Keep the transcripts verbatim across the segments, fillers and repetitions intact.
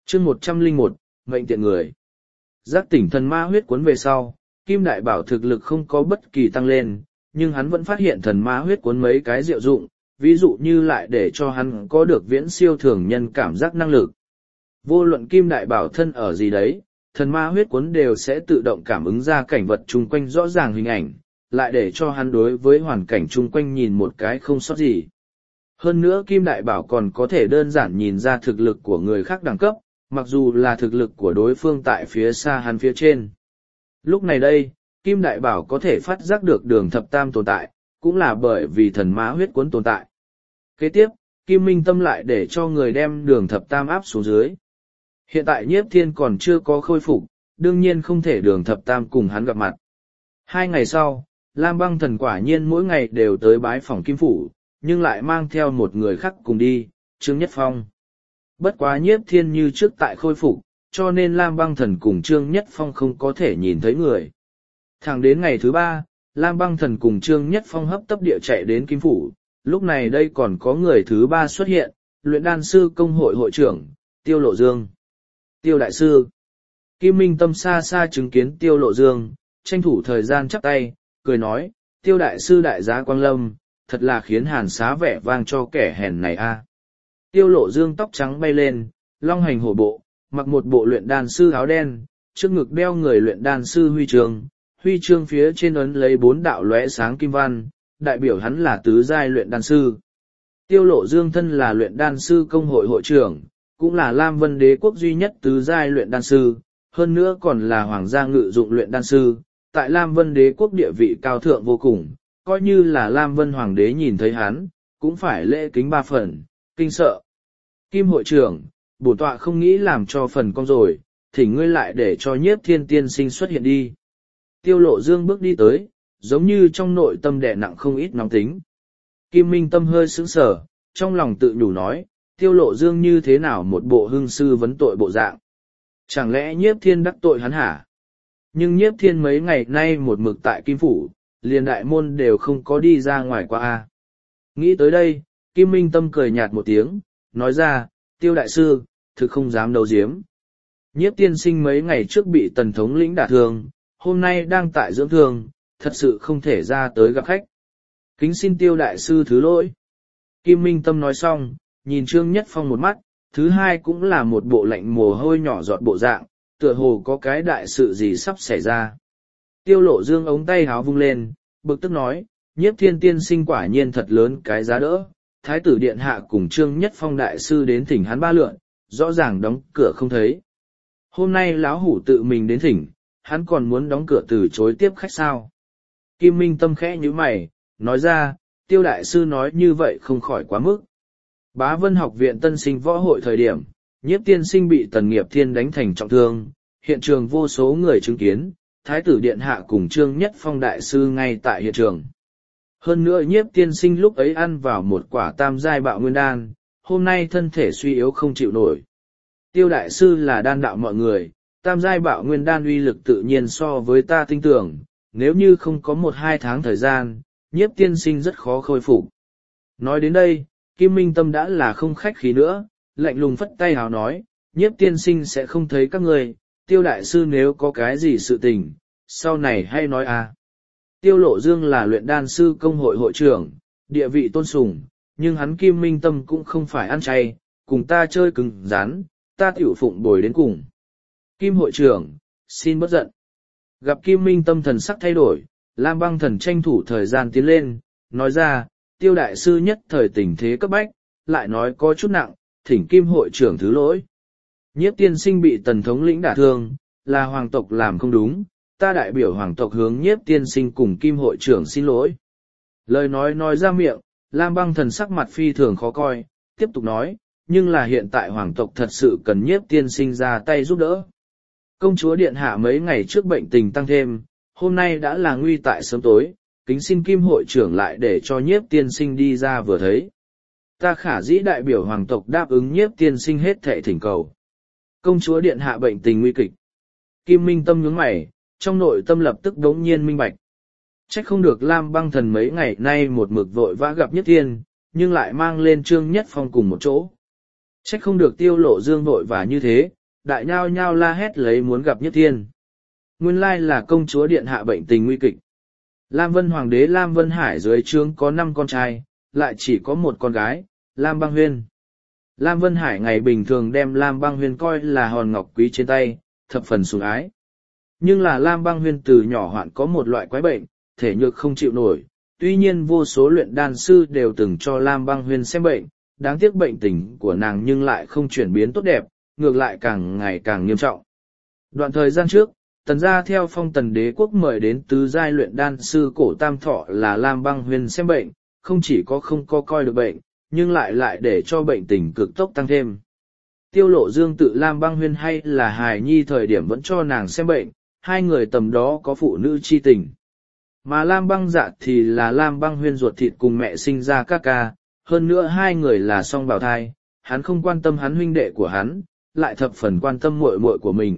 chương một trăm lẻ một, mệnh tiện người. Giác tỉnh thần ma huyết cuốn về sau, Kim Đại Bảo thực lực không có bất kỳ tăng lên, nhưng hắn vẫn phát hiện thần ma huyết cuốn mấy cái diệu dụng, ví dụ như lại để cho hắn có được viễn siêu thường nhân cảm giác năng lực. Vô luận Kim Đại Bảo thân ở gì đấy, thần ma huyết cuốn đều sẽ tự động cảm ứng ra cảnh vật chung quanh rõ ràng hình ảnh, lại để cho hắn đối với hoàn cảnh chung quanh nhìn một cái không sót gì. Hơn nữa Kim Đại Bảo còn có thể đơn giản nhìn ra thực lực của người khác đẳng cấp, mặc dù là thực lực của đối phương tại phía xa hắn phía trên. Lúc này đây, Kim Đại Bảo có thể phát giác được đường thập tam tồn tại, cũng là bởi vì thần ma huyết cuốn tồn tại. Kế tiếp, Kim Minh Tâm lại để cho người đem đường thập tam áp xuống dưới. Hiện tại Nhiếp Thiên còn chưa có khôi phục, đương nhiên không thể đường thập tam cùng hắn gặp mặt. Hai ngày sau, Lam Băng Thần quả nhiên mỗi ngày đều tới bái phòng Kim Phủ, nhưng lại mang theo một người khác cùng đi, Trương Nhất Phong. Bất quá Nhiếp Thiên như trước tại khôi phục, cho nên Lam Băng Thần cùng Trương Nhất Phong không có thể nhìn thấy người. Thẳng đến ngày thứ ba, Lam Băng Thần cùng Trương Nhất Phong hấp tấp địa chạy đến Kim Phủ, lúc này đây còn có người thứ ba xuất hiện, luyện đan sư công hội hội trưởng, Tiêu Lộ Dương. Tiêu Đại Sư. Kim Minh Tâm xa xa chứng kiến Tiêu Lộ Dương, tranh thủ thời gian chắp tay, cười nói, Tiêu Đại Sư đại giá Quang Lâm, thật là khiến hàn xá vẻ vang cho kẻ hèn này a. Tiêu Lộ Dương tóc trắng bay lên, long hành hổ bộ, mặc một bộ luyện đan sư áo đen, trước ngực đeo người luyện đan sư huy chương, huy chương phía trên ấn lấy bốn đạo lóe sáng kim văn, đại biểu hắn là tứ giai luyện đan sư. Tiêu Lộ Dương thân là luyện đan sư công hội hội trưởng, cũng là Lam Vân Đế quốc duy nhất tứ giai luyện đan sư, hơn nữa còn là hoàng gia ngự dụng luyện đan sư, tại Lam Vân Đế quốc địa vị cao thượng vô cùng, coi như là Lam Vân Hoàng đế nhìn thấy hắn, cũng phải lễ kính ba phần, kinh sợ. Kim hội trưởng, bổn tọa không nghĩ làm cho phần con rồi, thỉnh ngươi lại để cho Nhiếp Thiên tiên sinh xuất hiện đi. Tiêu Lộ Dương bước đi tới, giống như trong nội tâm đè nặng không ít nóng tính. Kim Minh Tâm hơi sững sờ, trong lòng tự nhủ nói, Tiêu Lộ Dương như thế nào một bộ hưng sư vấn tội bộ dạng. Chẳng lẽ Nhiếp Thiên đắc tội hắn hả? Nhưng Nhiếp Thiên mấy ngày nay một mực tại Kim Phủ, liền đại môn đều không có đi ra ngoài qua a. Nghĩ tới đây, Kim Minh Tâm cười nhạt một tiếng, nói ra, Tiêu Đại Sư, thực không dám đấu giếm. Nhiếp tiên sinh mấy ngày trước bị tần thống lĩnh đả thương, hôm nay đang tại dưỡng thương, thật sự không thể ra tới gặp khách. Kính xin Tiêu Đại Sư thứ lỗi. Kim Minh Tâm nói xong, nhìn Trương Nhất Phong một mắt, thứ hai cũng là một bộ lạnh mồ hôi nhỏ giọt bộ dạng, tựa hồ có cái đại sự gì sắp xảy ra. Tiêu Lộ Dương ống tay háo vung lên, bực tức nói, Nhiếp Thiên tiên sinh quả nhiên thật lớn cái giá đỡ, Thái tử Điện Hạ cùng Trương Nhất Phong đại sư đến thỉnh hắn ba lượn, rõ ràng đóng cửa không thấy. Hôm nay lão hủ tự mình đến thỉnh, hắn còn muốn đóng cửa từ chối tiếp khách sao. Kim Minh Tâm khẽ nhíu mày, nói ra, Tiêu Đại Sư nói như vậy không khỏi quá mức. Bá Vân học viện tân sinh võ hội thời điểm, Nhiếp tiên sinh bị Tần Nghiệp Thiên đánh thành trọng thương, hiện trường vô số người chứng kiến, Thái tử Điện Hạ cùng Trương Nhất Phong đại sư ngay tại hiện trường. Hơn nữa Nhiếp tiên sinh lúc ấy ăn vào một quả tam giai bạo nguyên đan, hôm nay thân thể suy yếu không chịu nổi. Tiêu Đại Sư là đan đạo mọi người, tam giai bạo nguyên đan uy lực tự nhiên so với ta tin tưởng, nếu như không có một hai tháng thời gian, Nhiếp tiên sinh rất khó khôi phục. Nói đến đây, Kim Minh Tâm đã là không khách khí nữa, lạnh lùng phất tay hào nói, Nhiếp tiên sinh sẽ không thấy các người, Tiêu Đại Sư nếu có cái gì sự tình, sau này hay nói à. Tiêu Lộ Dương là luyện đan sư công hội hội trưởng, địa vị tôn sùng, nhưng hắn Kim Minh Tâm cũng không phải ăn chay, cùng ta chơi cứng rắn, ta tiểu phụng bồi đến cùng. Kim hội trưởng, xin bất giận. Gặp Kim Minh Tâm thần sắc thay đổi, Lam Băng Thần tranh thủ thời gian tiến lên, nói ra, Tiêu Đại Sư nhất thời tình thế cấp bách, lại nói có chút nặng, thỉnh Kim hội trưởng thứ lỗi. Nhiếp tiên sinh bị Tần thống lĩnh đả thương, là hoàng tộc làm không đúng, ta đại biểu hoàng tộc hướng Nhiếp tiên sinh cùng Kim hội trưởng xin lỗi. Lời nói nói ra miệng, Lam Băng Thần sắc mặt phi thường khó coi, tiếp tục nói, nhưng là hiện tại hoàng tộc thật sự cần Nhiếp tiên sinh ra tay giúp đỡ. Công chúa Điện Hạ mấy ngày trước bệnh tình tăng thêm, hôm nay đã là nguy tại sớm tối, kính xin Kim hội trưởng lại để cho Nhiếp tiên sinh đi ra vừa thấy. Ta khả dĩ đại biểu hoàng tộc đáp ứng Nhiếp tiên sinh hết thệ thỉnh cầu. Công chúa Điện Hạ bệnh tình nguy kịch. Kim Minh Tâm nhướng mày, trong nội tâm lập tức đống nhiên minh bạch. Trách không được Lam Băng Thần mấy ngày nay một mực vội vã gặp Nhất Thiên, nhưng lại mang lên Trương Nhất Phong cùng một chỗ. Trách không được Tiêu Lộ Dương vội và như thế, đại nhao nhao la hét lấy muốn gặp Nhất Thiên. Nguyên lai là công chúa điện hạ bệnh tình nguy kịch. Lam Vân Hoàng đế Lam Vân Hải dưới trướng có năm con trai, lại chỉ có một con gái, Lam Băng Huyên. Lam Vân Hải ngày bình thường đem Lam Băng Huyên coi là hòn ngọc quý trên tay, thập phần sủng ái. Nhưng là Lam Băng Huyên từ nhỏ hoạn có một loại quái bệnh, thể nhược không chịu nổi, tuy nhiên vô số luyện đan sư đều từng cho Lam Băng Huyên xem bệnh, đáng tiếc bệnh tình của nàng nhưng lại không chuyển biến tốt đẹp, ngược lại càng ngày càng nghiêm trọng. Đoạn thời gian trước, Tần gia theo phong Tần đế quốc mời đến tứ giai luyện đan sư cổ tam thọ là Lam Băng Huyên xem bệnh, không chỉ có không có coi được bệnh, nhưng lại lại để cho bệnh tình cực tốc tăng thêm. Tiêu Lộ Dương tự Lam Băng Huyên hay là hài nhi thời điểm vẫn cho nàng xem bệnh, hai người tầm đó có phụ nữ chi tình. Mà Lam Băng Dạ thì là Lam Băng Huyên ruột thịt cùng mẹ sinh ra các ca, hơn nữa hai người là song bào thai, hắn không quan tâm hắn huynh đệ của hắn, lại thập phần quan tâm muội muội của mình.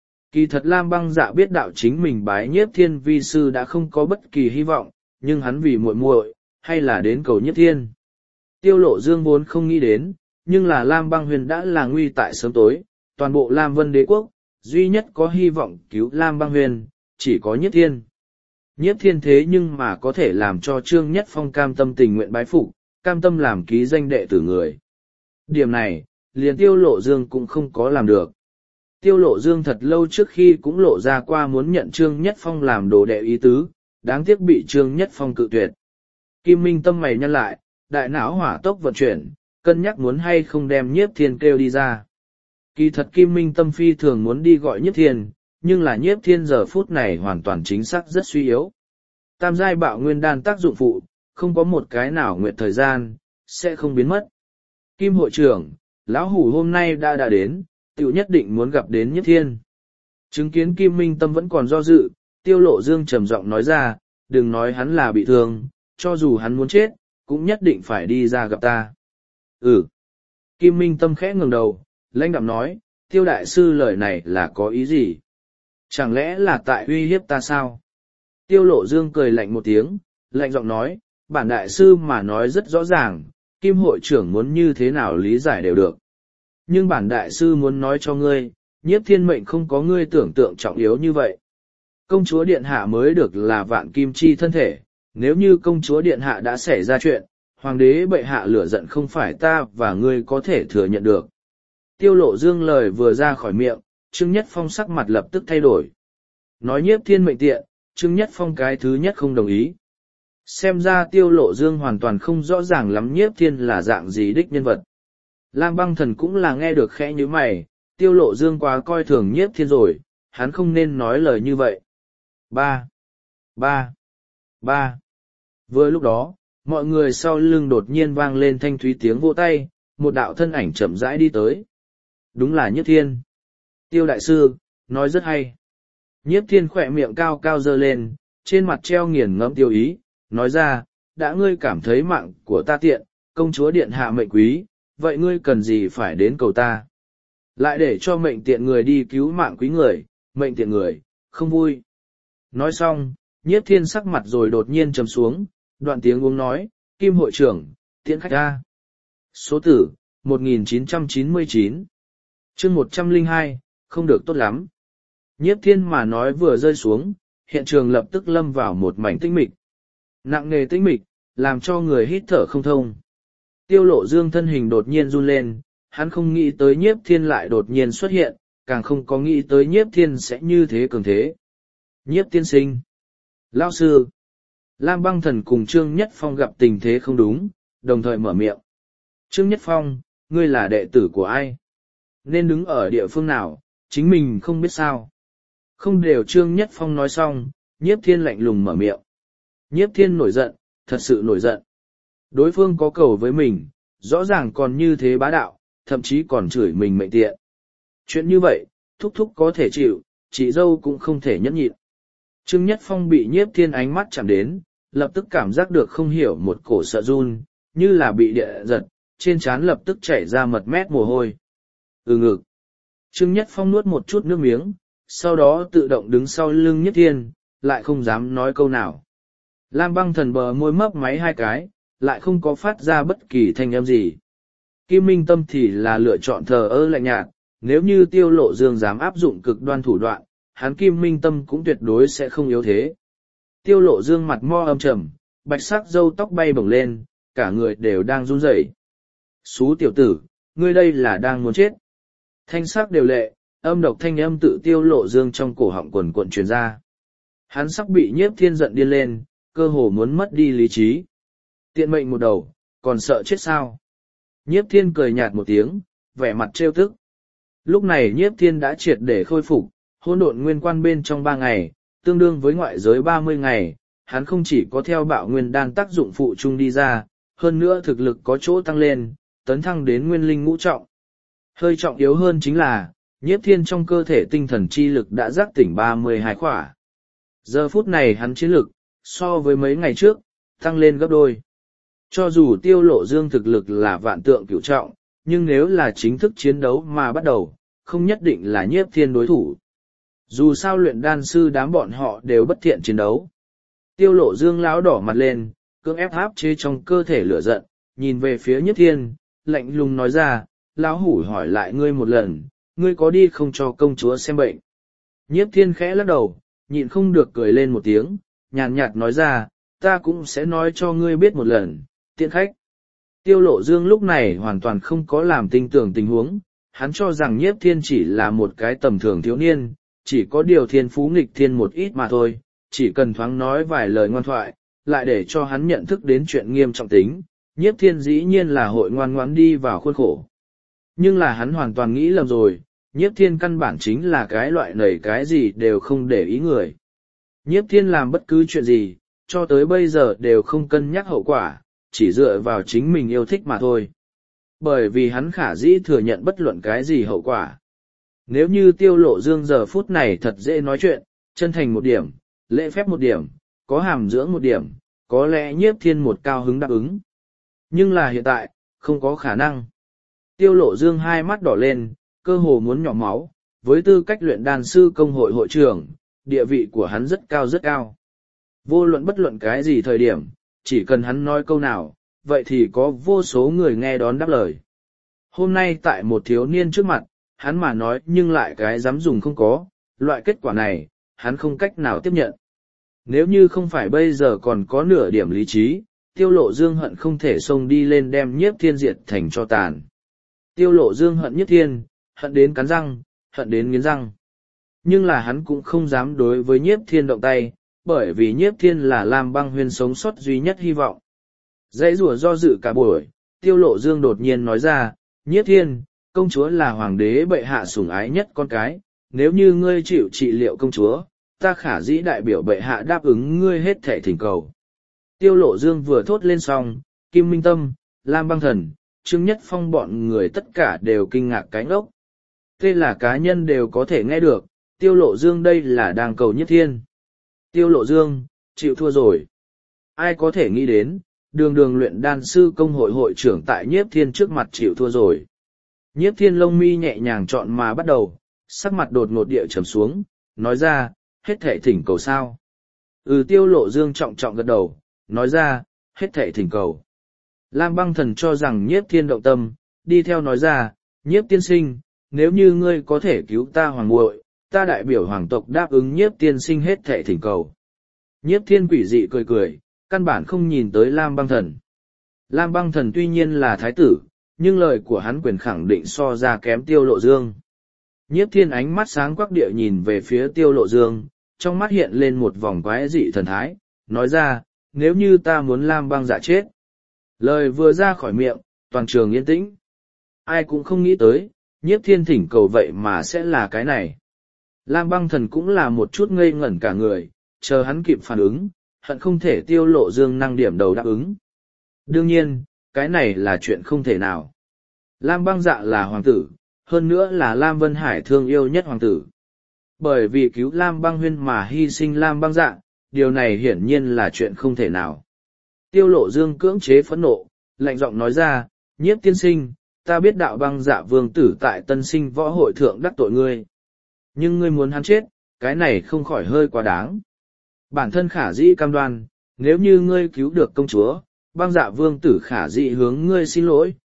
Kỳ thật Lam Băng Dạ biết đạo chính mình bái Nhiếp Thiên vi sư đã không có bất kỳ hy vọng, nhưng hắn vì muội muội, hay là đến cầu Nhiếp Thiên. Tiêu Lộ Dương vốn không nghĩ đến, nhưng là Lam Băng Huyền đã là nguy tại sớm tối, toàn bộ Lam Vân Đế quốc, duy nhất có hy vọng cứu Lam Băng Huyền, chỉ có Nhiếp Thiên. Nhiếp Thiên thế nhưng mà có thể làm cho Trương Nhất Phong cam tâm tình nguyện bái phục, cam tâm làm ký danh đệ tử người. Điểm này, liền Tiêu Lộ Dương cũng không có làm được. Tiêu Lộ Dương thật lâu trước khi cũng lộ ra qua muốn nhận Trương Nhất Phong làm đồ đệ ý tứ, đáng tiếc bị Trương Nhất Phong cự tuyệt. Kim Minh tâm mày nhăn lại, đại não hỏa tốc vận chuyển, cân nhắc muốn hay không đem Nhiếp Thiên kêu đi ra. Kỳ thật Kim Minh tâm phi thường muốn đi gọi Nhiếp Thiên, nhưng là Nhiếp Thiên giờ phút này hoàn toàn chính xác rất suy yếu. Tam giai bạo nguyên đan tác dụng phụ, không có một cái nào nguyện thời gian, sẽ không biến mất. Kim hội trưởng, lão hủ hôm nay đã đã đến, tiểu nhất định muốn gặp đến Nhiếp Thiên. Chứng kiến Kim Minh tâm vẫn còn do dự, Tiêu Lộ Dương trầm giọng nói ra, đừng nói hắn là bị thương, cho dù hắn muốn chết, cũng nhất định phải đi ra gặp ta. Ừ. Kim Minh tâm khẽ ngẩng đầu, lãnh đạm nói, Tiêu đại sư lời này là có ý gì? Chẳng lẽ là tại uy hiếp ta sao? Tiêu Lộ Dương cười lạnh một tiếng, lạnh giọng nói, bản đại sư mà nói rất rõ ràng, Kim hội trưởng muốn như thế nào lý giải đều được. Nhưng bản đại sư muốn nói cho ngươi, Nhiếp Thiên mệnh không có ngươi tưởng tượng trọng yếu như vậy. Công chúa Điện Hạ mới được là vạn kim chi thân thể, nếu như công chúa Điện Hạ đã xảy ra chuyện, Hoàng đế bệ hạ lửa giận không phải ta và ngươi có thể thừa nhận được. Tiêu Lộ Dương lời vừa ra khỏi miệng, Trương Nhất Phong sắc mặt lập tức thay đổi. Nói Nhiếp Thiên mệnh tiện, Trương Nhất Phong cái thứ nhất không đồng ý. Xem ra Tiêu Lộ Dương hoàn toàn không rõ ràng lắm Nhiếp Thiên là dạng gì đích nhân vật. Lam Băng Thần cũng là nghe được khẽ như mày, Tiêu Lộ Dương quá coi thường Nhiếp Thiên rồi, hắn không nên nói lời như vậy. Ba, ba, ba. Vừa lúc đó, mọi người sau lưng đột nhiên vang lên thanh thúy tiếng vỗ tay, một đạo thân ảnh chậm rãi đi tới. Đúng là Nhiếp Thiên. Tiêu đại sư, nói rất hay. Nhiếp Thiên khỏe miệng cao cao giơ lên, trên mặt treo nghiền ngẫm tiêu ý, nói ra, đã ngươi cảm thấy mạng của ta tiện, công chúa điện hạ mệnh quý, vậy ngươi cần gì phải đến cầu ta? Lại để cho mệnh tiện người đi cứu mạng quý người, mệnh tiện người, không vui. Nói xong, Nhiếp Thiên sắc mặt rồi đột nhiên trầm xuống, đoạn tiếng uống nói, Kim hội trưởng, tiễn khách ra. Số tử, một nghìn chín trăm chín mươi chín. Chương một trăm lẻ hai, không được tốt lắm. Nhiếp Thiên mà nói vừa rơi xuống, hiện trường lập tức lâm vào một mảnh tĩnh mịch. Nặng nề tĩnh mịch, làm cho người hít thở không thông. Tiêu Lộ Dương thân hình đột nhiên run lên, hắn không nghĩ tới Nhiếp Thiên lại đột nhiên xuất hiện, càng không có nghĩ tới Nhiếp Thiên sẽ như thế cường thế. Nhiếp tiên sinh. Lão sư. Lam Băng Thần cùng Trương Nhất Phong gặp tình thế không đúng, đồng thời mở miệng. Trương Nhất Phong, ngươi là đệ tử của ai? Nên đứng ở địa phương nào, chính mình không biết sao. Không đều Trương Nhất Phong nói xong, Nhiếp Thiên lạnh lùng mở miệng. Nhiếp Thiên nổi giận, thật sự nổi giận. Đối phương có cầu với mình, rõ ràng còn như thế bá đạo, thậm chí còn chửi mình mệnh tiện. Chuyện như vậy, thúc thúc có thể chịu, chị dâu cũng không thể nhẫn nhịn. Trương Nhất Phong bị Nhiếp Thiên ánh mắt chạm đến, lập tức cảm giác được không hiểu một cổ sợ run, như là bị địa giật, trên trán lập tức chảy ra mật mét mồ hôi. Ừ ngực. Trương Nhất Phong nuốt một chút nước miếng, sau đó tự động đứng sau lưng Nhiếp Thiên, lại không dám nói câu nào. Lam Băng Thần bờ môi mấp máy hai cái, lại không có phát ra bất kỳ thanh âm gì. Kim Minh Tâm thì là lựa chọn thờ ơ lạnh nhạt, nếu như Tiêu Lộ Dương dám áp dụng cực đoan thủ đoạn, hắn Kim Minh Tâm cũng tuyệt đối sẽ không yếu thế. Tiêu Lộ Dương mặt mo âm trầm, bạch sắc râu tóc bay bổng lên, cả người đều đang run rẩy. Xú tiểu tử, ngươi đây là đang muốn chết. Thanh sắc đều lệ, âm độc thanh âm tự Tiêu Lộ Dương trong cổ họng quần cuộn truyền ra. Hắn sắp bị Nhiếp Thiên giận điên lên, cơ hồ muốn mất đi lý trí. Tiện mệnh một đầu, còn sợ chết sao? Nhiếp Thiên cười nhạt một tiếng, vẻ mặt trêu tức. Lúc này Nhiếp Thiên đã triệt để khôi phục, hỗn độn nguyên quan bên trong ba ngày, tương đương với ngoại giới ba mươi ngày, hắn không chỉ có theo bạo nguyên đan tác dụng phụ chung đi ra, hơn nữa thực lực có chỗ tăng lên, tấn thăng đến nguyên linh ngũ trọng. Hơi trọng yếu hơn chính là, Nhiếp Thiên trong cơ thể tinh thần chi lực đã giác tỉnh ba mươi hai khỏa. Giờ phút này hắn chiến lực, so với mấy ngày trước, tăng lên gấp đôi. Cho dù Tiêu Lộ Dương thực lực là vạn tượng cửu trọng, nhưng nếu là chính thức chiến đấu mà bắt đầu, không nhất định là Nhiếp Thiên đối thủ. Dù sao luyện đan sư đám bọn họ đều bất thiện chiến đấu. Tiêu Lộ Dương lão đỏ mặt lên, cưỡng ép áp chế trong cơ thể lửa giận, nhìn về phía Nhiếp Thiên, lạnh lùng nói ra, lão hủ hỏi lại ngươi một lần, ngươi có đi không cho công chúa xem bệnh? Nhiếp Thiên khẽ lắc đầu, nhịn không được cười lên một tiếng, nhàn nhạt nói ra, ta cũng sẽ nói cho ngươi biết một lần, tiện khách. Tiêu Lộ Dương lúc này hoàn toàn không có làm tinh tưởng tình huống, hắn cho rằng Nhiếp Thiên chỉ là một cái tầm thường thiếu niên, chỉ có điều thiên phú nghịch thiên một ít mà thôi, chỉ cần thoáng nói vài lời ngoan thoại, lại để cho hắn nhận thức đến chuyện nghiêm trọng tính, Nhiếp Thiên dĩ nhiên là hội ngoan ngoãn đi vào khuôn khổ. Nhưng là hắn hoàn toàn nghĩ lầm rồi, Nhiếp Thiên căn bản chính là cái loại nầy cái gì đều không để ý người. Nhiếp Thiên làm bất cứ chuyện gì, cho tới bây giờ đều không cân nhắc hậu quả, chỉ dựa vào chính mình yêu thích mà thôi. Bởi vì hắn khả dĩ thừa nhận bất luận cái gì hậu quả. Nếu như Tiêu Lộ Dương giờ phút này thật dễ nói chuyện, chân thành một điểm, lễ phép một điểm, có hàm dưỡng một điểm, có lẽ Nhiếp Thiên một cao hứng đáp ứng. Nhưng là hiện tại, không có khả năng. Tiêu Lộ Dương hai mắt đỏ lên, cơ hồ muốn nhỏ máu, với tư cách luyện đan sư công hội hội trưởng, địa vị của hắn rất cao rất cao. Vô luận bất luận cái gì thời điểm, chỉ cần hắn nói câu nào, vậy thì có vô số người nghe đón đáp lời. Hôm nay tại một thiếu niên trước mặt, hắn mà nói nhưng lại cái dám dùng không có, loại kết quả này, hắn không cách nào tiếp nhận. Nếu như không phải bây giờ còn có nửa điểm lý trí, Tiêu Lộ Dương hận không thể xông đi lên đem Nhiếp Thiên diệt thành cho tàn. Tiêu Lộ Dương hận Nhiếp Thiên, hận đến cắn răng, hận đến nghiến răng. Nhưng là hắn cũng không dám đối với Nhiếp Thiên động tay, bởi vì Nhiếp Thiên là Lam Băng Huyên sống sót duy nhất hy vọng. Dãy rủa do dự cả buổi, Tiêu Lộ Dương đột nhiên nói ra, Nhiếp Thiên, công chúa là hoàng đế bệ hạ sủng ái nhất con cái, nếu như ngươi chịu trị liệu công chúa, ta khả dĩ đại biểu bệ hạ đáp ứng ngươi hết thảy thỉnh cầu. Tiêu Lộ Dương vừa thốt lên xong, Kim Minh Tâm, Lam Băng Thần, Trương Nhất Phong bọn người tất cả đều kinh ngạc cái ngốc. Thế là cá nhân đều có thể nghe được, Tiêu Lộ Dương đây là đang cầu Nhiếp Thiên. Tiêu Lộ Dương, chịu thua rồi. Ai có thể nghĩ đến, đường đường luyện đan sư công hội hội trưởng tại Nhiếp Thiên trước mặt chịu thua rồi. Nhiếp Thiên lông mi nhẹ nhàng chọn mà bắt đầu, sắc mặt đột ngột địa trầm xuống, nói ra, hết thảy thỉnh cầu sao. Ừ Tiêu Lộ Dương trọng trọng gật đầu, nói ra, hết thảy thỉnh cầu. Lam Băng Thần cho rằng Nhiếp Thiên động tâm, đi theo nói ra, Nhiếp tiên sinh, nếu như ngươi có thể cứu ta hoàng muội, ta đại biểu hoàng tộc đáp ứng Nhiếp tiên sinh hết thảy thỉnh cầu. Nhiếp Thiên quỷ dị cười cười, căn bản không nhìn tới Lam Băng Thần. Lam Băng Thần tuy nhiên là thái tử, nhưng lời của hắn quyền khẳng định so ra kém Tiêu Lộ Dương. Nhiếp Thiên ánh mắt sáng quắc địa nhìn về phía Tiêu Lộ Dương, trong mắt hiện lên một vòng quái dị thần thái, nói ra, nếu như ta muốn Lam Băng Dạ chết. Lời vừa ra khỏi miệng, toàn trường yên tĩnh. Ai cũng không nghĩ tới, Nhiếp Thiên thỉnh cầu vậy mà sẽ là cái này. Lam Băng Thần cũng là một chút ngây ngẩn cả người, chờ hắn kịp phản ứng, hận không thể Tiêu Lộ Dương năng điểm đầu đáp ứng. Đương nhiên, cái này là chuyện không thể nào. Lam Băng Dạ là hoàng tử, hơn nữa là Lam Vân Hải thương yêu nhất hoàng tử. Bởi vì cứu Lam Băng Huyên mà hy sinh Lam Băng Dạ, điều này hiển nhiên là chuyện không thể nào. Tiêu Lộ Dương cưỡng chế phẫn nộ, lạnh giọng nói ra, Nhiếp tiên sinh, ta biết đạo Băng Dạ vương tử tại Tân Sinh võ hội thượng đắc tội ngươi. Nhưng ngươi muốn hắn chết, cái này không khỏi hơi quá đáng. Bản thân khả dĩ cam đoan, nếu như ngươi cứu được công chúa, Băng Dạ vương tử khả dĩ hướng ngươi xin lỗi,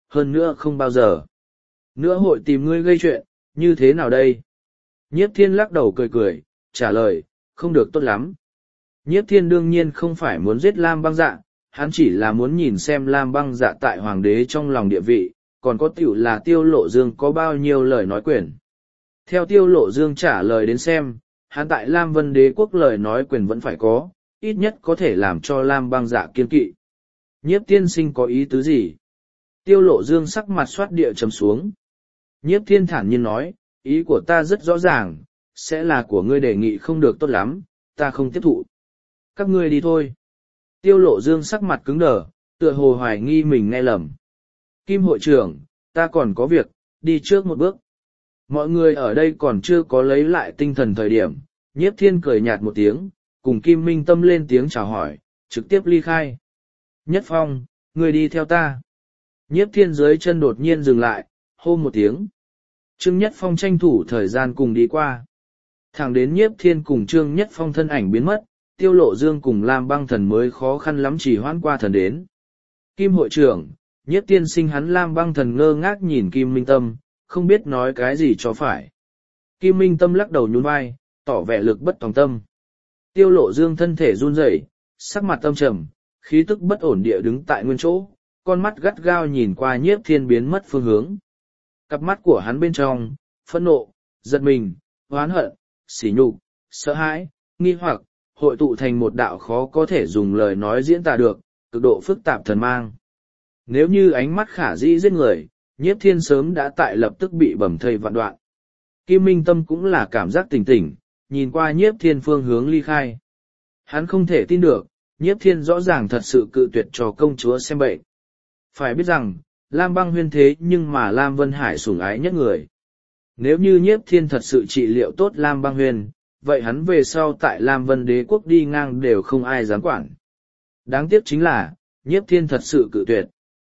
hơn nữa không bao giờ. Nữa hội tìm ngươi gây chuyện, như thế nào đây? Nhiếp thiên lắc đầu cười cười, trả lời, không được tốt lắm. Nhiếp thiên đương nhiên không phải muốn giết Lam Băng Dạ, hắn chỉ là muốn nhìn xem Lam Băng Dạ tại hoàng đế trong lòng địa vị, còn có tiểu là Tiêu Lộ Dương có bao nhiêu lời nói quyền. Theo Tiêu Lộ Dương trả lời đến xem, hắn tại Lam Vân Đế quốc lời nói quyền vẫn phải có, ít nhất có thể làm cho Lam Băng Dạ kiên kỵ. Nhiếp tiên sinh có ý tứ gì? Tiêu Lộ Dương sắc mặt xoát địa trầm xuống. Nhiếp thiên thản nhiên nói, ý của ta rất rõ ràng, sẽ là của ngươi đề nghị không được tốt lắm, ta không tiếp thụ. Các ngươi đi thôi. Tiêu Lộ Dương sắc mặt cứng đờ, tựa hồ hoài nghi mình nghe lầm. Kim hội trưởng, ta còn có việc, đi trước một bước. Mọi người ở đây còn chưa có lấy lại tinh thần thời điểm, Nhiếp thiên cười nhạt một tiếng, cùng Kim Minh Tâm lên tiếng chào hỏi, trực tiếp ly khai. Nhất Phong, ngươi đi theo ta. Nhiếp thiên dưới chân đột nhiên dừng lại, hô một tiếng. Trương Nhất Phong tranh thủ thời gian cùng đi qua. Thẳng đến Nhiếp thiên cùng Trương Nhất Phong thân ảnh biến mất, Tiêu Lộ Dương cùng Lam Băng Thần mới khó khăn lắm chỉ hoãn qua thần đến. Kim hội trưởng, Nhiếp tiên sinh hắn Lam Băng Thần ngơ ngác nhìn Kim Minh Tâm, không biết nói cái gì cho phải. Kim Minh Tâm lắc đầu nhún vai, tỏ vẻ lực bất tòng tâm. Tiêu Lộ Dương thân thể run rẩy, sắc mặt âm trầm, khí tức bất ổn địa đứng tại nguyên chỗ, con mắt gắt gao nhìn qua Nhiếp thiên biến mất phương hướng. Cặp mắt của hắn bên trong, phẫn nộ, giật mình, oán hận, sỉ nhục, sợ hãi, nghi hoặc, hội tụ thành một đạo khó có thể dùng lời nói diễn tả được, cực độ phức tạp thần mang. Nếu như ánh mắt khả dĩ giết người, Nhiếp thiên sớm đã tại lập tức bị bầm thây vạn đoạn. Kim Minh Tâm cũng là cảm giác tỉnh tỉnh, nhìn qua Nhiếp thiên phương hướng ly khai. Hắn không thể tin được, Nhiếp thiên rõ ràng thật sự cự tuyệt cho công chúa xem bệnh. Phải biết rằng, Lam Băng Huyên thế nhưng mà Lam Vân Hải sủng ái nhất người. Nếu như Nhiếp thiên thật sự trị liệu tốt Lam Băng Huyên, vậy hắn về sau tại Lam Vân Đế quốc đi ngang đều không ai dám quản. Đáng tiếc chính là, Nhiếp thiên thật sự cự tuyệt.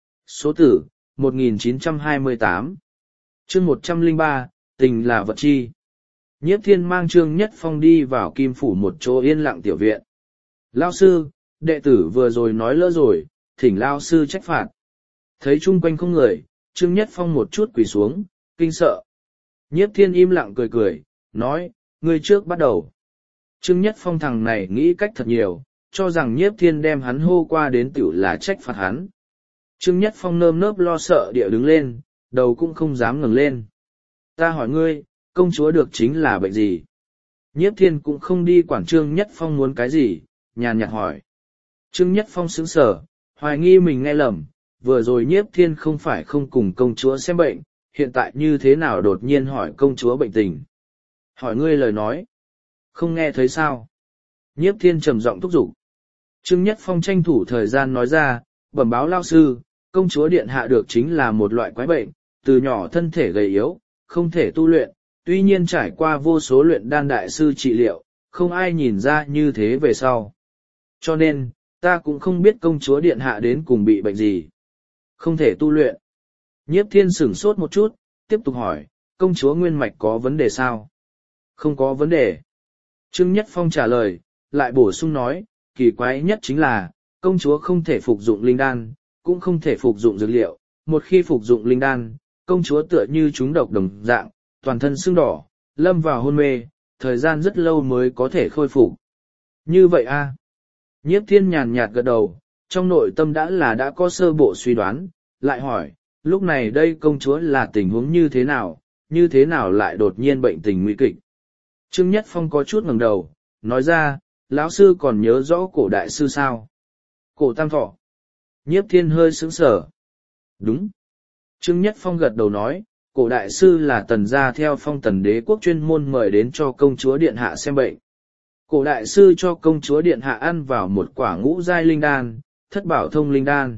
Số tử, một nghìn chín trăm hai mươi tám. Chương một trăm lẻ ba, tình là vật chi. Nhiếp thiên mang Trương Nhất Phong đi vào Kim Phủ một chỗ yên lặng tiểu viện. Lao sư, đệ tử vừa rồi nói lỡ rồi, thỉnh Lao sư trách phạt. Thấy chung quanh không người, Trương Nhất Phong một chút quỳ xuống, kinh sợ. Nhiếp thiên im lặng cười cười, nói, ngươi trước bắt đầu. Trương Nhất Phong thằng này nghĩ cách thật nhiều, cho rằng Nhiếp thiên đem hắn hô qua đến tiểu là trách phạt hắn. Trương Nhất Phong nơm nớp lo sợ địa đứng lên, đầu cũng không dám ngẩng lên. Ta hỏi ngươi, công chúa được chính là bệnh gì? Nhiếp thiên cũng không đi quản Trương Nhất Phong muốn cái gì, nhàn nhạt hỏi. Trương Nhất Phong sững sờ, hoài nghi mình nghe lầm, vừa rồi Nhiếp thiên không phải không cùng công chúa xem bệnh, hiện tại như thế nào đột nhiên hỏi công chúa bệnh tình. Hỏi ngươi lời nói. Không nghe thấy sao? Nhiếp thiên trầm giọng thúc giục. Trương Nhất Phong tranh thủ thời gian nói ra, bẩm báo lao sư, công chúa điện hạ được chính là một loại quái bệnh, từ nhỏ thân thể gầy yếu, không thể tu luyện, tuy nhiên trải qua vô số luyện đan đại sư trị liệu, không ai nhìn ra như thế về sau. Cho nên, ta cũng không biết công chúa điện hạ đến cùng bị bệnh gì. Không thể tu luyện. Nhiếp thiên sửng sốt một chút, tiếp tục hỏi, công chúa nguyên mạch có vấn đề sao? Không có vấn đề. Trương Nhất Phong trả lời, lại bổ sung nói, kỳ quái nhất chính là, công chúa không thể phục dụng linh đan, cũng không thể phục dụng dược liệu. Một khi phục dụng linh đan, công chúa tựa như trúng độc đồng dạng, toàn thân sưng đỏ, lâm vào hôn mê, thời gian rất lâu mới có thể khôi phục. Như vậy a? À? Nhiếp thiên nhàn nhạt gật đầu, trong nội tâm đã là đã có sơ bộ suy đoán, lại hỏi, lúc này đây công chúa là tình huống như thế nào, như thế nào lại đột nhiên bệnh tình nguy kịch. Trương Nhất Phong có chút ngẩng đầu, nói ra, lão sư còn nhớ rõ cổ đại sư sao? Cổ Tam Thọ. Nhiếp thiên hơi sững sờ. Đúng. Trương Nhất Phong gật đầu nói, cổ đại sư là tần gia theo phong tần đế quốc chuyên môn mời đến cho công chúa điện hạ xem bệnh. Cổ đại sư cho công chúa điện hạ ăn vào một quả ngũ giai linh đan, thất bảo thông linh đan.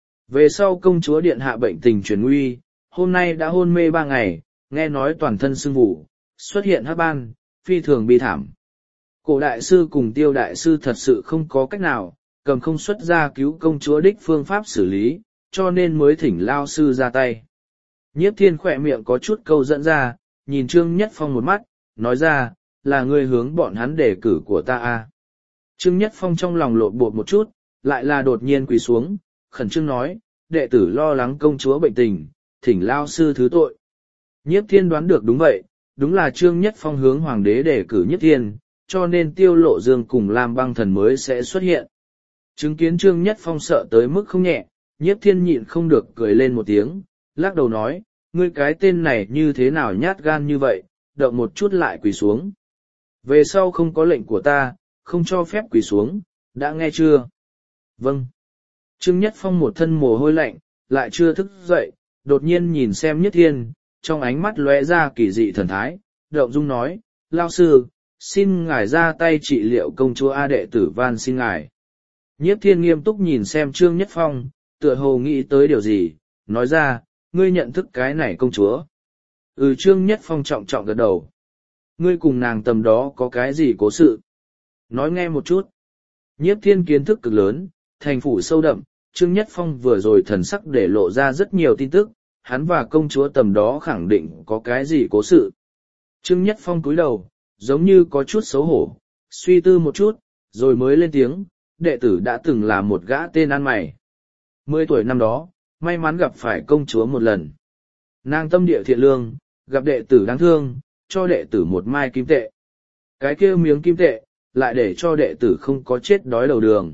Về sau công chúa điện hạ bệnh tình chuyển nguy, hôm nay đã hôn mê ba ngày, nghe nói toàn thân sưng vụ, xuất hiện hắc ban, phi thường bi thảm. Cổ đại sư cùng Tiêu đại sư thật sự không có cách nào, cầm không xuất ra cứu công chúa đích phương pháp xử lý, cho nên mới thỉnh lao sư ra tay. Nhiếp thiên khỏe miệng có chút câu dẫn ra, nhìn Trương Nhất Phong một mắt, nói ra, là người hướng bọn hắn đề cử của ta à. Trương Nhất Phong trong lòng lộn bột một chút, lại là đột nhiên quỳ xuống, khẩn trương nói, đệ tử lo lắng công chúa bệnh tình, thỉnh lao sư thứ tội. Nhiếp Thiên đoán được đúng vậy, đúng là Trương Nhất Phong hướng hoàng đế đề cử Nhiếp Thiên, cho nên Tiêu Lộ Dương cùng Lam Băng Thần mới sẽ xuất hiện. Chứng kiến Trương Nhất Phong sợ tới mức không nhẹ, Nhiếp Thiên nhịn không được cười lên một tiếng, lắc đầu nói, ngươi cái tên này như thế nào nhát gan như vậy, động một chút lại quỳ xuống. Về sau không có lệnh của ta, không cho phép quỳ xuống, đã nghe chưa? Vâng. Trương Nhất Phong một thân mồ hôi lạnh, lại chưa thức dậy, đột nhiên nhìn xem Nhiếp Thiên, trong ánh mắt lóe ra kỳ dị thần thái, động dung nói, lao sư, xin ngài ra tay trị liệu công chúa A, đệ tử van xin ngài. Nhiếp Thiên nghiêm túc nhìn xem Trương Nhất Phong, tựa hồ nghĩ tới điều gì, nói ra, ngươi nhận thức cái này công chúa. Ừ, Trương Nhất Phong trọng trọng gật đầu. Ngươi cùng nàng tầm đó có cái gì cố sự? Nói nghe một chút. Nhiếp Thiên kiến thức cực lớn, thành phủ sâu đậm, Trương Nhất Phong vừa rồi thần sắc để lộ ra rất nhiều tin tức, hắn và công chúa tầm đó khẳng định có cái gì cố sự. Trương Nhất Phong cúi đầu, giống như có chút xấu hổ, suy tư một chút, rồi mới lên tiếng, đệ tử đã từng là một gã tên ăn mày. Mười tuổi năm đó, may mắn gặp phải công chúa một lần. Nàng tâm địa thiện lương, gặp đệ tử đáng thương, cho đệ tử một mai kim tệ. Cái kia miếng kim tệ, lại để cho đệ tử không có chết đói đầu đường.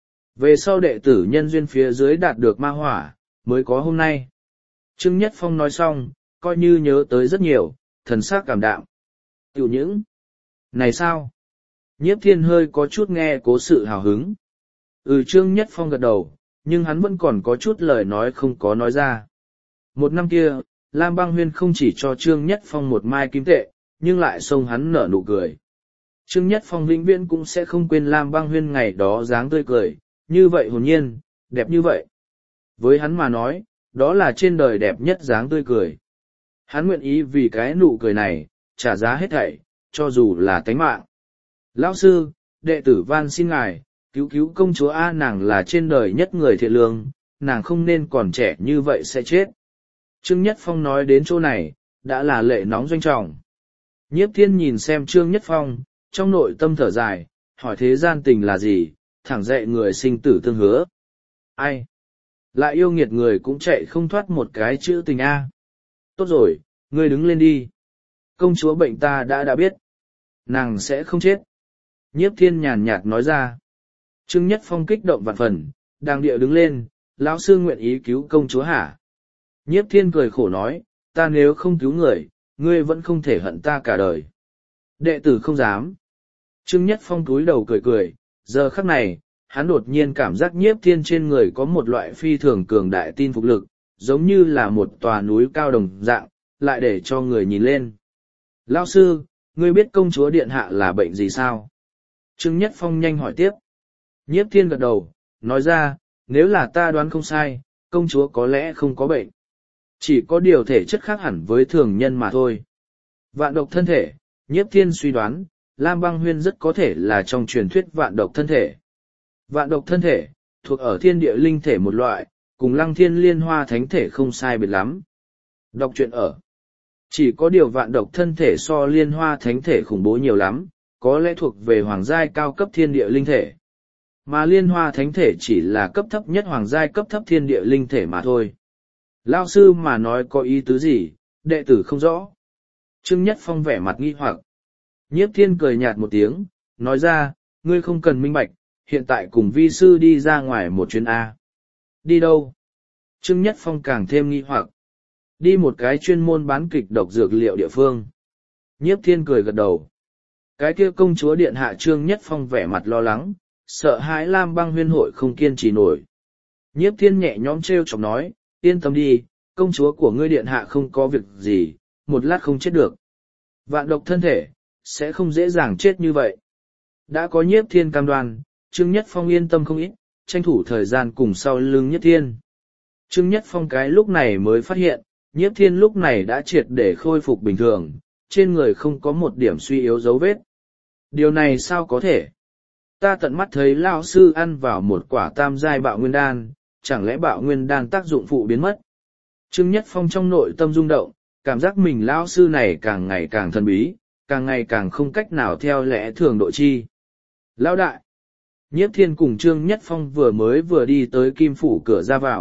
Về sau đệ tử nhân duyên phía dưới đạt được ma hỏa, mới có hôm nay. Trương Nhất Phong nói xong, coi như nhớ tới rất nhiều, thần sắc cảm đạm. Tiểu những. Này sao? Nhiếp Thiên hơi có chút nghe cố sự hào hứng. Ừ, Trương Nhất Phong gật đầu, nhưng hắn vẫn còn có chút lời nói không có nói ra. Một năm kia, Lam Băng Huyên không chỉ cho Trương Nhất Phong một mai kim tệ, nhưng lại xông hắn nở nụ cười. Trương Nhất Phong vĩnh viễn cũng sẽ không quên Lam Băng Huyên ngày đó dáng tươi cười, như vậy hồn nhiên, đẹp như vậy. Với hắn mà nói, đó là trên đời đẹp nhất dáng tươi cười. Hắn nguyện ý vì cái nụ cười này, trả giá hết thảy, cho dù là tánh mạng. Lão sư, đệ tử van xin ngài, cứu cứu công chúa A, nàng là trên đời nhất người thiện lương, nàng không nên còn trẻ như vậy sẽ chết. Trương Nhất Phong nói đến chỗ này, đã là lệ nóng doanh trọng. Nhiếp Thiên nhìn xem Trương Nhất Phong, trong nội tâm thở dài, hỏi thế gian tình là gì, thẳng dạy người sinh tử tương hứa. Ai? Lại yêu nghiệt người cũng chạy không thoát một cái chữ tình A. Tốt rồi, ngươi đứng lên đi. Công chúa bệnh ta đã đã biết. Nàng sẽ không chết. Nhiếp Thiên nhàn nhạt nói ra. Trương Nhất Phong kích động vạn phần, đang địa đứng lên, lão sư nguyện ý cứu công chúa hả? Nhiếp Thiên cười khổ nói, ta nếu không cứu người, ngươi vẫn không thể hận ta cả đời. Đệ tử không dám. Trương Nhất Phong cúi đầu cười cười, giờ khắc này, hắn đột nhiên cảm giác Nhiếp Thiên trên người có một loại phi thường cường đại tin phục lực, giống như là một tòa núi cao đồng dạng, lại để cho người nhìn lên. Lão sư, ngươi biết công chúa điện hạ là bệnh gì sao? Trương Nhất Phong nhanh hỏi tiếp. Nhiếp Thiên gật đầu, nói ra, nếu là ta đoán không sai, công chúa có lẽ không có bệnh. Chỉ có điều thể chất khác hẳn với thường nhân mà thôi. Vạn độc thân thể, Nhiếp Thiên suy đoán, Lam Băng Huyên rất có thể là trong truyền thuyết vạn độc thân thể. Vạn độc thân thể, thuộc ở thiên địa linh thể một loại, cùng Lăng Thiên Liên Hoa Thánh thể không sai biệt lắm. Đọc truyện ở. Chỉ có điều vạn độc thân thể so Liên Hoa Thánh thể khủng bố nhiều lắm, có lẽ thuộc về hoàng giai cao cấp thiên địa linh thể. Mà Liên Hoa Thánh thể chỉ là cấp thấp nhất hoàng giai cấp thấp thiên địa linh thể mà thôi. Lao sư mà nói có ý tứ gì, đệ tử không rõ. Trương Nhất Phong vẻ mặt nghi hoặc. Nhiếp Thiên cười nhạt một tiếng, nói ra, ngươi không cần minh bạch, hiện tại cùng vi sư đi ra ngoài một chuyến A. Đi đâu? Trương Nhất Phong càng thêm nghi hoặc. Đi một cái chuyên môn bán kịch độc dược liệu địa phương. Nhiếp Thiên cười gật đầu. Cái kia công chúa điện hạ Trương Nhất Phong vẻ mặt lo lắng, sợ hãi Lam Băng Huyên hội không kiên trì nổi. Nhiếp Thiên nhẹ nhõm trêu chọc nói, yên tâm đi, công chúa của ngươi điện hạ không có việc gì, một lát không chết được. Vạn độc thân thể, sẽ không dễ dàng chết như vậy. Đã có Nhiếp Thiên cam đoan, Trương Nhất Phong yên tâm không ít, tranh thủ thời gian cùng sau lưng Nhiếp Thiên. Trương Nhất Phong cái lúc này mới phát hiện, Nhiếp Thiên lúc này đã triệt để khôi phục bình thường, trên người không có một điểm suy yếu dấu vết. Điều này sao có thể? Ta tận mắt thấy lão sư ăn vào một quả tam giai bạo nguyên đan, chẳng lẽ bạo nguyên đan tác dụng phụ biến mất? Trương Nhất Phong trong nội tâm rung động, cảm giác mình lão sư này càng ngày càng thần bí, càng ngày càng không cách nào theo lẽ thường độ chi. Lão đại! Nhiếp Thiên cùng Trương Nhất Phong vừa mới vừa đi tới Kim Phủ cửa ra vào,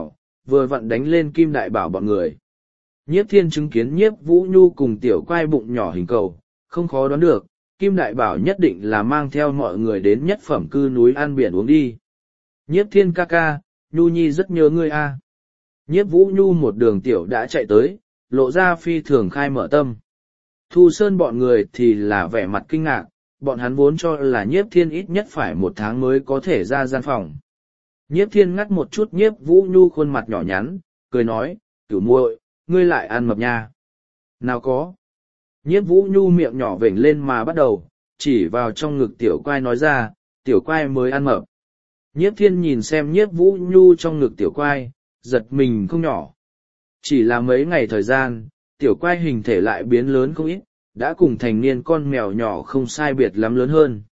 vừa vặn đánh lên Kim Đại Bảo bọn người. Nhiếp Thiên chứng kiến Nhiếp Vũ Nhu cùng tiểu quai bụng nhỏ hình cầu, không khó đoán được, Kim Đại Bảo nhất định là mang theo mọi người đến nhất phẩm cư núi ăn biển uống đi. Nhiếp Thiên ca ca, Nhu Nhi rất nhớ ngươi a. Nhiếp Vũ Nhu một đường tiểu đã chạy tới, lộ ra phi thường khai mở tâm. Thu Sơn bọn người thì là vẻ mặt kinh ngạc, bọn hắn vốn cho là Nhiếp Thiên ít nhất phải một tháng mới có thể ra gian phòng. Nhiếp Thiên ngắt một chút Nhiếp Vũ Nhu khuôn mặt nhỏ nhắn, cười nói, cửu muội, ngươi lại ăn mập nha. Nào có. Nhiếp Vũ Nhu miệng nhỏ vểnh lên mà bắt đầu, chỉ vào trong ngực tiểu quai nói ra, tiểu quai mới ăn mập. Nhiếp Thiên nhìn xem Nhiếp Vũ Nhu trong ngực tiểu quai, giật mình không nhỏ. Chỉ là mấy ngày thời gian, tiểu quai hình thể lại biến lớn không ít, đã cùng thành niên con mèo nhỏ không sai biệt lắm lớn hơn.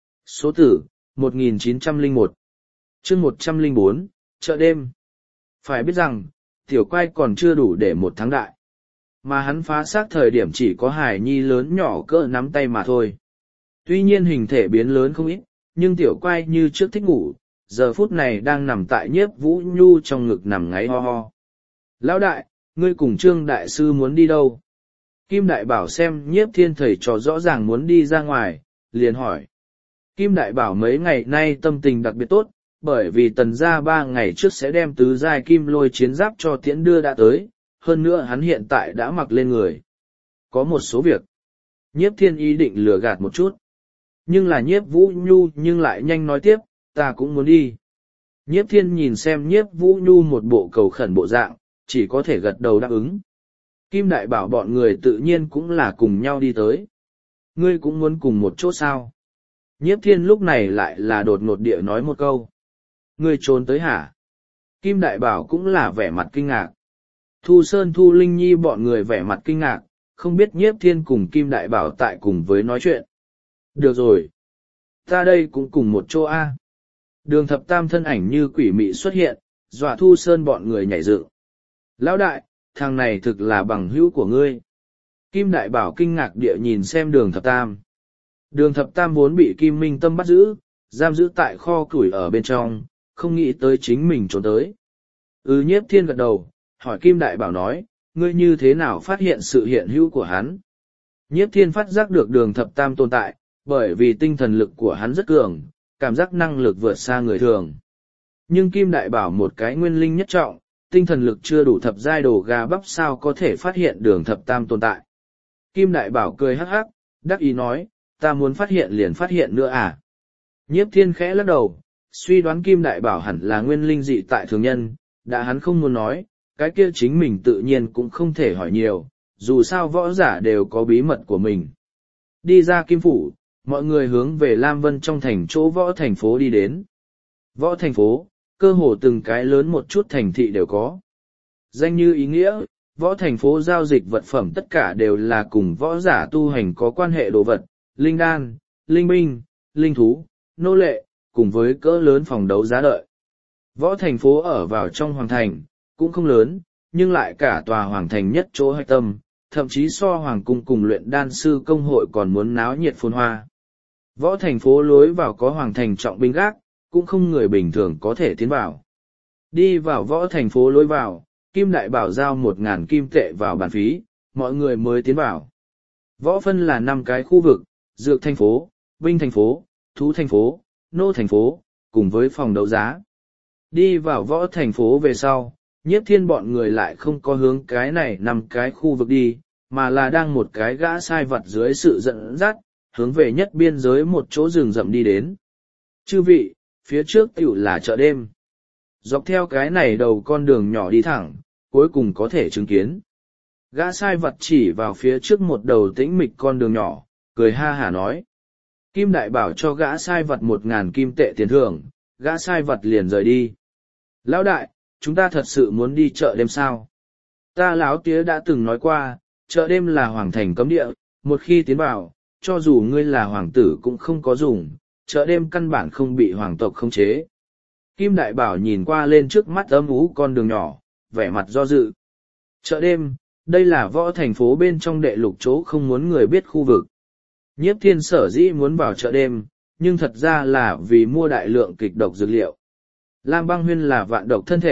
Số tử, một nghìn chín trăm lẻ một. Chương một trăm lẻ bốn, chợ đêm. Phải biết rằng, tiểu quai còn chưa đủ để một tháng đại. Mà hắn phá xác thời điểm chỉ có hài nhi lớn nhỏ cỡ nắm tay mà thôi. Tuy nhiên hình thể biến lớn không ít, nhưng tiểu quai như trước thích ngủ, giờ phút này đang nằm tại Nhiếp Vũ Nhu trong ngực nằm ngáy ho ho. Lão đại, ngươi cùng Trương đại sư muốn đi đâu? Kim Đại Bảo xem Nhiếp Thiên thầy trò rõ ràng muốn đi ra ngoài, liền hỏi. Kim Đại Bảo mấy ngày nay tâm tình đặc biệt tốt, bởi vì tần gia ba ngày trước sẽ đem tứ giai kim lôi chiến giáp cho tiễn đưa đã tới, hơn nữa hắn hiện tại đã mặc lên người. Có một số việc, Nhiếp Thiên ý định lừa gạt một chút. Nhưng là Nhiếp Vũ Nhu nhưng lại nhanh nói tiếp, ta cũng muốn đi. Nhiếp Thiên nhìn xem Nhiếp Vũ Nhu một bộ cầu khẩn bộ dạng, chỉ có thể gật đầu đáp ứng. Kim Đại Bảo bọn người tự nhiên cũng là cùng nhau đi tới. Ngươi cũng muốn cùng một chỗ sao? Nhiếp Thiên lúc này lại là đột ngột địa nói một câu. Ngươi trốn tới hả? Kim Đại Bảo cũng là vẻ mặt kinh ngạc. Thu Sơn Thu Linh Nhi bọn người vẻ mặt kinh ngạc, không biết Nhiếp Thiên cùng Kim Đại Bảo tại cùng với nói chuyện. Được rồi. Ta đây cũng cùng một chỗ A. Đường thập tam thân ảnh như quỷ mị xuất hiện, dọa Thu Sơn bọn người nhảy dựng. Lão đại, thằng này thực là bằng hữu của ngươi. Kim Đại Bảo kinh ngạc địa nhìn xem đường thập tam. Đường thập tam vốn bị Kim Minh Tâm bắt giữ, giam giữ tại kho củi ở bên trong, không nghĩ tới chính mình trốn tới. Ừ Nhiếp Thiên gật đầu, hỏi Kim Đại Bảo nói, ngươi như thế nào phát hiện sự hiện hữu của hắn? Nhiếp Thiên phát giác được đường thập tam tồn tại, bởi vì tinh thần lực của hắn rất cường, cảm giác năng lực vượt xa người thường. Nhưng Kim Đại Bảo một cái nguyên linh nhất trọng, tinh thần lực chưa đủ thập giai đồ gà bắp sao có thể phát hiện đường thập tam tồn tại. Kim Đại Bảo cười hắc hắc, đắc ý nói, ta muốn phát hiện liền phát hiện nữa à. Nhiếp Thiên khẽ lắc đầu, suy đoán Kim Đại Bảo hẳn là nguyên linh dị tại thường nhân, đã hắn không muốn nói, cái kia chính mình tự nhiên cũng không thể hỏi nhiều, dù sao võ giả đều có bí mật của mình. Đi ra Kim Phủ, mọi người hướng về Lam Vân trong thành chỗ võ thành phố đi đến. Võ thành phố, cơ hồ từng cái lớn một chút thành thị đều có. Danh như ý nghĩa, võ thành phố giao dịch vật phẩm tất cả đều là cùng võ giả tu hành có quan hệ đồ vật, linh đan, linh binh, linh thú, nô lệ, cùng với cỡ lớn phòng đấu giá đợi. Võ thành phố ở vào trong hoàng thành, cũng không lớn, nhưng lại cả tòa hoàng thành nhất chỗ hạch tâm, thậm chí so hoàng cung cùng luyện đan sư công hội còn muốn náo nhiệt phồn hoa. Võ thành phố lối vào có hoàng thành trọng binh gác, cũng không người bình thường có thể tiến vào. Đi vào võ thành phố lối vào, Kim Đại Bảo giao một ngàn kim tệ vào bàn phí, mọi người mới tiến vào. Võ phân là năm cái khu vực, dược thành phố, binh thành phố, thú thành phố, nô thành phố, cùng với phòng đấu giá. Đi vào võ thành phố về sau, Nhiếp Thiên bọn người lại không có hướng cái này nằm cái khu vực đi, mà là đang một cái gã sai vật dưới sự dẫn dắt, hướng về nhất biên giới một chỗ rừng rậm đi đến. Chư vị, phía trước tiểu là chợ đêm. Dọc theo cái này đầu con đường nhỏ đi thẳng, cuối cùng có thể chứng kiến. Gã sai vật chỉ vào phía trước một đầu tĩnh mịch con đường nhỏ, cười ha hả nói. Kim Đại Bảo cho gã sai vật một ngàn kim tệ tiền thưởng, gã sai vật liền rời đi. Lão đại, chúng ta thật sự muốn đi chợ đêm sao? Ta láo tía đã từng nói qua, chợ đêm là hoàng thành cấm địa, một khi tiến vào, cho dù ngươi là hoàng tử cũng không có dùng, chợ đêm căn bản không bị hoàng tộc khống chế. Kim Đại Bảo nhìn qua lên trước mắt âm ú con đường nhỏ, vẻ mặt do dự. Chợ đêm, đây là võ thành phố bên trong đệ lục chỗ không muốn người biết khu vực. Nhiếp Thiên sở dĩ muốn vào chợ đêm, nhưng thật ra là vì mua đại lượng kịch độc dược liệu. Lam Băng Huyên là vạn độc thân thể,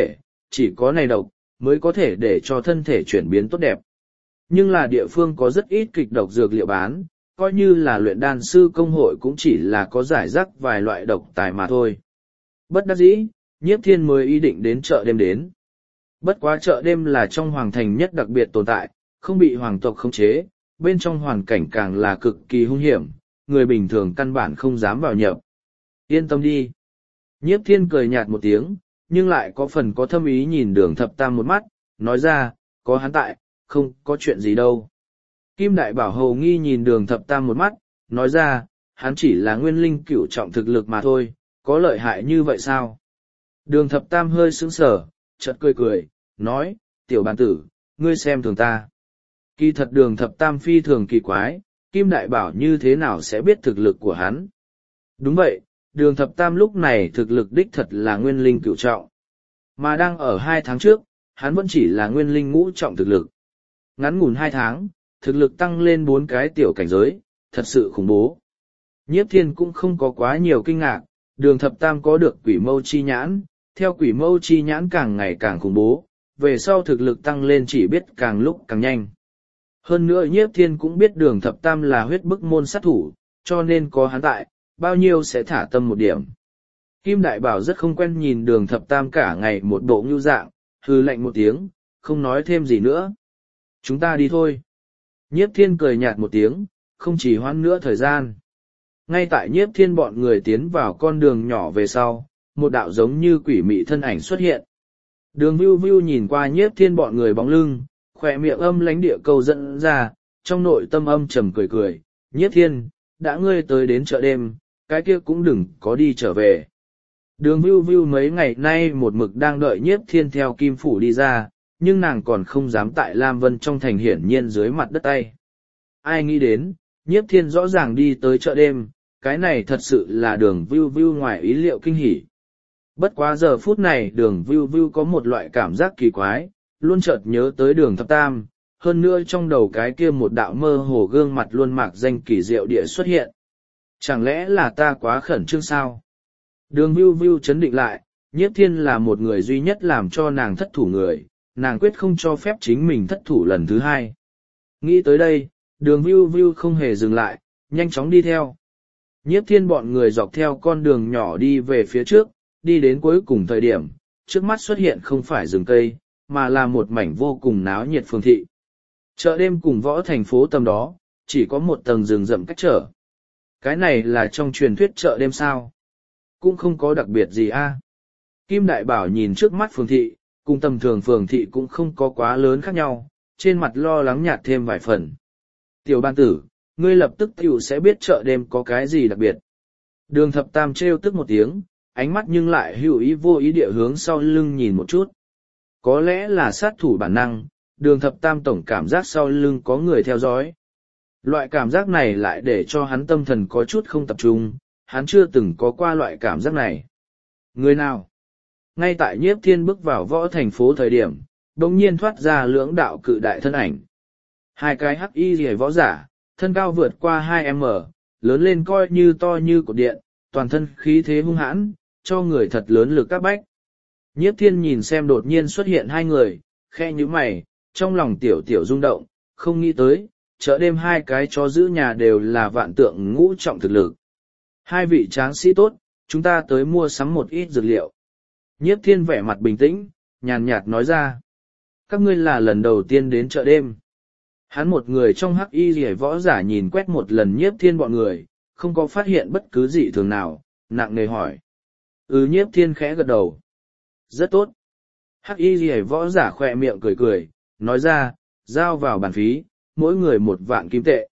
chỉ có này độc, mới có thể để cho thân thể chuyển biến tốt đẹp. Nhưng là địa phương có rất ít kịch độc dược liệu bán, coi như là luyện đan sư công hội cũng chỉ là có giải rác vài loại độc tài mà thôi. Bất đắc dĩ, Nhiếp Thiên mới ý định đến chợ đêm đến. Bất quá chợ đêm là trong hoàng thành nhất đặc biệt tồn tại, không bị hoàng tộc khống chế, bên trong hoàn cảnh càng là cực kỳ hung hiểm, người bình thường căn bản không dám vào nhập. Yên tâm đi. Nhiếp Thiên cười nhạt một tiếng, nhưng lại có phần có thâm ý nhìn Đường Thập Tam một mắt, nói ra, có hắn tại, không có chuyện gì đâu. Kim Đại Bảo hầu nghi nhìn Đường Thập Tam một mắt, nói ra, hắn chỉ là nguyên linh cửu trọng thực lực mà thôi, có lợi hại như vậy sao? Đường Thập Tam hơi sững sờ, chợt cười cười, nói, tiểu bàn tử, ngươi xem thường ta. Kỳ thật Đường Thập Tam phi thường kỳ quái, Kim Đại Bảo như thế nào sẽ biết thực lực của hắn? Đúng vậy, Đường Thập Tam lúc này thực lực đích thật là nguyên linh cửu trọng. Mà đang ở hai tháng trước, hắn vẫn chỉ là nguyên linh ngũ trọng thực lực. Ngắn ngủn hai tháng, thực lực tăng lên bốn cái tiểu cảnh giới, thật sự khủng bố. Nhiếp Thiên cũng không có quá nhiều kinh ngạc, Đường Thập Tam có được quỷ mâu chi nhãn, theo quỷ mâu chi nhãn càng ngày càng khủng bố, về sau thực lực tăng lên chỉ biết càng lúc càng nhanh. Hơn nữa Nhiếp Thiên cũng biết Đường Thập Tam là huyết bức môn sát thủ, cho nên có hắn tại, bao nhiêu sẽ thả tâm một điểm. Kim Đại Bảo rất không quen nhìn Đường Thập Tam cả ngày một bộ ngưu dạng, hừ lạnh một tiếng, không nói thêm gì nữa. Chúng ta đi thôi. Nhiếp Thiên cười nhạt một tiếng, không chỉ hoãn nữa thời gian. Ngay tại Nhiếp Thiên bọn người tiến vào con đường nhỏ về sau, một đạo giống như quỷ mị thân ảnh xuất hiện. Đường Vưu Vưu nhìn qua Nhiếp Thiên bọn người bóng lưng, khỏe miệng âm lánh địa câu dẫn ra, trong nội tâm âm trầm cười cười, Nhiếp Thiên, đã ngươi tới đến chợ đêm, cái kia cũng đừng có đi trở về. Đường Vưu Vưu mấy ngày nay một mực đang đợi Nhiếp Thiên theo Kim Phủ đi ra, nhưng nàng còn không dám tại Lam Vân trong thành hiển nhiên dưới mặt đất tay. Ai nghĩ đến, Nhiếp Thiên rõ ràng đi tới chợ đêm, cái này thật sự là Đường Vưu Vưu ngoài ý liệu kinh hỉ. Bất quá giờ phút này Đường Vưu Vưu có một loại cảm giác kỳ quái, luôn chợt nhớ tới Đường Thập Tam, hơn nữa trong đầu cái kia một đạo mơ hồ gương mặt luôn mạc danh kỳ diệu địa xuất hiện. Chẳng lẽ là ta quá khẩn trương sao? Đường Vưu Vưu chấn định lại, Nhiếp Thiên là một người duy nhất làm cho nàng thất thủ người, nàng quyết không cho phép chính mình thất thủ lần thứ hai. Nghĩ tới đây, Đường Vưu Vưu không hề dừng lại, nhanh chóng đi theo. Nhiếp Thiên bọn người dọc theo con đường nhỏ đi về phía trước, đi đến cuối cùng thời điểm, trước mắt xuất hiện không phải rừng cây, mà là một mảnh vô cùng náo nhiệt phường thị. Chợ đêm cùng võ thành phố tầm đó, chỉ có một tầng rừng rậm cách trở. Cái này là trong truyền thuyết chợ đêm sao? Cũng không có đặc biệt gì a. Kim Đại Bảo nhìn trước mắt phường thị, cùng tầm thường phường thị cũng không có quá lớn khác nhau, trên mặt lo lắng nhạt thêm vài phần. Tiểu ban tử, ngươi lập tức tiểu sẽ biết chợ đêm có cái gì đặc biệt. Đường Thập Tam trêu tức một tiếng, ánh mắt nhưng lại hữu ý vô ý địa hướng sau lưng nhìn một chút. Có lẽ là sát thủ bản năng, Đường Thập Tam tổng cảm giác sau lưng có người theo dõi. Loại cảm giác này lại để cho hắn tâm thần có chút không tập trung, hắn chưa từng có qua loại cảm giác này. Người nào? Ngay tại Nhiếp Thiên bước vào võ thành phố thời điểm, đồng nhiên thoát ra lưỡng đạo cự đại thân ảnh. Hai cái hắc y rìa võ giả, thân cao vượt qua hai mét, lớn lên coi như to như cột điện, toàn thân khí thế hung hãn, cho người thật lớn lực các bách. Nhiếp Thiên nhìn xem đột nhiên xuất hiện hai người, khe như mày, trong lòng tiểu tiểu rung động, không nghĩ tới, chợ đêm hai cái chó giữ nhà đều là vạn tượng ngũ trọng thực lực. Hai vị tráng sĩ tốt, chúng ta tới mua sắm một ít dược liệu. Nhiếp Thiên vẻ mặt bình tĩnh, nhàn nhạt nói ra. Các ngươi là lần đầu tiên đến chợ đêm. Hắn một người trong hắc y rìa võ giả nhìn quét một lần Nhiếp Thiên bọn người, không có phát hiện bất cứ gì thường nào, nặng nề hỏi. Ừ, Nhiếp Thiên khẽ gật đầu. Rất tốt. Hắc y rìa võ giả khỏe miệng cười cười, nói ra, giao vào bàn phí, mỗi người một vạn kim tệ.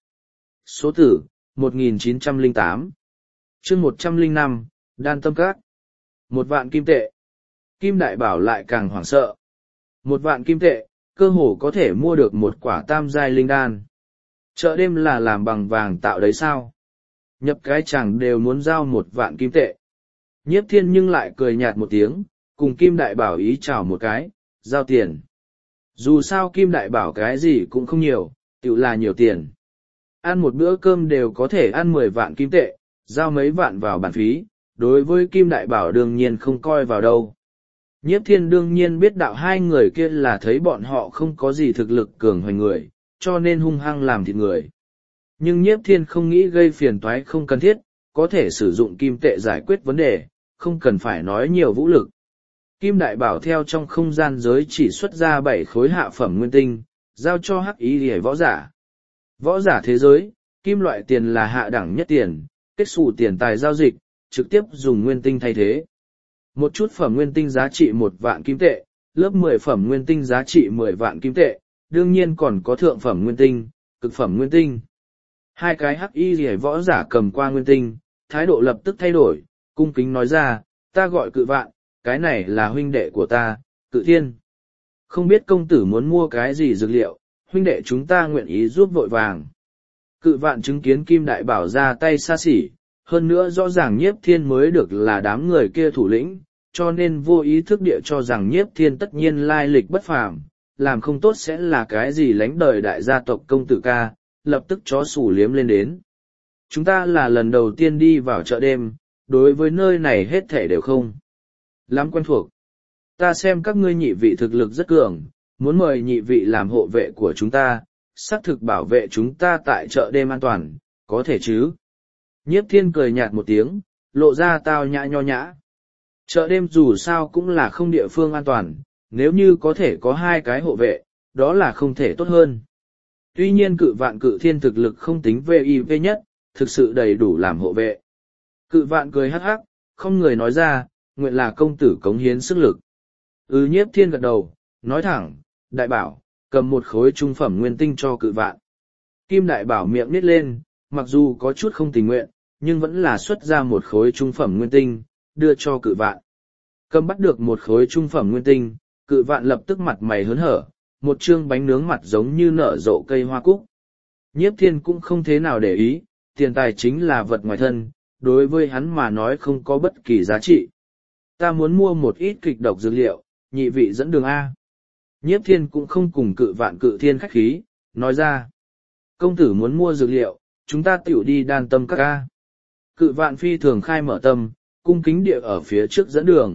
Số tử, một nghìn chín trăm lẻ tám. Chương một trăm lẻ năm, Đan Tâm Các. Một vạn kim tệ. Kim Đại Bảo lại càng hoảng sợ. Một vạn kim tệ, cơ hồ có thể mua được một quả tam giai linh đan. Chợ đêm là làm bằng vàng tạo đấy sao? Nhập cái chẳng đều muốn giao một vạn kim tệ. Nhiếp Thiên nhưng lại cười nhạt một tiếng, cùng Kim Đại Bảo ý chào một cái, giao tiền. Dù sao Kim Đại Bảo cái gì cũng không nhiều, tự là nhiều tiền. Ăn một bữa cơm đều có thể ăn mười vạn kim tệ, giao mấy vạn vào bản phí, đối với Kim Đại Bảo đương nhiên không coi vào đâu. Nhiếp thiên đương nhiên biết đạo hai người kia là thấy bọn họ không có gì thực lực cường hoành người, cho nên hung hăng làm thịt người. Nhưng nhiếp thiên không nghĩ gây phiền toái không cần thiết, có thể sử dụng kim tệ giải quyết vấn đề, không cần phải nói nhiều vũ lực. Kim đại bảo theo trong không gian giới chỉ xuất ra bảy khối hạ phẩm nguyên tinh, giao cho hắc ý hề võ giả. Võ giả thế giới, kim loại tiền là hạ đẳng nhất tiền, kết xù tiền tài giao dịch, trực tiếp dùng nguyên tinh thay thế. Một chút phẩm nguyên tinh giá trị một vạn kim tệ, lớp mười phẩm nguyên tinh giá trị mười vạn kim tệ, đương nhiên còn có thượng phẩm nguyên tinh, cực phẩm nguyên tinh. Hai cái hắc y rỉa võ giả cầm qua nguyên tinh, thái độ lập tức thay đổi, cung kính nói ra, ta gọi cự vạn, cái này là huynh đệ của ta, cự thiên. Không biết công tử muốn mua cái gì dược liệu, huynh đệ chúng ta nguyện ý giúp vội vàng. Cự vạn chứng kiến kim đại bảo ra tay xa xỉ, hơn nữa rõ ràng nhiếp thiên mới được là đám người kia thủ lĩnh, cho nên vô ý thức địa cho rằng nhiếp thiên tất nhiên lai lịch bất phàm, làm không tốt sẽ là cái gì lánh đời đại gia tộc công tử ca, lập tức chó sủ liếm lên đến. Chúng ta là lần đầu tiên đi vào chợ đêm, đối với nơi này hết thể đều không lắm quen thuộc. Ta xem các ngươi nhị vị thực lực rất cường, muốn mời nhị vị làm hộ vệ của chúng ta, xác thực bảo vệ chúng ta tại chợ đêm an toàn, có thể chứ? Nhiếp thiên cười nhạt một tiếng, lộ ra tao nhã nho nhã. Chợ đêm dù sao cũng là không địa phương an toàn, nếu như có thể có hai cái hộ vệ, đó là không thể tốt hơn. Tuy nhiên cự vạn cự thiên thực lực không tính vê i vê nhất, thực sự đầy đủ làm hộ vệ. Cự vạn cười hắc hắc, không người nói ra, nguyện là công tử cống hiến sức lực. Ừ nhiếp thiên gật đầu, nói thẳng, đại bảo, cầm một khối trung phẩm nguyên tinh cho cự vạn. Kim đại bảo miệng nít lên, mặc dù có chút không tình nguyện, nhưng vẫn là xuất ra một khối trung phẩm nguyên tinh, đưa cho cự vạn. Cầm bắt được một khối trung phẩm nguyên tinh, cự vạn lập tức mặt mày hớn hở, một chương bánh nướng mặt giống như nở rộ cây hoa cúc. Nhiếp thiên cũng không thế nào để ý, tiền tài chính là vật ngoài thân, đối với hắn mà nói không có bất kỳ giá trị. Ta muốn mua một ít kịch độc dược liệu, nhị vị dẫn đường A. Nhiếp thiên cũng không cùng cự vạn cự thiên khách khí, nói ra. Công tử muốn mua dược liệu, chúng ta tiểu đi đan tâm các A. Cự vạn phi thường khai mở tâm, cung kính địa ở phía trước dẫn đường.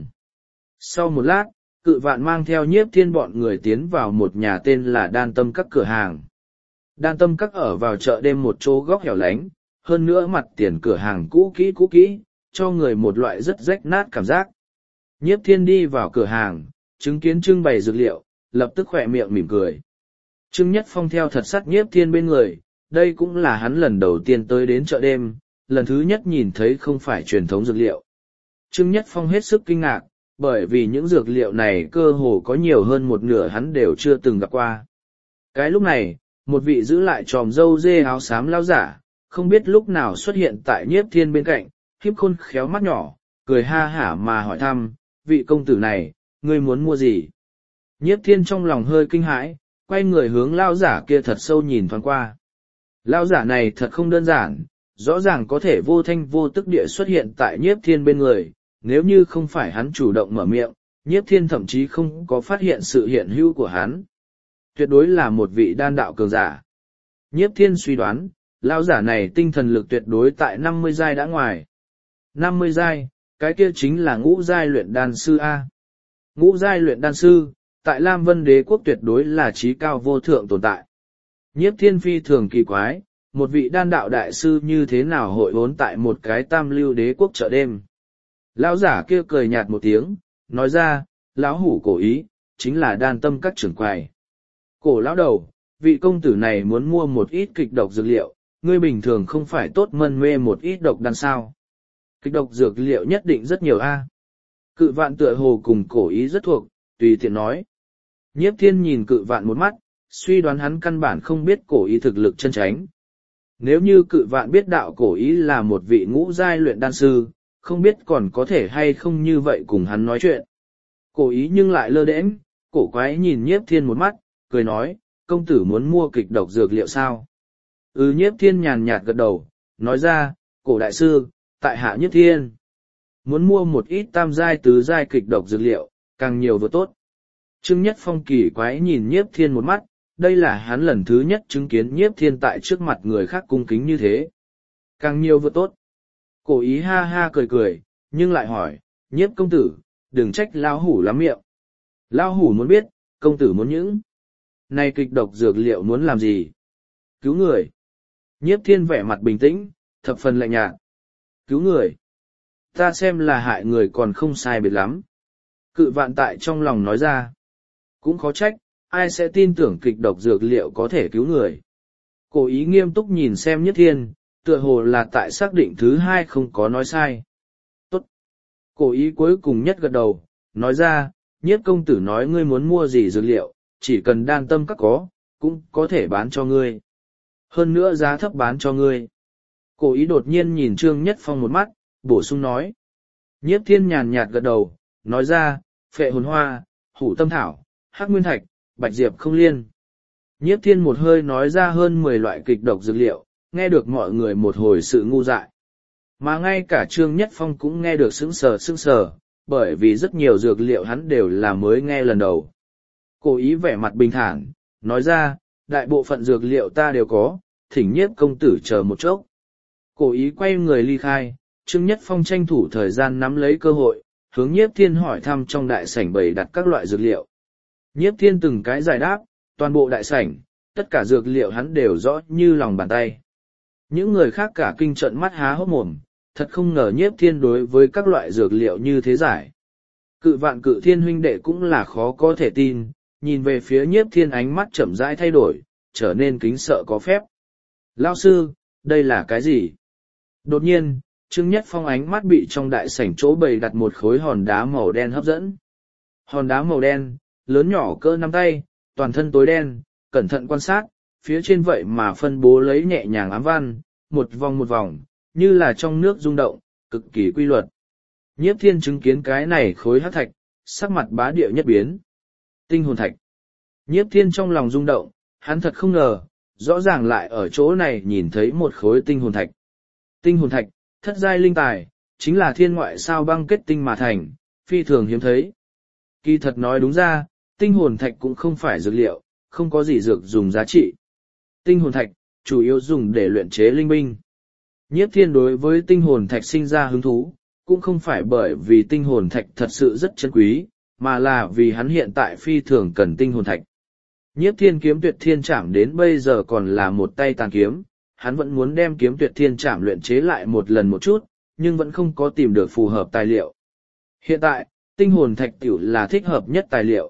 Sau một lát, cự vạn mang theo nhiếp thiên bọn người tiến vào một nhà tên là đan tâm các cửa hàng. Đan tâm các ở vào chợ đêm một chỗ góc hẻo lánh, hơn nữa mặt tiền cửa hàng cũ kỹ cũ kỹ, cho người một loại rất rách nát cảm giác. Nhiếp thiên đi vào cửa hàng, chứng kiến trưng bày dược liệu, lập tức khỏe miệng mỉm cười. Trương Nhất Phong theo thật sát nhiếp thiên bên người, đây cũng là hắn lần đầu tiên tới đến chợ đêm, lần thứ nhất nhìn thấy không phải truyền thống dược liệu. Trương Nhất Phong hết sức kinh ngạc, bởi vì những dược liệu này cơ hồ có nhiều hơn một nửa hắn đều chưa từng gặp qua. Cái lúc này, một vị giữ lại tròm râu dê áo xám lao giả, không biết lúc nào xuất hiện tại nhiếp thiên bên cạnh, khiếp khôn khéo mắt nhỏ, cười ha hả mà hỏi thăm, vị công tử này, ngươi muốn mua gì? Nhiếp thiên trong lòng hơi kinh hãi, quay người hướng lao giả kia thật sâu nhìn thoáng qua. Lao giả này thật không đơn giản, rõ ràng có thể vô thanh vô tức địa xuất hiện tại nhiếp thiên bên người, nếu như không phải hắn chủ động mở miệng, nhiếp thiên thậm chí không có phát hiện sự hiện hữu của hắn. Tuyệt đối là một vị đan đạo cường giả. Nhiếp thiên suy đoán, lao giả này tinh thần lực tuyệt đối tại năm mươi giai đã ngoài. năm mươi giai, cái kia chính là ngũ giai luyện đan sư A. Ngũ giai luyện đan sư, tại Lam Vân Đế quốc tuyệt đối là trí cao vô thượng tồn tại. Nhiếp thiên phi thường kỳ quái, một vị đan đạo đại sư như thế nào hội vốn tại một cái tam lưu đế quốc chợ đêm. Lão giả kia cười nhạt một tiếng, nói ra, lão hủ cổ ý, chính là đan tâm các trưởng quầy. Cổ lão đầu, vị công tử này muốn mua một ít kịch độc dược liệu, ngươi bình thường không phải tốt mân mê một ít độc đan sao. Kịch độc dược liệu nhất định rất nhiều a. Cự vạn tựa hồ cùng cổ ý rất thuộc, tùy tiện nói. Nhiếp thiên nhìn cự vạn một mắt, suy đoán hắn căn bản không biết cổ ý thực lực chân chánh. Nếu như cự vạn biết đạo cổ ý là một vị ngũ giai luyện đan sư, không biết còn có thể hay không như vậy cùng hắn nói chuyện. Cổ ý nhưng lại lơ đễnh, cổ quái nhìn nhiếp thiên một mắt, cười nói, công tử muốn mua kịch độc dược liệu sao? Ừ nhiếp thiên nhàn nhạt gật đầu, nói ra, cổ đại sư, tại hạ nhiếp thiên. Muốn mua một ít tam giai tứ giai kịch độc dược liệu, càng nhiều vừa tốt. Trương Nhất Phong kỳ quái nhìn nhiếp thiên một mắt, đây là hắn lần thứ nhất chứng kiến nhiếp thiên tại trước mặt người khác cung kính như thế. Càng nhiều vừa tốt. Cổ ý ha ha cười cười, nhưng lại hỏi, nhiếp công tử, đừng trách lao hủ lắm miệng. Lao hủ muốn biết, công tử muốn những. Này kịch độc dược liệu muốn làm gì? Cứu người. Nhiếp thiên vẻ mặt bình tĩnh, thập phần lạnh nhạt. Cứu người. Ta xem là hại người còn không sai biệt lắm. Cự vạn tại trong lòng nói ra. Cũng khó trách, ai sẽ tin tưởng kịch độc dược liệu có thể cứu người. Cố ý nghiêm túc nhìn xem Nhiếp thiên, tựa hồ là tại xác định thứ hai không có nói sai. Tốt. Cố ý cuối cùng nhất gật đầu, nói ra, Nhiếp công tử nói ngươi muốn mua gì dược liệu, chỉ cần đan tâm các có, cũng có thể bán cho ngươi. Hơn nữa giá thấp bán cho ngươi. Cố ý đột nhiên nhìn Trương Nhất Phong một mắt, bổ sung nói. Nhiếp thiên nhàn nhạt gật đầu, nói ra, phệ hồn hoa, hủ tâm thảo, hắc nguyên thạch, bạch diệp không liên. Nhiếp thiên một hơi nói ra hơn mười loại kịch độc dược liệu, nghe được mọi người một hồi sự ngu dại. Mà ngay cả Trương Nhất Phong cũng nghe được sững sờ sững sờ, bởi vì rất nhiều dược liệu hắn đều là mới nghe lần đầu. Cố ý vẻ mặt bình thản, nói ra, đại bộ phận dược liệu ta đều có, thỉnh Nhiếp công tử chờ một chốc. Cố ý quay người ly khai, Trương Nhất Phong tranh thủ thời gian nắm lấy cơ hội, hướng Nhiếp thiên hỏi thăm trong đại sảnh bày đặt các loại dược liệu. Nhiếp thiên từng cái giải đáp, toàn bộ đại sảnh, tất cả dược liệu hắn đều rõ như lòng bàn tay. Những người khác cả kinh trận mắt há hốc mồm, thật không ngờ Nhiếp thiên đối với các loại dược liệu như thế giải. Cự vạn cự thiên huynh đệ cũng là khó có thể tin, nhìn về phía Nhiếp thiên ánh mắt chậm rãi thay đổi, trở nên kính sợ có phép. Lao sư, đây là cái gì? Đột nhiên, Trương Nhất Phong ánh mắt bị trong đại sảnh chỗ bày đặt một khối hòn đá màu đen hấp dẫn. Hòn đá màu đen, lớn nhỏ cỡ nắm tay, toàn thân tối đen, cẩn thận quan sát, phía trên vậy mà phân bố lấy nhẹ nhàng ám văn, một vòng một vòng, như là trong nước rung động, cực kỳ quy luật. Nhiếp thiên chứng kiến cái này khối hắc thạch, sắc mặt bá địa nhất biến. Tinh hồn thạch. Nhiếp thiên trong lòng rung động, hắn thật không ngờ, rõ ràng lại ở chỗ này nhìn thấy một khối tinh hồn thạch. Tinh hồn thạch, thất giai linh tài, chính là thiên ngoại sao băng kết tinh mà thành, phi thường hiếm thấy. Kỳ thật nói đúng ra, tinh hồn thạch cũng không phải dược liệu, không có gì dược dùng giá trị. Tinh hồn thạch, chủ yếu dùng để luyện chế linh binh. Nhiếp thiên đối với tinh hồn thạch sinh ra hứng thú, cũng không phải bởi vì tinh hồn thạch thật sự rất chân quý, mà là vì hắn hiện tại phi thường cần tinh hồn thạch. Nhiếp thiên kiếm tuyệt thiên trảm đến bây giờ còn là một tay tàn kiếm, hắn vẫn muốn đem kiếm tuyệt thiên trảm luyện chế lại một lần một chút, nhưng vẫn không có tìm được phù hợp tài liệu. Hiện tại, tinh hồn thạch tiểu là thích hợp nhất tài liệu.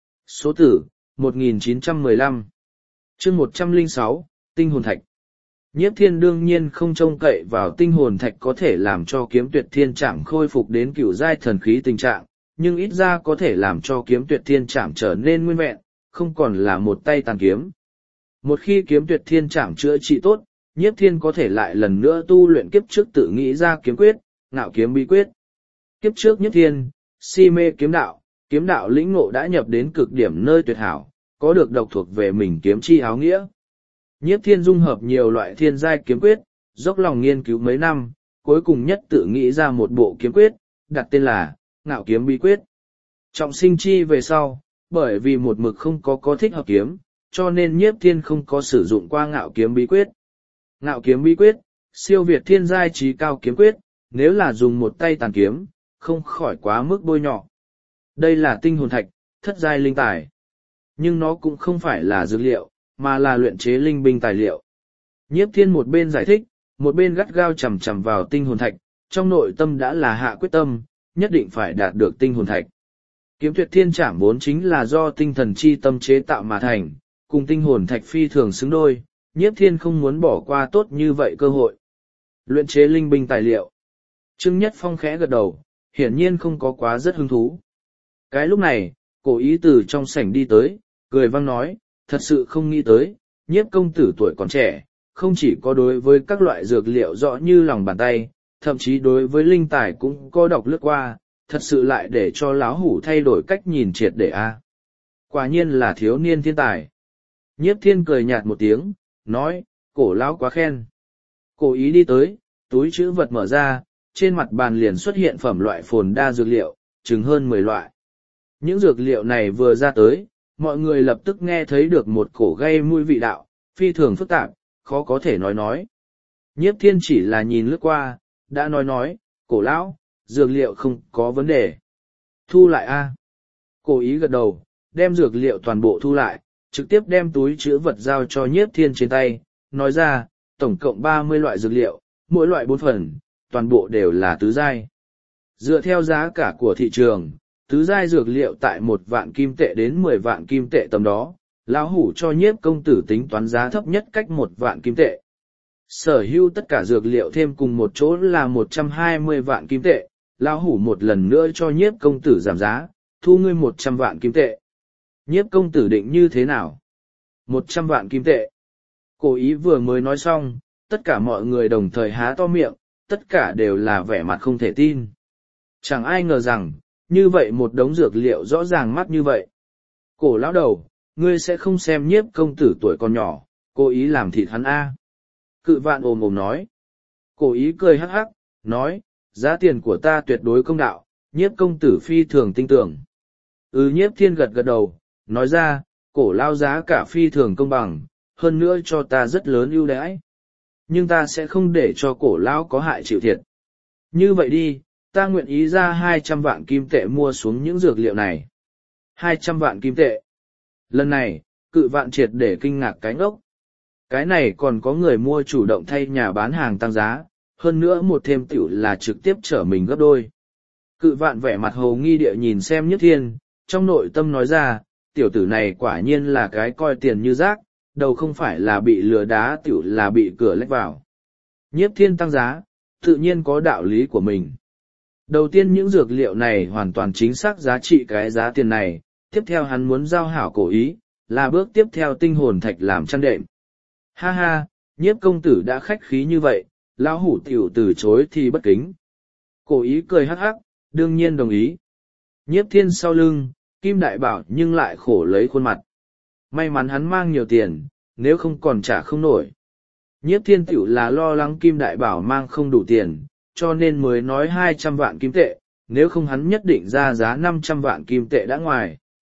Số tử, một nghìn chín trăm mười lăm. Chương một trăm lẻ sáu, tinh hồn thạch. Nhiếp thiên đương nhiên không trông cậy vào tinh hồn thạch có thể làm cho kiếm tuyệt thiên trảm khôi phục đến cửu giai thần khí tình trạng, nhưng ít ra có thể làm cho kiếm tuyệt thiên trảm trở nên nguyên vẹn, không còn là một tay tàn kiếm. Một khi kiếm tuyệt thiên trảm chữa trị tốt, Nhiếp thiên có thể lại lần nữa tu luyện kiếp trước tự nghĩ ra kiếm quyết, ngạo kiếm bí quyết. Kiếp trước Nhiếp thiên, si mê kiếm đạo, kiếm đạo lĩnh ngộ đã nhập đến cực điểm nơi tuyệt hảo, có được độc thuộc về mình kiếm chi áo nghĩa. Nhiếp thiên dung hợp nhiều loại thiên giai kiếm quyết, dốc lòng nghiên cứu mấy năm, cuối cùng nhất tự nghĩ ra một bộ kiếm quyết, đặt tên là ngạo kiếm bí quyết. Trọng sinh chi về sau, bởi vì một mực không có có thích hợp kiếm, cho nên Nhiếp thiên không có sử dụng qua ngạo kiếm bí quyết. Ngạo kiếm bí quyết, siêu việt thiên giai trí cao kiếm quyết, nếu là dùng một tay tàn kiếm, không khỏi quá mức bôi nhọ. Đây là tinh hồn thạch, thất giai linh tài. Nhưng nó cũng không phải là dược liệu, mà là luyện chế linh binh tài liệu. Nhiếp thiên một bên giải thích, một bên gắt gao chầm chầm vào tinh hồn thạch, trong nội tâm đã là hạ quyết tâm, nhất định phải đạt được tinh hồn thạch. Kiếm tuyệt thiên trảm vốn chính là do tinh thần chi tâm chế tạo mà thành, cùng tinh hồn thạch phi thường xứng đôi, Nhiếp thiên không muốn bỏ qua tốt như vậy cơ hội. Luyện chế linh binh tài liệu. Trương Nhất Phong khẽ gật đầu, hiển nhiên không có quá rất hứng thú. Cái lúc này, Cổ ý từ trong sảnh đi tới, cười vang nói, thật sự không nghĩ tới, Nhiếp công tử tuổi còn trẻ, không chỉ có đối với các loại dược liệu rõ như lòng bàn tay, thậm chí đối với linh tài cũng có đọc lướt qua, thật sự lại để cho láo hủ thay đổi cách nhìn triệt để a. Quả nhiên là thiếu niên thiên tài. Nhiếp thiên cười nhạt một tiếng, nói, cổ lão quá khen. Cổ ý đi tới, túi chữ vật mở ra, trên mặt bàn liền xuất hiện phẩm loại phồn đa dược liệu, chừng hơn mười loại. Những dược liệu này vừa ra tới, mọi người lập tức nghe thấy được một cổ gây mùi vị đạo, phi thường phức tạp, khó có thể nói nói. Nhiếp thiên chỉ là nhìn lướt qua, đã nói nói, cổ lão, dược liệu không có vấn đề. Thu lại a. Cổ ý gật đầu, đem dược liệu toàn bộ thu lại, trực tiếp đem túi chứa vật giao cho nhiếp thiên trên tay, nói ra, tổng cộng ba mươi loại dược liệu, mỗi loại bốn phần, toàn bộ đều là tứ giai. Dựa theo giá cả của thị trường, tứ giai dược liệu tại một vạn kim tệ đến mười vạn kim tệ tầm đó, lão hủ cho nhiếp công tử tính toán giá thấp nhất cách một vạn kim tệ. Sở hữu tất cả dược liệu thêm cùng một chỗ là một trăm hai mươi vạn kim tệ, lão hủ một lần nữa cho nhiếp công tử giảm giá, thu ngươi một trăm vạn kim tệ. Nhiếp công tử định như thế nào? Một trăm vạn kim tệ. Cố ý vừa mới nói xong, tất cả mọi người đồng thời há to miệng, tất cả đều là vẻ mặt không thể tin. Chẳng ai ngờ rằng, như vậy một đống dược liệu rõ ràng mắt như vậy. Cổ lão đầu, ngươi sẽ không xem nhiếp công tử tuổi còn nhỏ, cố ý làm thịt hắn a. Cự vạn ồm ồm nói. Cố ý cười hắc hắc, nói, giá tiền của ta tuyệt đối công đạo, nhiếp công tử phi thường tin tưởng. Ừ nhiếp thiên gật gật đầu, nói ra, cổ lao giá cả phi thường công bằng, hơn nữa cho ta rất lớn ưu đãi. Nhưng ta sẽ không để cho cổ lão có hại chịu thiệt. Như vậy đi, ta nguyện ý ra hai trăm vạn kim tệ mua xuống những dược liệu này. Hai trăm vạn kim tệ. Lần này, cự vạn triệt để kinh ngạc cái ngốc. Cái này còn có người mua chủ động thay nhà bán hàng tăng giá, hơn nữa một thêm tiểu là trực tiếp trở mình gấp đôi. Cự vạn vẻ mặt hồ nghi địa nhìn xem Nhất Thiên, trong nội tâm nói ra, tiểu tử này quả nhiên là cái coi tiền như rác, đầu không phải là bị lừa đá tiểu là bị cửa lách vào. Nhiếp Thiên tăng giá, tự nhiên có đạo lý của mình. Đầu tiên những dược liệu này hoàn toàn chính xác giá trị cái giá tiền này, tiếp theo hắn muốn giao hảo cổ ý, là bước tiếp theo tinh hồn thạch làm chăn đệm. Ha ha, nhiếp công tử đã khách khí như vậy, lão hủ tiểu từ chối thì bất kính. Cổ ý cười hắc hắc, đương nhiên đồng ý. Nhiếp Thiên sau lưng, Kim Đại Bảo nhưng lại khổ lấy khuôn mặt. May mắn hắn mang nhiều tiền, nếu không còn trả không nổi. Nhiếp Thiên tiểu là lo lắng Kim Đại Bảo mang không đủ tiền, cho nên mới nói hai trăm vạn kim tệ, nếu không hắn nhất định ra giá năm trăm vạn kim tệ đã ngoài.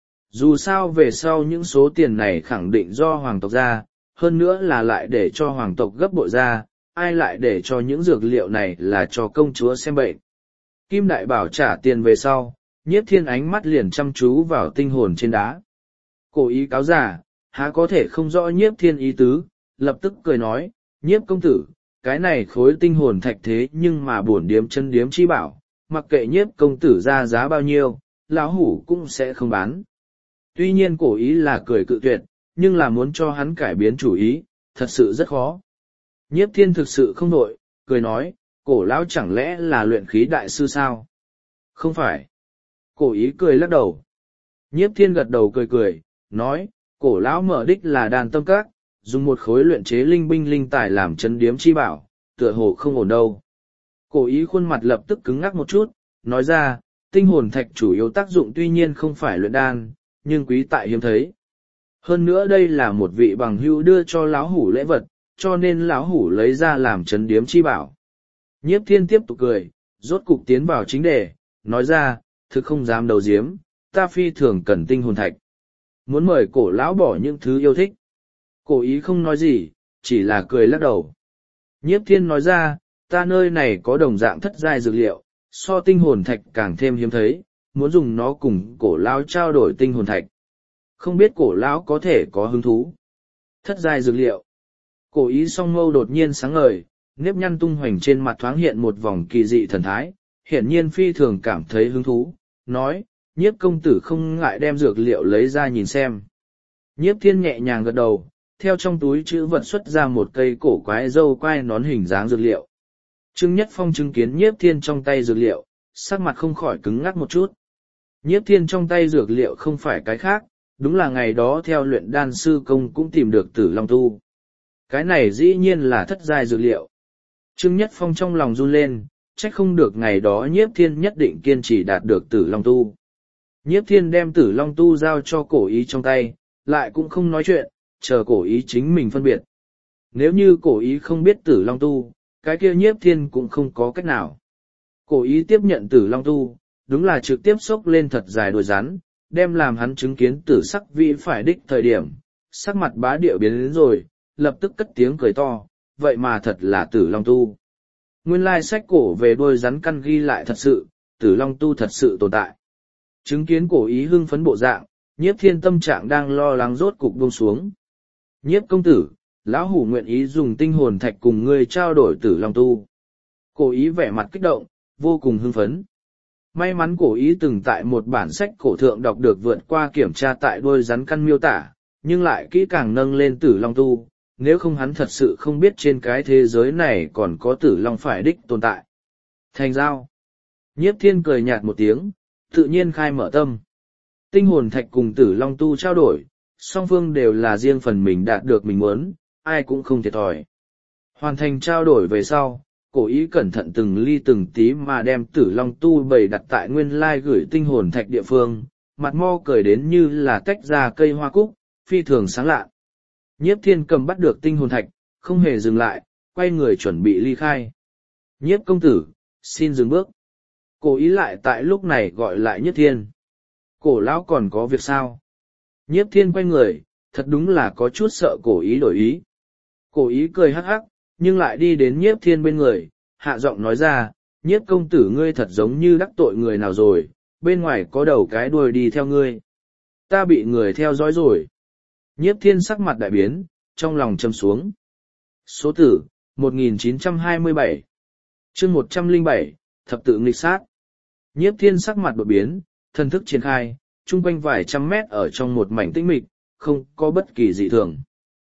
Dù sao về sau những số tiền này khẳng định do hoàng tộc ra, hơn nữa là lại để cho hoàng tộc gấp bội ra, ai lại để cho những dược liệu này là cho công chúa xem bệnh. Kim Đại Bảo trả tiền về sau, Nhiếp Thiên ánh mắt liền chăm chú vào tinh hồn trên đá. Cổ ý cáo giả, há có thể không rõ Nhiếp Thiên ý tứ, lập tức cười nói, Nhiếp công tử, cái này khối tinh hồn thạch thế nhưng mà bổn điếm chân điếm chi bảo, mặc kệ Nhiếp công tử ra giá bao nhiêu, lão hủ cũng sẽ không bán. Tuy nhiên cổ ý là cười cự tuyệt, nhưng là muốn cho hắn cải biến chủ ý, thật sự rất khó. Nhiếp Thiên thực sự không nổi, cười nói, cổ lão chẳng lẽ là luyện khí đại sư sao? Không phải. Cổ ý cười lắc đầu. Nhiếp Thiên gật đầu cười cười, nói, cổ lão mở đích là đàn tâm các, dùng một khối luyện chế linh binh linh tài làm chấn điếm chi bảo, tựa hồ không ổn đâu. Cổ ý khuôn mặt lập tức cứng ngắc một chút, nói ra, tinh hồn thạch chủ yếu tác dụng tuy nhiên không phải luyện đan, nhưng quý tại hiếm thấy. Hơn nữa đây là một vị bằng hữu đưa cho lão hủ lễ vật, cho nên lão hủ lấy ra làm chấn điếm chi bảo. Nhiếp Thiên tiếp tục cười, rốt cục tiến vào chính đề, nói ra, thực không dám đầu diếm, ta phi thường cần tinh hồn thạch. Muốn mời cổ lão bỏ những thứ yêu thích. Cổ ý không nói gì, chỉ là cười lắc đầu. Nhiếp Thiên nói ra, ta nơi này có đồng dạng thất giai dược liệu, so tinh hồn thạch càng thêm hiếm thấy, muốn dùng nó cùng cổ lão trao đổi tinh hồn thạch. Không biết cổ lão có thể có hứng thú. Thất giai dược liệu. Cổ ý song mâu đột nhiên sáng ngời, nếp nhăn tung hoành trên mặt thoáng hiện một vòng kỳ dị thần thái, hiển nhiên phi thường cảm thấy hứng thú, nói, Nhiếp công tử không ngại đem dược liệu lấy ra nhìn xem. Nhiếp Thiên nhẹ nhàng gật đầu, theo trong túi chữ vật xuất ra một cây cổ quái dâu quai nón hình dáng dược liệu. Trương Nhất Phong chứng kiến Nhiếp Thiên trong tay dược liệu, sắc mặt không khỏi cứng ngắc một chút. Nhiếp Thiên trong tay dược liệu không phải cái khác, đúng là ngày đó theo luyện đan sư công cũng tìm được Tử Long Tu. Cái này dĩ nhiên là thất giai dược liệu. Trương Nhất Phong trong lòng run lên, trách không được ngày đó Nhiếp Thiên nhất định kiên trì đạt được Tử Long Tu. Nhiếp Thiên đem Tử Long Tu giao cho cổ ý trong tay, lại cũng không nói chuyện, chờ cổ ý chính mình phân biệt. Nếu như cổ ý không biết Tử Long Tu, cái kia Nhiếp Thiên cũng không có cách nào. Cổ ý tiếp nhận Tử Long Tu, đúng là trực tiếp xốc lên thật dài đuôi rắn, đem làm hắn chứng kiến tử sắc vĩ phải đích thời điểm, sắc mặt bá điệu biến đến rồi, lập tức cất tiếng cười to, vậy mà thật là Tử Long Tu. Nguyên lai sách cổ về đuôi rắn căn ghi lại thật sự, Tử Long Tu thật sự tồn tại. Chứng kiến cổ ý hưng phấn bộ dạng, nhiếp thiên tâm trạng đang lo lắng rốt cục buông xuống. Nhiếp công tử, lão hủ nguyện ý dùng tinh hồn thạch cùng ngươi trao đổi tử long tu. Cổ ý vẻ mặt kích động, vô cùng hưng phấn. May mắn cổ ý từng tại một bản sách cổ thượng đọc được vượt qua kiểm tra tại đôi rắn căn miêu tả, nhưng lại kỹ càng nâng lên tử long tu, nếu không hắn thật sự không biết trên cái thế giới này còn có tử long phải đích tồn tại. Thành giao. Nhiếp thiên cười nhạt một tiếng, tự nhiên khai mở tâm. Tinh hồn thạch cùng tử long tu trao đổi, song phương đều là riêng phần mình đạt được mình muốn, ai cũng không thiệt thòi. Hoàn thành trao đổi về sau, cổ ý cẩn thận từng ly từng tí mà đem tử long tu bày đặt tại nguyên lai gửi tinh hồn thạch địa phương, mặt mo cười đến như là tách ra cây hoa cúc, phi thường sáng lạ. Nhiếp thiên cầm bắt được tinh hồn thạch, không hề dừng lại, quay người chuẩn bị ly khai. Nhiếp công tử, xin dừng bước. Cổ ý lại tại lúc này gọi lại nhiếp thiên. Cổ lão còn có việc sao? Nhiếp thiên quay người, thật đúng là có chút sợ cổ ý đổi ý. Cổ ý cười hắc hắc, nhưng lại đi đến nhiếp thiên bên người, hạ giọng nói ra, nhiếp công tử ngươi thật giống như đắc tội người nào rồi, bên ngoài có đầu cái đuôi đi theo ngươi. Ta bị người theo dõi rồi. Nhiếp thiên sắc mặt đại biến, trong lòng châm xuống. Số tử, một nghìn chín trăm hai mươi bảy. Chương một trăm lẻ bảy, thập tự nghịch sát. Nhiếp thiên sắc mặt đột biến, thần thức triển khai, chung quanh vài trăm mét ở trong một mảnh tĩnh mịch, không có bất kỳ dị thường.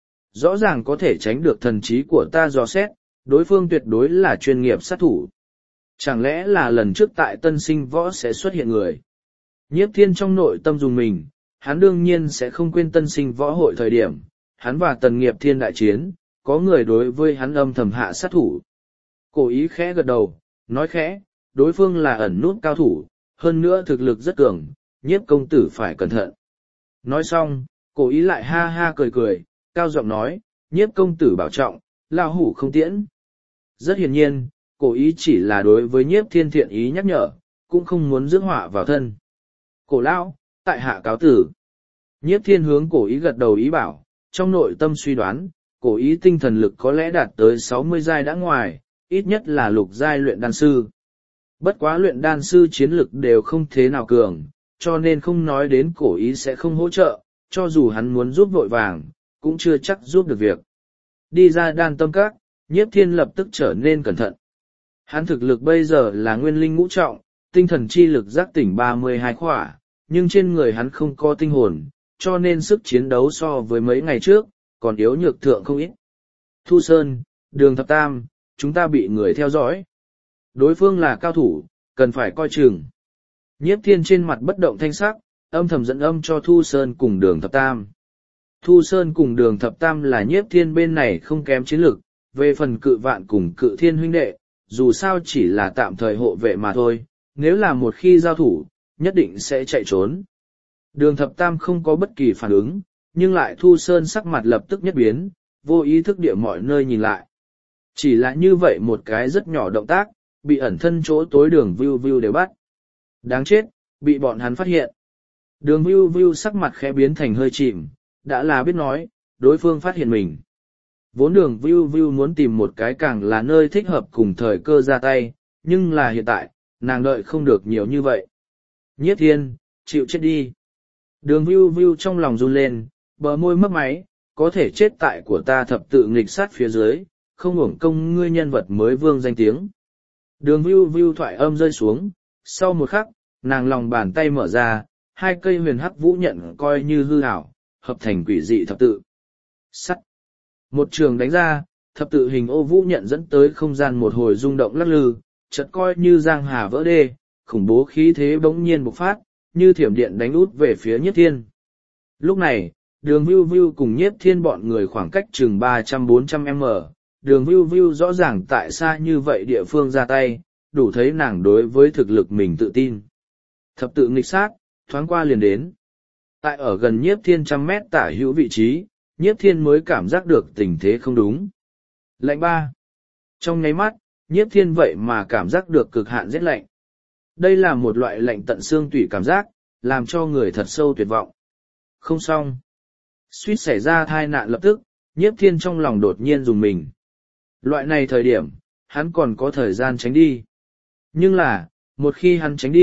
Rõ ràng có thể tránh được thần trí của ta dò xét, đối phương tuyệt đối là chuyên nghiệp sát thủ. Chẳng lẽ là lần trước tại tân sinh võ sẽ xuất hiện người? Nhiếp thiên trong nội tâm dùng mình, hắn đương nhiên sẽ không quên tân sinh võ hội thời điểm, hắn và tần nghiệp thiên đại chiến, có người đối với hắn âm thầm hạ sát thủ. Cổ ý khẽ gật đầu, nói khẽ, đối phương là ẩn nút cao thủ, hơn nữa thực lực rất cường, nhiếp công tử phải cẩn thận. Nói xong, cổ ý lại ha ha cười cười, cao giọng nói, nhiếp công tử bảo trọng, lao hủ không tiễn. Rất hiển nhiên, cổ ý chỉ là đối với nhiếp thiên thiện ý nhắc nhở, cũng không muốn rước họa vào thân. Cổ lão, tại hạ cáo tử. Nhiếp thiên hướng cổ ý gật đầu ý bảo, trong nội tâm suy đoán, cổ ý tinh thần lực có lẽ đạt tới sáu mươi giai đã ngoài, ít nhất là lục giai luyện đan sư. Bất quá luyện đan sư chiến lực đều không thế nào cường, cho nên không nói đến cổ ý sẽ không hỗ trợ, cho dù hắn muốn giúp vội vàng, cũng chưa chắc giúp được việc. Đi ra đan tâm các, nhiếp thiên lập tức trở nên cẩn thận. Hắn thực lực bây giờ là nguyên linh ngũ trọng, tinh thần chi lực giác tỉnh ba mươi hai khỏa, nhưng trên người hắn không có tinh hồn, cho nên sức chiến đấu so với mấy ngày trước, còn yếu nhược thượng không ít. Thu Sơn, Đường Thập Tam, chúng ta bị người theo dõi. Đối phương là cao thủ, cần phải coi chừng. Nhiếp thiên trên mặt bất động thanh sắc, âm thầm dẫn âm cho Thu Sơn cùng Đường Thập Tam. Thu Sơn cùng Đường Thập Tam là nhiếp thiên bên này không kém chiến lực, về phần cự vạn cùng cự thiên huynh đệ, dù sao chỉ là tạm thời hộ vệ mà thôi, nếu là một khi giao thủ, nhất định sẽ chạy trốn. Đường Thập Tam không có bất kỳ phản ứng, nhưng lại Thu Sơn sắc mặt lập tức nhất biến, vô ý thức địa mọi nơi nhìn lại. Chỉ là như vậy một cái rất nhỏ động tác, bị ẩn thân chỗ tối Đường Vưu Vưu đều bắt. Đáng chết, bị bọn hắn phát hiện. Đường Vưu Vưu sắc mặt khẽ biến thành hơi chìm, đã là biết nói, đối phương phát hiện mình. Vốn Đường Vưu Vưu muốn tìm một cái càng là nơi thích hợp cùng thời cơ ra tay, nhưng là hiện tại, nàng đợi không được nhiều như vậy. Nhiếp thiên, chịu chết đi. Đường Vưu Vưu trong lòng run lên, bờ môi mấp máy, có thể chết tại của ta thập tự nghịch sát phía dưới, không uổng công ngươi nhân vật mới vương danh tiếng. Đường Vưu Vưu thoại âm rơi xuống, sau một khắc, nàng lòng bàn tay mở ra, hai cây huyền hắc vũ nhận coi như hư ảo, hợp thành quỷ dị thập tự. Sắt. Một trường đánh ra, thập tự hình ô vũ nhận dẫn tới không gian một hồi rung động lắc lư, chợt coi như giang hà vỡ đê, khủng bố khí thế bỗng nhiên bộc phát, như thiểm điện đánh út về phía Nhiếp Thiên. Lúc này, Đường Vưu Vưu cùng Nhiếp Thiên bọn người khoảng cách chừng ba trăm bốn trăm mét, Đường Vưu Vưu rõ ràng tại xa như vậy địa phương ra tay, đủ thấy nàng đối với thực lực mình tự tin. Thập tự nghịch sát, thoáng qua liền đến. Tại ở gần Nhiếp Thiên trăm mét tả hữu vị trí, Nhiếp Thiên mới cảm giác được tình thế không đúng. Lạnh ba. Trong nháy mắt, Nhiếp Thiên vậy mà cảm giác được cực hạn rét lạnh. Đây là một loại lạnh tận xương tủy cảm giác, làm cho người thật sâu tuyệt vọng. Không xong. Suýt xảy ra tai nạn lập tức, Nhiếp Thiên trong lòng đột nhiên dùng mình. Loại này thời điểm, hắn còn có thời gian tránh đi. Nhưng là, một khi hắn tránh đi,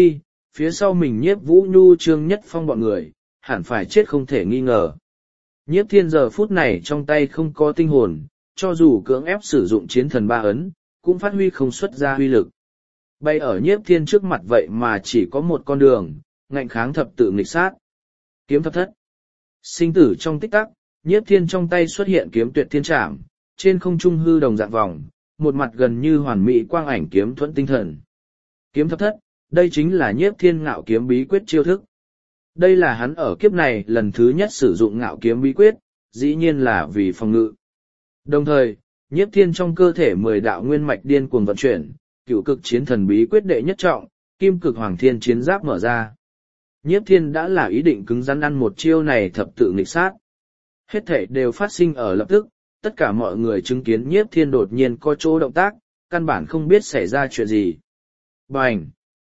phía sau mình Nhiếp Vũ Nhu Trương Nhất Phong bọn người, hẳn phải chết không thể nghi ngờ. Nhiếp Thiên giờ phút này trong tay không có tinh hồn, cho dù cưỡng ép sử dụng chiến thần ba ấn, cũng phát huy không xuất ra huy lực. Bay ở Nhiếp Thiên trước mặt vậy mà chỉ có một con đường, ngạnh kháng thập tự nghịch sát. Kiếm thập thất. Sinh tử trong tích tắc, Nhiếp Thiên trong tay xuất hiện kiếm tuyệt thiên trảm, trên không trung hư đồng dạng vòng, một mặt gần như hoàn mỹ quang ảnh kiếm thuẫn tinh thần. Kiếm thập thất, đây chính là Nhiếp Thiên ngạo kiếm bí quyết chiêu thức. Đây là hắn ở kiếp này lần thứ nhất sử dụng ngạo kiếm bí quyết, dĩ nhiên là vì phòng ngự. Đồng thời, Nhiếp Thiên trong cơ thể mười đạo nguyên mạch điên cuồng vận chuyển, cựu cực chiến thần bí quyết đệ nhất trọng, kim cực hoàng thiên chiến giáp mở ra. Nhiếp Thiên đã là ý định cứng rắn ăn một chiêu này thập tự nghịch sát. Hết thể đều phát sinh ở lập tức, tất cả mọi người chứng kiến Nhiếp Thiên đột nhiên có chỗ động tác, căn bản không biết xảy ra chuyện gì. Bành!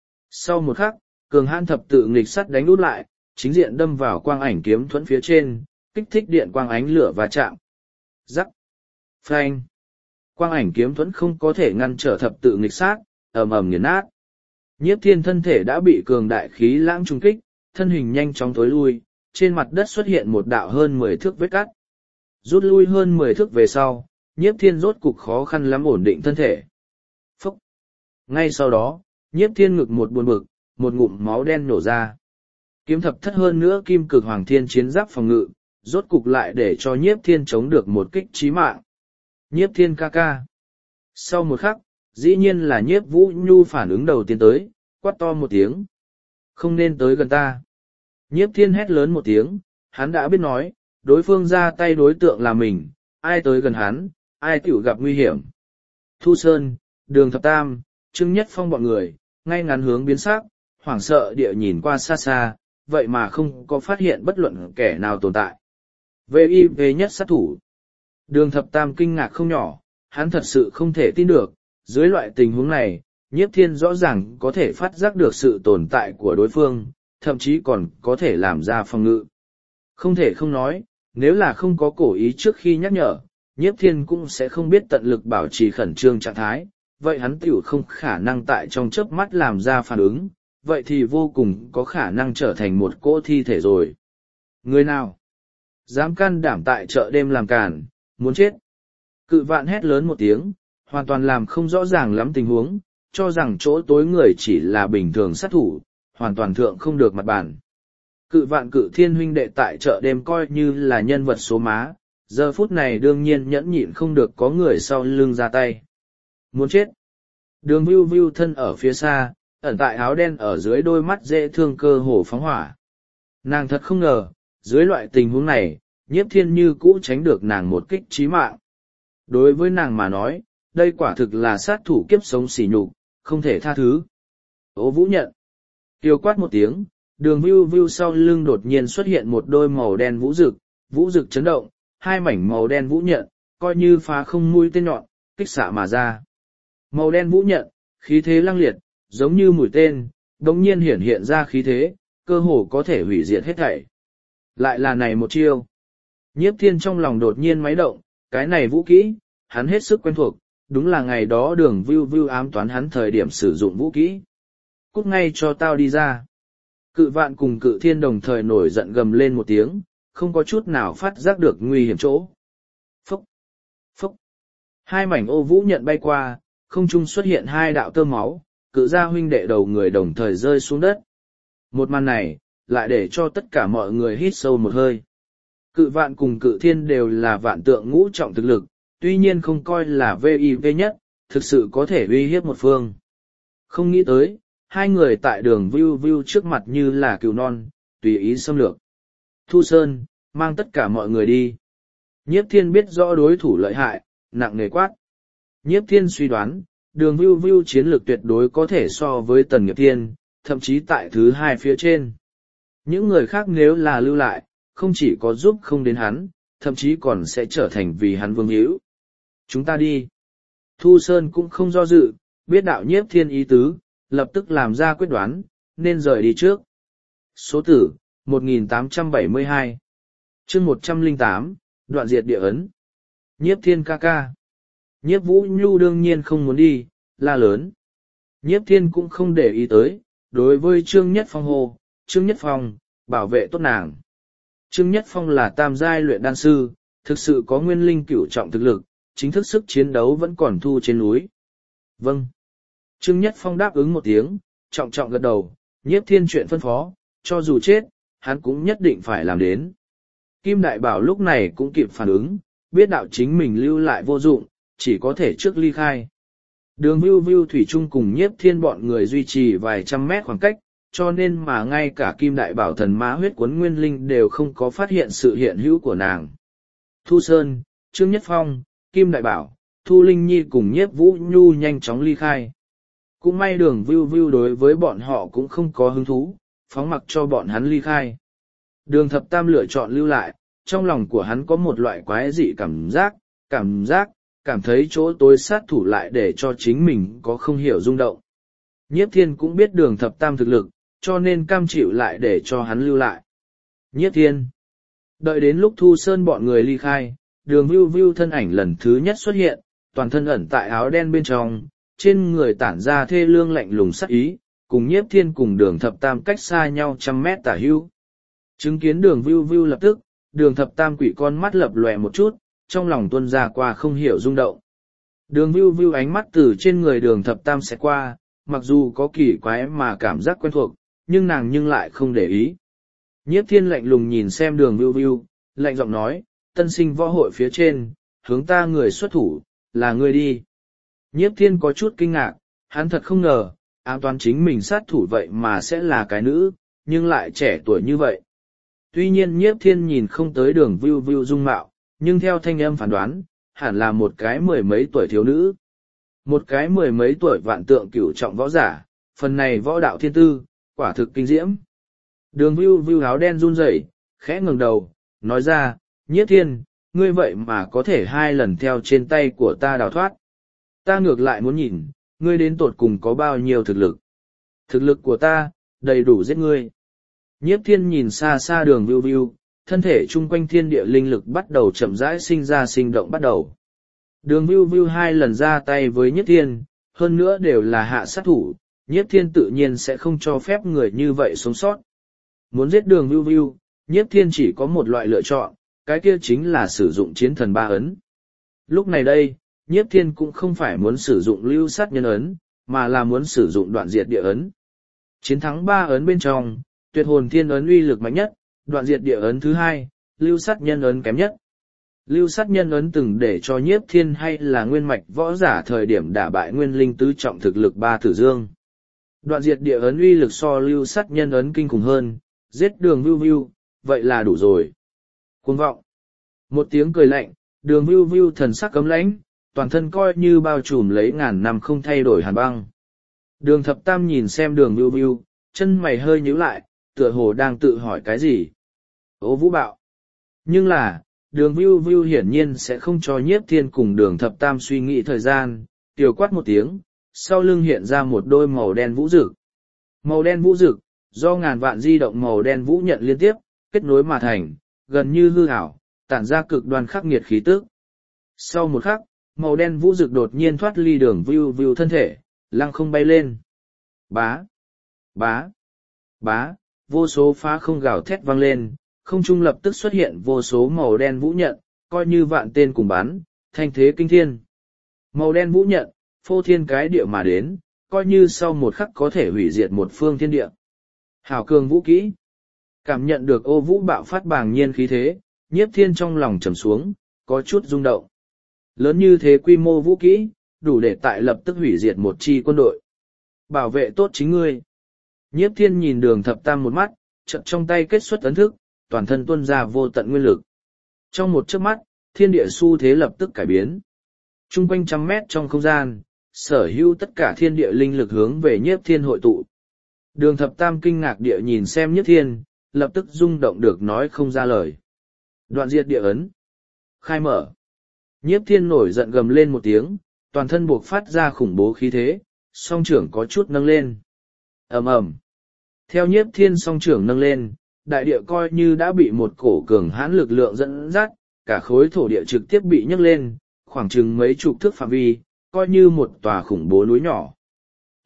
Sau một khắc, cường hãn thập tự nghịch sắt đánh út lại, chính diện đâm vào quang ảnh kiếm thuẫn phía trên, kích thích điện quang ánh lửa và chạm. Rắc! Phanh! Quang ảnh kiếm thuẫn không có thể ngăn trở thập tự nghịch sát, ầm ầm nghiền nát. Nhiếp Thiên thân thể đã bị cường đại khí lãng trung kích, thân hình nhanh chóng tối lui, trên mặt đất xuất hiện một đạo hơn mười thước vết cắt. Rút lui hơn mười thước về sau, Nhiếp Thiên rốt cục khó khăn lắm ổn định thân thể. Phúc! Ngay sau đó, Nhiếp Thiên ngực một buồn bực, một ngụm máu đen nổ ra. Kiếm thập thất hơn nữa kim cực hoàng thiên chiến giáp phòng ngự, rốt cục lại để cho Nhiếp Thiên chống được một kích chí mạng. Nhiếp Thiên ca ca. Sau một khắc, dĩ nhiên là Nhiếp Vũ Nhu phản ứng đầu tiên tới, quát to một tiếng. Không nên tới gần ta. Nhiếp Thiên hét lớn một tiếng, hắn đã biết nói, đối phương ra tay đối tượng là mình, ai tới gần hắn, ai tiểu gặp nguy hiểm. Thu Sơn, Đường Thập Tam, Trương Nhất Phong bọn người, ngay ngắn hướng biến sắc, hoảng sợ địa nhìn qua xa xa, vậy mà không có phát hiện bất luận kẻ nào tồn tại. vê i vê nhất sát thủ. Đường Thập Tam kinh ngạc không nhỏ, hắn thật sự không thể tin được, dưới loại tình huống này, Nhiếp Thiên rõ ràng có thể phát giác được sự tồn tại của đối phương, thậm chí còn có thể làm ra phòng ngự. Không thể không nói, nếu là không có cố ý trước khi nhắc nhở, Nhiếp Thiên cũng sẽ không biết tận lực bảo trì khẩn trương trạng thái, vậy hắn tiểu không khả năng tại trong chớp mắt làm ra phản ứng, vậy thì vô cùng có khả năng trở thành một cỗ thi thể rồi. Người nào dám can đảm tại chợ đêm làm càn, muốn chết. Cự Vạn hét lớn một tiếng, hoàn toàn làm không rõ ràng lắm tình huống, cho rằng chỗ tối người chỉ là bình thường sát thủ, hoàn toàn thượng không được mặt bàn. Cự Vạn Cự Thiên huynh đệ tại chợ đêm coi như là nhân vật số má, giờ phút này đương nhiên nhẫn nhịn không được có người sau lưng ra tay. Muốn chết. Đường Vưu Vưu thân ở phía xa, ẩn tại áo đen ở dưới đôi mắt dễ thương cơ hồ phóng hỏa. Nàng thật không ngờ, dưới loại tình huống này, Nhiếp Thiên như cũ tránh được nàng một kích chí mạng. Đối với nàng mà nói, đây quả thực là sát thủ kiếp sống sỉ nhục, không thể tha thứ. Ô Vũ nhận. Tiêu quát một tiếng, đường Vưu Vưu sau lưng đột nhiên xuất hiện một đôi màu đen vũ rực, vũ rực chấn động, hai mảnh màu đen vũ nhận, coi như phá không mũi tên nhọn, kích xạ mà ra. Màu đen vũ nhận, khí thế lăng liệt, giống như mũi tên, đống nhiên hiển hiện ra khí thế, cơ hồ có thể hủy diệt hết thảy. Lại là này một chiêu. Nhiếp Thiên trong lòng đột nhiên máy động, cái này vũ kỹ, hắn hết sức quen thuộc, đúng là ngày đó đường Vưu Vưu ám toán hắn thời điểm sử dụng vũ kỹ. Cút ngay cho tao đi ra. Cự Vạn cùng Cự Thiên đồng thời nổi giận gầm lên một tiếng, không có chút nào phát giác được nguy hiểm chỗ. Phúc! Phúc! Hai mảnh ô vũ nhận bay qua, không trung xuất hiện hai đạo tơ máu, Cự gia huynh đệ đầu người đồng thời rơi xuống đất. Một màn này, lại để cho tất cả mọi người hít sâu một hơi. Cự Vạn cùng Cự Thiên đều là vạn tượng ngũ trọng thực lực, tuy nhiên không coi là vê i vê nhất, thực sự có thể uy hiếp một phương. Không nghĩ tới, hai người tại đường Vưu Vưu trước mặt như là cừu non, tùy ý xâm lược. Thu Sơn, mang tất cả mọi người đi. Nhiếp Thiên biết rõ đối thủ lợi hại, nặng nề quát. Nhiếp Thiên suy đoán, đường Vưu Vưu chiến lược tuyệt đối có thể so với Tần Nghiệp Thiên, thậm chí tại thứ hai phía trên. Những người khác nếu là lưu lại, không chỉ có giúp không đến hắn, thậm chí còn sẽ trở thành vì hắn vương hữu. Chúng ta đi. Thu Sơn cũng không do dự, biết đạo Nhiếp Thiên ý tứ, lập tức làm ra quyết đoán, nên rời đi trước. Số tử, một nghìn tám trăm bảy mươi hai. Chương một trăm lẻ tám, đoạn diệt địa ấn. Nhiếp Thiên ca ca. Nhiếp Vũ Nhu đương nhiên không muốn đi, la lớn. Nhiếp Thiên cũng không để ý tới, đối với Trương Nhất Phong hô, Trương Nhất Phong, bảo vệ tốt nàng. Trương Nhất Phong là tam giai luyện đan sư, thực sự có nguyên linh cửu trọng thực lực, chính thức sức chiến đấu vẫn còn thu trên núi. Vâng. Trương Nhất Phong đáp ứng một tiếng, trọng trọng gật đầu, Nhiếp Thiên chuyện phân phó, cho dù chết, hắn cũng nhất định phải làm đến. Kim Đại Bảo lúc này cũng kịp phản ứng, biết đạo chính mình lưu lại vô dụng, chỉ có thể trước ly khai. Đường Vưu Vưu Thủy Trung cùng Nhiếp Thiên bọn người duy trì vài trăm mét khoảng cách, cho nên mà ngay cả Kim Đại Bảo thần ma huyết cuốn nguyên linh đều không có phát hiện sự hiện hữu của nàng. Thu Sơn, Trương Nhất Phong, Kim Đại Bảo, Thu Linh Nhi cùng Nhiếp Vũ Nhu nhanh chóng ly khai. Cũng may Đường Vưu Vưu đối với bọn họ cũng không có hứng thú, phóng mặc cho bọn hắn ly khai. Đường Thập Tam lựa chọn lưu lại, trong lòng của hắn có một loại quái dị cảm giác, cảm giác, cảm thấy chỗ tối sát thủ lại để cho chính mình có không hiểu rung động. Nhiếp Thiên cũng biết Đường Thập Tam thực lực, cho nên cam chịu lại để cho hắn lưu lại. Nhiếp Thiên. Đợi đến lúc Thu Sơn bọn người ly khai, Đường Vưu Vưu thân ảnh lần thứ nhất xuất hiện, toàn thân ẩn tại áo đen bên trong, trên người tản ra thê lương lạnh lùng sắc ý, cùng Nhiếp Thiên cùng Đường Thập Tam cách xa nhau trăm mét tả hữu. Chứng kiến Đường Vưu Vưu lập tức, Đường Thập Tam quỷ con mắt lập lòe một chút, trong lòng tuôn ra qua không hiểu rung động. Đường Vưu Vưu ánh mắt từ trên người Đường Thập Tam sẽ qua, mặc dù có kỳ quái mà cảm giác quen thuộc, nhưng nàng nhưng lại không để ý. Nhiếp Thiên lạnh lùng nhìn xem Đường Vưu Vưu, lạnh giọng nói, tân sinh võ hội phía trên, hướng ta người xuất thủ, là ngươi đi. Nhiếp Thiên có chút kinh ngạc, hắn thật không ngờ, ám toán chính mình sát thủ vậy mà sẽ là cái nữ, nhưng lại trẻ tuổi như vậy. Tuy nhiên Nhiếp Thiên nhìn không tới Đường Vưu Vưu dung mạo, nhưng theo thanh âm phán đoán, hẳn là một cái mười mấy tuổi thiếu nữ. Một cái mười mấy tuổi vạn tượng cửu trọng võ giả, phần này võ đạo thiên tư, quả thực kinh diễm. Đường Vưu Vưu áo đen run rẩy, khẽ ngẩng đầu, nói ra, Nhiếp Thiên, ngươi vậy mà có thể hai lần theo trên tay của ta đào thoát. Ta ngược lại muốn nhìn, ngươi đến tột cùng có bao nhiêu thực lực. Thực lực của ta, đầy đủ giết ngươi. Nhiếp Thiên nhìn xa xa Đường Vưu Vưu, thân thể chung quanh thiên địa linh lực bắt đầu chậm rãi sinh ra sinh động bắt đầu. Đường Vưu Vưu hai lần ra tay với Nhiếp Thiên, hơn nữa đều là hạ sát thủ, Nhiếp Thiên tự nhiên sẽ không cho phép người như vậy sống sót. Muốn giết Đường Vưu Vưu, Nhiếp Thiên chỉ có một loại lựa chọn, cái kia chính là sử dụng chiến thần ba ấn. Lúc này đây, Nhiếp Thiên cũng không phải muốn sử dụng lưu sát nhân ấn, mà là muốn sử dụng đoạn diệt địa ấn. Chiến thắng ba ấn bên trong, tuyệt hồn thiên ấn uy lực mạnh nhất, đoạn diệt địa ấn thứ hai, lưu sát nhân ấn kém nhất. Lưu sát nhân ấn từng để cho Nhiếp Thiên hay là nguyên mạch võ giả thời điểm đả bại nguyên linh tứ trọng thực lực ba tử dương. Đoạn diệt địa ấn uy lực so lưu sát nhân ấn kinh khủng hơn, giết Đường Vưu Vưu, vậy là đủ rồi. Cuồng vọng. Một tiếng cười lạnh, Đường Vưu Vưu thần sắc cấm lãnh, toàn thân coi như bao trùm lấy ngàn năm không thay đổi hàn băng. Đường Thập Tam nhìn xem Đường Vưu Vưu, chân mày hơi nhíu lại, tựa hồ đang tự hỏi cái gì. Ô Vũ bạo. Nhưng là, Đường Vưu Vưu hiển nhiên sẽ không cho Nhiếp Thiên cùng Đường Thập Tam suy nghĩ thời gian, tiểu quát một tiếng, sau lưng hiện ra một đôi màu đen vũ rực. Màu đen vũ rực, do ngàn vạn di động màu đen vũ nhận liên tiếp, kết nối mà thành, gần như hư ảo, tản ra cực đoan khắc nghiệt khí tức. Sau một khắc, màu đen vũ rực đột nhiên thoát ly Đường Vưu Vưu thân thể, lăng không bay lên. Bá, bá, bá, vô số phá không gào thét vang lên, không trung lập tức xuất hiện vô số màu đen vũ nhận, coi như vạn tên cùng bắn, thanh thế kinh thiên. Màu đen vũ nhận, phô thiên cái địa mà đến, coi như sau một khắc có thể hủy diệt một phương thiên địa. Hảo cường vũ kỹ. Cảm nhận được Ô Vũ bạo phát bàng nhiên khí thế, Nhiếp Thiên trong lòng trầm xuống, có chút rung động. Lớn như thế quy mô vũ kỹ, đủ để tại lập tức hủy diệt một chi quân đội. Bảo vệ tốt chính ngươi. Nhiếp Thiên nhìn Đường Thập Tam một mắt, chợt trong tay kết xuất ấn thức, toàn thân tuôn ra vô tận nguyên lực. Trong một chớp mắt, thiên địa xu thế lập tức cải biến. Trung quanh trăm mét trong không gian, sở hữu tất cả thiên địa linh lực hướng về Nhiếp Thiên hội tụ. Đường Thập Tam kinh ngạc địa nhìn xem Nhiếp Thiên, lập tức rung động được nói không ra lời. Đoạn diệt địa ấn. Khai mở. Nhiếp Thiên nổi giận gầm lên một tiếng, toàn thân buộc phát ra khủng bố khí thế, song trưởng có chút nâng lên. Ầm ầm. Theo Nhiếp Thiên song trưởng nâng lên, đại địa coi như đã bị một cổ cường hãn lực lượng dẫn dắt, cả khối thổ địa trực tiếp bị nhấc lên, khoảng chừng mấy chục thước phạm vi, coi như một tòa khủng bố núi nhỏ.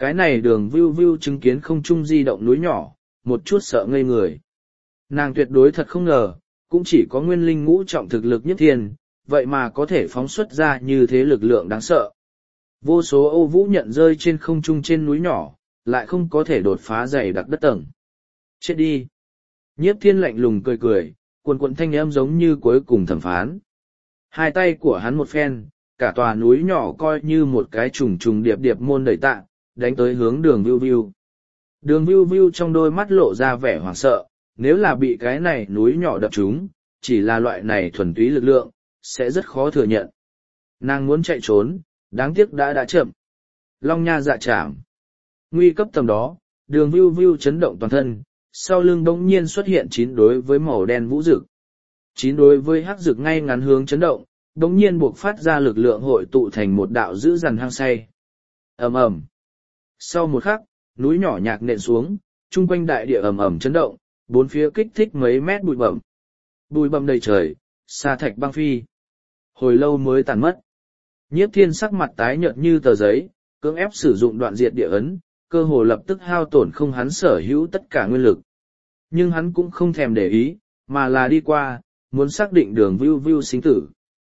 Cái này đường vưu vưu chứng kiến không trung di động núi nhỏ, một chút sợ ngây người. Nàng tuyệt đối thật không ngờ, cũng chỉ có nguyên linh ngũ trọng thực lực nhất thiên, vậy mà có thể phóng xuất ra như thế lực lượng đáng sợ. Vô số ô vũ nhận rơi trên không trung trên núi nhỏ, lại không có thể đột phá dày đặc đất tầng. Chết đi! Nhiếp thiên lạnh lùng cười cười, cuồn cuộn thanh âm giống như cuối cùng thẩm phán. Hai tay của hắn một phen, cả tòa núi nhỏ coi như một cái trùng trùng điệp điệp môn đẩy tạ, đánh tới hướng đường Viu Viu. Đường Viu Viu trong đôi mắt lộ ra vẻ hoảng sợ, nếu là bị cái này núi nhỏ đập trúng, chỉ là loại này thuần túy lực lượng, sẽ rất khó thừa nhận. Nàng muốn chạy trốn, đáng tiếc đã đã chậm. Long nha dạ chạm. Nguy cấp tầm đó, đường Viu Viu chấn động toàn thân, sau lưng bỗng nhiên xuất hiện chín đối với màu đen vũ rực. Chín đối với hắc rực ngay ngắn hướng chấn động, bỗng nhiên buộc phát ra lực lượng hội tụ thành một đạo dữ dằn hăng say. Ầm ầm. Sau một khắc, núi nhỏ nhạc nện xuống, chung quanh đại địa ầm ầm chấn động, bốn phía kích thích mấy mét bụi bẩm. Bụi bẩm đầy trời, sa thạch băng phi. Hồi lâu mới tàn mất. Nhiếp thiên sắc mặt tái nhợt như tờ giấy, cưỡng ép sử dụng đoạn diệt địa ấn, cơ hồ lập tức hao tổn không hắn sở hữu tất cả nguyên lực. Nhưng hắn cũng không thèm để ý, mà là đi qua, muốn xác định đường Viu Viu sinh tử.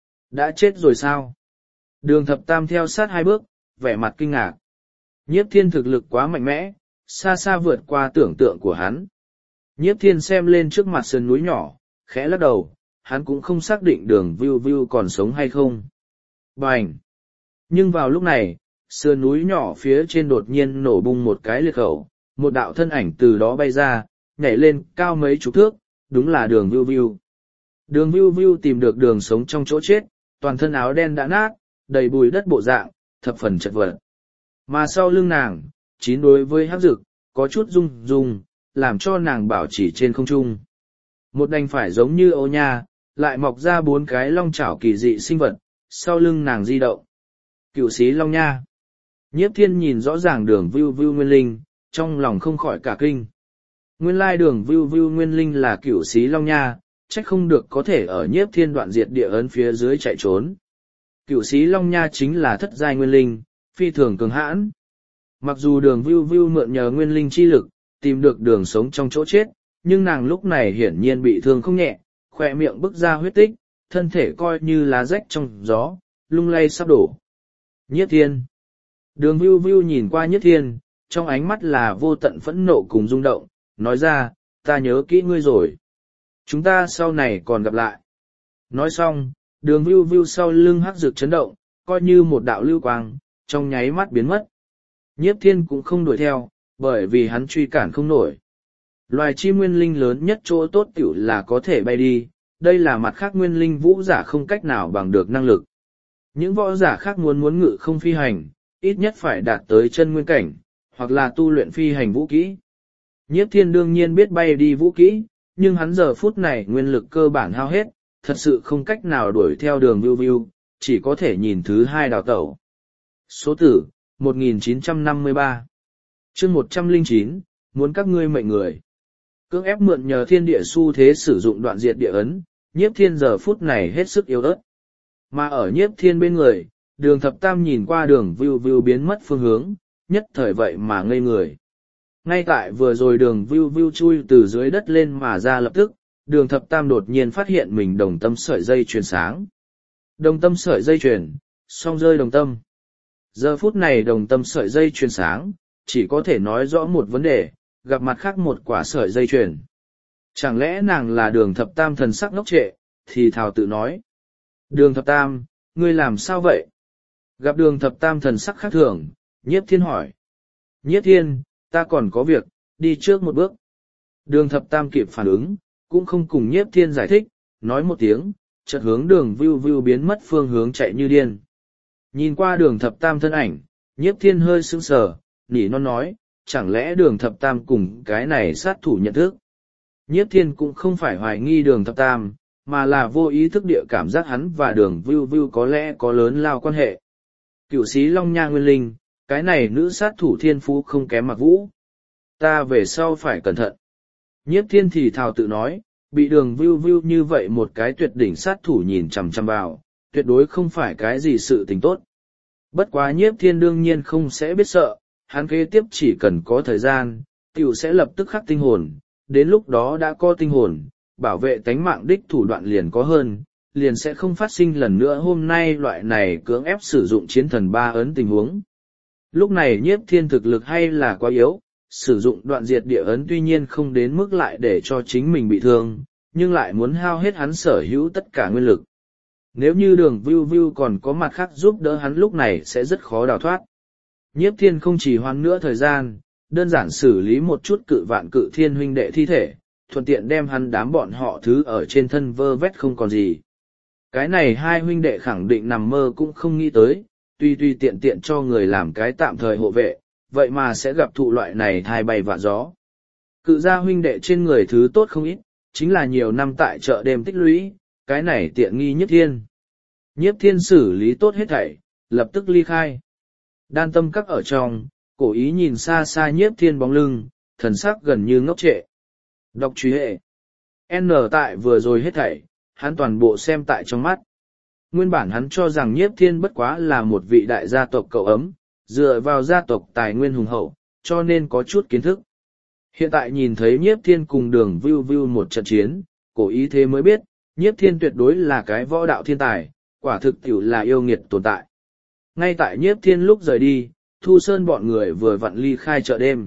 Đã chết rồi sao? Đường thập tam theo sát hai bước, vẻ mặt kinh ngạc. Nhiếp thiên thực lực quá mạnh mẽ, xa xa vượt qua tưởng tượng của hắn. Nhiếp thiên xem lên trước mặt sườn núi nhỏ, khẽ lắc đầu, hắn cũng không xác định đường Viu Viu còn sống hay không. Bành! Nhưng vào lúc này, sườn núi nhỏ phía trên đột nhiên nổ bung một cái liệt khẩu, một đạo thân ảnh từ đó bay ra, nhảy lên cao mấy chục thước, đúng là đường Viu Viu. Đường Viu Viu tìm được đường sống trong chỗ chết, toàn thân áo đen đã nát, đầy bùi đất bộ dạng, thập phần chật vật. Mà sau lưng nàng, chín đối với hắc dực, có chút rung rung, làm cho nàng bảo trì trên không trung. Một đành phải giống như ô nha, lại mọc ra bốn cái long chảo kỳ dị sinh vật, sau lưng nàng di động. Cựu sĩ long nha. Nhiếp thiên nhìn rõ ràng đường Viu Viu nguyên linh, trong lòng không khỏi cả kinh. Nguyên lai đường Viu Viu nguyên linh là cựu sĩ long nha, trách không được có thể ở nhiếp thiên đoạn diệt địa ấn phía dưới chạy trốn. Cựu sĩ long nha chính là thất giai nguyên linh, phi thường cường hãn. Mặc dù đường Viu Viu mượn nhờ nguyên linh chi lực, tìm được đường sống trong chỗ chết, nhưng nàng lúc này hiển nhiên bị thương không nhẹ, khỏe miệng bức ra huyết tích, thân thể coi như lá rách trong gió, lung lay sắp đổ. Nhiếp thiên. Đường Viu Viu nhìn qua Nhiếp thiên, trong ánh mắt là vô tận phẫn nộ cùng rung động, nói ra, ta nhớ kỹ ngươi rồi. Chúng ta sau này còn gặp lại. Nói xong, đường Viu Viu sau lưng hắc rực chấn động, coi như một đạo lưu quang, trong nháy mắt biến mất. Nhiếp thiên cũng không đuổi theo, bởi vì hắn truy cản không nổi. Loài chim nguyên linh lớn nhất chỗ tốt tiểu là có thể bay đi, đây là mặt khác nguyên linh vũ giả không cách nào bằng được năng lực. Những võ giả khác muốn muốn ngự không phi hành, ít nhất phải đạt tới chân nguyên cảnh, hoặc là tu luyện phi hành vũ kỹ. Nhiếp thiên đương nhiên biết bay đi vũ kỹ, nhưng hắn giờ phút này nguyên lực cơ bản hao hết, thật sự không cách nào đuổi theo đường Viu Viu, chỉ có thể nhìn thứ hai đào tẩu. Số tử, một nghìn chín trăm năm mươi ba. Chương một trăm lẻ chín, muốn các ngươi mệnh người. Cưỡng ép mượn nhờ thiên địa xu thế sử dụng đoạn diệt địa ấn, nhiếp thiên giờ phút này hết sức yếu ớt. Mà ở nhiếp thiên bên người, đường thập tam nhìn qua đường Viu Viu biến mất phương hướng, nhất thời vậy mà ngây người. Ngay tại vừa rồi đường Viu Viu chui từ dưới đất lên mà ra lập tức, đường thập tam đột nhiên phát hiện mình đồng tâm sợi dây chuyền sáng. Đồng tâm sợi dây chuyền, song rơi đồng tâm. Giờ phút này đồng tâm sợi dây chuyền sáng, chỉ có thể nói rõ một vấn đề, gặp mặt khác một quả sợi dây chuyền. Chẳng lẽ nàng là đường thập tam thần sắc ngốc trệ, thì thào tự nói. Đường thập tam, ngươi làm sao vậy? Gặp đường thập tam thần sắc khác thường, nhiếp thiên hỏi. Nhiếp thiên, ta còn có việc, đi trước một bước. Đường thập tam kịp phản ứng, cũng không cùng nhiếp thiên giải thích, nói một tiếng, chợt hướng đường Viu Viu biến mất phương hướng chạy như điên. Nhìn qua đường thập tam thân ảnh, nhiếp thiên hơi sững sờ, nỉ non nói, chẳng lẽ đường thập tam cùng cái này sát thủ nhận thức. Nhiếp thiên cũng không phải hoài nghi đường thập tam, mà là vô ý thức địa cảm giác hắn và đường Viu Viu có lẽ có lớn lao quan hệ. Cựu sĩ Long Nha Nguyên Linh, cái này nữ sát thủ thiên phú không kém Mạc Vũ. Ta về sau phải cẩn thận. Nhiếp thiên thì thào tự nói, bị đường Viu Viu như vậy một cái tuyệt đỉnh sát thủ nhìn chằm chằm vào, tuyệt đối không phải cái gì sự tình tốt. Bất quá nhiếp thiên đương nhiên không sẽ biết sợ, hắn kế tiếp chỉ cần có thời gian, tiểu sẽ lập tức khắc tinh hồn, đến lúc đó đã có tinh hồn, bảo vệ tánh mạng đích thủ đoạn liền có hơn, liền sẽ không phát sinh lần nữa hôm nay loại này cưỡng ép sử dụng chiến thần ba ấn tình huống. Lúc này Nhiếp Thiên thực lực hay là quá yếu, sử dụng đoạn diệt địa ấn tuy nhiên không đến mức lại để cho chính mình bị thương, nhưng lại muốn hao hết hắn sở hữu tất cả nguyên lực. Nếu như đường Vưu Vưu còn có mặt khác giúp đỡ hắn lúc này sẽ rất khó đào thoát. Nhiếp Thiên không chỉ hoãn nữa thời gian, đơn giản xử lý một chút cự vạn cự thiên huynh đệ thi thể, thuận tiện đem hắn đám bọn họ thứ ở trên thân vơ vét không còn gì. Cái này hai huynh đệ khẳng định nằm mơ cũng không nghĩ tới, tuy tuy tiện tiện cho người làm cái tạm thời hộ vệ, vậy mà sẽ gặp thụ loại này thai bay vạ gió. Cự gia huynh đệ trên người thứ tốt không ít, chính là nhiều năm tại chợ đêm tích lũy, cái này tiện nghi Nhiếp Thiên. Nhiếp Thiên xử lý tốt hết thảy, lập tức ly khai. Đan tâm các ở trong, cố ý nhìn xa xa Nhiếp Thiên bóng lưng, thần sắc gần như ngốc trệ. Đọc truy hệ. N tại vừa rồi hết thảy, hắn toàn bộ xem tại trong mắt. Nguyên bản hắn cho rằng Nhiếp Thiên bất quá là một vị đại gia tộc cậu ấm, dựa vào gia tộc tài nguyên hùng hậu, cho nên có chút kiến thức. Hiện tại nhìn thấy Nhiếp Thiên cùng đường Vưu Vưu một trận chiến, cố ý thế mới biết, Nhiếp Thiên tuyệt đối là cái võ đạo thiên tài, quả thực tiểu là yêu nghiệt tồn tại. Ngay tại Nhiếp Thiên lúc rời đi, Thu Sơn bọn người vừa vặn ly khai chợ đêm.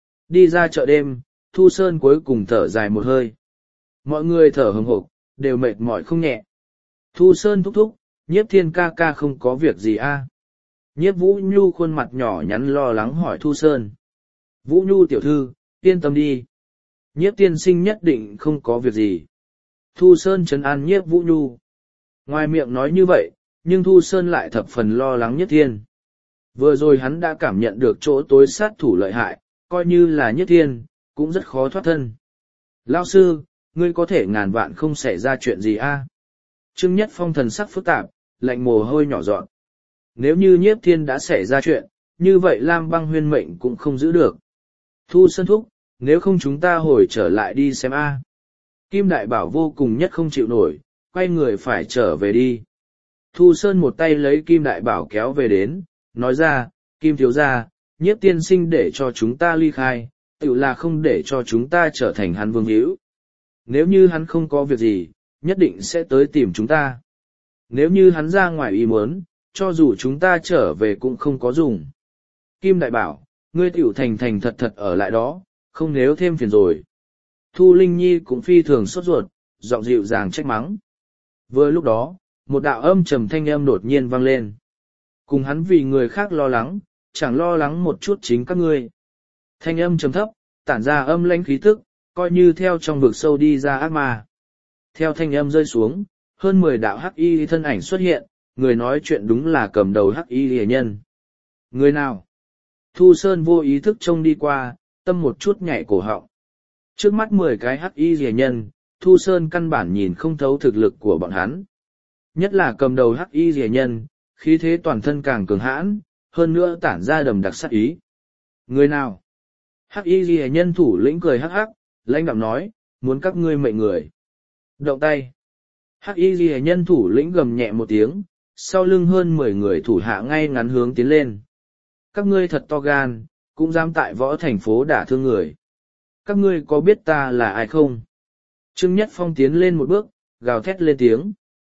Đi ra chợ đêm, Thu Sơn cuối cùng thở dài một hơi. Mọi người thở hừng hực, đều mệt mỏi không nhẹ. Thu Sơn thúc thúc, Nhiếp Thiên ca ca không có việc gì a? À? Nhiếp Vũ Nhu khuôn mặt nhỏ nhắn lo lắng hỏi Thu Sơn. Vũ Nhu tiểu thư, yên tâm đi. Nhiếp tiên sinh nhất định không có việc gì. Thu Sơn trấn an Nhiếp Vũ Nhu. Ngoài miệng nói như vậy, nhưng Thu Sơn lại thập phần lo lắng Nhất Thiên. Vừa rồi hắn đã cảm nhận được chỗ tối sát thủ lợi hại, coi như là Nhất Thiên, cũng rất khó thoát thân. Lao sư, ngươi có thể ngàn vạn không xảy ra chuyện gì a? À? Trương Nhất Phong thần sắc phức tạp, lạnh mồ hôi nhỏ giọt. Nếu như Nhiếp Thiên đã xảy ra chuyện, như vậy Lam Băng Huyên mệnh cũng không giữ được. Thu Sơn thúc, nếu không chúng ta hồi trở lại đi xem a. À. Kim Đại Bảo vô cùng nhất không chịu nổi, quay người phải trở về đi. Thu Sơn một tay lấy Kim Đại Bảo kéo về đến, nói ra, Kim thiếu gia, Nhiếp tiên sinh để cho chúng ta ly khai, tự là không để cho chúng ta trở thành hắn vương hữu. Nếu như hắn không có việc gì, nhất định sẽ tới tìm chúng ta. Nếu như hắn ra ngoài ý muốn, cho dù chúng ta trở về cũng không có dùng. Kim Đại Bảo, ngươi tiểu thành thành thật thật ở lại đó, không nếu thêm phiền rồi. Thu Linh Nhi cũng phi thường sốt ruột, giọng dịu dàng trách mắng. Vừa lúc đó, một đạo âm trầm thanh âm đột nhiên vang lên. Cùng hắn vì người khác lo lắng, chẳng lo lắng một chút chính các ngươi. Thanh âm trầm thấp, tản ra âm lãnh khí tức, coi như theo trong vực sâu đi ra ác ma. Theo thanh âm rơi xuống, hơn mười đạo hắc y thân ảnh xuất hiện, người nói chuyện đúng là cầm đầu hắc y rìa nhân. Người nào? Thu Sơn vô ý thức trông đi qua, tâm một chút nhảy cổ họng. Trước mắt mười cái hắc y rìa nhân, Thu Sơn căn bản nhìn không thấu thực lực của bọn hắn. Nhất là cầm đầu hắc y rìa nhân, khí thế toàn thân càng cường hãn, hơn nữa tản ra đầm đặc sát ý. Người nào? Hắc y rìa nhân thủ lĩnh cười hắc hắc, lãnh đạm nói, muốn các ngươi mệnh người. Động tay. Hắc y ghi nhân thủ lĩnh gầm nhẹ một tiếng, sau lưng hơn mười người thủ hạ ngay ngắn hướng tiến lên. Các ngươi thật to gan, cũng dám tại võ thành phố đả thương người. Các ngươi có biết ta là ai không? Trương Nhất Phong tiến lên một bước, gào thét lên tiếng.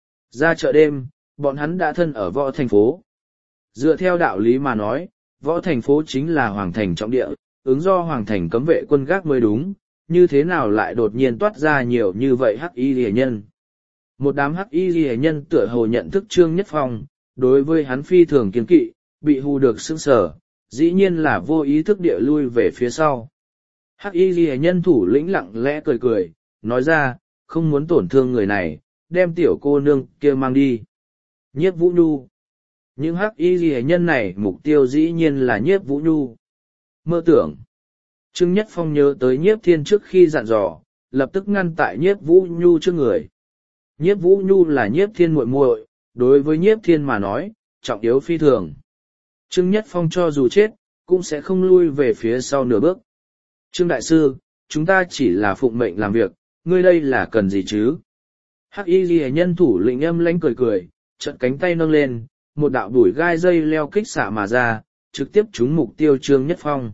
Ra chợ đêm, bọn hắn đã thân ở võ thành phố. Dựa theo đạo lý mà nói, võ thành phố chính là hoàng thành trọng địa, ứng do hoàng thành cấm vệ quân gác mới đúng, như thế nào lại đột nhiên toát ra nhiều như vậy hắc y rìa nhân. Một đám hắc y rìa nhân tựa hồ nhận thức Trương Nhất Phong, đối với hắn phi thường kiên kỵ, bị hù được sững sờ, dĩ nhiên là vô ý thức địa lui về phía sau. Hắc y rìa nhân thủ lĩnh lặng lẽ cười cười, nói ra, không muốn tổn thương người này, đem tiểu cô nương kia mang đi. Nhiếp Vũ Nhu. Những hắc y rìa nhân này mục tiêu dĩ nhiên là Nhiếp Vũ Nhu. Mơ tưởng. Trương Nhất Phong nhớ tới Nhiếp Thiên trước khi dặn dò, lập tức ngăn tại Nhiếp Vũ Nhu trước người. Nhiếp Vũ Nhu là Nhiếp Thiên muội muội, đối với Nhiếp Thiên mà nói, trọng yếu phi thường. Trương Nhất Phong cho dù chết, cũng sẽ không lui về phía sau nửa bước. Trương Đại Sư, chúng ta chỉ là phụng mệnh làm việc, ngươi đây là cần gì chứ? Hắc y ghi nhân thủ lĩnh âm lãnh cười cười, chợt cánh tay nâng lên, một đạo đuổi gai dây leo kích xạ mà ra, trực tiếp trúng mục tiêu Trương Nhất Phong.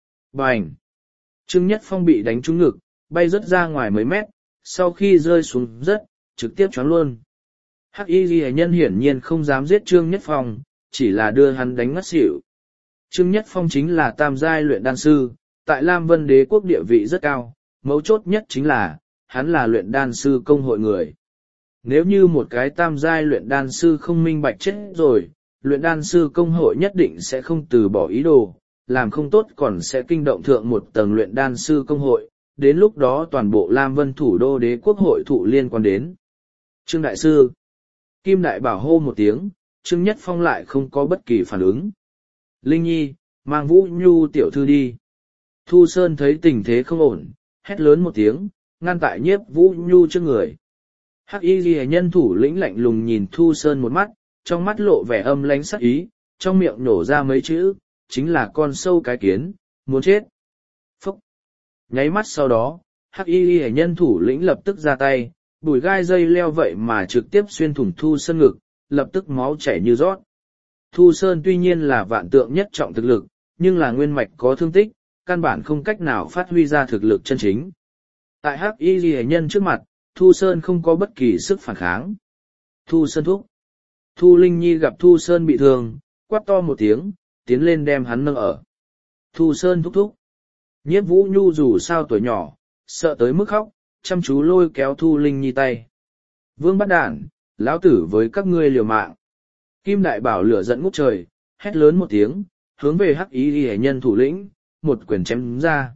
Bành! Trương Nhất Phong bị đánh trúng ngực, bay rớt ra ngoài mấy mét, sau khi rơi xuống đất, trực tiếp choáng luôn. Hắc Y Ghi Nhân hiển nhiên không dám giết Trương Nhất Phong, chỉ là đưa hắn đánh ngất xỉu. Trương Nhất Phong chính là tam giai luyện đan sư, tại Lam Vân Đế quốc địa vị rất cao, mấu chốt nhất chính là, hắn là luyện đan sư công hội người. Nếu như một cái tam giai luyện đan sư không minh bạch chết rồi, luyện đan sư công hội nhất định sẽ không từ bỏ ý đồ, làm không tốt còn sẽ kinh động thượng một tầng luyện đan sư công hội, đến lúc đó toàn bộ Lam Vân thủ đô đế quốc hội thụ liên quan đến. Trương Đại Sư Kim Đại Bảo hô một tiếng, Trương Nhất Phong lại không có bất kỳ phản ứng. Linh Nhi, mang Vũ Nhu tiểu thư đi. Thu Sơn thấy tình thế không ổn, hét lớn một tiếng, ngăn tại Nhiếp Vũ Nhu trước người. Hắc Y Ghi Nhân thủ lĩnh lạnh lùng nhìn Thu Sơn một mắt, trong mắt lộ vẻ âm lãnh sắc ý, trong miệng nổ ra mấy chữ, chính là con sâu cái kiến, muốn chết. Phúc! Nháy mắt sau đó, Hắc Y Ghi Nhân thủ lĩnh lập tức ra tay, bùi gai dây leo vậy mà trực tiếp xuyên thủng Thu Sơn ngực, lập tức máu chảy như rót. Thu Sơn tuy nhiên là vạn tượng nhất trọng thực lực, nhưng là nguyên mạch có thương tích, căn bản không cách nào phát huy ra thực lực chân chính. Tại Hắc Y Ghi Nhân trước mặt, Thu Sơn không có bất kỳ sức phản kháng. Thu Sơn thúc. Thu Linh Nhi gặp Thu Sơn bị thương, quát to một tiếng, tiến lên đem hắn nâng ở. Thu Sơn thúc thúc. Nhiếp Vũ Nhu dù sao tuổi nhỏ, sợ tới mức khóc, chăm chú lôi kéo Thu Linh Nhi tay. Vương bắt đản, lão tử với các ngươi liều mạng. Kim Đại Bảo lửa giận ngút trời, hét lớn một tiếng, hướng về Hắc Y Ghi Nhân thủ lĩnh, một quyền chém ra.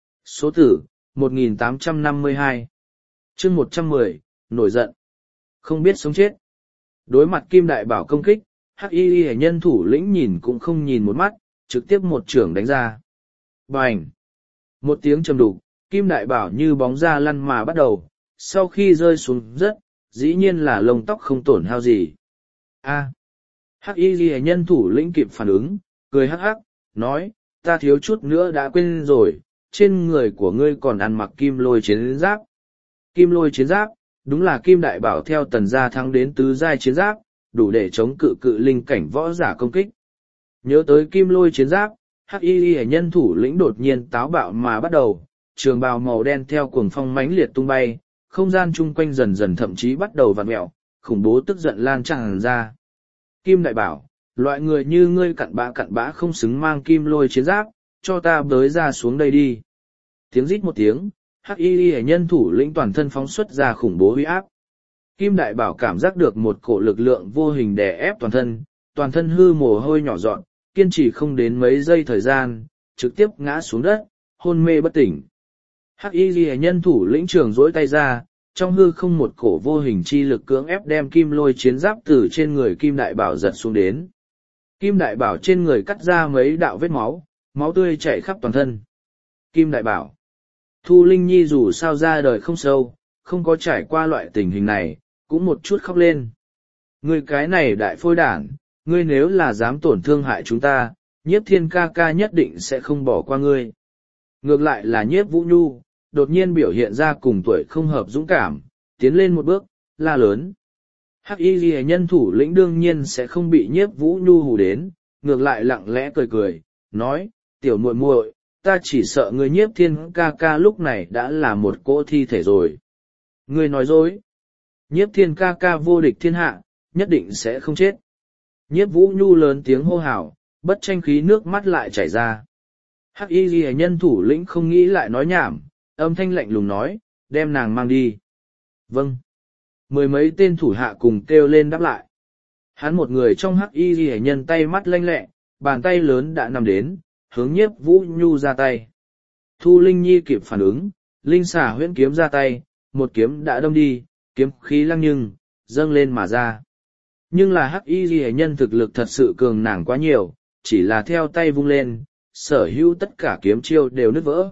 Số tử, một nghìn tám trăm năm mươi hai. Chương một trăm mười, nổi giận. Không biết sống chết. Đối mặt Kim Đại Bảo công kích, Hắc Y Ghi Nhân thủ lĩnh nhìn cũng không nhìn một mắt, trực tiếp một chưởng đánh ra. Bành! Một tiếng trầm đục, Kim Đại Bảo như bóng ra lăn mà bắt đầu, sau khi rơi xuống đất, dĩ nhiên là lông tóc không tổn hao gì. A! Hắc Y Ghi Nhân thủ lĩnh kịp phản ứng, cười hắc hắc, nói, ta thiếu chút nữa đã quên rồi, trên người của ngươi còn ăn mặc kim lôi chiến giáp. Kim lôi chiến giáp, đúng là Kim Đại Bảo theo tần gia thắng đến tứ giai chiến giáp, đủ để chống cự cự linh cảnh võ giả công kích. Nhớ tới kim lôi chiến giáp, Hắc Y Ghi Nhân thủ lĩnh đột nhiên táo bạo mà bắt đầu, trường bào màu đen theo cuồng phong mãnh liệt tung bay, không gian chung quanh dần dần thậm chí bắt đầu vặn mẹo, khủng bố tức giận lan tràn ra. Kim Đại Bảo, loại người như ngươi cặn bã cặn bã không xứng mang kim lôi chiến giáp, cho ta bới ra xuống đây đi. Tiếng rít một tiếng, Hắc Y Ghi Nhân thủ lĩnh toàn thân phóng xuất ra khủng bố uy áp. Kim Đại Bảo cảm giác được một cổ lực lượng vô hình đè ép toàn thân, toàn thân hư mồ hôi nhỏ dọn, kiên trì không đến mấy giây thời gian, trực tiếp ngã xuống đất, hôn mê bất tỉnh. Hắc Y Ghi Nhân thủ lĩnh trường duỗi tay ra, trong hư không một cổ vô hình chi lực cưỡng ép đem kim lôi chiến giáp từ trên người Kim Đại Bảo giật xuống đến. Kim Đại Bảo trên người cắt ra mấy đạo vết máu, máu tươi chảy khắp toàn thân. Kim Đại Bảo, Thu Linh Nhi dù sao ra đời không sâu, không có trải qua loại tình hình này, cũng một chút khóc lên. Ngươi cái này đại phôi đản, ngươi nếu là dám tổn thương hại chúng ta, Nhiếp Thiên ca ca nhất định sẽ không bỏ qua ngươi. Ngược lại là Nhiếp Vũ Nhu, đột nhiên biểu hiện ra cùng tuổi không hợp dũng cảm, tiến lên một bước, la lớn. Hắc Y Ghi Nhân thủ lĩnh đương nhiên sẽ không bị Nhiếp Vũ Nhu hù đến, ngược lại lặng lẽ cười cười, nói, tiểu muội muội, ta chỉ sợ ngươi Nhiếp Thiên ca ca lúc này đã là một cỗ thi thể rồi. Ngươi nói dối. Nhiếp Thiên ca ca vô địch thiên hạ, nhất định sẽ không chết. Nhiếp Vũ Nhu lớn tiếng hô hào, bất tranh khí nước mắt lại chảy ra. Hắc Y Ghi Nhân thủ lĩnh không nghĩ lại nói nhảm, âm thanh lạnh lùng nói, đem nàng mang đi. Vâng. Mười mấy tên thủ hạ cùng kêu lên đáp lại. Hắn một người trong Hắc Y Ghi Nhân tay mắt lanh lẹ, bàn tay lớn đã nằm đến, hướng Nhiếp Vũ Nhu ra tay. Thu Linh Nhi kịp phản ứng, linh xả huyễn kiếm ra tay, một kiếm đã đâm đi, kiếm khí lăng nhưng, dâng lên mà ra. Nhưng là Hắc Y Ghi Nhân thực lực thật sự cường nàng quá nhiều, chỉ là theo tay vung lên, sở hữu tất cả kiếm chiêu đều nứt vỡ.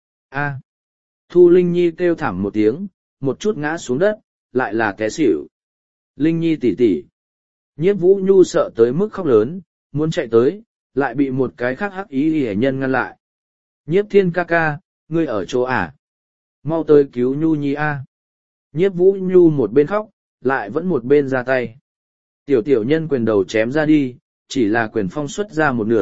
A. Thu Linh Nhi kêu thảm một tiếng, một chút ngã xuống đất, lại là té xỉu. Linh Nhi tỷ tỷ. Nhiếp Vũ Nhu sợ tới mức khóc lớn, muốn chạy tới, lại bị một cái khác Hắc Y Ghi Nhân ngăn lại. Nhiếp Thiên ca ca, ngươi ở chỗ à? Mau tới cứu Nhu Nhi a. Nhiếp Vũ Nhu một bên khóc, lại vẫn một bên ra tay. Tiểu tiểu nhân quyền đầu chém ra đi, chỉ là quyền phong xuất ra một nửa,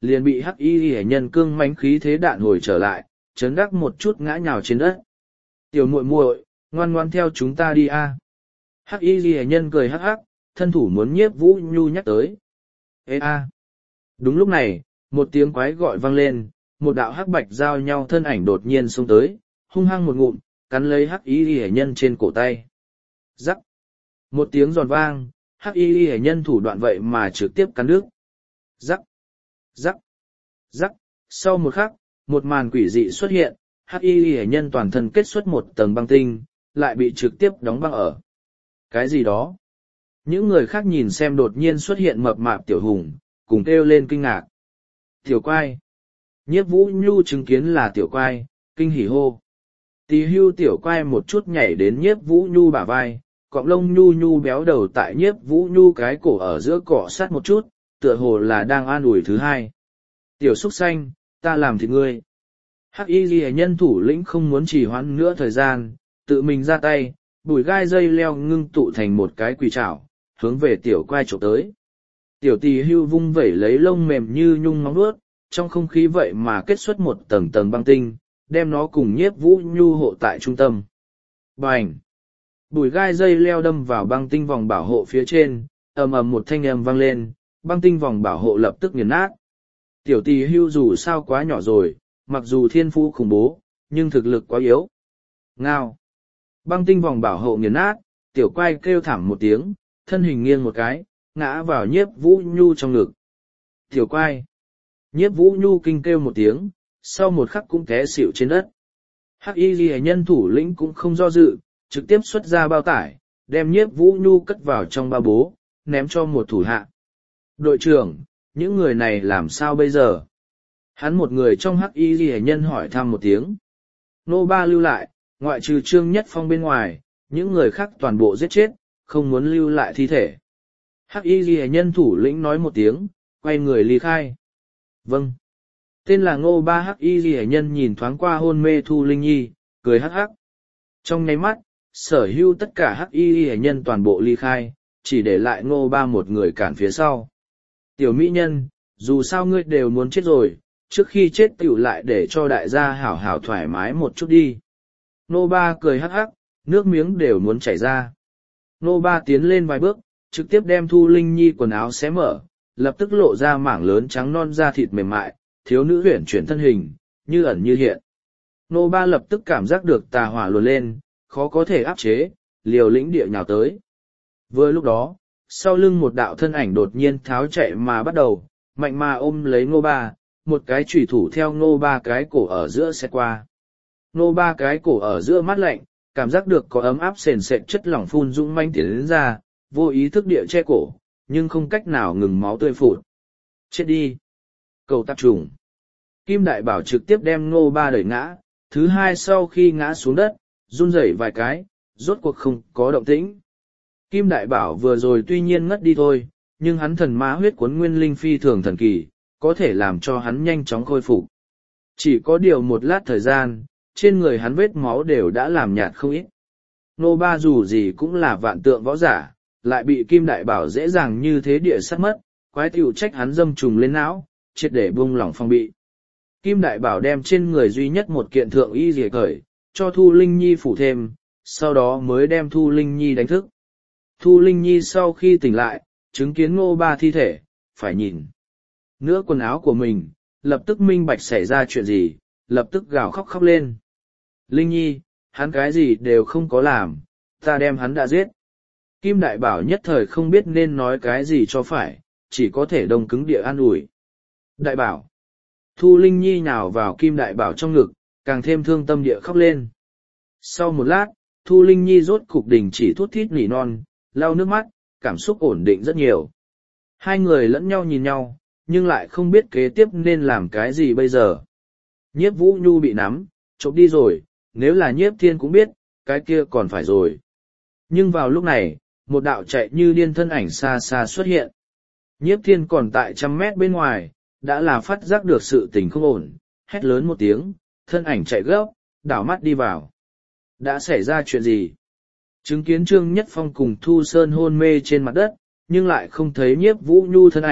liền bị hắc y hệ nhân cương mánh khí thế đạn hồi trở lại, chấn đắc một chút ngã nhào trên đất. Tiểu muội muội, ngoan ngoan theo chúng ta đi a. Hắc y hệ nhân cười hắc hắc, thân thủ muốn nhiếp Vũ Nhu nhắc tới. Ê a. Đúng lúc này, một tiếng quái gọi vang lên, một đạo hắc bạch giao nhau thân ảnh đột nhiên xông tới, hung hăng một ngụm, cắn lấy hắc y hệ nhân trên cổ tay. Rắc. Một tiếng giòn vang, hắc y hệ nhân thủ đoạn vậy mà trực tiếp cắn đứt. Rắc. Rắc. Rắc. Sau một khắc, một màn quỷ dị xuất hiện, hắc y hệ nhân toàn thân kết xuất một tầng băng tinh, lại bị trực tiếp đóng băng ở. Cái gì đó? Những người khác nhìn xem đột nhiên xuất hiện mập mạp tiểu hùng, cùng kêu lên kinh ngạc. Tiểu quai. Nhiếp Vũ Nhu chứng kiến là tiểu quai, kinh hỉ hô. Tì hưu tiểu quai một chút nhảy đến nhiếp Vũ Nhu bả vai, cọng lông nhu nhu béo đầu tại nhiếp Vũ Nhu cái cổ ở giữa cỏ sát một chút, tựa hồ là đang an ủi thứ hai. Tiểu xúc xanh, ta làm thịt ngươi. Hắc y ghi nhân thủ lĩnh không muốn trì hoãn nữa thời gian, tự mình ra tay, bùi gai dây leo ngưng tụ thành một cái quỷ trảo, hướng về tiểu quai trộm tới. Tiểu tỳ hưu vung vẩy lấy lông mềm như nhung móng nuốt, trong không khí vậy mà kết xuất một tầng tầng băng tinh, đem nó cùng nhiếp Vũ Nhu hộ tại trung tâm. Bành! Bùi gai dây leo đâm vào băng tinh vòng bảo hộ phía trên, ầm ầm một thanh âm vang lên, băng tinh vòng bảo hộ lập tức nghiền nát. Tiểu tỳ hưu dù sao quá nhỏ rồi, mặc dù thiên phú khủng bố, nhưng thực lực quá yếu. Ngao! Băng tinh vòng bảo hộ nghiền nát, tiểu quai kêu thảm một tiếng, thân hình nghiêng một cái, ngã vào nhiếp Vũ Nhu trong ngực. Tiểu quai! Nhiếp Vũ Nhu kinh kêu một tiếng, sau một khắc cũng té xỉu trên đất. Hắc y ghi nhân thủ lĩnh cũng không do dự, trực tiếp xuất ra bao tải, đem nhiếp Vũ Nhu cất vào trong ba bố, ném cho một thủ hạ. Đội trưởng, những người này làm sao bây giờ? Hắn một người trong hắc y ghi nhân hỏi thăm một tiếng. Nô ba lưu lại, ngoại trừ Trương Nhất Phong bên ngoài, những người khác toàn bộ giết chết, không muốn lưu lại thi thể. Hắc y ghi nhân thủ lĩnh nói một tiếng, quay người ly khai. Vâng. Tên là Ngô Ba hắc y ghi nhân nhìn thoáng qua hôn mê Thu Linh Nhi, cười hắc hắc. Trong nháy mắt, sở hữu tất cả hắc y ghi nhân toàn bộ ly khai, chỉ để lại Ngô Ba một người cản phía sau. Tiểu mỹ nhân, dù sao ngươi đều muốn chết rồi, trước khi chết tiểu lại để cho đại gia hảo hảo thoải mái một chút đi. Ngô Ba cười hắc hắc, nước miếng đều muốn chảy ra. Ngô Ba tiến lên vài bước, trực tiếp đem Thu Linh Nhi quần áo xé mở, lập tức lộ ra mảng lớn trắng non da thịt mềm mại, thiếu nữ huyển chuyển thân hình, như ẩn như hiện. Ngô Ba lập tức cảm giác được tà hỏa luồn lên, khó có thể áp chế, liều lĩnh địa nhào tới. Vừa lúc đó, sau lưng một đạo thân ảnh đột nhiên tháo chạy mà bắt đầu, mạnh mà ôm lấy Ngô Ba, một cái chủy thủ theo Ngô Ba cái cổ ở giữa xét qua. Ngô Ba cái cổ ở giữa mát lạnh, cảm giác được có ấm áp sền sệt chất lỏng phun dũng manh tiến đến ra, vô ý thức địa che cổ, nhưng không cách nào ngừng máu tươi phụt. Chết đi! Cầu tạp trùng! Kim Đại Bảo trực tiếp đem Ngô Ba đẩy ngã, thứ hai sau khi ngã xuống đất, run rẩy vài cái, rốt cuộc không có động tĩnh. Kim Đại Bảo vừa rồi tuy nhiên ngất đi thôi, nhưng hắn thần ma huyết cuốn nguyên linh phi thường thần kỳ, có thể làm cho hắn nhanh chóng khôi phục. Chỉ có điều một lát thời gian, trên người hắn vết máu đều đã làm nhạt không ít. Ngô Ba dù gì cũng là vạn tượng võ giả, lại bị Kim Đại Bảo dễ dàng như thế địa sát mất, quái tiểu trách hắn dâm trùng lên não, triệt để buông lỏng phong bị. Kim Đại Bảo đem trên người duy nhất một kiện thượng y rìa cởi, cho Thu Linh Nhi phủ thêm, sau đó mới đem Thu Linh Nhi đánh thức. Thu Linh Nhi sau khi tỉnh lại, chứng kiến Ngô Ba thi thể, phải nhìn nữa quần áo của mình, lập tức minh bạch xảy ra chuyện gì, lập tức gào khóc khóc lên. Linh Nhi, hắn cái gì đều không có làm, ta đem hắn đã giết. Kim Đại Bảo nhất thời không biết nên nói cái gì cho phải, chỉ có thể đông cứng địa an ủi. Đại Bảo. Thu Linh Nhi nhào vào Kim Đại Bảo trong ngực, càng thêm thương tâm địa khóc lên. Sau một lát, Thu Linh Nhi rốt cục đình chỉ thút thít nỉ non, lau nước mắt, cảm xúc ổn định rất nhiều. Hai người lẫn nhau nhìn nhau, nhưng lại không biết kế tiếp nên làm cái gì bây giờ. Nhiếp Vũ Nhu bị nắm, trộm đi rồi, nếu là Nhiếp Thiên cũng biết, cái kia còn phải rồi. Nhưng vào lúc này, một đạo chạy như điên thân ảnh xa xa xuất hiện. Nhiếp Thiên còn tại trăm mét bên ngoài, đã là phát giác được sự tình không ổn, hét lớn một tiếng, thân ảnh chạy gấp, đảo mắt đi vào. Đã xảy ra chuyện gì? Chứng kiến Trương Nhất Phong cùng Thu Sơn hôn mê trên mặt đất, nhưng lại không thấy Nhiếp Vũ Nhu thân ảnh,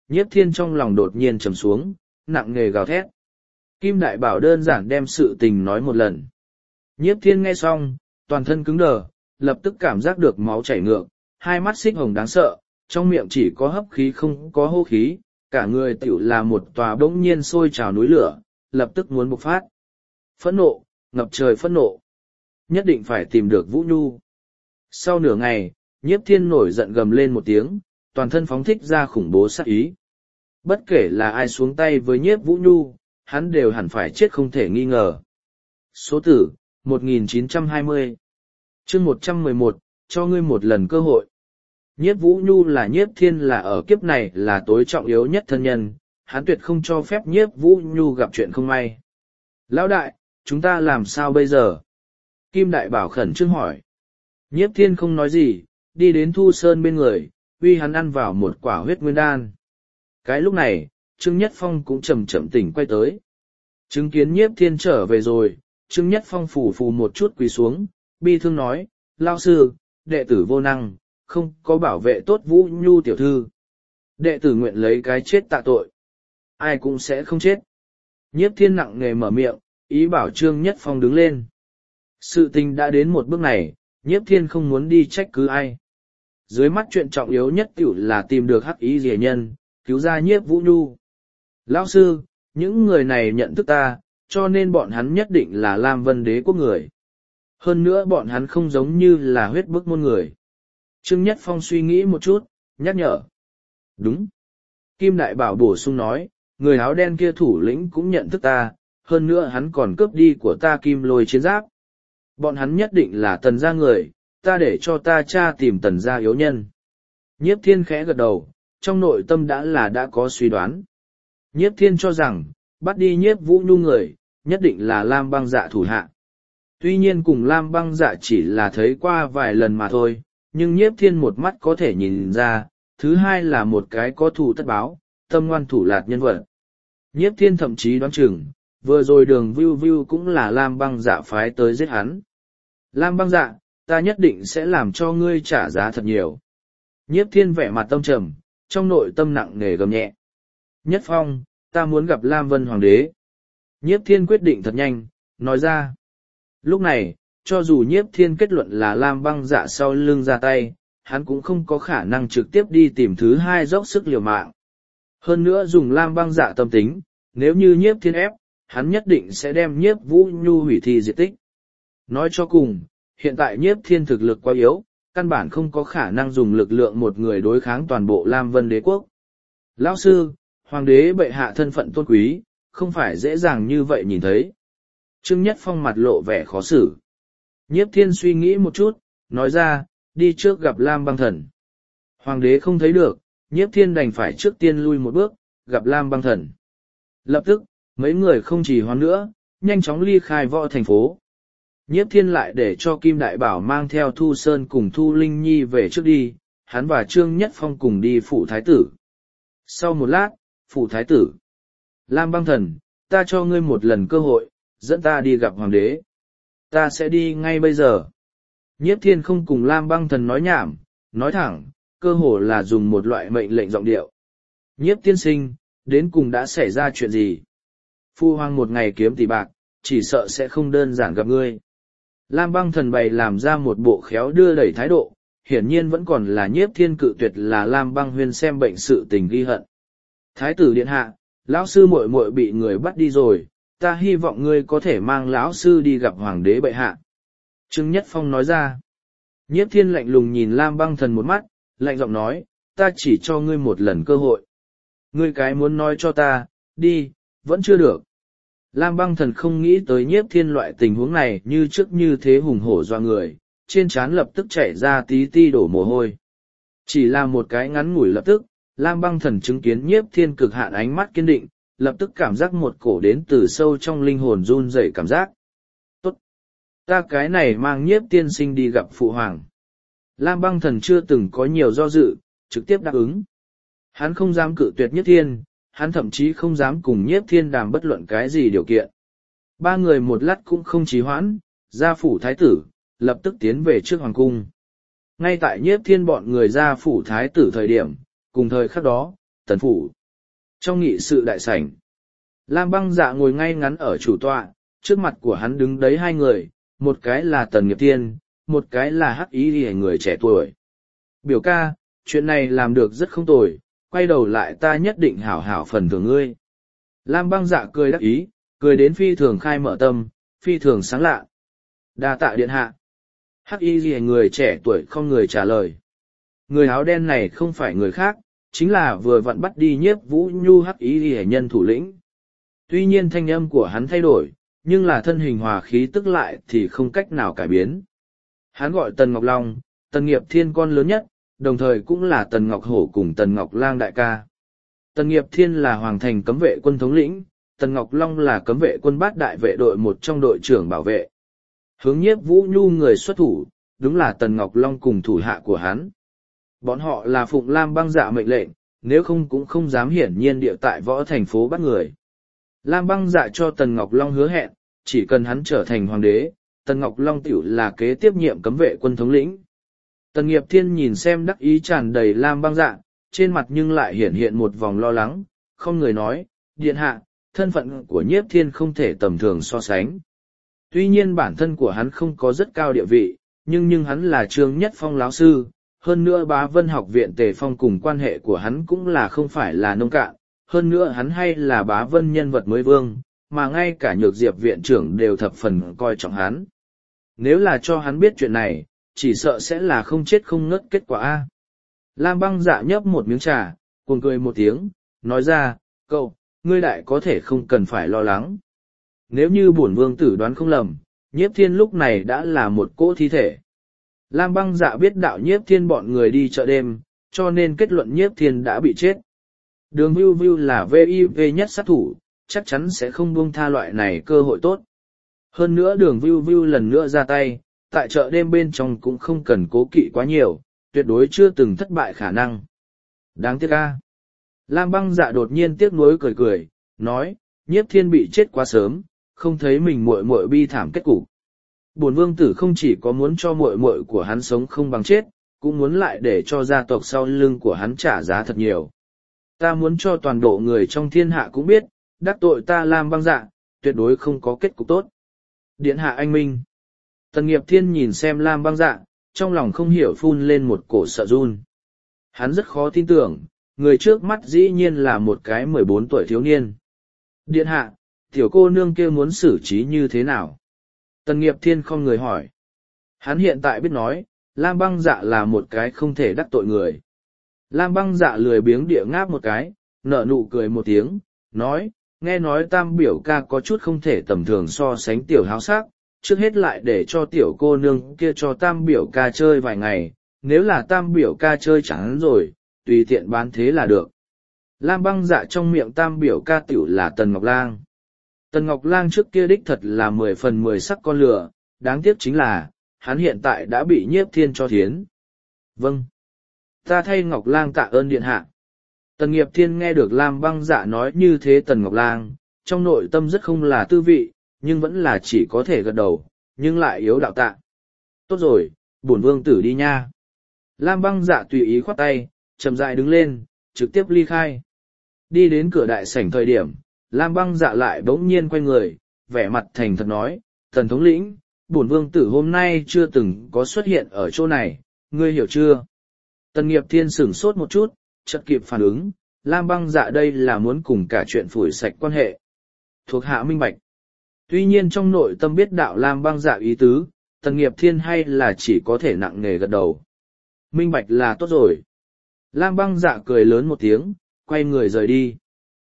Nhiếp Thiên trong lòng đột nhiên trầm xuống, nặng nề gào thét. Kim Đại Bảo đơn giản đem sự tình nói một lần. Nhiếp Thiên nghe xong, toàn thân cứng đờ, lập tức cảm giác được máu chảy ngược, hai mắt xích hồng đáng sợ, trong miệng chỉ có hấp khí không có hô khí, cả người tựu là một tòa bỗng nhiên sôi trào núi lửa, lập tức muốn bộc phát. Phẫn nộ, ngập trời phẫn nộ. Nhất định phải tìm được Vũ Nhu. Sau nửa ngày, Nhiếp Thiên nổi giận gầm lên một tiếng, toàn thân phóng thích ra khủng bố sát ý. Bất kể là ai xuống tay với Nhiếp Vũ Nhu, hắn đều hẳn phải chết không thể nghi ngờ. Số tử, một nghìn chín trăm hai mươi. Chương một trăm mười một, cho ngươi một lần cơ hội. Nhiếp Vũ Nhu là Nhiếp Thiên là ở kiếp này là tối trọng yếu nhất thân nhân, hắn tuyệt không cho phép Nhiếp Vũ Nhu gặp chuyện không may. Lão đại, chúng ta làm sao bây giờ? Kim Đại Bảo khẩn trương hỏi. Nhiếp Thiên không nói gì, đi đến Thu Sơn bên người, uy hắn ăn vào một quả huyết nguyên đan. Cái lúc này, Trương Nhất Phong cũng chậm chậm tỉnh quay tới. Chứng kiến Nhiếp Thiên trở về rồi, Trương Nhất Phong phủ phù một chút quỳ xuống, bi thương nói, lao sư, đệ tử vô năng, không có bảo vệ tốt Vũ Nhu tiểu thư. Đệ tử nguyện lấy cái chết tạ tội. Ai cũng sẽ không chết. Nhiếp Thiên nặng nề mở miệng, ý bảo Trương Nhất Phong đứng lên. Sự tình đã đến một bước này, Nhiếp Thiên không muốn đi trách cứ ai. Dưới mắt chuyện trọng yếu nhất tiểu là tìm được hắc ý rìa nhân, cứu ra Nhiếp Vũ Nhu. Lão sư, những người này nhận thức ta, cho nên bọn hắn nhất định là Lam Vân Đế quốc người. Hơn nữa bọn hắn không giống như là huyết bức môn người. Trương Nhất Phong suy nghĩ một chút, nhắc nhở. Đúng. Kim Đại Bảo bổ sung nói, người áo đen kia thủ lĩnh cũng nhận thức ta, hơn nữa hắn còn cướp đi của ta kim lôi chiến giáp. Bọn hắn nhất định là tần gia người, ta để cho ta cha tìm tần gia yếu nhân. Nhiếp Thiên khẽ gật đầu, trong nội tâm đã là đã có suy đoán. Nhiếp Thiên cho rằng, bắt đi Nhiếp Vũ Nhu người, nhất định là Lam Băng Dạ thủ hạ. Tuy nhiên cùng Lam Băng Dạ chỉ là thấy qua vài lần mà thôi, nhưng Nhiếp Thiên một mắt có thể nhìn ra, thứ hai là một cái có thù tất báo, tâm ngoan thủ lạt nhân vật. Nhiếp Thiên thậm chí đoán chừng, vừa rồi đường Vưu Vưu cũng là Lam Băng Dạ phái tới giết hắn. Lam Băng Dạ, ta nhất định sẽ làm cho ngươi trả giá thật nhiều. Nhiếp Thiên vẻ mặt tâm trầm, trong nội tâm nặng nề gầm nhẹ. Nhất Phong, ta muốn gặp Lam Vân Hoàng đế. Nhiếp Thiên quyết định thật nhanh, nói ra. Lúc này, cho dù Nhiếp Thiên kết luận là Lam Băng Dạ sau lưng ra tay, hắn cũng không có khả năng trực tiếp đi tìm thứ hai dốc sức liều mạng. Hơn nữa dùng Lam Băng Dạ tâm tính, nếu như Nhiếp Thiên ép, hắn nhất định sẽ đem Nhiếp Vũ Nhu hủy thi diệt tích. Nói cho cùng, hiện tại Nhiếp Thiên thực lực quá yếu, căn bản không có khả năng dùng lực lượng một người đối kháng toàn bộ Lam Vân Đế quốc. Lão sư, Hoàng đế bệ hạ thân phận tôn quý, không phải dễ dàng như vậy nhìn thấy. Trương Nhất Phong mặt lộ vẻ khó xử. Nhiếp Thiên suy nghĩ một chút, nói ra, đi trước gặp Lam Băng Thần. Hoàng đế không thấy được, Nhiếp Thiên đành phải trước tiên lui một bước, gặp Lam Băng Thần. Lập tức, mấy người không trì hoãn nữa, nhanh chóng ly khai võ thành phố. Nhiếp Thiên lại để cho Kim Đại Bảo mang theo Thu Sơn cùng Thu Linh Nhi về trước đi, hắn và Trương Nhất Phong cùng đi phủ thái tử. Sau một lát, phủ thái tử. Lam Băng Thần, ta cho ngươi một lần cơ hội, dẫn ta đi gặp Hoàng đế. Ta sẽ đi ngay bây giờ. Nhiếp Thiên không cùng Lam Băng Thần nói nhảm, nói thẳng, cơ hồ là dùng một loại mệnh lệnh giọng điệu. Nhiếp tiên sinh, đến cùng đã xảy ra chuyện gì? Phu Hoàng một ngày kiếm tỷ bạc, chỉ sợ sẽ không đơn giản gặp ngươi. Lam Băng Thần bày làm ra một bộ khéo đưa đẩy thái độ, hiển nhiên vẫn còn là Nhiếp Thiên cự tuyệt là Lam Băng Huyên xem bệnh sự tình ghi hận. Thái tử điện hạ, lão sư muội muội bị người bắt đi rồi, ta hy vọng ngươi có thể mang lão sư đi gặp Hoàng đế bệ hạ. Trương Nhất Phong nói ra. Nhiếp Thiên lạnh lùng nhìn Lam Băng Thần một mắt, lạnh giọng nói, ta chỉ cho ngươi một lần cơ hội. Ngươi cái muốn nói cho ta, đi, vẫn chưa được. Lam Băng Thần không nghĩ tới Nhiếp Thiên loại tình huống này như trước như thế hùng hổ doa người, trên trán lập tức chảy ra tí ti đổ mồ hôi. Chỉ là một cái ngắn ngủi lập tức, Lam Băng Thần chứng kiến Nhiếp Thiên cực hạn ánh mắt kiên định, lập tức cảm giác một cổ đến từ sâu trong linh hồn run rẩy cảm giác. Tốt! Ta cái này mang Nhiếp tiên sinh đi gặp Phụ Hoàng. Lam Băng Thần chưa từng có nhiều do dự, trực tiếp đáp ứng. Hắn không dám cự tuyệt Nhiếp Thiên, hắn thậm chí không dám cùng Nhiếp Thiên đàm bất luận cái gì điều kiện. Ba người một lát cũng không trì hoãn, ra phủ thái tử, lập tức tiến về trước hoàng cung. Ngay tại Nhiếp Thiên bọn người ra phủ thái tử thời điểm, cùng thời khắc đó, tần phủ. Trong nghị sự đại sảnh, Lam Băng Dạ ngồi ngay ngắn ở chủ tọa, trước mặt của hắn đứng đấy hai người, một cái là Tần Nghiệp Thiên, một cái là Hắc Y Lìa người trẻ tuổi. Biểu ca, chuyện này làm được rất không tồi, quay đầu lại ta nhất định hảo hảo phần thưởng ngươi. Lam Băng Dạ cười đắc ý, cười đến phi thường khai mở tâm, phi thường sáng lạ. Đa tạ điện hạ. Hắc Y Lìa người trẻ tuổi không người trả lời. Người áo đen này không phải người khác, chính là vừa vặn bắt đi Nhiếp Vũ Nhu Hắc Y Lìa nhân thủ lĩnh. Tuy nhiên thanh âm của hắn thay đổi, nhưng là thân hình hòa khí tức lại thì không cách nào cải biến. Hắn gọi Tần Ngọc Long, Tần Nghiệp Thiên con lớn nhất, đồng thời cũng là Tần Ngọc Hổ cùng Tần Ngọc Lang đại ca. Tần Nghiệp Thiên là Hoàng Thành cấm vệ quân thống lĩnh, Tần Ngọc Long là cấm vệ quân bát đại vệ đội một trong đội trưởng bảo vệ. Hướng Nhiếp Vũ Nhu người xuất thủ, đúng là Tần Ngọc Long cùng thủ hạ của hắn. Bọn họ là phụng Lam Băng Dạ mệnh lệnh, nếu không cũng không dám hiển nhiên địa tại võ thành phố bắt người. Lam Băng Dạ cho Tần Ngọc Long hứa hẹn, chỉ cần hắn trở thành hoàng đế, Tần Ngọc Long tiểu là kế tiếp nhiệm cấm vệ quân thống lĩnh. Tần Nghiệp Thiên nhìn xem đắc ý tràn đầy Lam Băng Dạ, trên mặt nhưng lại hiển hiện một vòng lo lắng, không người nói, điện hạ, thân phận của Nhiếp Thiên không thể tầm thường so sánh. Tuy nhiên bản thân của hắn không có rất cao địa vị, nhưng nhưng hắn là Trương Nhất Phong lão sư, hơn nữa Bá Vân học viện Tề Phong cùng quan hệ của hắn cũng là không phải là nông cạn, hơn nữa hắn hay là Bá Vân nhân vật mới vương, mà ngay cả Nhược Diệp viện trưởng đều thập phần coi trọng hắn. Nếu là cho hắn biết chuyện này, chỉ sợ sẽ là không chết không ngất kết quả A. Lam Băng Dạ nhấp một miếng trà, cuồng cười một tiếng, nói ra, cậu, ngươi đại có thể không cần phải lo lắng. Nếu như bổn vương tử đoán không lầm, Nhiếp Thiên lúc này đã là một cỗ thi thể. Lam Băng Dạ biết đạo Nhiếp Thiên bọn người đi chợ đêm, cho nên kết luận Nhiếp Thiên đã bị chết. Đường Vưu Vưu là vê i vê nhất sát thủ, chắc chắn sẽ không buông tha loại này cơ hội tốt. Hơn nữa đường Vưu Vưu lần nữa ra tay, tại chợ đêm bên trong cũng không cần cố kỵ quá nhiều, tuyệt đối chưa từng thất bại khả năng. Đáng tiếc a. Lam Băng Dạ đột nhiên tiếc nuối cười cười, nói, Nhiếp Thiên bị chết quá sớm, không thấy mình muội muội bi thảm kết cục. Bổn vương tử không chỉ có muốn cho muội muội của hắn sống không bằng chết, cũng muốn lại để cho gia tộc sau lưng của hắn trả giá thật nhiều. Ta muốn cho toàn bộ người trong thiên hạ cũng biết, đắc tội ta Lam Băng Dạ, tuyệt đối không có kết cục tốt. Điện hạ anh minh. Tần Nghiệp Thiên nhìn xem Lam Băng Dạ, trong lòng không hiểu phun lên một cổ sợ run. Hắn rất khó tin tưởng, người trước mắt dĩ nhiên là một cái mười bốn tuổi thiếu niên. Điện hạ, tiểu cô nương kia muốn xử trí như thế nào? Tần Nghiệp Thiên không người hỏi. Hắn hiện tại biết nói, Lam Băng Dạ là một cái không thể đắc tội người. Lam Băng Dạ lười biếng địa ngáp một cái, nở nụ cười một tiếng, nói, nghe nói Tam biểu ca có chút không thể tầm thường so sánh tiểu háo sắc, trước hết lại để cho tiểu cô nương kia cho Tam biểu ca chơi vài ngày, nếu là Tam biểu ca chơi chẳng rồi, tùy tiện bán thế là được. Lam Băng Dạ trong miệng Tam biểu ca tiểu là Tần Ngọc Lang. Tần Ngọc Lang trước kia đích thật là mười phần mười sắc con lửa, đáng tiếc chính là, hắn hiện tại đã bị Nhiếp Thiên cho thiến. Vâng. Ta thay Ngọc Lang tạ ơn điện hạ. Tần Nghiệp Thiên nghe được Lam Băng Dạ nói như thế Tần Ngọc Lang, trong nội tâm rất không là tư vị, nhưng vẫn là chỉ có thể gật đầu, nhưng lại yếu đạo tạ. Tốt rồi, bổn vương tử đi nha. Lam Băng Dạ tùy ý khoát tay, chậm rãi đứng lên, trực tiếp ly khai. Đi đến cửa đại sảnh thời điểm, Lam Băng Dạ lại bỗng nhiên quay người, vẻ mặt thành thật nói, Tần thống lĩnh, bổn vương tử hôm nay chưa từng có xuất hiện ở chỗ này, ngươi hiểu chưa? Tần Nghiệp Thiên sửng sốt một chút, chợt kịp phản ứng, Lam Băng Dạ đây là muốn cùng cả chuyện phủi sạch quan hệ. Thuộc hạ minh bạch. Tuy nhiên trong nội tâm biết đạo Lam Băng Dạ ý tứ, Tần Nghiệp Thiên hay là chỉ có thể nặng nề gật đầu. Minh bạch là tốt rồi. Lam Băng Dạ cười lớn một tiếng, quay người rời đi.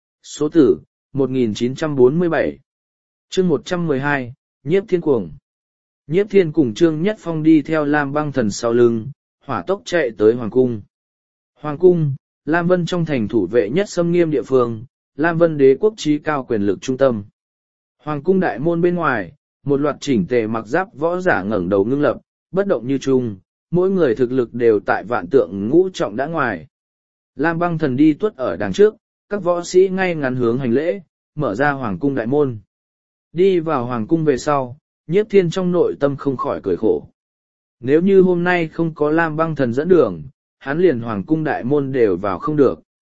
Số tử, một nghìn chín trăm bốn mươi bảy. Chương một trăm mười hai, Nhiếp Thiên cuồng. Nhiếp Thiên cùng Trương Nhất Phong đi theo Lam Băng Thần sau lưng, hỏa tốc chạy tới Hoàng Cung. Hoàng Cung, Lam Vân trong thành thủ vệ nhất xâm nghiêm địa phương, Lam Vân đế quốc trí cao quyền lực trung tâm. Hoàng Cung đại môn bên ngoài, một loạt chỉnh tề mặc giáp võ giả ngẩng đầu ngưng lập, bất động như chung, mỗi người thực lực đều tại vạn tượng ngũ trọng đã ngoài. Lam Băng Thần đi tuất ở đằng trước, các võ sĩ ngay ngắn hướng hành lễ, mở ra Hoàng Cung đại môn. Đi vào Hoàng Cung về sau, Nhiếp Thiên trong nội tâm không khỏi cười khổ. Nếu như hôm nay không có Lam Băng Thần dẫn đường, hắn liền Hoàng Cung đại môn đều vào không được.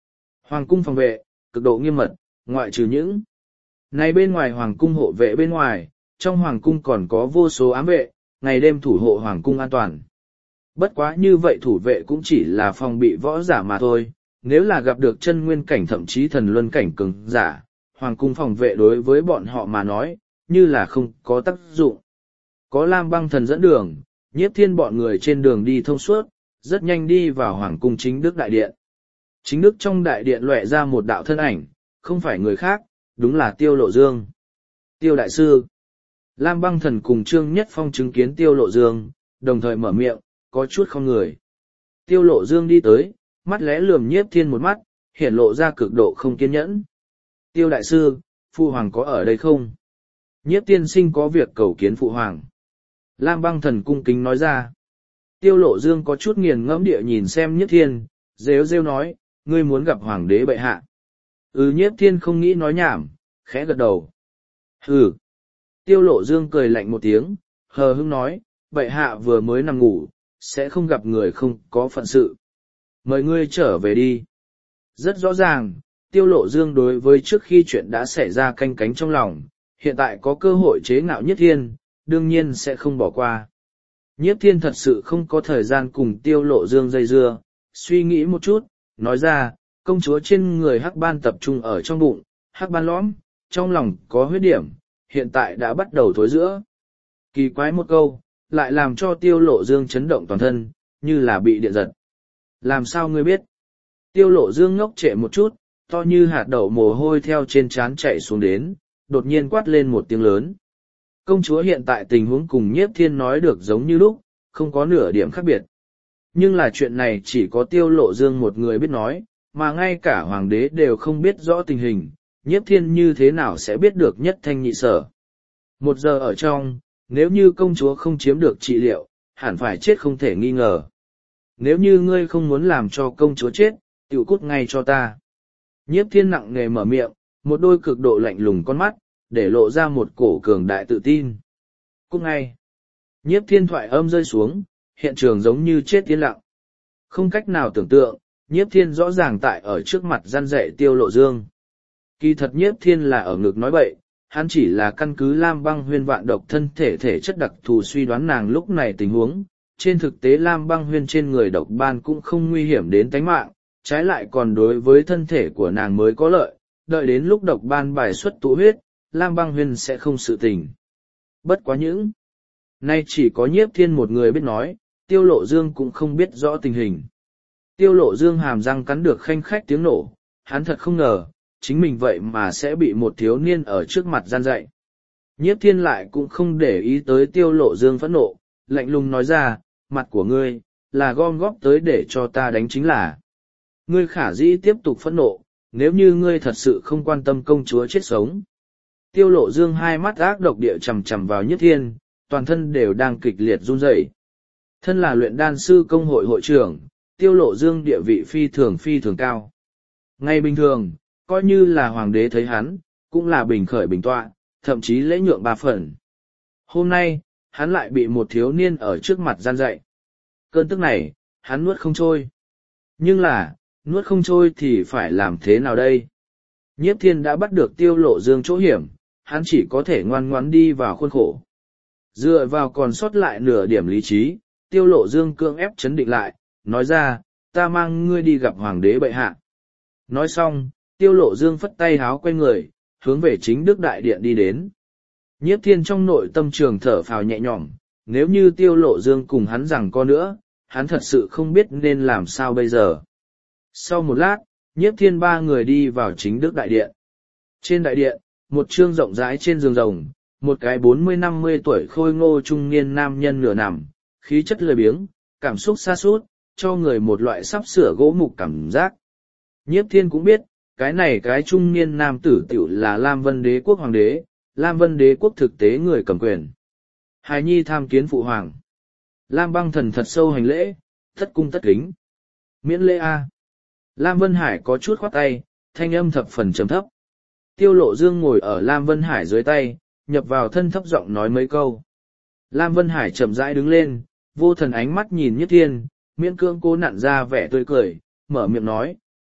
Hoàng cung phòng vệ, cực độ nghiêm mật, ngoại trừ những này bên ngoài hoàng cung hộ vệ bên ngoài, trong hoàng cung còn có vô số ám vệ, ngày đêm thủ hộ hoàng cung an toàn. Bất quá như vậy thủ vệ cũng chỉ là phòng bị võ giả mà thôi, nếu là gặp được chân nguyên cảnh thậm chí thần luân cảnh cường giả, hoàng cung phòng vệ đối với bọn họ mà nói, như là không có tác dụng. Có Lam Băng Thần dẫn đường, Nhiếp Thiên bọn người trên đường đi thông suốt, rất nhanh đi vào hoàng cung chính đức đại điện. Chính đức trong đại điện lóe ra một đạo thân ảnh, không phải người khác, đúng là Tiêu Lộ Dương. Tiêu đại sư. Lam Băng Thần cùng Trương Nhất Phong chứng kiến Tiêu Lộ Dương, đồng thời mở miệng, có chút không người. Tiêu Lộ Dương đi tới, mắt lẽ lườm Nhiếp Thiên một mắt, hiển lộ ra cực độ không kiên nhẫn. Tiêu đại sư, Phu Hoàng có ở đây không? Nhiếp tiên sinh có việc cầu kiến Phụ Hoàng. Lam Băng Thần cung kính nói ra. Tiêu Lộ Dương có chút nghiền ngẫm địa nhìn xem Nhiếp Thiên, rêu rêu nói, ngươi muốn gặp Hoàng đế bệ hạ. Ừ, Nhiếp Thiên không nghĩ nói nhảm, khẽ gật đầu. Hừ. Tiêu Lộ Dương cười lạnh một tiếng, hờ hững nói, bệ hạ vừa mới nằm ngủ, sẽ không gặp người không có phận sự. Mời ngươi trở về đi. Rất rõ ràng, Tiêu Lộ Dương đối với trước khi chuyện đã xảy ra canh cánh trong lòng, hiện tại có cơ hội chế ngạo Nhiếp Thiên, đương nhiên sẽ không bỏ qua. Nhiếp Thiên thật sự không có thời gian cùng Tiêu Lộ Dương dây dưa, suy nghĩ một chút, nói ra, công chúa trên người hắc ban tập trung ở trong bụng, hắc ban lõm, trong lòng có huyết điểm, hiện tại đã bắt đầu thối giữa. Kỳ quái một câu, lại làm cho Tiêu Lộ Dương chấn động toàn thân, như là bị điện giật. Làm sao ngươi biết? Tiêu Lộ Dương ngốc trệ một chút, to như hạt đậu mồ hôi theo trên trán chạy xuống đến, đột nhiên quát lên một tiếng lớn. Công chúa hiện tại tình huống cùng Nhiếp Thiên nói được giống như lúc, không có nửa điểm khác biệt. Nhưng là chuyện này chỉ có Tiêu Lộ Dương một người biết nói, mà ngay cả hoàng đế đều không biết rõ tình hình, Nhiếp Thiên như thế nào sẽ biết được nhất thanh nhị sở. Một giờ ở trong, nếu như công chúa không chiếm được trị liệu, hẳn phải chết không thể nghi ngờ. Nếu như ngươi không muốn làm cho công chúa chết, tiểu cút ngay cho ta. Nhiếp Thiên nặng nề mở miệng, một đôi cực độ lạnh lùng con mắt, để lộ ra một cổ cường đại tự tin. Cút ngay. Nhiếp Thiên thoại âm rơi xuống, hiện trường giống như chết yên lặng. Không cách nào tưởng tượng, Nhiếp Thiên rõ ràng tại ở trước mặt gian dạy Tiêu Lộ Dương. Kỳ thật Nhiếp Thiên là ở ngực nói bậy, hắn chỉ là căn cứ Lam Băng Huyên vạn độc thân thể thể chất đặc thù suy đoán nàng lúc này tình huống. Trên thực tế Lam Băng Huyên trên người độc ban cũng không nguy hiểm đến tánh mạng, trái lại còn đối với thân thể của nàng mới có lợi, đợi đến lúc độc ban bài xuất tụ huyết, Lam Băng Huyên sẽ không sự tình. Bất quá những nay chỉ có Nhiếp Thiên một người biết nói, Tiêu Lộ Dương cũng không biết rõ tình hình. Tiêu Lộ Dương hàm răng cắn được khanh khách tiếng nổ, hắn thật không ngờ, chính mình vậy mà sẽ bị một thiếu niên ở trước mặt gian dạy. Nhiếp Thiên lại cũng không để ý tới Tiêu Lộ Dương phẫn nộ, lạnh lùng nói ra, mặt của ngươi, là gom góp tới để cho ta đánh chính là. Ngươi khả dĩ tiếp tục phẫn nộ, nếu như ngươi thật sự không quan tâm công chúa chết sống. Tiêu Lộ Dương hai mắt ác độc địa chầm chầm vào Nhiếp Thiên, toàn thân đều đang kịch liệt run rẩy. Thân là luyện đan sư công hội hội trưởng, Tiêu Lộ Dương địa vị phi thường phi thường cao. Ngay bình thường, coi như là hoàng đế thấy hắn, cũng là bình khởi bình tọa, thậm chí lễ nhượng ba phần. Hôm nay, hắn lại bị một thiếu niên ở trước mặt gian dạy. Cơn tức này, hắn nuốt không trôi. Nhưng là, nuốt không trôi thì phải làm thế nào đây? Nhiếp Thiên đã bắt được Tiêu Lộ Dương chỗ hiểm, hắn chỉ có thể ngoan ngoãn đi vào khuôn khổ. Dựa vào còn sót lại nửa điểm lý trí, Tiêu Lộ Dương cưỡng ép chấn định lại, nói ra, ta mang ngươi đi gặp hoàng đế bệ hạ. Nói xong, Tiêu Lộ Dương phất tay háo quay người, hướng về chính đức đại điện đi đến. Nhiếp Thiên trong nội tâm trường thở phào nhẹ nhõm, nếu như Tiêu Lộ Dương cùng hắn rằng có nữa, hắn thật sự không biết nên làm sao bây giờ. Sau một lát, Nhiếp Thiên ba người đi vào chính đức đại điện. Trên đại điện, một trương rộng rãi trên giường rồng, một cái bốn mươi năm mươi tuổi khôi ngô trung niên nam nhân nửa nằm, khí chất lười biếng, cảm xúc sa sút, cho người một loại sắp sửa gỗ mục cảm giác. Nhiếp Thiên cũng biết, cái này cái trung niên nam tử tiểu là Lam Vân Đế quốc hoàng đế, Lam Vân Đế quốc thực tế người cầm quyền. Hài nhi tham kiến phụ hoàng. Lam Băng Thần thật sâu hành lễ, thất cung tất kính. Miễn lễ a. Lam Vân Hải có chút khoát tay, thanh âm thập phần trầm thấp. Tiêu Lộ Dương ngồi ở Lam Vân Hải dưới tay, nhập vào thân thấp giọng nói mấy câu. Lam Vân Hải chậm rãi đứng lên, vô thần ánh mắt nhìn Nhiếp Thiên, miễn cưỡng cố nặn ra vẻ tươi cười, mở miệng nói,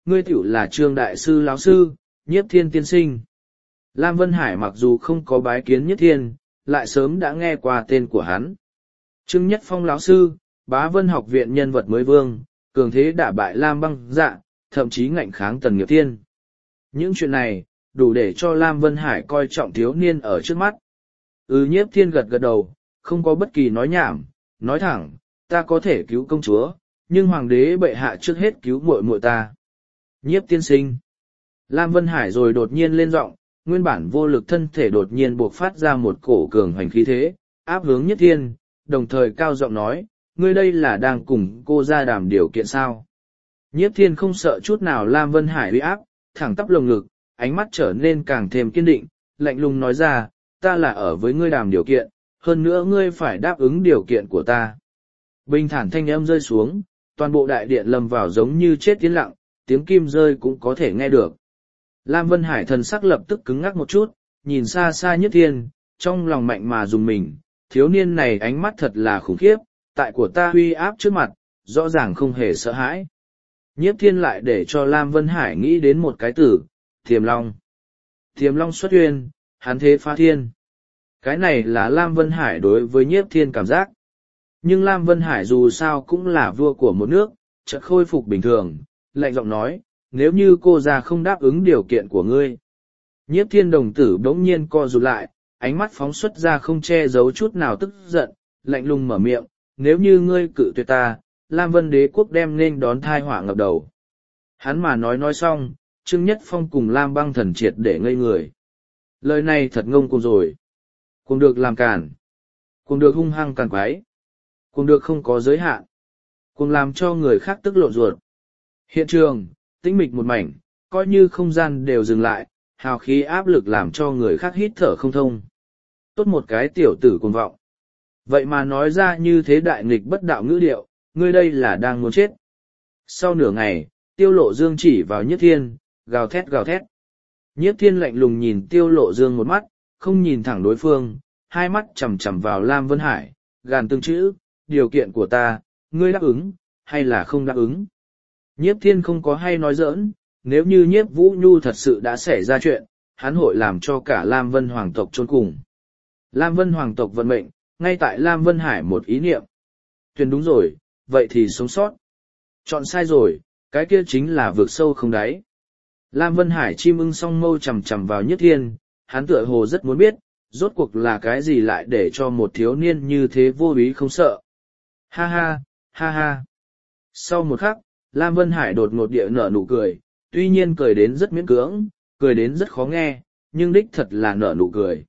ngươi tiểu là Trương Đại Sư lão sư, Nhiếp Thiên tiên sinh. Lam Vân Hải mặc dù không có bái kiến Nhiếp Thiên, lại sớm đã nghe qua tên của hắn. Trương Nhất Phong lão sư, Bá Vân học viện nhân vật mới vương, cường thế đả bại Lam Băng Dạ, thậm chí ngạnh kháng Tần Nghiệp Thiên. Những chuyện này, đủ để cho Lam Vân Hải coi trọng thiếu niên ở trước mắt. Ừ, Nhiếp Thiên gật gật đầu, không có bất kỳ nói nhảm, nói thẳng, ta có thể cứu công chúa, nhưng hoàng đế bệ hạ trước hết cứu muội muội ta. Nhiếp tiên sinh. Lam Vân Hải rồi đột nhiên lên giọng, nguyên bản vô lực thân thể đột nhiên buộc phát ra một cổ cường hoành khí thế, áp hướng Nhiếp Thiên, đồng thời cao giọng nói, ngươi đây là đang cùng cô ra đàm điều kiện sao. Nhiếp Thiên không sợ chút nào Lam Vân Hải uy áp, thẳng tắp lồng ngực, ánh mắt trở nên càng thêm kiên định, lạnh lùng nói ra, ta là ở với ngươi đàm điều kiện, hơn nữa ngươi phải đáp ứng điều kiện của ta. Bình thản thanh âm rơi xuống, toàn bộ đại điện lầm vào giống như chết tiến lặng, tiếng kim rơi cũng có thể nghe được. Lam Vân Hải thần sắc lập tức cứng ngắc một chút, nhìn xa xa Nhiếp Thiên, trong lòng mạnh mà dùng mình, thiếu niên này ánh mắt thật là khủng khiếp, tại của ta huy áp trước mặt, rõ ràng không hề sợ hãi. Nhiếp Thiên lại để cho Lam Vân Hải nghĩ đến một cái từ, Thiềm Long. Thiềm Long xuất uyên, hắn thế phá thiên. Cái này là Lam Vân Hải đối với Nhiếp Thiên cảm giác. Nhưng Lam Vân Hải dù sao cũng là vua của một nước, chợt khôi phục bình thường, lạnh giọng nói, nếu như cô già không đáp ứng điều kiện của ngươi. Nhiếp Thiên đồng tử bỗng nhiên co rụt lại, ánh mắt phóng xuất ra không che giấu chút nào tức giận, lạnh lùng mở miệng, nếu như ngươi cự tuyệt ta, Lam Vân Đế quốc đem nên đón thai họa ngập đầu. Hắn mà nói nói xong, Trương Nhất Phong cùng Lam Băng Thần triệt để ngây người. Lời này thật ngông cuồng rồi. Cuồng được làm cản. Cuồng được hung hăng càn quái. Cuồng được không có giới hạn. Cuồng làm cho người khác tức lộn ruột. Hiện trường, tĩnh mịch một mảnh, coi như không gian đều dừng lại, hào khí áp lực làm cho người khác hít thở không thông. Tốt một cái tiểu tử cuồng vọng. Vậy mà nói ra như thế đại nghịch bất đạo ngữ điệu, ngươi đây là đang muốn chết. Sau nửa ngày, Tiêu Lộ Dương chỉ vào Nhiếp Thiên, gào thét gào thét. Nhiếp Thiên lạnh lùng nhìn Tiêu Lộ Dương một mắt, không nhìn thẳng đối phương, hai mắt chằm chằm vào Lam Vân Hải, gàn từng chữ, điều kiện của ta, ngươi đáp ứng, hay là không đáp ứng. Nhiếp Thiên không có hay nói giỡn, nếu như Nhiếp Vũ Nhu thật sự đã xảy ra chuyện, hắn hội làm cho cả Lam Vân Hoàng tộc chôn cùng. Lam Vân Hoàng tộc vận mệnh, ngay tại Lam Vân Hải một ý niệm. Tuyển đúng rồi, vậy thì sống sót. Chọn sai rồi, cái kia chính là vượt sâu không đáy. Lam Vân Hải chim ưng song mâu chầm chầm vào Nhiếp Thiên, hắn tựa hồ rất muốn biết, rốt cuộc là cái gì lại để cho một thiếu niên như thế vô ý không sợ. Ha ha, ha ha. Sau một khắc, Lam Vân Hải đột ngột địa nở nụ cười, tuy nhiên cười đến rất miễn cưỡng, cười đến rất khó nghe, nhưng đích thật là nở nụ cười.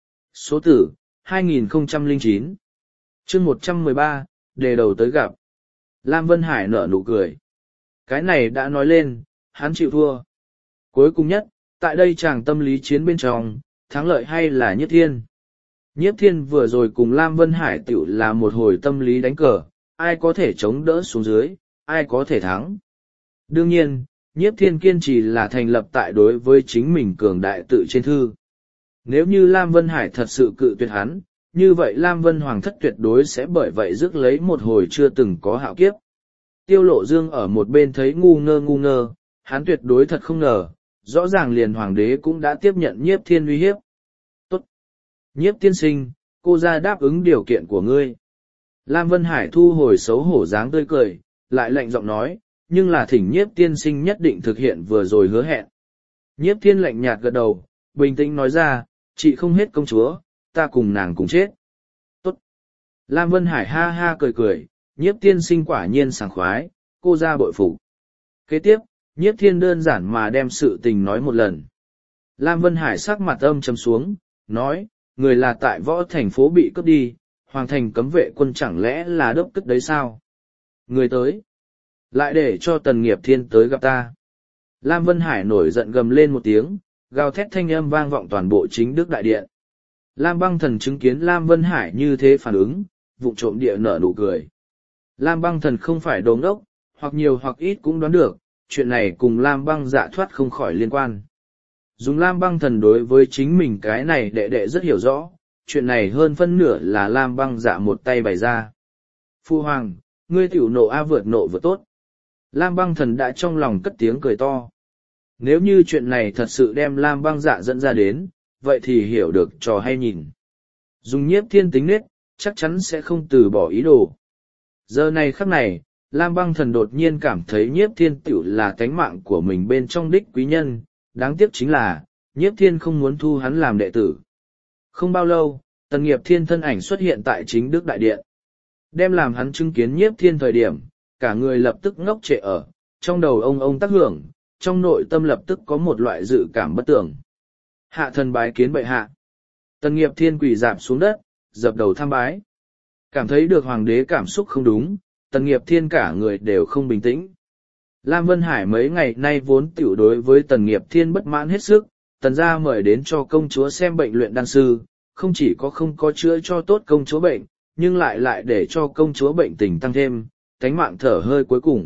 Số tử, hai nghìn không trăm lẻ chín. Chương một trăm mười ba, đề đầu tới gặp. Lam Vân Hải nở nụ cười. Cái này đã nói lên, hắn chịu thua. Cuối cùng nhất, tại đây chàng tâm lý chiến bên trong, thắng lợi hay là Nhiếp Thiên. Nhiếp Thiên vừa rồi cùng Lam Vân Hải tiểu là một hồi tâm lý đánh cờ, ai có thể chống đỡ xuống dưới, ai có thể thắng. Đương nhiên, Nhiếp Thiên kiên trì là thành lập tại đối với chính mình cường đại tự trên thư. Nếu như Lam Vân Hải thật sự cự tuyệt hắn, như vậy Lam Vân Hoàng thất tuyệt đối sẽ bởi vậy rước lấy một hồi chưa từng có hạo kiếp. Tiêu Lộ Dương ở một bên thấy ngu ngơ ngu ngơ, hắn tuyệt đối thật không ngờ, rõ ràng liền hoàng đế cũng đã tiếp nhận Nhiếp Thiên uy hiếp. Tốt! Nhiếp tiên sinh, cô ra đáp ứng điều kiện của ngươi. Lam Vân Hải thu hồi xấu hổ dáng tươi cười, lại lạnh giọng nói, nhưng là thỉnh Nhiếp tiên sinh nhất định thực hiện vừa rồi hứa hẹn. Nhiếp Thiên lạnh nhạt gật đầu, bình tĩnh nói ra, chị không hết công chúa, ta cùng nàng cùng chết. Tốt! Lam Vân Hải ha ha cười cười, Nhiếp tiên sinh quả nhiên sảng khoái, cô ra bội phục. Kế tiếp, Nhiếp Thiên đơn giản mà đem sự tình nói một lần. Lam Vân Hải sắc mặt âm trầm xuống, nói, người là tại võ thành phố bị cướp đi, hoàng thành cấm vệ quân chẳng lẽ là đốc cất đấy sao? Người tới, lại để cho Tần Nghiệp Thiên tới gặp ta. Lam Vân Hải nổi giận gầm lên một tiếng, gào thét thanh âm vang vọng toàn bộ chính đức đại điện. Lam Băng Thần chứng kiến Lam Vân Hải như thế phản ứng, vụng trộm địa nở nụ cười. Lam Băng Thần không phải đồ ngốc, hoặc nhiều hoặc ít cũng đoán được, chuyện này cùng Lam Băng Dạ thoát không khỏi liên quan. Dùng Lam Băng Thần đối với chính mình cái này đệ đệ rất hiểu rõ, chuyện này hơn phân nửa là Lam Băng Dạ một tay bày ra. Phu Hoàng, ngươi tiểu nộ a vượt nộ vượt tốt. Lam băng thần đã trong lòng cất tiếng cười to. Nếu như chuyện này thật sự đem Lam băng dạ dẫn ra đến, vậy thì hiểu được trò hay nhìn. Dùng nhiếp thiên tính nết, chắc chắn sẽ không từ bỏ ý đồ. Giờ này khắc này, Lam băng thần đột nhiên cảm thấy nhiếp thiên tiểu là tánh mạng của mình bên trong đích quý nhân, đáng tiếc chính là, nhiếp thiên không muốn thu hắn làm đệ tử. Không bao lâu, Tần Nghiệp Thiên thân ảnh xuất hiện tại chính Đức Đại Điện. Đem làm hắn chứng kiến nhiếp thiên thời điểm, cả người lập tức ngốc trệ ở, trong đầu ông ông tác hưởng, trong nội tâm lập tức có một loại dự cảm bất tưởng. Hạ thần bái kiến bệ hạ. Tần Nghiệp Thiên quỳ dạp xuống đất, dập đầu tham bái. Cảm thấy được hoàng đế cảm xúc không đúng, Tần Nghiệp Thiên cả người đều không bình tĩnh. Lam Vân Hải mấy ngày nay vốn tiểu đối với Tần Nghiệp Thiên bất mãn hết sức, tần gia mời đến cho công chúa xem bệnh luyện đan sư, không chỉ có không có chữa cho tốt công chúa bệnh, nhưng lại lại để cho công chúa bệnh tình tăng thêm, cánh mạng thở hơi cuối cùng.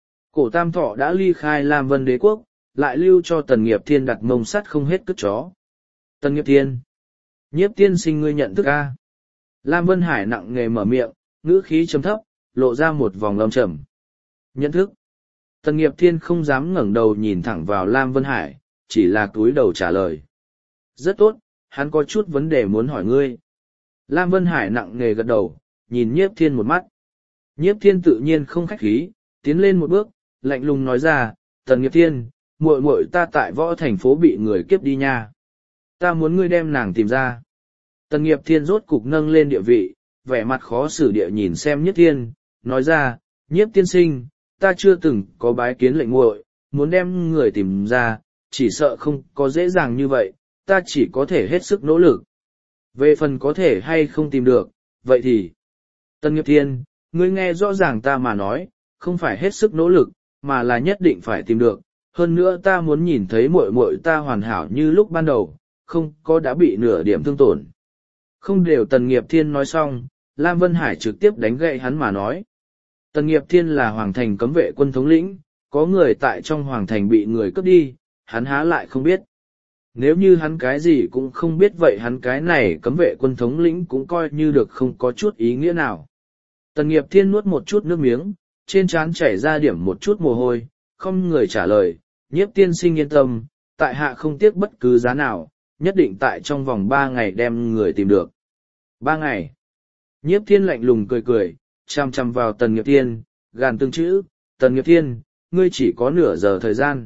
Cổ Tam Thọ đã ly khai Lam Vân đế quốc, lại lưu cho Tần Nghiệp Thiên đặt mông sắt không hết cất chó. Tần Nghiệp Thiên, nhiếp tiên sinh ngươi nhận thức a? Lam Vân Hải nặng nề mở miệng, ngữ khí trầm thấp, lộ ra một vòng lâm trầm. Nhận thức. Tần Nghiệp Thiên không dám ngẩng đầu nhìn thẳng vào Lam Vân Hải, chỉ là cúi đầu trả lời. Rất tốt, hắn có chút vấn đề muốn hỏi ngươi. Lam Vân Hải nặng nề gật đầu, nhìn nhiếp thiên một mắt. Nhiếp thiên tự nhiên không khách khí, tiến lên một bước, lạnh lùng nói ra, Tần Nghiệp Thiên, muội muội ta tại võ thành phố bị người kiếp đi nha. Ta muốn ngươi đem nàng tìm ra. Tần Nghiệp Thiên rốt cục nâng lên địa vị, vẻ mặt khó xử địa nhìn xem nhiếp thiên, nói ra, nhiếp tiên sinh, ta chưa từng có bái kiến lệnh muội, muốn đem người tìm ra, chỉ sợ không có dễ dàng như vậy, ta chỉ có thể hết sức nỗ lực. Về phần có thể hay không tìm được, vậy thì... Tần Nghiệp Thiên, ngươi nghe rõ ràng ta mà nói, không phải hết sức nỗ lực, mà là nhất định phải tìm được. Hơn nữa ta muốn nhìn thấy muội muội ta hoàn hảo như lúc ban đầu, không có đã bị nửa điểm thương tổn. Không đều Tần Nghiệp Thiên nói xong, Lam Vân Hải trực tiếp đánh gậy hắn mà nói. Tần Nghiệp Thiên là Hoàng Thành cấm vệ quân thống lĩnh, có người tại trong Hoàng Thành bị người cướp đi, hắn há lại không biết. Nếu như hắn cái gì cũng không biết vậy hắn cái này cấm vệ quân thống lĩnh cũng coi như được không có chút ý nghĩa nào. Tần Nghiệp Thiên nuốt một chút nước miếng, trên trán chảy ra điểm một chút mồ hôi, không người trả lời, nhiếp tiên sinh yên tâm, tại hạ không tiếc bất cứ giá nào, nhất định tại trong vòng ba ngày đem người tìm được. Ba ngày. Nhiếp Thiên lạnh lùng cười cười, chăm chăm vào Tần Nghiệp Thiên, gàn từng chữ, Tần Nghiệp Thiên, ngươi chỉ có nửa giờ thời gian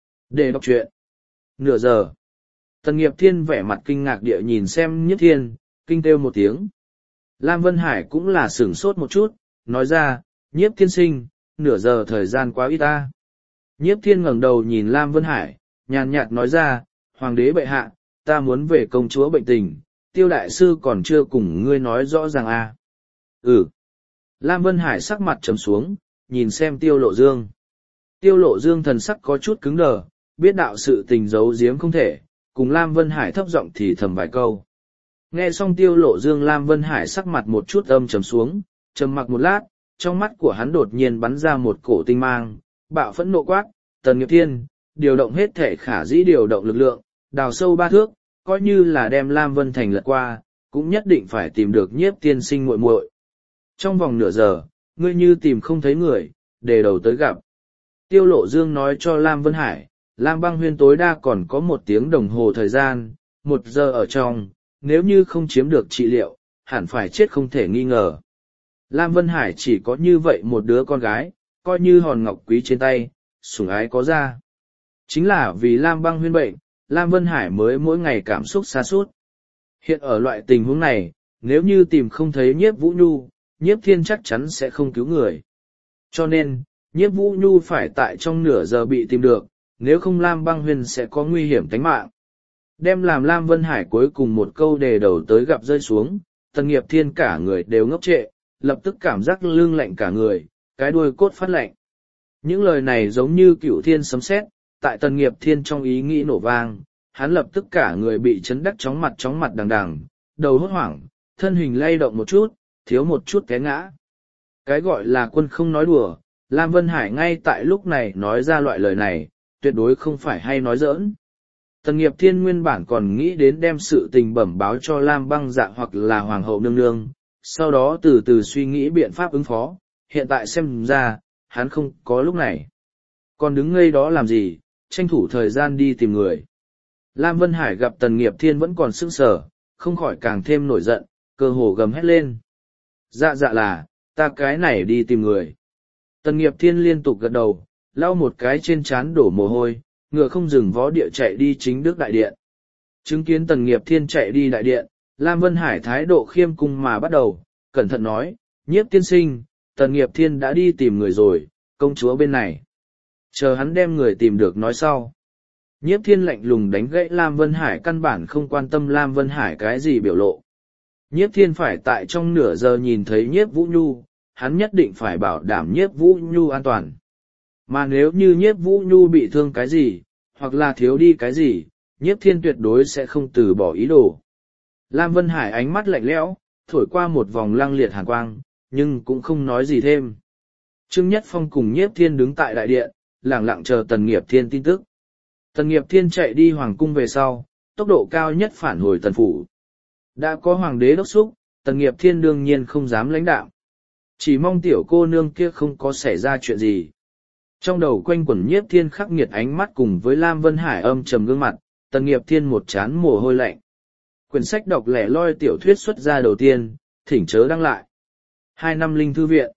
để đọc truyện. Nửa giờ. Tần Nghiệp Thiên vẻ mặt kinh ngạc địa nhìn xem Nhiếp Thiên, kinh kêu một tiếng. Lam Vân Hải cũng là sửng sốt một chút, nói ra, Nhiếp tiên sinh, nửa giờ thời gian quá ít ta. Nhiếp Thiên ngẩng đầu nhìn Lam Vân Hải, nhàn nhạt nói ra, Hoàng đế bệ hạ, ta muốn về công chúa bệnh tình, Tiêu đại sư còn chưa cùng ngươi nói rõ ràng à. Ừ. Lam Vân Hải sắc mặt trầm xuống, nhìn xem Tiêu Lộ Dương. Tiêu Lộ Dương thần sắc có chút cứng đờ, biết đạo sự tình giấu giếm không thể, cùng Lam Vân Hải thấp giọng thì thầm vài câu. Nghe xong Tiêu Lộ Dương, Lam Vân Hải sắc mặt một chút âm trầm xuống, trầm mặc một lát, trong mắt của hắn đột nhiên bắn ra một cổ tinh mang, bạo phẫn nộ quát, Tần Nghiệp Thiên, điều động hết thể khả dĩ điều động lực lượng, đào sâu ba thước, coi như là đem Lam Vân Thành lật qua, cũng nhất định phải tìm được nhiếp tiên sinh muội muội. Trong vòng nửa giờ, ngươi như tìm không thấy người, đề đầu tới gặp. Tiêu Lộ Dương nói cho Lam Vân Hải, Lam Băng Huyên tối đa còn có một tiếng đồng hồ thời gian, một giờ ở trong, nếu như không chiếm được trị liệu, hẳn phải chết không thể nghi ngờ. Lam Vân Hải chỉ có như vậy một đứa con gái, coi như hòn ngọc quý trên tay, sủng ái có ra. Chính là vì Lam Băng Huyên bệnh, Lam Vân Hải mới mỗi ngày cảm xúc xa sút. Hiện ở loại tình huống này, nếu như tìm không thấy Nhiếp Vũ Nhu, Nhiếp Thiên chắc chắn sẽ không cứu người. Cho nên, Nhiếp Vũ Nhu phải tại trong nửa giờ bị tìm được, nếu không Lam Băng Huyên sẽ có nguy hiểm tính mạng. Đem làm Lam Vân Hải cuối cùng một câu đề đầu tới gặp rơi xuống, Tần Nghiệp Thiên cả người đều ngốc trệ, lập tức cảm giác lưng lạnh cả người, cái đuôi cốt phát lạnh. Những lời này giống như cửu thiên sấm sét, tại Tần Nghiệp Thiên trong ý nghĩ nổ vang, hắn lập tức cả người bị chấn đắc chóng mặt chóng mặt đằng đằng, đầu hốt hoảng, thân hình lay động một chút, thiếu một chút té ngã. Cái gọi là quân không nói đùa, Lam Vân Hải ngay tại lúc này nói ra loại lời này, tuyệt đối không phải hay nói giỡn. Tần Nghiệp Thiên nguyên bản còn nghĩ đến đem sự tình bẩm báo cho Lam Băng Dạ hoặc là Hoàng hậu nương nương, sau đó từ từ suy nghĩ biện pháp ứng phó, hiện tại xem ra, hắn không có lúc này. Còn đứng ngây đó làm gì, tranh thủ thời gian đi tìm người. Lam Vân Hải gặp Tần Nghiệp Thiên vẫn còn sững sờ, không khỏi càng thêm nổi giận, cơ hồ gầm hét lên. Dạ dạ là, ta cái này đi tìm người. Tần Nghiệp Thiên liên tục gật đầu, lau một cái trên trán đổ mồ hôi, ngựa không dừng vó địa chạy đi chính Đức Đại Điện. Chứng kiến Tần Nghiệp Thiên chạy đi Đại Điện, Lam Vân Hải thái độ khiêm cung mà bắt đầu, cẩn thận nói, Nhiếp tiên sinh, Tần Nghiệp Thiên đã đi tìm người rồi, công chúa bên này. Chờ hắn đem người tìm được nói sau. Nhiếp Thiên lạnh lùng đánh gãy Lam Vân Hải, căn bản không quan tâm Lam Vân Hải cái gì biểu lộ. Nhiếp Thiên phải tại trong nửa giờ nhìn thấy Nhiếp Vũ Nhu, hắn nhất định phải bảo đảm Nhiếp Vũ Nhu an toàn. Mà nếu như Nhiếp Vũ Nhu bị thương cái gì, hoặc là thiếu đi cái gì, Nhiếp Thiên tuyệt đối sẽ không từ bỏ ý đồ. Lam Vân Hải ánh mắt lạnh lẽo, thổi qua một vòng lăng liệt hàn quang, nhưng cũng không nói gì thêm. Trương Nhất Phong cùng Nhiếp Thiên đứng tại đại điện, lẳng lặng chờ Tần Nghiệp Thiên tin tức. Tần Nghiệp Thiên chạy đi hoàng cung về sau, tốc độ cao nhất phản hồi Tần phủ. Đã có hoàng đế đốc xúc, Tần Nghiệp Thiên đương nhiên không dám lãnh đạo. Chỉ mong tiểu cô nương kia không có xảy ra chuyện gì. Trong đầu quanh quẩn Nhiếp Thiên khắc nghiệt ánh mắt cùng với Lam Vân Hải âm trầm gương mặt, Tần Nghiệp Thiên một trán mồ hôi lạnh. Quyển sách đọc lẻ loi tiểu thuyết xuất ra đầu tiên, thỉnh chớ đăng lại. Hai năm linh thư viện.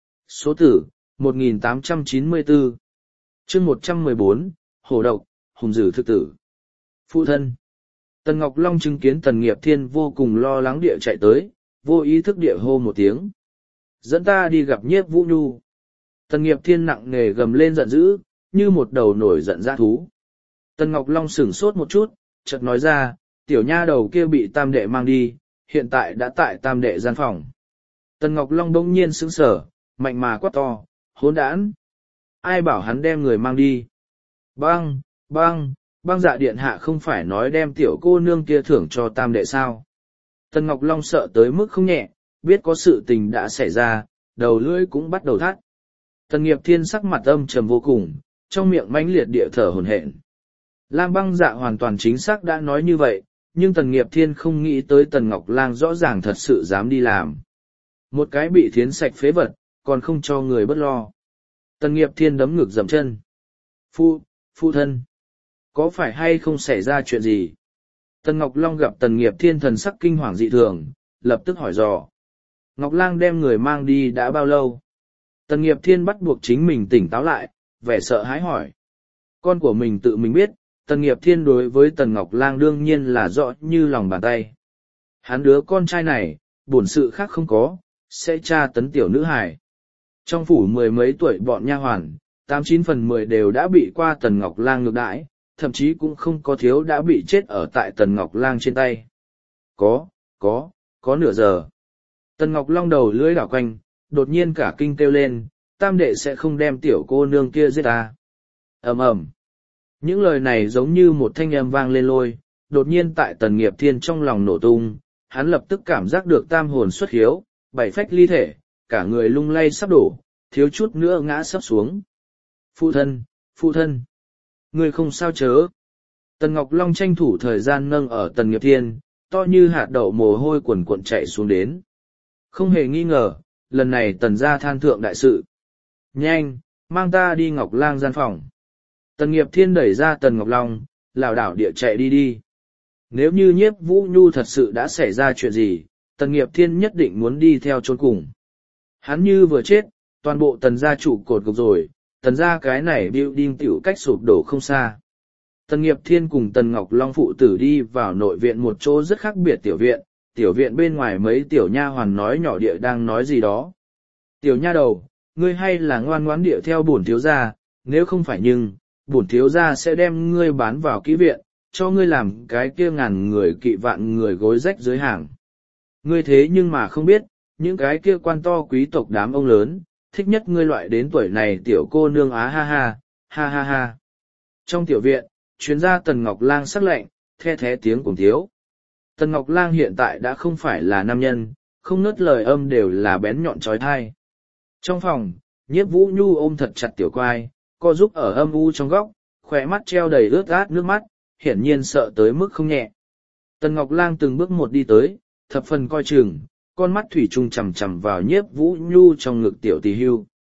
Số tử, một nghìn tám trăm chín mươi bốn. Chương một trăm mười bốn, Hổ độc, hùng dữ thực tử. Phụ thân. Tần Ngọc Long chứng kiến Tần Nghiệp Thiên vô cùng lo lắng địa chạy tới, vô ý thức địa hô một tiếng. Dẫn ta đi gặp Nhiếp Vũ Nhu. Tần Nghiệp Thiên nặng nề gầm lên giận dữ, như một đầu nổi giận dã thú. Tần Ngọc Long sửng sốt một chút, chợt nói ra, tiểu nha đầu kia bị tam đệ mang đi, hiện tại đã tại tam đệ gian phòng. Tần Ngọc Long bỗng nhiên sững sờ, mạnh mà quát to, hỗn đản. Ai bảo hắn đem người mang đi? Băng, băng, băng dạ điện hạ không phải nói đem tiểu cô nương kia thưởng cho tam đệ sao? Tần Ngọc Long sợ tới mức không nhẹ, biết có sự tình đã xảy ra, đầu lưỡi cũng bắt đầu thắt. Tần Nghiệp Thiên sắc mặt âm trầm vô cùng, trong miệng mãnh liệt địa thở hổn hển. Lam Băng Dạ hoàn toàn chính xác đã nói như vậy, nhưng Tần Nghiệp Thiên không nghĩ tới Tần Ngọc Lang rõ ràng thật sự dám đi làm. Một cái bị thiến sạch phế vật, còn không cho người bất lo. Tần Nghiệp Thiên đấm ngực dậm chân. Phu, phu thân, có phải hay không xảy ra chuyện gì? Tần Ngọc Long gặp Tần Nghiệp Thiên thần sắc kinh hoàng dị thường, lập tức hỏi dò. Ngọc Lang đem người mang đi đã bao lâu? Tần Nghiệp Thiên bắt buộc chính mình tỉnh táo lại, vẻ sợ hãi hỏi. Con của mình tự mình biết, Tần Nghiệp Thiên đối với Tần Ngọc Lang đương nhiên là rõ như lòng bàn tay. Hắn đứa con trai này, bổn sự khác không có, sẽ tra tấn tiểu nữ hài. Trong phủ mười mấy tuổi bọn nha hoàn, tám chín phần mười đều đã bị qua Tần Ngọc Lang ngược đãi, thậm chí cũng không có thiếu đã bị chết ở tại Tần Ngọc Lang trên tay. Có, có, có nửa giờ. Tần Ngọc Long đầu lưỡi đảo quanh, đột nhiên cả kinh kêu lên, tam đệ sẽ không đem tiểu cô nương kia giết ta. Ầm ầm. Những lời này giống như một thanh âm vang lên lôi, đột nhiên tại Tần Nghiệp Thiên trong lòng nổ tung, hắn lập tức cảm giác được tam hồn xuất hiếu, bảy phách ly thể, cả người lung lay sắp đổ, thiếu chút nữa ngã sắp xuống. Phụ thân, phụ thân, người không sao chớ. Tần Ngọc Long tranh thủ thời gian nâng ở Tần Nghiệp Thiên, to như hạt đậu mồ hôi cuồn cuộn chạy xuống đến. Không hề nghi ngờ, lần này Tần gia than thượng đại sự. Nhanh, mang ta đi Ngọc Lang gian phòng. Tần Nghiệp Thiên đẩy ra Tần Ngọc Long, lảo đảo địa chạy đi đi. Nếu như Nhiếp Vũ Nhu thật sự đã xảy ra chuyện gì, Tần Nghiệp Thiên nhất định muốn đi theo chôn cùng. Hắn như vừa chết, toàn bộ Tần gia trụ cột gục rồi, Tần gia cái này building tiểu cách sụp đổ không xa. Tần Nghiệp Thiên cùng Tần Ngọc Long phụ tử đi vào nội viện một chỗ rất khác biệt tiểu viện, tiểu viện bên ngoài mấy tiểu nha hoàn nói nhỏ địa đang nói gì đó. Tiểu nha đầu, ngươi hay là ngoan ngoãn địa theo bổn thiếu gia, nếu không phải nhưng, bổn thiếu gia sẽ đem ngươi bán vào kỹ viện, cho ngươi làm cái kia ngàn người kỵ vạn người gối rách dưới hàng. Ngươi thế nhưng mà không biết, những cái kia quan to quý tộc đám ông lớn, thích nhất ngươi loại đến tuổi này tiểu cô nương á ha ha, ha ha ha. Trong tiểu viện, chuyến ra Tần Ngọc Lang sắc lệnh, the thé tiếng cùng thiếu. Tần Ngọc Lang hiện tại đã không phải là nam nhân, không ngớt lời âm đều là bén nhọn trói thai. Trong phòng, Nhiếp Vũ Nhu ôm thật chặt tiểu quai, co giúp ở âm u trong góc, khỏe mắt treo đầy ướt át nước mắt, hiển nhiên sợ tới mức không nhẹ. Tần Ngọc Lang từng bước một đi tới, thập phần coi chừng, con mắt thủy chung chằm chằm vào Nhiếp Vũ Nhu trong ngực tiểu tỳ hưu.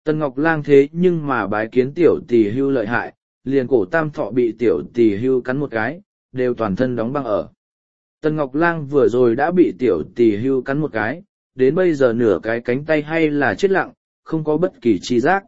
Tần Ngọc Lang thế nhưng mà bái kiến tiểu tỳ hưu lợi hại, liền cổ tam thọ bị tiểu tỳ hưu cắn một cái, đều toàn thân đóng băng ở. Tần Ngọc Lang vừa rồi đã bị tiểu tỳ hưu cắn một cái, đến bây giờ nửa cái cánh tay hay là chết lặng, không có bất kỳ chi giác.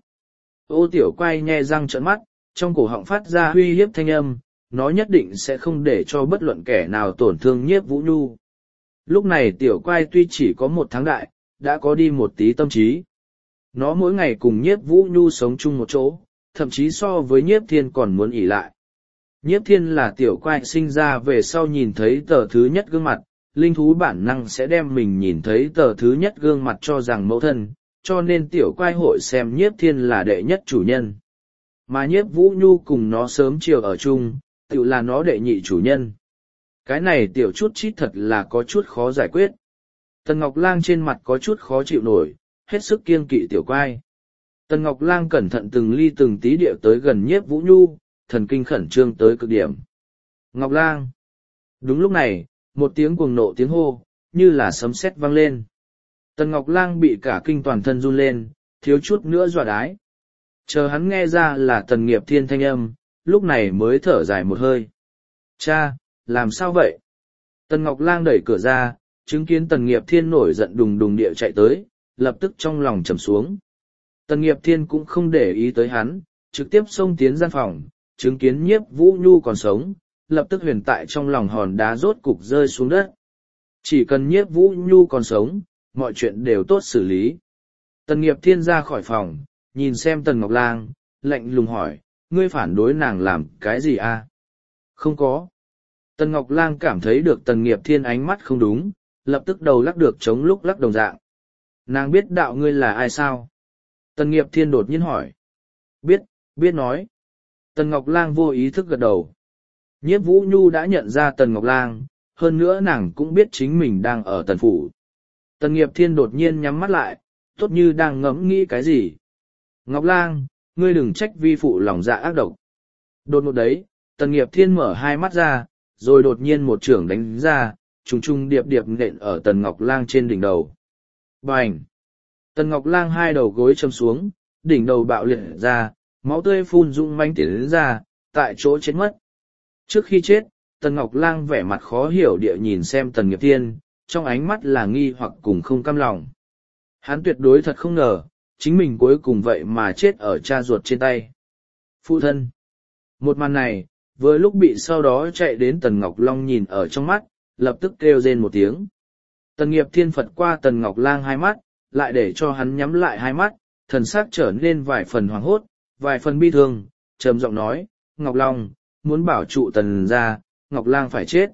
Ô tiểu quay nhe răng trợn mắt, trong cổ họng phát ra uy hiếp thanh âm, nó nhất định sẽ không để cho bất luận kẻ nào tổn thương Nhiếp Vũ Nhu. Lúc này tiểu quay tuy chỉ có một tháng đại, đã có đi một tí tâm trí. Nó mỗi ngày cùng Nhiếp Vũ Nhu sống chung một chỗ, thậm chí so với Nhiếp Thiên còn muốn ỉ lại. Nhiếp Thiên là tiểu quay sinh ra về sau nhìn thấy tờ thứ nhất gương mặt, linh thú bản năng sẽ đem mình nhìn thấy tờ thứ nhất gương mặt cho rằng mẫu thân, cho nên tiểu quay hội xem Nhiếp Thiên là đệ nhất chủ nhân. Mà Nhiếp Vũ Nhu cùng nó sớm chiều ở chung, tự là nó đệ nhị chủ nhân. Cái này tiểu chút chít thật là có chút khó giải quyết. Tần Ngọc Lang trên mặt có chút khó chịu nổi, hết sức kiêng kỵ tiểu quay. Tần Ngọc Lang cẩn thận từng ly từng tí điệu tới gần Nhiếp Vũ Nhu, thần kinh khẩn trương tới cực điểm. Ngọc Lang! Đúng lúc này, một tiếng cuồng nộ tiếng hô, như là sấm sét vang lên. Tần Ngọc Lang bị cả kinh toàn thân run lên, thiếu chút nữa dọa đái. Chờ hắn nghe ra là Tần Nghiệp Thiên thanh âm, lúc này mới thở dài một hơi. Cha, làm sao vậy? Tần Ngọc Lang đẩy cửa ra, chứng kiến Tần Nghiệp Thiên nổi giận đùng đùng địa chạy tới, lập tức trong lòng trầm xuống. Tần Nghiệp Thiên cũng không để ý tới hắn, trực tiếp xông tiến gian phòng, chứng kiến Nhiếp Vũ Nhu còn sống, lập tức huyền tại trong lòng hòn đá rốt cục rơi xuống đất. Chỉ cần Nhiếp Vũ Nhu còn sống, mọi chuyện đều tốt xử lý. Tần Nghiệp Thiên ra khỏi phòng, nhìn xem Tần Ngọc Lang, lạnh lùng hỏi, ngươi phản đối nàng làm cái gì a? Không có. Tần Ngọc Lang cảm thấy được Tần Nghiệp Thiên ánh mắt không đúng, lập tức đầu lắc được chống lúc lắc đồng dạng. Nàng biết đạo ngươi là ai sao? Tần Nghiệp Thiên đột nhiên hỏi. Biết, biết nói. Tần Ngọc Lang vô ý thức gật đầu. Nhiếp Vũ Nhu đã nhận ra Tần Ngọc Lang, hơn nữa nàng cũng biết chính mình đang ở Tần Phủ. Tần Nghiệp Thiên đột nhiên nhắm mắt lại, tốt như đang ngẫm nghĩ cái gì. Ngọc Lang, ngươi đừng trách vi phụ lòng dạ ác độc. Đột ngột đấy, Tần Nghiệp Thiên mở hai mắt ra, rồi đột nhiên một chưởng đánh ra, trùng trùng điệp điệp nện ở Tần Ngọc Lang trên đỉnh đầu. Bành! Tần Ngọc Lang hai đầu gối châm xuống, đỉnh đầu bạo liệt ra, máu tươi phun rung manh tiến đến ra, tại chỗ chết mất. Trước khi chết, Tần Ngọc Lang vẻ mặt khó hiểu địa nhìn xem Tần Nghiệp Thiên, trong ánh mắt là nghi hoặc cùng không cam lòng. Hắn tuyệt đối thật không ngờ, chính mình cuối cùng vậy mà chết ở cha ruột trên tay. Phụ thân! Một màn này, vừa lúc bị sau đó chạy đến Tần Ngọc Long nhìn ở trong mắt, lập tức kêu rên một tiếng. Tần Nghiệp Thiên phật qua Tần Ngọc Lang hai mắt, lại để cho hắn nhắm lại hai mắt, thần sắc trở nên vài phần hoảng hốt, vài phần bi thương, trầm giọng nói, Ngọc Long, muốn bảo trụ Tần gia, Ngọc Lang phải chết.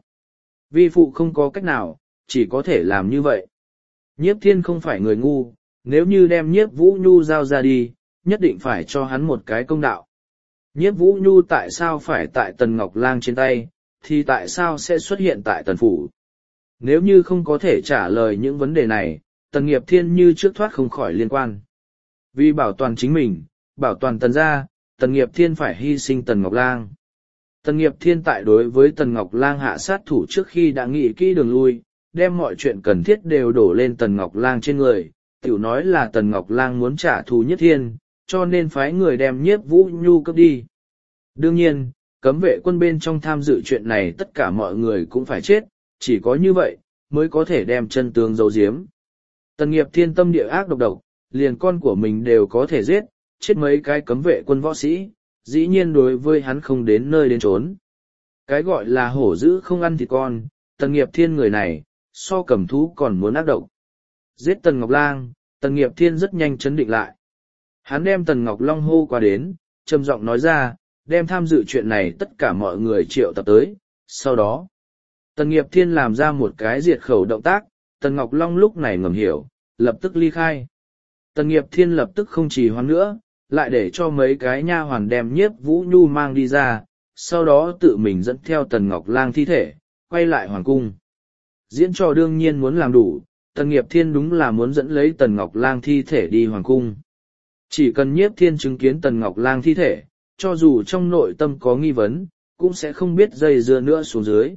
Vi phụ không có cách nào, chỉ có thể làm như vậy. Nhiếp Thiên không phải người ngu, nếu như đem Nhiếp Vũ Nhu giao ra đi, nhất định phải cho hắn một cái công đạo. Nhiếp Vũ Nhu tại sao phải tại Tần Ngọc Lang trên tay, thì tại sao sẽ xuất hiện tại Tần Phủ? Nếu như không có thể trả lời những vấn đề này, Tần Nghiệp Thiên như trước thoát không khỏi liên quan. Vì bảo toàn chính mình, bảo toàn Tần gia, Tần Nghiệp Thiên phải hy sinh Tần Ngọc Lang. Tần Nghiệp Thiên tại đối với Tần Ngọc Lang hạ sát thủ trước khi đã nghĩ kỹ đường lui, đem mọi chuyện cần thiết đều đổ lên Tần Ngọc Lang trên người, tiểu nói là Tần Ngọc Lang muốn trả thù Nhất Thiên, cho nên phái người đem Nhiếp Vũ Nhu cướp đi. Đương nhiên, cấm vệ quân bên trong tham dự chuyện này tất cả mọi người cũng phải chết, chỉ có như vậy, mới có thể đem chân tướng giấu giếm. Tần Nghiệp Thiên tâm địa ác độc độc, liền con của mình đều có thể giết, chết mấy cái cấm vệ quân võ sĩ, dĩ nhiên đối với hắn không đến nơi đến trốn. Cái gọi là hổ dữ không ăn thịt con, Tần Nghiệp Thiên người này, so cầm thú còn muốn ác độc. Giết Tần Ngọc Lang, Tần Nghiệp Thiên rất nhanh chấn định lại. Hắn đem Tần Ngọc Long hô qua đến, trầm giọng nói ra, đem tham dự chuyện này tất cả mọi người triệu tập tới. Sau đó, Tần Nghiệp Thiên làm ra một cái diệt khẩu động tác, Tần Ngọc Long lúc này ngầm hiểu, lập tức ly khai. Tần Nghiệp Thiên lập tức không trì hoãn nữa, lại để cho mấy cái nha hoàn đem Nhiếp Vũ Nhu mang đi ra, sau đó tự mình dẫn theo Tần Ngọc Lang thi thể, quay lại hoàng cung. Diễn trò đương nhiên muốn làm đủ, Tần Nghiệp Thiên đúng là muốn dẫn lấy Tần Ngọc Lang thi thể đi hoàng cung. Chỉ cần Nhiếp Thiên chứng kiến Tần Ngọc Lang thi thể, cho dù trong nội tâm có nghi vấn, cũng sẽ không biết dây dưa nữa xuống dưới.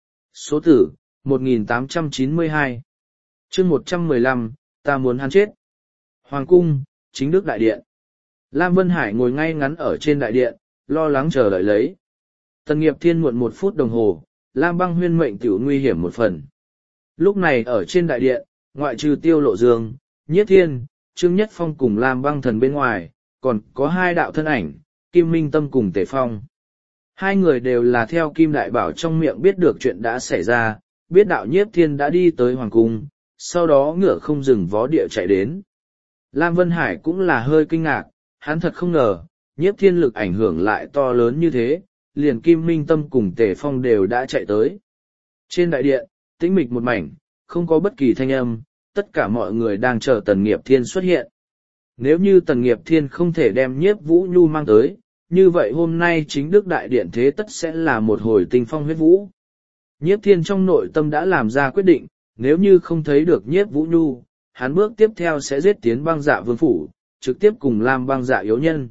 Số tử, một nghìn tám trăm chín mươi hai. Chương một trăm mười lăm, ta muốn hắn chết. Hoàng cung, chính đức đại điện. Lam Vân Hải ngồi ngay ngắn ở trên đại điện, lo lắng chờ đợi lấy. Tần Nghiệp Thiên muộn một phút đồng hồ, Lam Băng Huyên mệnh tiểu nguy hiểm một phần. Lúc này ở trên đại điện, ngoại trừ Tiêu Lộ Dương, Nhiếp Thiên, Trương Nhất Phong cùng Lam Băng Thần bên ngoài, còn có hai đạo thân ảnh, Kim Minh Tâm cùng Tề Phong. Hai người đều là theo Kim Đại Bảo trong miệng biết được chuyện đã xảy ra, biết đạo Nhiếp Thiên đã đi tới Hoàng Cung, sau đó ngựa không dừng vó địa chạy đến. Lam Vân Hải cũng là hơi kinh ngạc, hắn thật không ngờ, Nhiếp Thiên lực ảnh hưởng lại to lớn như thế, liền Kim Minh Tâm cùng Tề Phong đều đã chạy tới. Trên đại điện, tĩnh mịch một mảnh, không có bất kỳ thanh âm, tất cả mọi người đang chờ Tần Nghiệp Thiên xuất hiện. Nếu như Tần Nghiệp Thiên không thể đem Nhiếp Vũ Nhu mang tới, như vậy hôm nay chính Đức Đại Điện thế tất sẽ là một hồi tinh phong huyết vũ. Nhiếp Thiên trong nội tâm đã làm ra quyết định, nếu như không thấy được Nhiếp Vũ Nhu, hắn bước tiếp theo sẽ giết tiến Băng Dạ Vương phủ, trực tiếp cùng Lam Băng Dạ yếu nhân.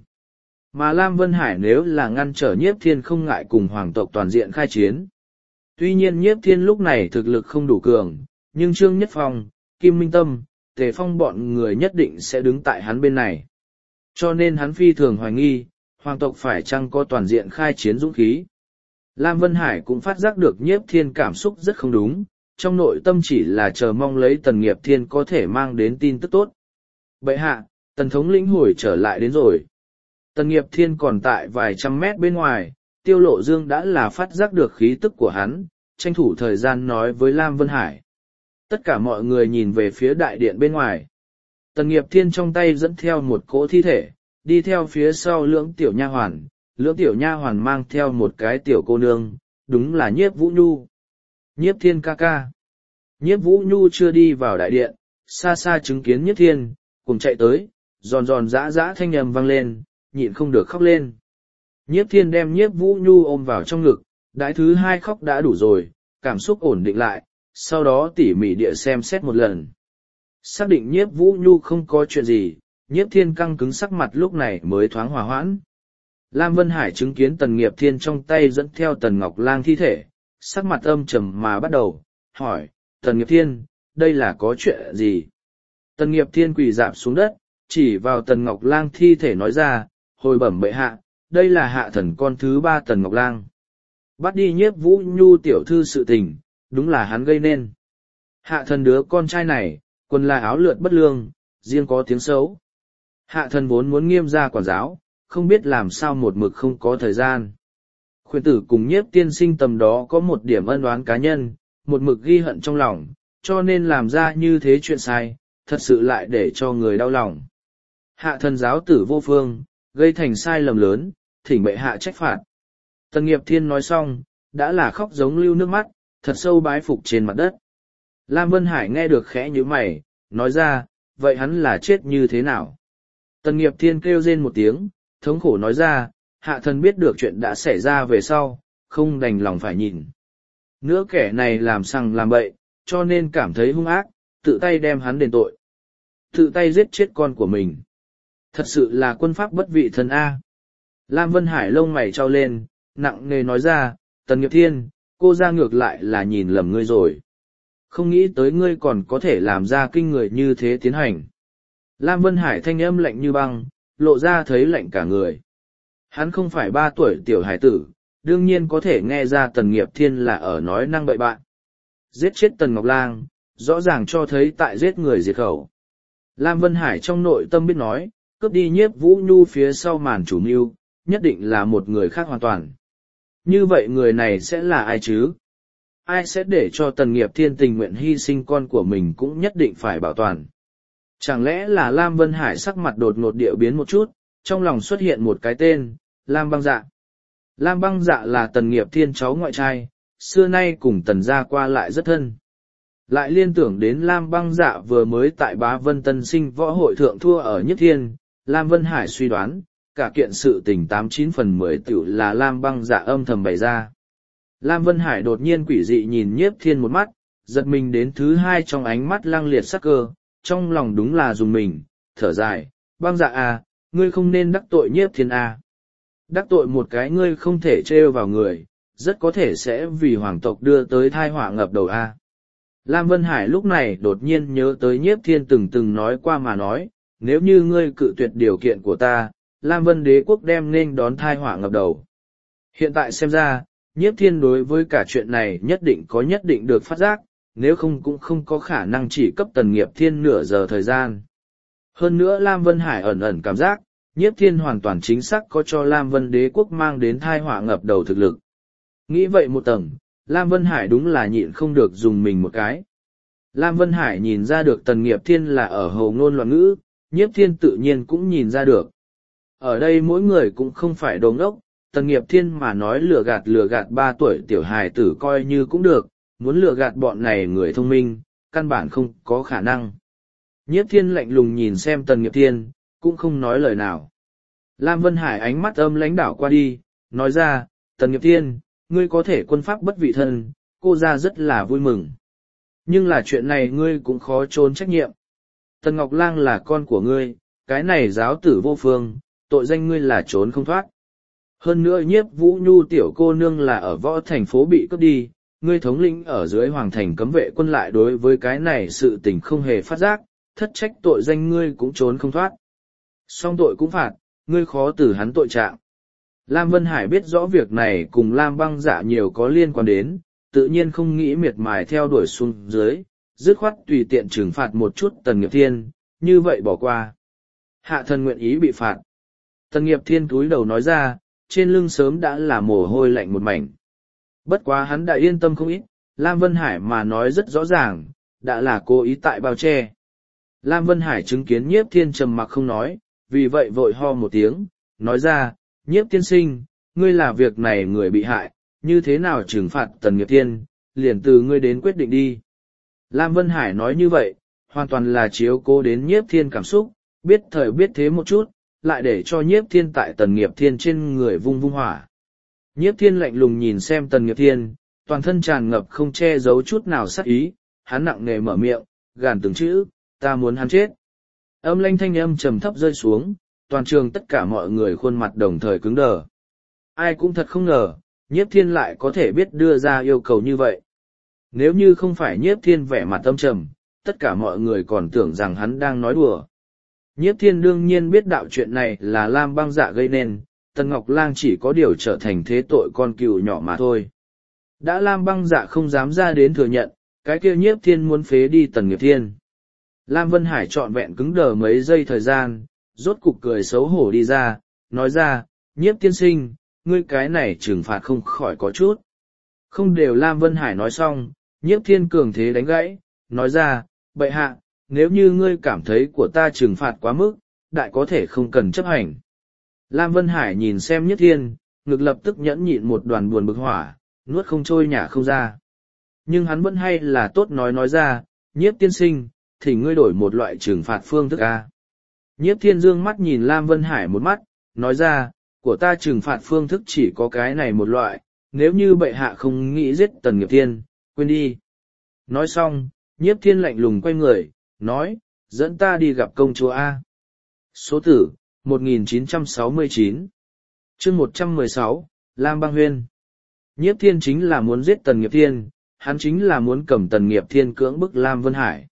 Mà Lam Vân Hải nếu là ngăn trở Nhiếp Thiên không ngại cùng hoàng tộc toàn diện khai chiến. Tuy nhiên Nhiếp Thiên lúc này thực lực không đủ cường, nhưng Trương Nhất Phong, Kim Minh Tâm, Tề Phong bọn người nhất định sẽ đứng tại hắn bên này. Cho nên hắn phi thường hoài nghi, hoàng tộc phải chăng có toàn diện khai chiến dũng khí. Lam Vân Hải cũng phát giác được Nhiếp Thiên cảm xúc rất không đúng, trong nội tâm chỉ là chờ mong lấy Tần Nghiệp Thiên có thể mang đến tin tức tốt. Bệ hạ, Tần thống lĩnh hồi trở lại đến rồi. Tần Nghiệp Thiên còn tại vài trăm mét bên ngoài, Tiêu Lộ Dương đã là phát giác được khí tức của hắn, tranh thủ thời gian nói với Lam Vân Hải. Tất cả mọi người nhìn về phía đại điện bên ngoài. Tần Nghiệp Thiên trong tay dẫn theo một cỗ thi thể, đi theo phía sau lưỡng tiểu nha hoàn, lưỡng tiểu nha hoàn mang theo một cái tiểu cô nương, đúng là Nhiếp Vũ Nhu. Nhiếp Thiên ca ca. Nhiếp Vũ Nhu chưa đi vào đại điện, xa xa chứng kiến Nhiếp Thiên, cùng chạy tới, giòn giòn giã giã thanh âm vang lên, nhịn không được khóc lên. Nhiếp Thiên đem Nhiếp Vũ Nhu ôm vào trong ngực, đãi thứ hai khóc đã đủ rồi, cảm xúc ổn định lại, sau đó tỉ mỉ địa xem xét một lần. Xác định Nhiếp Vũ Nhu không có chuyện gì, Nhiếp Thiên căng cứng sắc mặt lúc này mới thoáng hòa hoãn. Lam Vân Hải chứng kiến Tần Nghiệp Thiên trong tay dẫn theo Tần Ngọc Lang thi thể, sắc mặt âm trầm mà bắt đầu, hỏi, Tần Nghiệp Thiên, đây là có chuyện gì? Tần Nghiệp Thiên quỳ dạp xuống đất, chỉ vào Tần Ngọc Lang thi thể nói ra, hồi bẩm bệ hạ, đây là hạ thần con thứ ba Tần Ngọc Lang. Bắt đi Nhiếp Vũ Nhu tiểu thư sự tình, đúng là hắn gây nên. Hạ thần đứa con trai này, quần là áo lượt bất lương, riêng có tiếng xấu. Hạ thần vốn muốn nghiêm gia quản giáo, không biết làm sao một mực không có thời gian. Khuyên tử cùng Nhiếp tiên sinh tầm đó có một điểm ân oán cá nhân, một mực ghi hận trong lòng, cho nên làm ra như thế chuyện sai, thật sự lại để cho người đau lòng. Hạ thần giáo tử vô phương, gây thành sai lầm lớn, thỉnh bệ hạ trách phạt. Tần Nghiệp Thiên nói xong, đã là khóc giống lưu nước mắt, thật sâu bái phục trên mặt đất. Lam Vân Hải nghe được khẽ như mày, nói ra, vậy hắn là chết như thế nào? Tần Nghiệp Thiên kêu rên một tiếng, thống khổ nói ra, hạ thần biết được chuyện đã xảy ra về sau, không đành lòng phải nhìn. Nữa kẻ này làm sằng làm bậy, cho nên cảm thấy hung ác, tự tay đem hắn đền tội. Tự tay giết chết con của mình. Thật sự là quân pháp bất vị thần A. Lam Vân Hải lông mày trao lên, nặng nề nói ra, Tần Nghiệp Thiên, cô ra ngược lại là nhìn lầm ngươi rồi. Không nghĩ tới ngươi còn có thể làm ra kinh người như thế tiến hành. Lam Vân Hải thanh âm lạnh như băng, lộ ra thấy lạnh cả người. Hắn không phải ba tuổi tiểu hải tử, đương nhiên có thể nghe ra Tần Nghiệp Thiên là ở nói năng bậy bạn. Giết chết Tần Ngọc Lang, rõ ràng cho thấy tại giết người diệt khẩu. Lam Vân Hải trong nội tâm biết nói, cướp đi Nhiếp Vũ Nhu phía sau màn chủ mưu, nhất định là một người khác hoàn toàn. Như vậy người này sẽ là ai chứ? Ai sẽ để cho Tần Nghiệp Thiên tình nguyện hy sinh con của mình cũng nhất định phải bảo toàn? Chẳng lẽ là Lam Vân Hải sắc mặt đột ngột điệu biến một chút, trong lòng xuất hiện một cái tên, Lam Băng Dạ. Lam Băng Dạ là Tần Nghiệp Thiên cháu ngoại trai, xưa nay cùng Tần gia qua lại rất thân. Lại liên tưởng đến Lam Băng Dạ vừa mới tại Bá Vân Tân Sinh võ hội thượng thua ở Nhất Thiên, Lam Vân Hải suy đoán, cả kiện sự tình tám chín phần mười tiểu là Lam Băng Dạ âm thầm bày ra. Lam Vân Hải đột nhiên quỷ dị nhìn Nhiếp Thiên một mắt, giật mình đến thứ hai trong ánh mắt lăng liệt sắc cơ, trong lòng đúng là dùng mình, thở dài, Băng Dạ à, ngươi không nên đắc tội Nhiếp Thiên à. Đắc tội một cái ngươi không thể trêu vào người, rất có thể sẽ vì hoàng tộc đưa tới thai họa ngập đầu a. À. Lam Vân Hải lúc này đột nhiên nhớ tới Nhiếp Thiên từng từng nói qua mà nói, nếu như ngươi cự tuyệt điều kiện của ta, Lam Vân đế quốc đem nên đón thai họa ngập đầu. Hiện tại xem ra, Nhiếp Thiên đối với cả chuyện này nhất định có nhất định được phát giác, nếu không cũng không có khả năng chỉ cấp Tần Nghiệp Thiên nửa giờ thời gian. Hơn nữa Lam Vân Hải ẩn ẩn cảm giác, Nhiếp Thiên hoàn toàn chính xác có cho Lam Vân đế quốc mang đến thai họa ngập đầu thực lực. Nghĩ vậy một tầng, Lam Vân Hải đúng là nhịn không được dùng mình một cái. Lam Vân Hải nhìn ra được Tần Nghiệp Thiên là ở hồ ngôn loạn ngữ, Nhiếp Thiên tự nhiên cũng nhìn ra được. Ở đây mỗi người cũng không phải đồ ngốc, Tần Nghiệp Thiên mà nói lừa gạt lừa gạt ba tuổi tiểu hài tử coi như cũng được, muốn lừa gạt bọn này người thông minh, căn bản không có khả năng. Nhiếp Thiên lạnh lùng nhìn xem Tần Nghiệp Thiên, cũng không nói lời nào. Lam Vân Hải ánh mắt âm lãnh đảo qua đi, nói ra, Tần Nghiệp Thiên, ngươi có thể quân pháp bất vị thân, cô ra rất là vui mừng. Nhưng là chuyện này ngươi cũng khó trốn trách nhiệm. Tần Ngọc Lang là con của ngươi, cái này giáo tử vô phương, tội danh ngươi là trốn không thoát. Hơn nữa Nhiếp Vũ Nhu tiểu cô nương là ở võ thành phố bị cướp đi, ngươi thống lĩnh ở dưới hoàng thành cấm vệ quân lại đối với cái này sự tình không hề phát giác, thất trách tội danh ngươi cũng trốn không thoát. Song tội cũng phạt, ngươi khó từ hắn tội trạng. Lam Vân Hải biết rõ việc này cùng Lam Băng Dạ nhiều có liên quan đến, tự nhiên không nghĩ miệt mài theo đuổi xuống dưới, dứt khoát tùy tiện trừng phạt một chút Tần Nghiệp Thiên, như vậy bỏ qua. Hạ thần nguyện ý bị phạt. Tần Nghiệp Thiên cúi đầu nói ra, trên lưng sớm đã là mồ hôi lạnh một mảnh. Bất quá hắn đã yên tâm không ít, Lam Vân Hải mà nói rất rõ ràng, đã là cố ý tại bao che. Lam Vân Hải chứng kiến Nhiếp Thiên trầm mặc không nói, vì vậy vội ho một tiếng, nói ra, Nhiếp tiên sinh, ngươi là việc này người bị hại, như thế nào trừng phạt Tần Nghiệp Thiên, liền từ ngươi đến quyết định đi. Lam Vân Hải nói như vậy, hoàn toàn là chiếu cố đến Nhiếp Thiên cảm xúc, biết thời biết thế một chút, lại để cho Nhiếp Thiên tại Tần Nghiệp Thiên trên người vung vung hỏa. Nhiếp Thiên lạnh lùng nhìn xem Tần Nghiệp Thiên, toàn thân tràn ngập không che giấu chút nào sát ý, hắn nặng nề mở miệng, gàn từng chữ, ta muốn hắn chết. Âm lanh thanh âm trầm thấp rơi xuống, toàn trường tất cả mọi người khuôn mặt đồng thời cứng đờ. Ai cũng thật không ngờ, Nhiếp Thiên lại có thể biết đưa ra yêu cầu như vậy. Nếu như không phải Nhiếp Thiên vẻ mặt âm trầm, tất cả mọi người còn tưởng rằng hắn đang nói đùa. Nhiếp Thiên đương nhiên biết đạo chuyện này là Lam Băng Dạ gây nên, Tần Ngọc Lang chỉ có điều trở thành thế tội con cừu nhỏ mà thôi. Đã Lam Băng Dạ không dám ra đến thừa nhận, cái kia Nhiếp Thiên muốn phế đi Tần Nghiệp Thiên. Lam Vân Hải trọn vẹn cứng đờ mấy giây thời gian, rốt cục cười xấu hổ đi ra, nói ra, Nhiếp tiên sinh, ngươi cái này trừng phạt không khỏi có chút. Không đều Lam Vân Hải nói xong, Nhiếp Thiên cường thế đánh gãy, nói ra, bệ hạ, nếu như ngươi cảm thấy của ta trừng phạt quá mức, đại có thể không cần chấp hành. Lam Vân Hải nhìn xem Nhiếp Thiên, ngực lập tức nhẫn nhịn một đoàn buồn bực hỏa, nuốt không trôi nhả không ra. Nhưng hắn vẫn hay là tốt nói nói ra, Nhiếp tiên sinh, thì ngươi đổi một loại trừng phạt phương thức a. Nhiếp Thiên dương mắt nhìn Lam Vân Hải một mắt, nói ra, của ta trừng phạt phương thức chỉ có cái này một loại, nếu như bệ hạ không nghĩ giết Tần Nghiệp Thiên, quên đi. Nói xong, Nhiếp Thiên lạnh lùng quay người, nói, dẫn ta đi gặp công chúa A. Số tử, một nghìn chín trăm sáu mươi chín. Chương một trăm mười sáu, Lam Băng Huyên. Nhiếp Thiên chính là muốn giết Tần Nghiệp Thiên, hắn chính là muốn cầm Tần Nghiệp Thiên cưỡng bức Lam Vân Hải.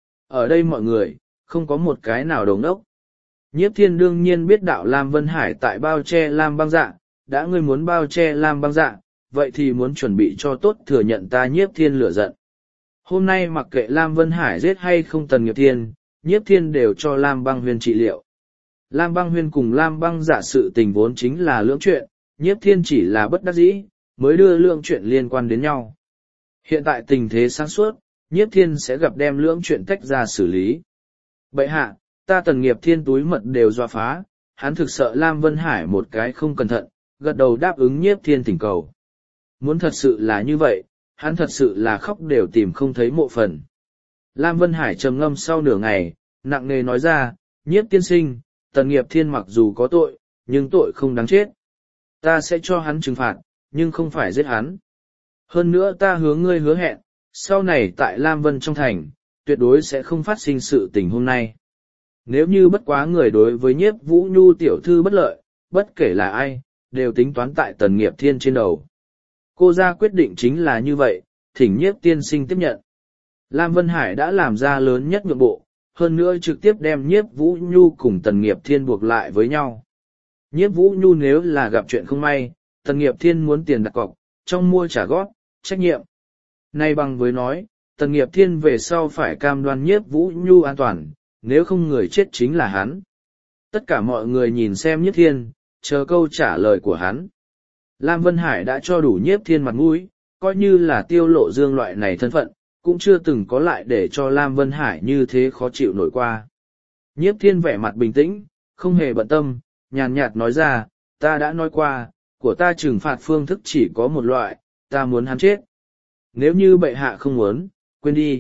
Ở đây mọi người, không có một cái nào đồng đốc. Nhiếp Thiên đương nhiên biết đạo Lam Vân Hải tại bao che Lam Băng Dạ, đã ngươi muốn bao che Lam Băng Dạ, vậy thì muốn chuẩn bị cho tốt thừa nhận ta Nhiếp Thiên lửa giận. Hôm nay mặc kệ Lam Vân Hải giết hay không Tần Nghiệp Thiên, Nhiếp Thiên đều cho Lam Băng Huyên trị liệu. Lam Băng Huyên cùng Lam Băng Dạ sự tình vốn chính là lưỡng chuyện, Nhiếp Thiên chỉ là bất đắc dĩ, mới đưa lưỡng chuyện liên quan đến nhau. Hiện tại tình thế sáng suốt, Nhiếp Thiên sẽ gặp đem lưỡng chuyện tách ra xử lý. Bệ hạ, ta Tần Nghiệp Thiên túi mật đều dọa phá, hắn thực sợ Lam Vân Hải một cái không cẩn thận, gật đầu đáp ứng Nhiếp Thiên thỉnh cầu. Muốn thật sự là như vậy, hắn thật sự là khóc đều tìm không thấy mộ phần. Lam Vân Hải trầm ngâm sau nửa ngày, nặng nề nói ra, Nhiếp tiên sinh, Tần Nghiệp Thiên mặc dù có tội, nhưng tội không đáng chết. Ta sẽ cho hắn trừng phạt, nhưng không phải giết hắn. Hơn nữa ta hướng ngươi hứa hẹn, sau này tại Lam Vân trong thành, tuyệt đối sẽ không phát sinh sự tình hôm nay. Nếu như bất quá người đối với Nhiếp Vũ Nhu tiểu thư bất lợi, bất kể là ai, đều tính toán tại Tần Nghiệp Thiên trên đầu. Cô ra quyết định chính là như vậy, thỉnh Nhiếp tiên sinh tiếp nhận. Lam Vân Hải đã làm ra lớn nhất nhượng bộ, hơn nữa trực tiếp đem Nhiếp Vũ Nhu cùng Tần Nghiệp Thiên buộc lại với nhau. Nhiếp Vũ Nhu nếu là gặp chuyện không may, Tần Nghiệp Thiên muốn tiền đặt cọc, trong mua trả góp, trách nhiệm. Nay bằng với nói, Tần Nghiệp Thiên về sau phải cam đoan Nhiếp Vũ Nhu an toàn, nếu không người chết chính là hắn. Tất cả mọi người nhìn xem Nhiếp Thiên, chờ câu trả lời của hắn. Lam Vân Hải đã cho đủ Nhiếp Thiên mặt mũi, coi như là Tiêu Lộ Dương loại này thân phận, cũng chưa từng có lại để cho Lam Vân Hải như thế khó chịu nổi qua. Nhiếp Thiên vẻ mặt bình tĩnh, không hề bận tâm, nhàn nhạt nói ra, ta đã nói qua, của ta trừng phạt phương thức chỉ có một loại, ta muốn hắn chết. Nếu như bệ hạ không muốn, quên đi.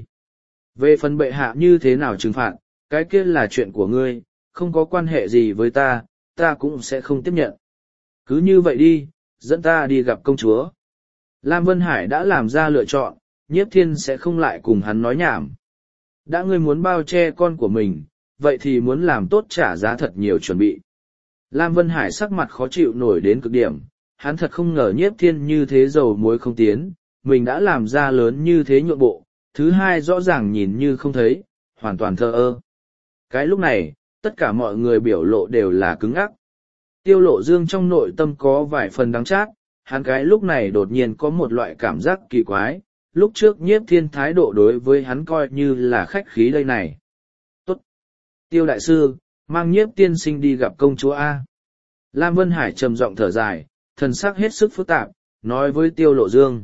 Về phần bệ hạ như thế nào trừng phạt, cái kia là chuyện của ngươi, không có quan hệ gì với ta, ta cũng sẽ không tiếp nhận. Cứ như vậy đi, dẫn ta đi gặp công chúa. Lam Vân Hải đã làm ra lựa chọn, Nhiếp Thiên sẽ không lại cùng hắn nói nhảm. Đã ngươi muốn bao che con của mình, vậy thì muốn làm tốt trả giá thật nhiều chuẩn bị. Lam Vân Hải sắc mặt khó chịu nổi đến cực điểm, hắn thật không ngờ Nhiếp Thiên như thế dầu muối không tiến, mình đã làm ra lớn như thế nhượng bộ, thứ hai rõ ràng nhìn như không thấy, hoàn toàn thờ ơ. Cái lúc này, tất cả mọi người biểu lộ đều là cứng ắc. Tiêu Lộ Dương trong nội tâm có vài phần đắng chát, hắn cái lúc này đột nhiên có một loại cảm giác kỳ quái, lúc trước Nhiếp Thiên thái độ đối với hắn coi như là khách khí đây này. Tốt! Tiêu đại sư, mang Nhiếp tiên sinh đi gặp công chúa A. Lam Vân Hải trầm giọng thở dài, thần sắc hết sức phức tạp, nói với Tiêu Lộ Dương.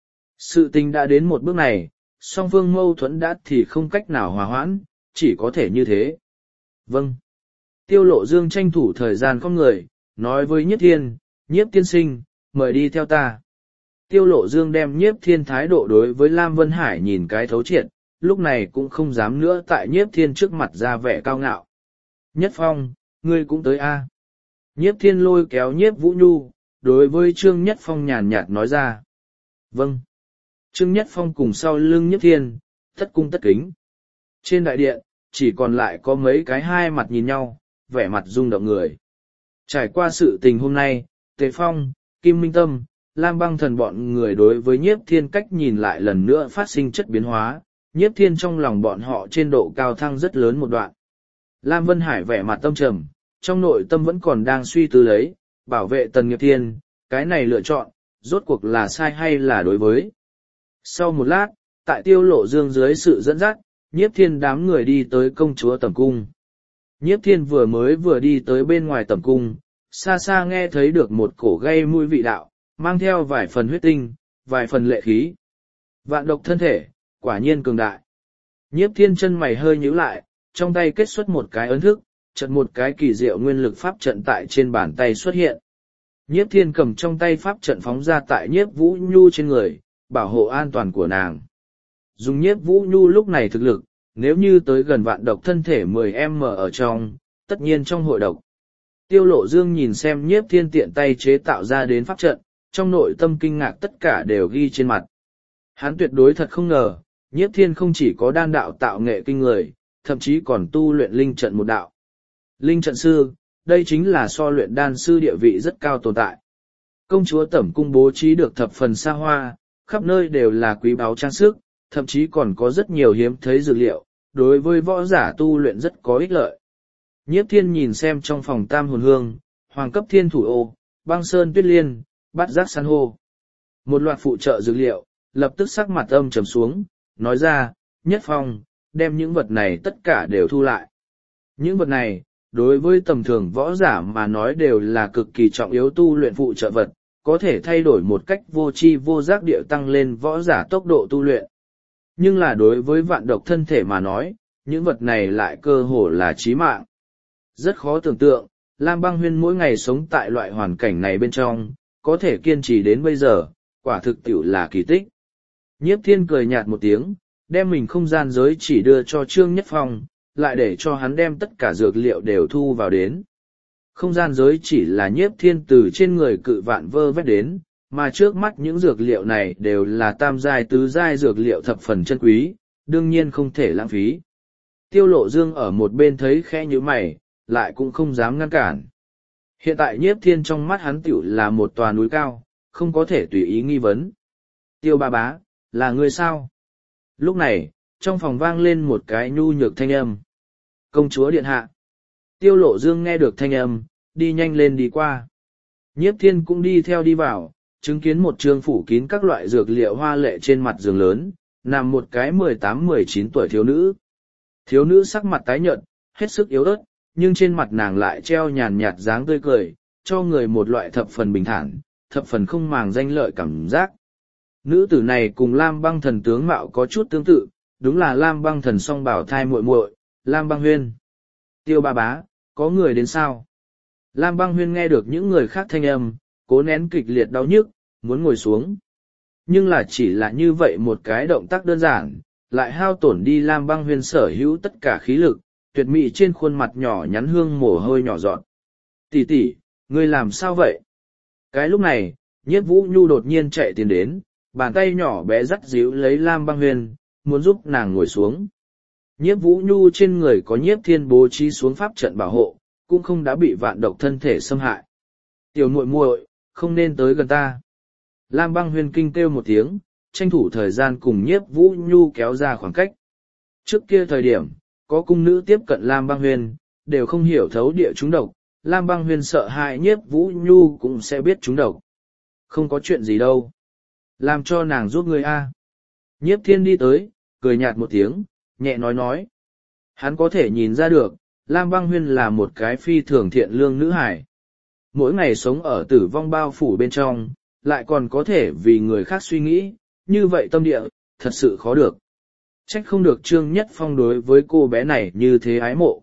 Sự tình đã đến một bước này, song phương mâu thuẫn đã thì không cách nào hòa hoãn, chỉ có thể như thế. Vâng. Tiêu Lộ Dương tranh thủ thời gian con người, nói với Nhiếp Thiên, Nhiếp tiên sinh, mời đi theo ta. Tiêu Lộ Dương đem Nhiếp Thiên thái độ đối với Lam Vân Hải nhìn cái thấu triệt, lúc này cũng không dám nữa tại Nhiếp Thiên trước mặt ra vẻ cao ngạo. Nhất Phong, ngươi cũng tới a. Nhiếp Thiên lôi kéo Nhiếp Vũ Nhu, đối với Trương Nhất Phong nhàn nhạt nói ra. Vâng. Trương Nhất Phong cùng sau lưng Nhiếp Thiên, tất cung tất kính. Trên đại điện, chỉ còn lại có mấy cái hai mặt nhìn nhau, vẻ mặt rung động người. Trải qua sự tình hôm nay, Tề Phong, Kim Minh Tâm, Lam Băng Thần bọn người đối với Nhiếp Thiên cách nhìn lại lần nữa phát sinh chất biến hóa, Nhiếp Thiên trong lòng bọn họ trên độ cao thăng rất lớn một đoạn. Lam Vân Hải vẻ mặt tâm trầm, trong nội tâm vẫn còn đang suy tư lấy, bảo vệ Tần Nghiệp Thiên, cái này lựa chọn, rốt cuộc là sai hay là đối với. Sau một lát, tại Tiêu Lộ Dương dưới sự dẫn dắt, Nhiếp Thiên đám người đi tới công chúa tẩm cung. Nhiếp Thiên vừa mới vừa đi tới bên ngoài tẩm cung, xa xa nghe thấy được một cổ gây mùi vị đạo, mang theo vài phần huyết tinh, vài phần lệ khí. Vạn độc thân thể, quả nhiên cường đại. Nhiếp Thiên chân mày hơi nhíu lại, trong tay kết xuất một cái ấn thức, chợt một cái kỳ diệu nguyên lực pháp trận tại trên bàn tay xuất hiện. Nhiếp Thiên cầm trong tay pháp trận phóng ra tại Nhiếp Vũ Nhu trên người, bảo hộ an toàn của nàng. Dùng Nhiếp Vũ Nhu lúc này thực lực, nếu như tới gần vạn độc thân thể mười em em ở trong, tất nhiên trong hội độc. Tiêu Lộ Dương nhìn xem Nhiếp Thiên tiện tay chế tạo ra đến pháp trận, trong nội tâm kinh ngạc tất cả đều ghi trên mặt. Hắn tuyệt đối thật không ngờ, Nhiếp Thiên không chỉ có đan đạo tạo nghệ kinh người, thậm chí còn tu luyện linh trận một đạo. Linh trận sư, đây chính là so luyện đan sư địa vị rất cao tồn tại. Công chúa tẩm cung bố trí được thập phần xa hoa, khắp nơi đều là quý báu trang sức, thậm chí còn có rất nhiều hiếm thấy dược liệu, đối với võ giả tu luyện rất có ích lợi. Nhiếp Thiên nhìn xem trong phòng tam hồn hương, hoàng cấp thiên thủ ô, băng sơn tuyết liên, bát giác san hô. Một loạt phụ trợ dược liệu, lập tức sắc mặt âm trầm xuống, nói ra, Nhất Phong, đem những vật này tất cả đều thu lại. Những vật này, đối với tầm thường võ giả mà nói đều là cực kỳ trọng yếu tu luyện phụ trợ vật, có thể thay đổi một cách vô tri vô giác địa tăng lên võ giả tốc độ tu luyện. Nhưng là đối với vạn độc thân thể mà nói, những vật này lại cơ hồ là chí mạng. Rất khó tưởng tượng, Lam Băng Huyên mỗi ngày sống tại loại hoàn cảnh này bên trong, có thể kiên trì đến bây giờ, quả thực tiểu là kỳ tích. Nhiếp Thiên cười nhạt một tiếng, đem mình không gian giới chỉ đưa cho Trương Nhất Phong, lại để cho hắn đem tất cả dược liệu đều thu vào đến. Không gian giới chỉ là Nhiếp Thiên từ trên người cự vạn vơ vét đến, mà trước mắt những dược liệu này đều là tam giai tứ giai dược liệu thập phần chân quý, đương nhiên không thể lãng phí. Tiêu Lộ Dương ở một bên thấy khẽ như mày, lại cũng không dám ngăn cản. Hiện tại Nhiếp Thiên trong mắt hắn tiểu là một tòa núi cao, không có thể tùy ý nghi vấn. Tiêu ba bá, là ngươi sao? Lúc này, trong phòng vang lên một cái nhu nhược thanh âm. Công chúa điện hạ. Tiêu Lộ Dương nghe được thanh âm, đi nhanh lên đi qua. Nhiếp thiên cũng đi theo đi vào, chứng kiến một trường phủ kín các loại dược liệu hoa lệ trên mặt giường lớn, nằm một cái mười tám mười chín tuổi thiếu nữ. Thiếu nữ sắc mặt tái nhợt, hết sức yếu ớt, nhưng trên mặt nàng lại treo nhàn nhạt dáng tươi cười, cho người một loại thập phần bình thản, thập phần không màng danh lợi cảm giác. Nữ tử này cùng Lam Băng Thần tướng mạo có chút tương tự, đúng là Lam Băng Thần song bảo thai muội muội, Lam Băng Huyên. Tiêu ba bá, có người đến sao? Lam Băng Huyên nghe được những người khác thanh âm, cố nén kịch liệt đau nhức, muốn ngồi xuống. Nhưng là chỉ là như vậy một cái động tác đơn giản, lại hao tổn đi Lam Băng Huyên sở hữu tất cả khí lực, tuyệt mỹ trên khuôn mặt nhỏ nhắn hương mồ hôi nhỏ giọt. Tỷ tỷ, ngươi làm sao vậy? Cái lúc này, Nhiếp Vũ Nhu đột nhiên chạy tiến đến, bàn tay nhỏ bé dắt díu lấy Lam Băng Huyên, muốn giúp nàng ngồi xuống. Nhiếp Vũ Nhu trên người có Nhiếp Thiên bố trí xuống pháp trận bảo hộ, cũng không đã bị vạn độc thân thể xâm hại. Tiểu muội muội, không nên tới gần ta. Lam Băng Huyên kinh kêu một tiếng, tranh thủ thời gian cùng Nhiếp Vũ Nhu kéo ra khoảng cách. Trước kia thời điểm, có cung nữ tiếp cận Lam Băng Huyên, đều không hiểu thấu địa chúng độc, Lam Băng Huyên sợ hãi Nhiếp Vũ Nhu cũng sẽ biết chúng độc. Không có chuyện gì đâu. Làm cho nàng giúp người a. Nhiếp Thiên đi tới, cười nhạt một tiếng, nhẹ nói nói. Hắn có thể nhìn ra được, Lam Băng Huyên là một cái phi thường thiện lương nữ hải. Mỗi ngày sống ở tử vong bao phủ bên trong, lại còn có thể vì người khác suy nghĩ, như vậy tâm địa, thật sự khó được. Trách không được Trương Nhất Phong đối với cô bé này như thế ái mộ.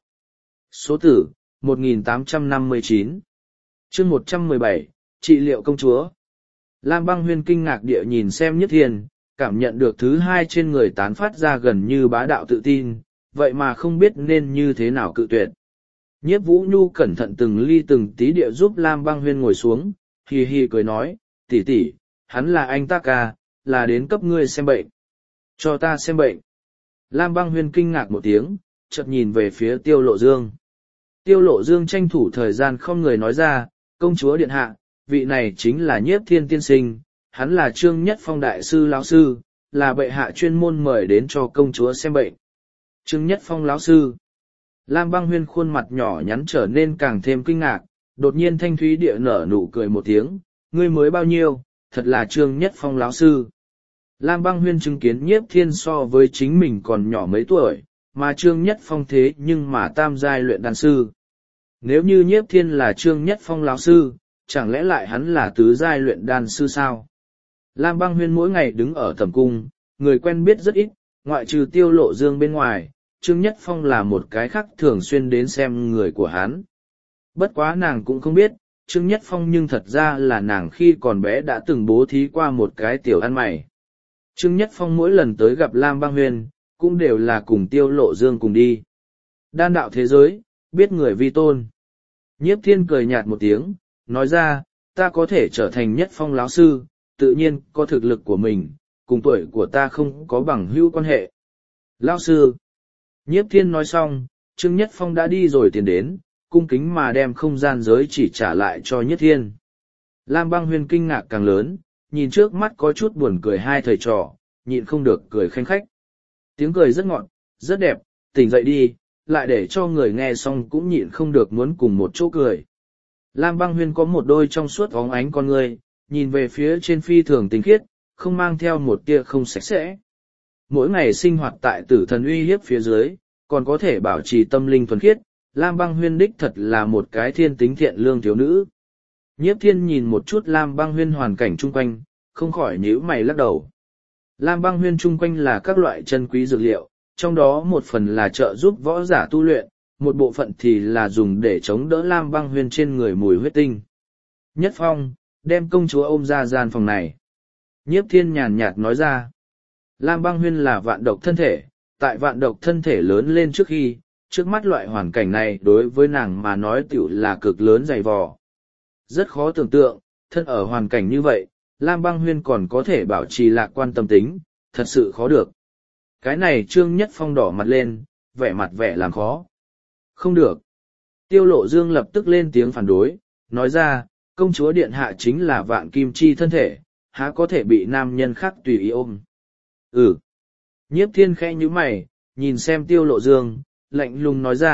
Số tử, một nghìn tám trăm năm mươi chín. Chương một trăm mười bảy, trị liệu công chúa. Lam Băng Huyên kinh ngạc địa nhìn xem Nhất Thiên, cảm nhận được thứ hai trên người tán phát ra gần như bá đạo tự tin, vậy mà không biết nên như thế nào cự tuyệt. Nhiếp Vũ Nhu cẩn thận từng ly từng tí địa giúp Lam Băng Huyên ngồi xuống, hì hì cười nói, tỷ tỷ, hắn là anh ta ca, là đến cấp ngươi xem bệnh. Cho ta xem bệnh. Lam Băng Huyên kinh ngạc một tiếng, chợt nhìn về phía Tiêu Lộ Dương. Tiêu Lộ Dương tranh thủ thời gian không người nói ra, công chúa điện hạ, vị này chính là Nhiếp Thiên tiên sinh, hắn là Trương Nhất Phong đại sư lão sư, là bệ hạ chuyên môn mời đến cho công chúa xem bệnh. Trương Nhất Phong lão sư. Lam Băng Huyên khuôn mặt nhỏ nhắn trở nên càng thêm kinh ngạc, đột nhiên thanh thúy địa nở nụ cười một tiếng, ngươi mới bao nhiêu, thật là Trương Nhất Phong lão sư. Lam Băng Huyên chứng kiến Nhiếp Thiên so với chính mình còn nhỏ mấy tuổi, mà Trương Nhất Phong thế nhưng mà tam giai luyện đan sư. Nếu như Nhiếp Thiên là Trương Nhất Phong lão sư, chẳng lẽ lại hắn là tứ giai luyện đan sư sao? Lam Băng Huyên mỗi ngày đứng ở tầm cung, người quen biết rất ít, ngoại trừ Tiêu Lộ Dương bên ngoài, Trương Nhất Phong là một cái khác thường xuyên đến xem người của hắn. Bất quá nàng cũng không biết, Trương Nhất Phong nhưng thật ra là nàng khi còn bé đã từng bố thí qua một cái tiểu ăn mày. Trương Nhất Phong mỗi lần tới gặp Lam Băng Huyên, cũng đều là cùng Tiêu Lộ Dương cùng đi. Đan đạo thế giới, biết người vi tôn. Nhiếp Thiên cười nhạt một tiếng, nói ra, ta có thể trở thành Nhất Phong lão sư, tự nhiên có thực lực của mình, cùng tuổi của ta không có bằng hữu quan hệ. Lão sư. Nhiếp Thiên nói xong, Trương Nhất Phong đã đi rồi tiến đến, cung kính mà đem không gian giới chỉ trả lại cho Nhất Thiên. Lam Băng Huyên kinh ngạc càng lớn, nhìn trước mắt có chút buồn cười hai thầy trò, nhịn không được cười khanh khách. Tiếng cười rất ngọt, rất đẹp, tỉnh dậy đi, lại để cho người nghe xong cũng nhịn không được muốn cùng một chỗ cười. Lam Băng Huyên có một đôi trong suốt óng ánh con người, nhìn về phía trên phi thường tinh khiết, không mang theo một tia không sạch sẽ. Mỗi ngày sinh hoạt tại tử thần uy hiếp phía dưới, còn có thể bảo trì tâm linh thuần khiết, Lam Băng Huyên đích thật là một cái thiên tính thiện lương thiếu nữ. Nhiếp Thiên nhìn một chút Lam Băng Huyên hoàn cảnh chung quanh, không khỏi nhíu mày lắc đầu. Lam Băng Huyên chung quanh là các loại chân quý dược liệu, trong đó một phần là trợ giúp võ giả tu luyện, một bộ phận thì là dùng để chống đỡ Lam Băng Huyên trên người mùi huyết tinh. Nhất Phong, đem công chúa ôm ra gian phòng này. Nhiếp Thiên nhàn nhạt nói ra. Lam Băng Huyên là vạn độc thân thể, tại vạn độc thân thể lớn lên trước khi, trước mắt loại hoàn cảnh này đối với nàng mà nói tiểu là cực lớn dày vò. Rất khó tưởng tượng, thân ở hoàn cảnh như vậy, Lam Băng Huyên còn có thể bảo trì lạc quan tâm tính, thật sự khó được. Cái này Trương Nhất Phong đỏ mặt lên, vẻ mặt vẻ làm khó. Không được. Tiêu Lộ Dương lập tức lên tiếng phản đối, nói ra, công chúa điện hạ chính là vạn kim chi thân thể, há có thể bị nam nhân khác tùy ý ôm. Ừ. Nhiếp Thiên khẽ nhíu mày, nhìn xem Tiêu Lộ Dương, lạnh lùng nói ra,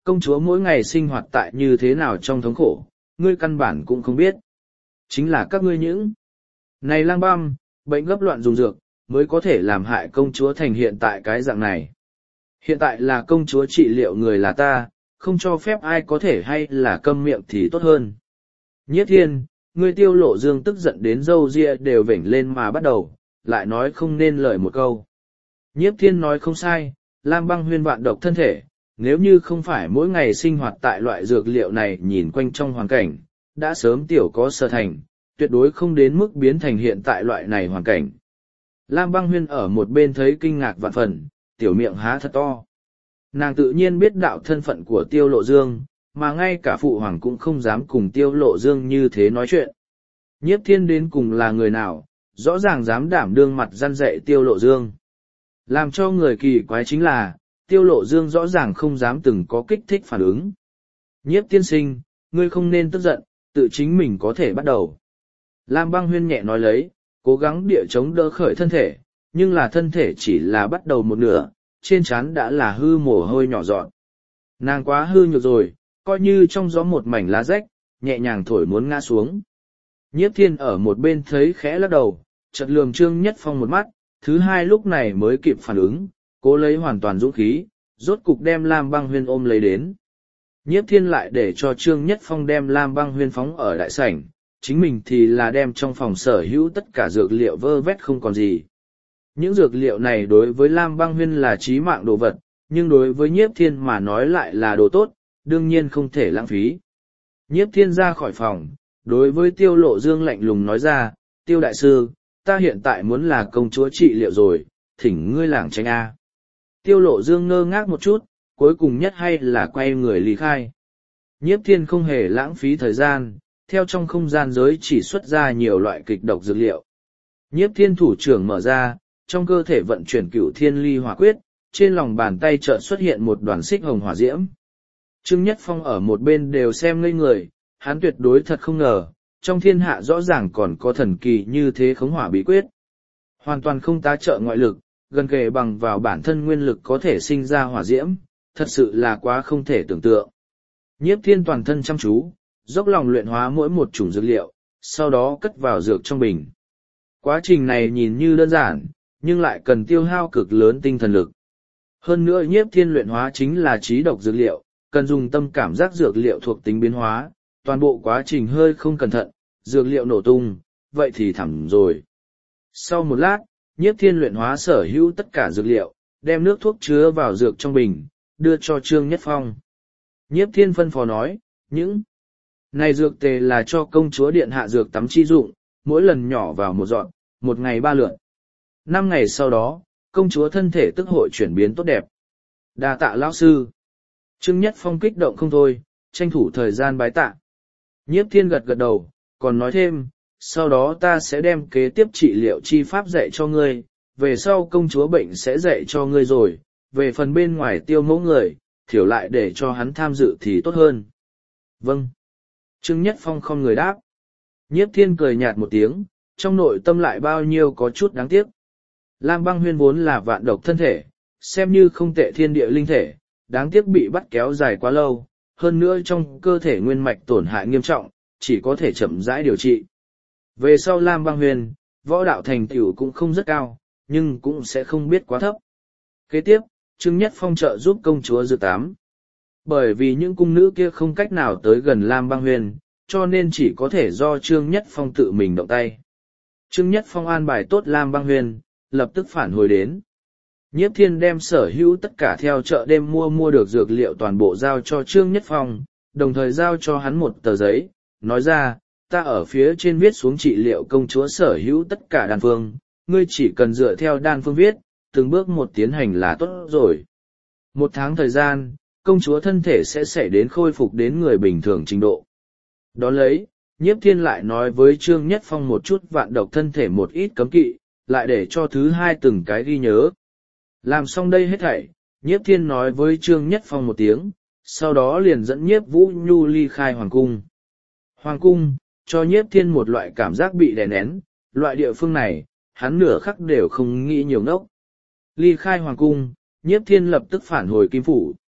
công chúa mỗi ngày sinh hoạt tại như thế nào trong thống khổ, ngươi căn bản cũng không biết. Chính là các ngươi những này lang băm, bệnh gấp loạn dùng dược, mới có thể làm hại công chúa thành hiện tại cái dạng này. Hiện tại là công chúa trị liệu người là ta, không cho phép ai có thể hay là câm miệng thì tốt hơn. Nhiếp Thiên, ngươi Tiêu Lộ Dương tức giận đến râu ria đều vểnh lên mà bắt đầu, lại nói không nên lời một câu. Nhiếp Thiên nói không sai, Lam Băng Huyên vạn độc thân thể, nếu như không phải mỗi ngày sinh hoạt tại loại dược liệu này nhìn quanh trong hoàn cảnh, đã sớm tiểu có sở thành, tuyệt đối không đến mức biến thành hiện tại loại này hoàn cảnh. Lam Băng Huyên ở một bên thấy kinh ngạc vạn phần, tiểu miệng há thật to. Nàng tự nhiên biết đạo thân phận của Tiêu Lộ Dương, mà ngay cả phụ hoàng cũng không dám cùng Tiêu Lộ Dương như thế nói chuyện. Nhiếp Thiên đến cùng là người nào, rõ ràng dám đảm đương mặt răn dạy Tiêu Lộ Dương. Làm cho người kỳ quái chính là, Tiêu Lộ Dương rõ ràng không dám từng có kích thích phản ứng. Nhiếp tiên sinh, ngươi không nên tức giận, tự chính mình có thể bắt đầu. Lam Băng Huyên nhẹ nói lấy, cố gắng địa chống đỡ khởi thân thể, nhưng là thân thể chỉ là bắt đầu một nửa, trên trán đã là hư mồ hôi nhỏ giọt. Nàng quá hư nhược rồi, coi như trong gió một mảnh lá rách, nhẹ nhàng thổi muốn ngã xuống. Nhiếp Thiên ở một bên thấy khẽ lắc đầu, chợt lườm Trương Nhất Phong một mắt, thứ hai lúc này mới kịp phản ứng, cố lấy hoàn toàn dũng khí, rốt cục đem Lam Băng Huyên ôm lấy đến. Nhiếp Thiên lại để cho Trương Nhất Phong đem Lam Băng Huyên phóng ở đại sảnh, chính mình thì là đem trong phòng sở hữu tất cả dược liệu vơ vét không còn gì. Những dược liệu này đối với Lam Băng Huyên là chí mạng đồ vật, nhưng đối với Nhiếp Thiên mà nói lại là đồ tốt, đương nhiên không thể lãng phí. Nhiếp Thiên ra khỏi phòng, đối với Tiêu Lộ Dương lạnh lùng nói ra, Tiêu đại sư, ta hiện tại muốn là công chúa trị liệu rồi, thỉnh ngươi lảng tránh A. Tiêu Lộ Dương ngơ ngác một chút, cuối cùng nhất hay là quay người lý khai. Nhiếp Thiên không hề lãng phí thời gian, theo trong không gian giới chỉ xuất ra nhiều loại kịch độc dược liệu. Nhiếp Thiên thủ trưởng mở ra, trong cơ thể vận chuyển cửu thiên ly hỏa quyết, trên lòng bàn tay chợt xuất hiện một đoàn xích hồng hỏa diễm. Trương Nhất Phong ở một bên đều xem ngây người, hắn tuyệt đối thật không ngờ, trong thiên hạ rõ ràng còn có thần kỳ như thế khống hỏa bí quyết. Hoàn toàn không tá trợ ngoại lực, gần kề bằng vào bản thân nguyên lực có thể sinh ra hỏa diễm, thật sự là quá không thể tưởng tượng. Nhiếp Thiên toàn thân chăm chú, dốc lòng luyện hóa mỗi một chủng dược liệu, sau đó cất vào dược trong bình. Quá trình này nhìn như đơn giản, nhưng lại cần tiêu hao cực lớn tinh thần lực. Hơn nữa Nhiếp Thiên luyện hóa chính là trí độc dược liệu, cần dùng tâm cảm giác dược liệu thuộc tính biến hóa, toàn bộ quá trình hơi không cẩn thận, dược liệu nổ tung, vậy thì thẳm rồi. Sau một lát, Nhiếp Thiên luyện hóa sở hữu tất cả dược liệu, đem nước thuốc chứa vào dược trong bình, đưa cho Trương Nhất Phong. Nhiếp Thiên phân phó nói, những này dược tề là cho công chúa điện hạ dược tắm chi dụng, mỗi lần nhỏ vào một dọn, một ngày ba lượt. Năm ngày sau đó, công chúa thân thể tức hội chuyển biến tốt đẹp. Đa tạ lão sư. Trương Nhất Phong kích động không thôi, tranh thủ thời gian bái tạ. Nhiếp Thiên gật gật đầu, còn nói thêm, sau đó ta sẽ đem kế tiếp trị liệu chi pháp dạy cho ngươi, về sau công chúa bệnh sẽ dạy cho ngươi rồi, về phần bên ngoài Tiêu mẫu người, thiểu lại để cho hắn tham dự thì tốt hơn. Vâng. Trương Nhất Phong không người đáp. Nhiếp Thiên cười nhạt một tiếng, trong nội tâm lại bao nhiêu có chút đáng tiếc. Lam Băng Huyên vốn là vạn độc thân thể, xem như không tệ thiên địa linh thể, đáng tiếc bị bắt kéo dài quá lâu, hơn nữa trong cơ thể nguyên mạch tổn hại nghiêm trọng, chỉ có thể chậm rãi điều trị. Về sau Lam Băng Huyên, võ đạo thành tựu cũng không rất cao, nhưng cũng sẽ không biết quá thấp. Kế tiếp, Trương Nhất Phong trợ giúp công chúa dự tám. Bởi vì những cung nữ kia không cách nào tới gần Lam Băng Huyên, cho nên chỉ có thể do Trương Nhất Phong tự mình động tay. Trương Nhất Phong an bài tốt Lam Băng Huyên, lập tức phản hồi đến. Nhiếp Thiên đem sở hữu tất cả theo chợ đêm mua mua được dược liệu toàn bộ giao cho Trương Nhất Phong, đồng thời giao cho hắn một tờ giấy, nói ra, ta ở phía trên viết xuống trị liệu công chúa sở hữu tất cả đan phương, ngươi chỉ cần dựa theo đan phương viết, từng bước một tiến hành là tốt rồi. Một tháng thời gian, công chúa thân thể sẽ xảy đến khôi phục đến người bình thường trình độ. Đón lấy, Nhiếp Thiên lại nói với Trương Nhất Phong một chút vạn độc thân thể một ít cấm kỵ, lại để cho thứ hai từng cái ghi nhớ. Làm xong đây hết thảy, Nhiếp Thiên nói với Trương Nhất Phong một tiếng, sau đó liền dẫn Nhiếp Vũ Nhu ly khai Hoàng Cung. Hoàng Cung, cho Nhiếp Thiên một loại cảm giác bị đè nén, loại địa phương này, hắn nửa khắc đều không nghĩ nhiều ngốc. Ly khai Hoàng Cung, Nhiếp Thiên lập tức phản hồi Kim Phủ.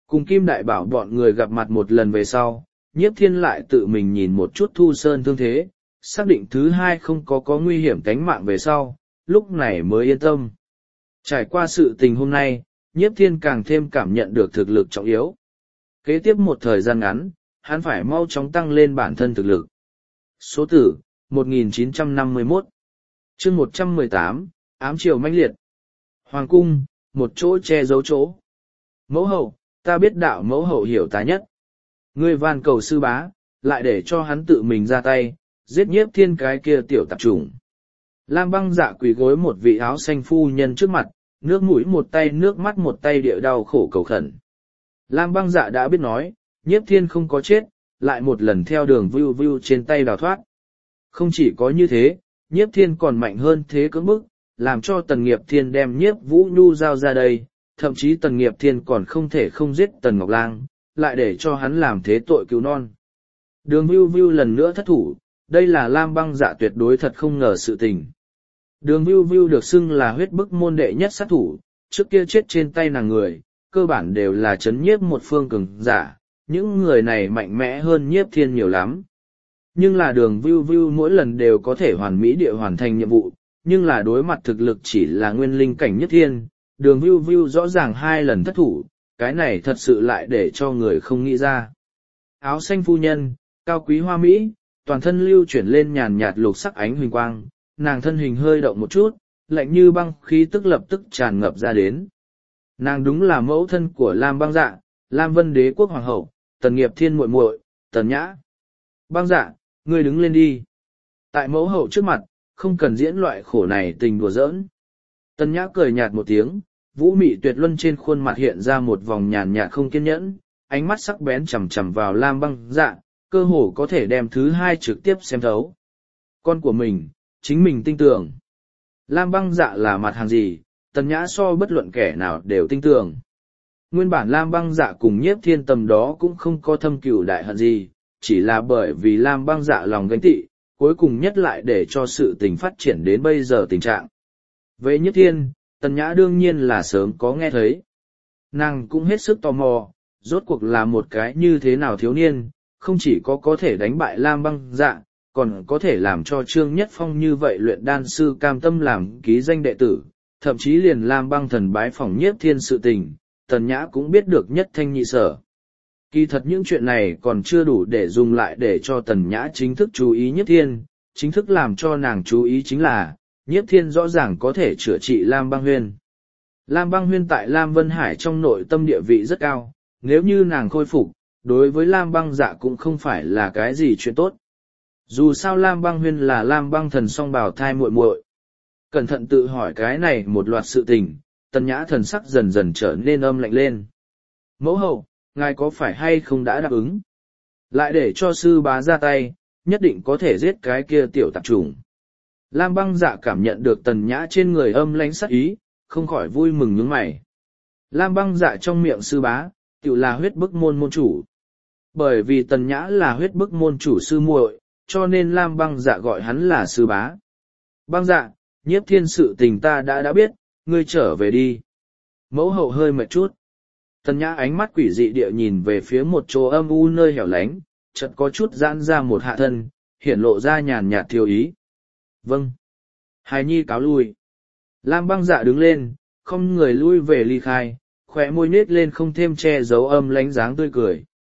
Cùng Kim Đại Bảo bọn người gặp mặt một lần về sau, Nhiếp Thiên lại tự mình nhìn một chút Thu Sơn thương thế, xác định thứ hai không có có nguy hiểm tánh mạng về sau, lúc này mới yên tâm. Trải qua sự tình hôm nay, Nhiếp Thiên càng thêm cảm nhận được thực lực trọng yếu. Kế tiếp một thời gian ngắn, hắn phải mau chóng tăng lên bản thân thực lực. Số tử, một nghìn chín trăm năm mươi mốt. Chương một trăm mười tám, ám triều mãnh liệt. Hoàng cung, một chỗ che giấu chỗ. Mẫu hậu, ta biết đạo mẫu hậu hiểu ta nhất. Ngươi van cầu sư bá, lại để cho hắn tự mình ra tay, giết Nhiếp Thiên cái kia tiểu tạp chủng. Lam Băng Dạ quỳ gối một vị áo xanh phu nhân trước mặt, nước mũi một tay nước mắt một tay địa đau khổ cầu khẩn. Lam Băng Dạ đã biết nói, Nhiếp Thiên không có chết, lại một lần theo đường vưu vưu trên tay đào thoát. Không chỉ có như thế, Nhiếp Thiên còn mạnh hơn thế cưỡng bức, làm cho Tần Nghiệp Thiên đem Nhiếp Vũ Nhu giao ra đây, thậm chí Tần Nghiệp Thiên còn không thể không giết Tần Ngọc Lang, lại để cho hắn làm thế tội cứu non. Đường vưu vưu lần nữa thất thủ, đây là Lam Băng Dạ tuyệt đối thật không ngờ sự tình. Đường vưu vưu được xưng là huyết bức môn đệ nhất sát thủ, trước kia chết trên tay nàng người, cơ bản đều là chấn nhiếp một phương cường giả, những người này mạnh mẽ hơn Nhiếp Thiên nhiều lắm. Nhưng là đường vưu vưu mỗi lần đều có thể hoàn mỹ địa hoàn thành nhiệm vụ, nhưng là đối mặt thực lực chỉ là nguyên linh cảnh Nhiếp Thiên, đường vưu vưu rõ ràng hai lần thất thủ, cái này thật sự lại để cho người không nghĩ ra. Áo xanh phu nhân, cao quý hoa mỹ, toàn thân lưu chuyển lên nhàn nhạt lục sắc ánh huỳnh quang, nàng thân hình hơi động một chút, lạnh như băng khí tức lập tức tràn ngập ra đến. Nàng đúng là mẫu thân của Lam Băng Dạ, Lam Vân Đế quốc hoàng hậu, Tần Nghiệp Thiên muội muội, Tần Nhã. Băng Dạ, ngươi đứng lên đi. Tại mẫu hậu trước mặt, không cần diễn loại khổ này tình đùa giỡn. Tần Nhã cười nhạt một tiếng, vũ mị tuyệt luân trên khuôn mặt hiện ra một vòng nhàn nhạt không kiên nhẫn, ánh mắt sắc bén chằm chằm vào Lam Băng Dạ, cơ hồ có thể đem thứ hai trực tiếp xem thấu. Con của mình, chính mình tin tưởng. Lam Băng Dạ là mặt hàng gì, Tần Nhã so bất luận kẻ nào đều tin tưởng. Nguyên bản Lam Băng Dạ cùng Nhiếp Thiên tầm đó cũng không có thâm cừu đại hận gì, chỉ là bởi vì Lam Băng Dạ lòng ganh tị, cuối cùng nhất lại để cho sự tình phát triển đến bây giờ tình trạng. Về Nhiếp Thiên, Tần Nhã đương nhiên là sớm có nghe thấy. Nàng cũng hết sức tò mò, rốt cuộc là một cái như thế nào thiếu niên, không chỉ có có thể đánh bại Lam Băng Dạ, còn có thể làm cho Trương Nhất Phong như vậy luyện đan sư cam tâm làm ký danh đệ tử, thậm chí liền Lam Băng thần bái phỏng Nhiếp Thiên sự tình, Tần Nhã cũng biết được nhất thanh nhị sở. Kỳ thật những chuyện này còn chưa đủ để dùng lại để cho Tần Nhã chính thức chú ý Nhiếp Thiên, chính thức làm cho nàng chú ý chính là, Nhiếp Thiên rõ ràng có thể chữa trị Lam Băng Huyên. Lam Băng Huyên tại Lam Vân Hải trong nội tâm địa vị rất cao, nếu như nàng khôi phục, đối với Lam Băng Dạ cũng không phải là cái gì chuyện tốt. Dù sao Lam Băng Huyên là Lam Băng thần song bào thai muội muội. Cẩn thận tự hỏi cái này một loạt sự tình, Tần Nhã thần sắc dần dần trở nên âm lạnh lên. Mẫu hậu, ngài có phải hay không đã đáp ứng? Lại để cho sư bá ra tay, nhất định có thể giết cái kia tiểu tạp chủng. Lam Băng Dạ cảm nhận được Tần Nhã trên người âm lãnh sắc ý, không khỏi vui mừng nhướng mày. Lam Băng Dạ trong miệng sư bá, tiểu là huyết bức môn môn chủ. Bởi vì Tần Nhã là huyết bức môn chủ sư muội, cho nên Lam Băng Dạ gọi hắn là sư bá. Băng Dạ, Nhiếp Thiên sự tình ta đã đã biết, ngươi trở về đi. Mẫu hậu hơi mệt chút. Tần Nhã ánh mắt quỷ dị địa nhìn về phía một chỗ âm u nơi hẻo lánh, chợt có chút giãn ra một hạ thân, hiển lộ ra nhàn nhạt thiêu ý. Vâng. Hài nhi cáo lui. Lam Băng Dạ đứng lên, không người lui về ly khai, khóe môi nết lên không thêm che giấu âm lánh dáng tươi cười.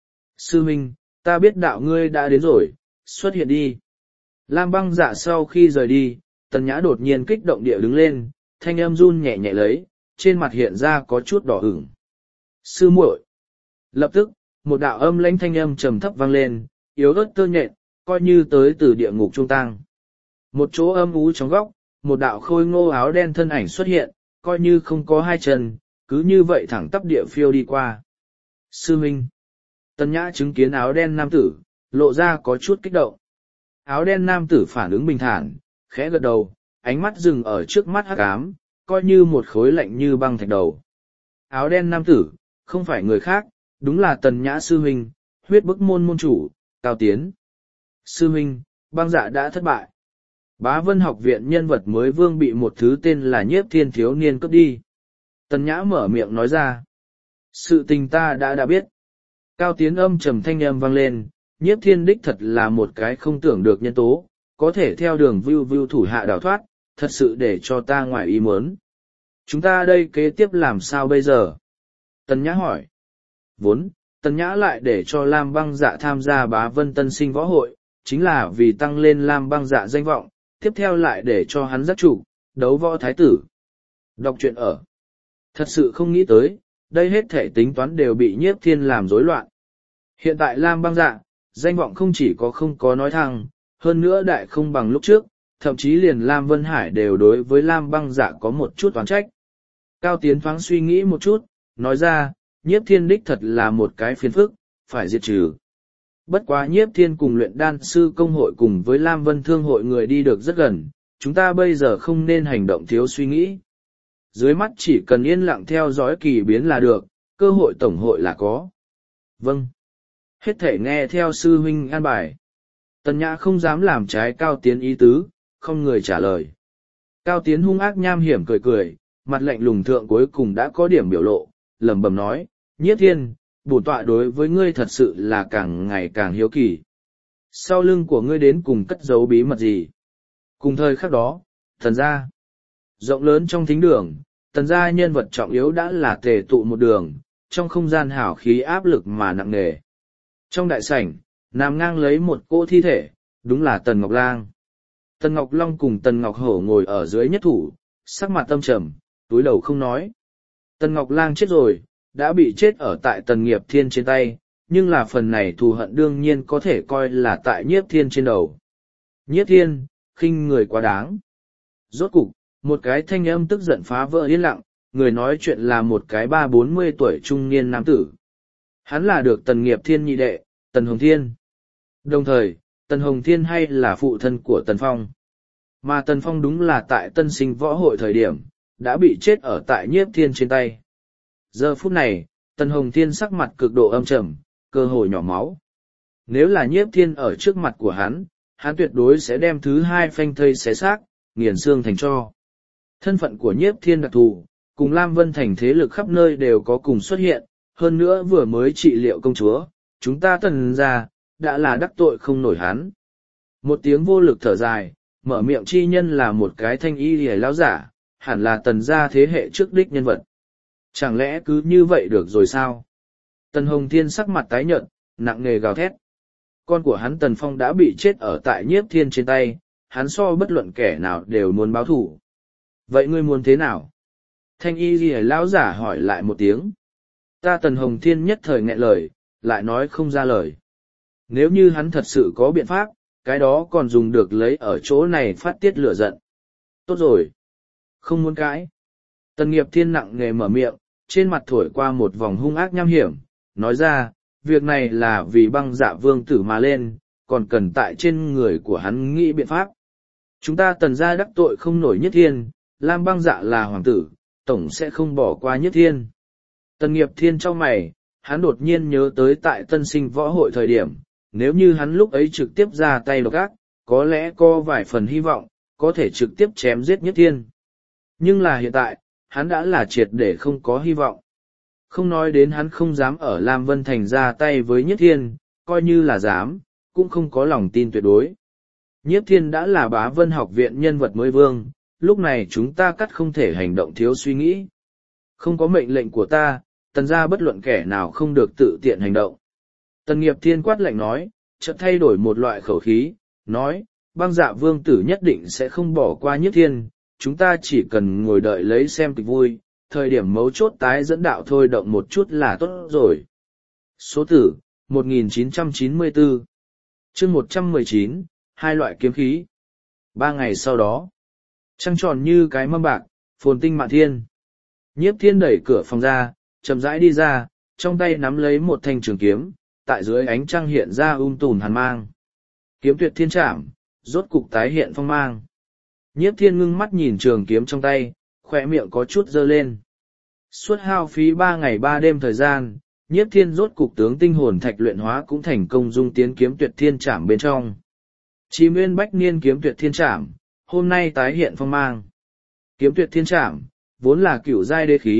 Sư Minh, ta biết đạo ngươi đã đến rồi, xuất hiện đi. Lam Băng Dạ sau khi rời đi, Tần Nhã đột nhiên kích động địa đứng lên, thanh âm run nhẹ nhẹ lấy, trên mặt hiện ra có chút đỏ ửng. Sư muội. Lập tức, một đạo âm lãnh thanh âm trầm thấp vang lên, yếu ớt tơ nhện, coi như tới từ địa ngục trung tang. Một chỗ âm ú trong góc, một đạo khôi ngô áo đen thân ảnh xuất hiện, coi như không có hai chân, cứ như vậy thẳng tắp địa phiêu đi qua. Sư Minh. Tần Nhã chứng kiến áo đen nam tử, lộ ra có chút kích động. Áo đen nam tử phản ứng bình thản, khẽ gật đầu, ánh mắt dừng ở trước mắt hắc ám, coi như một khối lạnh như băng thạch đầu. Áo đen nam tử, không phải người khác, đúng là Tần Nhã sư huynh, huyết bức môn môn chủ, Cao Tiến. Sư huynh, Băng Dạ đã thất bại. Bá Vân học viện nhân vật mới vương bị một thứ tên là Nhiếp Thiên thiếu niên cướp đi. Tần Nhã mở miệng nói ra. Sự tình ta đã đã biết. Cao Tiến âm trầm thanh âm vang lên, Nhiếp Thiên đích thật là một cái không tưởng được nhân tố, có thể theo đường vưu vưu thủ hạ đào thoát, thật sự để cho ta ngoài ý muốn. Chúng ta đây kế tiếp làm sao bây giờ? Tần Nhã hỏi. Vốn, Tần Nhã lại để cho Lam Băng Dạ tham gia Bá Vân Tân Sinh Võ Hội, chính là vì tăng lên Lam Băng Dạ danh vọng, tiếp theo lại để cho hắn giác chủ, đấu võ thái tử. Đọc truyện ở. Thật sự không nghĩ tới, đây hết thể tính toán đều bị Nhiếp Thiên làm rối loạn. Hiện tại Lam Băng Dạ, danh vọng không chỉ có không có nói thăng, hơn nữa đại không bằng lúc trước, thậm chí liền Lam Vân Hải đều đối với Lam Băng Dạ có một chút oán trách. Cao Tiến thoáng suy nghĩ một chút, nói ra, Nhiếp Thiên đích thật là một cái phiền phức, phải diệt trừ. Bất quá Nhiếp Thiên cùng luyện đan sư công hội cùng với Lam Vân Thương hội người đi được rất gần, chúng ta bây giờ không nên hành động thiếu suy nghĩ. Dưới mắt chỉ cần yên lặng theo dõi kỳ biến là được, cơ hội tổng hội là có. Vâng. Hết thể nghe theo sư huynh an bài. Tần Nhã không dám làm trái Cao Tiến ý tứ, không người trả lời. Cao Tiến hung ác nham hiểm cười cười, mặt lạnh lùng thượng cuối cùng đã có điểm biểu lộ, lẩm bẩm nói, Nhiếp Thiên, bổn tọa đối với ngươi thật sự là càng ngày càng hiếu kỳ. Sau lưng của ngươi đến cùng cất giấu bí mật gì? Cùng thời khắc đó, thần gia. Rộng lớn trong thính đường, tần gia nhân vật trọng yếu đã là tề tụ một đường, trong không gian hào khí áp lực mà nặng nề. Trong đại sảnh, nằm ngang lấy một cỗ thi thể, đúng là Tần Ngọc Lang. Tần Ngọc Long cùng Tần Ngọc Hổ ngồi ở dưới nhất thủ, sắc mặt tâm trầm, túi đầu không nói. Tần Ngọc Lang chết rồi, đã bị chết ở tại Tần Nghiệp Thiên trên tay, nhưng là phần này thù hận đương nhiên có thể coi là tại Nhiếp Thiên trên đầu. Nhiếp Thiên, khinh người quá đáng. Rốt cục, một cái thanh âm tức giận phá vỡ yên lặng, người nói chuyện là một cái ba bốn mươi tuổi trung niên nam tử. Hắn là được Tần Nghiệp Thiên nhị đệ, Tần Hồng Thiên. Đồng thời, Tần Hồng Thiên hay là phụ thân của Tần Phong. Mà Tần Phong đúng là tại Tân Sinh Võ Hội thời điểm, đã bị chết ở tại Nhiếp Thiên trên tay. Giờ phút này, Tần Hồng Thiên sắc mặt cực độ âm trầm, cơ hồ nhỏ máu. Nếu là Nhiếp Thiên ở trước mặt của hắn, hắn tuyệt đối sẽ đem thứ hai phanh thây xé xác, nghiền xương thành tro. Thân phận của Nhiếp Thiên đặc thù, cùng Lam Vân Thành thế lực khắp nơi đều có cùng xuất hiện, hơn nữa vừa mới trị liệu công chúa, chúng ta Tần gia đã là đắc tội không nổi hắn. Một tiếng vô lực thở dài, mở miệng chi nhân là một cái thanh y lìa lão giả, hẳn là Tần gia thế hệ trước đích nhân vật. Chẳng lẽ cứ như vậy được rồi sao? Tần Hồng Thiên sắc mặt tái nhợt, nặng nề gào thét. Con của hắn Tần Phong đã bị chết ở tại Nhiếp Thiên trên tay, hắn so bất luận kẻ nào đều muốn báo thù. Vậy ngươi muốn thế nào? Thanh y lìa lão giả hỏi lại một tiếng. Ta Tần Hồng Thiên nhất thời nghẹn lời, lại nói không ra lời. Nếu như hắn thật sự có biện pháp, cái đó còn dùng được lấy ở chỗ này phát tiết lửa giận. Tốt rồi. Không muốn cãi. Tần Nghiệp Thiên nặng nề mở miệng, trên mặt thổi qua một vòng hung ác nham hiểm, nói ra, việc này là vì Băng Dạ vương tử mà lên, còn cần tại trên người của hắn nghĩ biện pháp. Chúng ta Tần gia đắc tội không nổi Nhất Thiên, Lam Băng Dạ là hoàng tử, tổng sẽ không bỏ qua Nhất Thiên. Tần Nghiệp Thiên trong mày, hắn đột nhiên nhớ tới tại Tân Sinh Võ Hội thời điểm, nếu như hắn lúc ấy trực tiếp ra tay độc ác, có lẽ có vài phần hy vọng, có thể trực tiếp chém giết Nhất Thiên. Nhưng là hiện tại, hắn đã là triệt để không có hy vọng. Không nói đến hắn không dám ở Lam Vân Thành ra tay với Nhất Thiên, coi như là dám, cũng không có lòng tin tuyệt đối. Nhiếp Thiên đã là Bá Vân học viện nhân vật mới vương, lúc này chúng ta cắt không thể hành động thiếu suy nghĩ. Không có mệnh lệnh của ta, Tần gia bất luận kẻ nào không được tự tiện hành động. Tần Nghiệp Thiên quát lạnh nói, chợt thay đổi một loại khẩu khí, nói, Băng Dạ vương tử nhất định sẽ không bỏ qua Nhiếp Thiên, chúng ta chỉ cần ngồi đợi lấy xem kịch vui, thời điểm mấu chốt tái dẫn đạo thôi động một chút là tốt rồi. Số tử, một nghìn chín trăm chín mươi tư chương một trăm mười chín, hai loại kiếm khí. Ba ngày sau đó, trăng tròn như cái mâm bạc, phồn tinh mạn thiên. Nhiếp Thiên đẩy cửa phòng ra, chậm rãi đi ra, trong tay nắm lấy một thanh trường kiếm, tại dưới ánh trăng hiện ra um tùm hàn mang. Kiếm Tuyệt Thiên Trảm, rốt cục tái hiện phong mang. Nhiếp Thiên ngưng mắt nhìn trường kiếm trong tay, khỏe miệng có chút dơ lên. Suốt hao phí ba ngày ba đêm thời gian, Nhiếp Thiên rốt cục tướng tinh hồn thạch luyện hóa cũng thành công dung tiến Kiếm Tuyệt Thiên Trảm bên trong. Chí nguyên bách niên Kiếm Tuyệt Thiên Trảm, hôm nay tái hiện phong mang. Kiếm Tuyệt Thiên Trảm, vốn là cửu giai đế khí,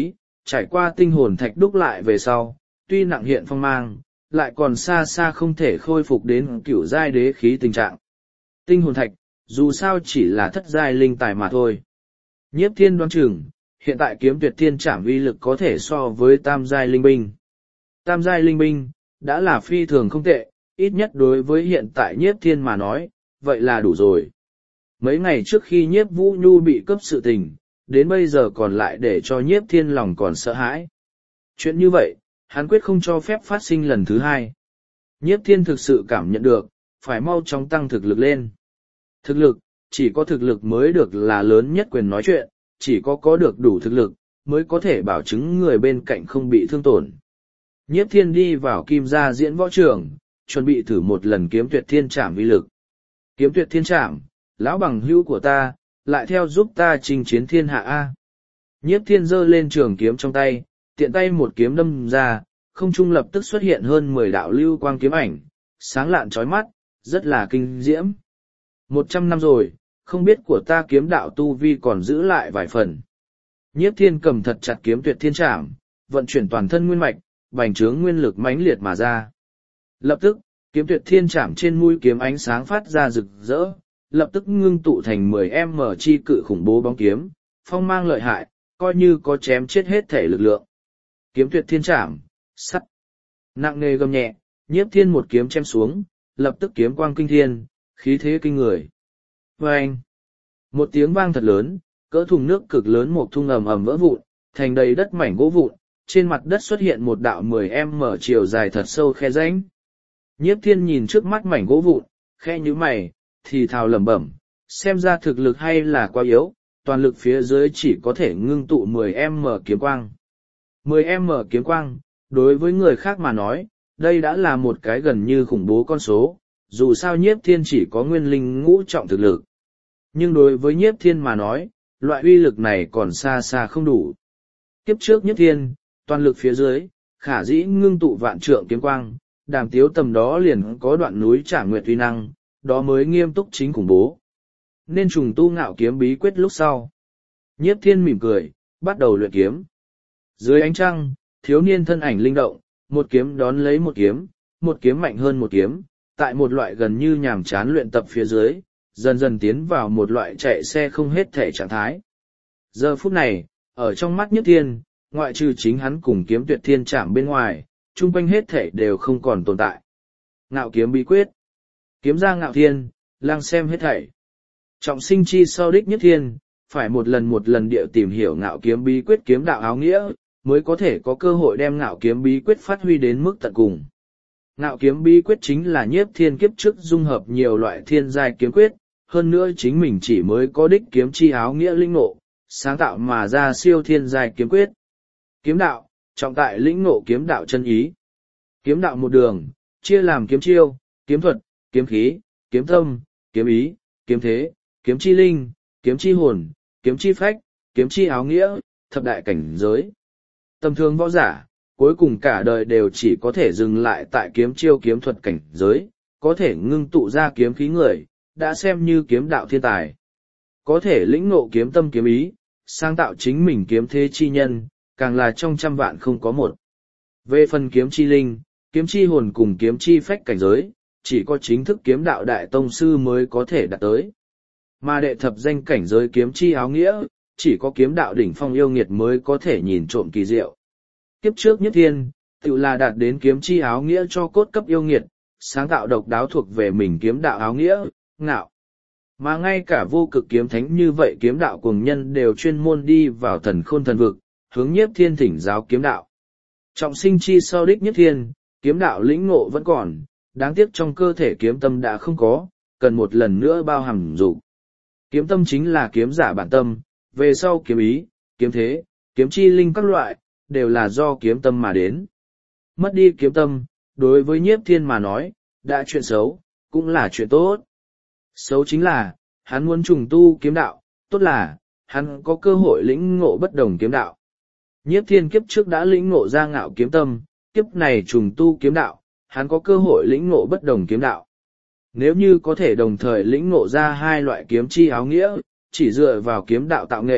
trải qua tinh hồn thạch đúc lại về sau, tuy nặng hiện phong mang, lại còn xa xa không thể khôi phục đến cửu giai đế khí tình trạng. Tinh hồn thạch, dù sao chỉ là thất giai linh tài mà thôi. Nhiếp Thiên đoán chừng, hiện tại kiếm tuyệt thiên trảm uy lực có thể so với tam giai linh binh. Tam giai linh binh, đã là phi thường không tệ, ít nhất đối với hiện tại Nhiếp Thiên mà nói, vậy là đủ rồi. Mấy ngày trước khi Nhiếp Vũ Nhu bị cấp sự tình, đến bây giờ còn lại để cho Nhiếp Thiên lòng còn sợ hãi. Chuyện như vậy, hắn quyết không cho phép phát sinh lần thứ hai. Nhiếp Thiên thực sự cảm nhận được, phải mau chóng tăng thực lực lên. Thực lực, chỉ có thực lực mới được là lớn nhất quyền nói chuyện, chỉ có có được đủ thực lực, mới có thể bảo chứng người bên cạnh không bị thương tổn. Nhiếp Thiên đi vào Kim Gia diễn võ trường, chuẩn bị thử một lần kiếm tuyệt thiên trảm uy lực. Kiếm tuyệt thiên trảm, lão bằng hữu của ta, lại theo giúp ta chinh chiến thiên hạ A. Nhiếp Thiên giơ lên trường kiếm trong tay, tiện tay một kiếm đâm ra, không trung lập tức xuất hiện hơn mười đạo lưu quang kiếm ảnh, sáng lạn chói mắt, rất là kinh diễm. Một trăm năm rồi, không biết của ta kiếm đạo tu vi còn giữ lại vài phần. Nhiếp Thiên cầm thật chặt kiếm tuyệt thiên trảm, vận chuyển toàn thân nguyên mạch, bành trướng nguyên lực mãnh liệt mà ra. Lập tức, kiếm tuyệt thiên trảm trên mũi kiếm ánh sáng phát ra rực rỡ, lập tức ngưng tụ thành mười em em chi cự khủng bố bóng kiếm, phong mang lợi hại, coi như có chém chết hết thể lực lượng. Kiếm tuyệt thiên trảm, sắt. Nặng nề gầm nhẹ, Nhiếp Thiên một kiếm chém xuống, lập tức kiếm quang kinh thiên, khí thế kinh người. Vâng! Một tiếng vang thật lớn, cỡ thùng nước cực lớn một thung ầm ầm vỡ vụn, thành đầy đất mảnh gỗ vụn, trên mặt đất xuất hiện một đạo mười em em chiều dài thật sâu khe rãnh. Nhiếp Thiên nhìn trước mắt mảnh gỗ vụn, khe như mày, thì thào lẩm bẩm, xem ra thực lực hay là quá yếu, toàn lực phía dưới chỉ có thể ngưng tụ mười em em kiếm quang. mười em em kiếm quang, đối với người khác mà nói, đây đã là một cái gần như khủng bố con số, dù sao Nhiếp Thiên chỉ có nguyên linh ngũ trọng thực lực. Nhưng đối với Nhiếp Thiên mà nói, loại uy lực này còn xa xa không đủ. Kiếp trước Nhiếp Thiên, toàn lực phía dưới, khả dĩ ngưng tụ vạn trượng kiếm quang, đàm tiếu tầm đó liền có đoạn núi trả nguyệt uy năng, đó mới nghiêm túc chính khủng bố. Nên trùng tu ngạo kiếm bí quyết lúc sau. Nhiếp Thiên mỉm cười, bắt đầu luyện kiếm. Dưới ánh trăng, thiếu niên thân ảnh linh động, một kiếm đón lấy một kiếm, một kiếm mạnh hơn một kiếm, tại một loại gần như nhàm chán luyện tập phía dưới, dần dần tiến vào một loại chạy xe không hết thể trạng thái. Giờ phút này, ở trong mắt Nhiếp Thiên, ngoại trừ chính hắn cùng kiếm tuyệt thiên trảm bên ngoài, chung quanh hết thể đều không còn tồn tại. Ngạo kiếm bí quyết. Kiếm ra ngạo thiên, lang xem hết thảy. Trọng sinh chi sau đích Nhiếp Thiên, phải một lần một lần điệu tìm hiểu ngạo kiếm bí quyết kiếm đạo áo nghĩa, mới có thể có cơ hội đem ngạo kiếm bí quyết phát huy đến mức tận cùng. Ngạo kiếm bí quyết chính là Nhiếp Thiên kiếp trước dung hợp nhiều loại thiên giai kiếm quyết, hơn nữa chính mình chỉ mới có đích kiếm chi áo nghĩa linh ngộ, sáng tạo mà ra siêu thiên giai kiếm quyết. Kiếm đạo, trọng tại lĩnh ngộ kiếm đạo chân ý. Kiếm đạo một đường, chia làm kiếm chiêu, kiếm thuật, kiếm khí, kiếm tâm, kiếm ý, kiếm thế, kiếm chi linh, kiếm chi hồn, kiếm chi phách, kiếm chi áo nghĩa, thập đại cảnh giới. Tầm thường võ giả, cuối cùng cả đời đều chỉ có thể dừng lại tại kiếm chiêu kiếm thuật cảnh giới, có thể ngưng tụ ra kiếm khí người, đã xem như kiếm đạo thiên tài. Có thể lĩnh ngộ kiếm tâm kiếm ý, sáng tạo chính mình kiếm thế chi nhân, càng là trong trăm vạn không có một. Về phần kiếm chi linh, kiếm chi hồn cùng kiếm chi phách cảnh giới, chỉ có chính thức kiếm đạo đại tông sư mới có thể đạt tới. Mà đệ thập danh cảnh giới kiếm chi áo nghĩa, chỉ có kiếm đạo đỉnh phong yêu nghiệt mới có thể nhìn trộm kỳ diệu. Kiếp trước Nhiếp Thiên, tự là đạt đến kiếm chi áo nghĩa cho cốt cấp yêu nghiệt, sáng tạo độc đáo thuộc về mình kiếm đạo áo nghĩa, ngạo. Mà ngay cả vô cực kiếm thánh như vậy kiếm đạo cuồng nhân đều chuyên môn đi vào thần khôn thần vực, hướng Nhiếp Thiên thỉnh giáo kiếm đạo. Trọng sinh chi sau đích Nhiếp Thiên, kiếm đạo lĩnh ngộ vẫn còn, đáng tiếc trong cơ thể kiếm tâm đã không có, cần một lần nữa bao hàm dục. Kiếm tâm chính là kiếm giả bản tâm, về sau kiếm ý, kiếm thế, kiếm chi linh các loại, đều là do kiếm tâm mà đến. Mất đi kiếm tâm, đối với Nhiếp Thiên mà nói, đã chuyện xấu, cũng là chuyện tốt. Xấu chính là, hắn muốn trùng tu kiếm đạo, tốt là, hắn có cơ hội lĩnh ngộ bất đồng kiếm đạo. Nhiếp Thiên kiếp trước đã lĩnh ngộ ra ngạo kiếm tâm, kiếp này trùng tu kiếm đạo, hắn có cơ hội lĩnh ngộ bất đồng kiếm đạo. Nếu như có thể đồng thời lĩnh ngộ ra hai loại kiếm chi áo nghĩa, chỉ dựa vào kiếm đạo tạo nghệ,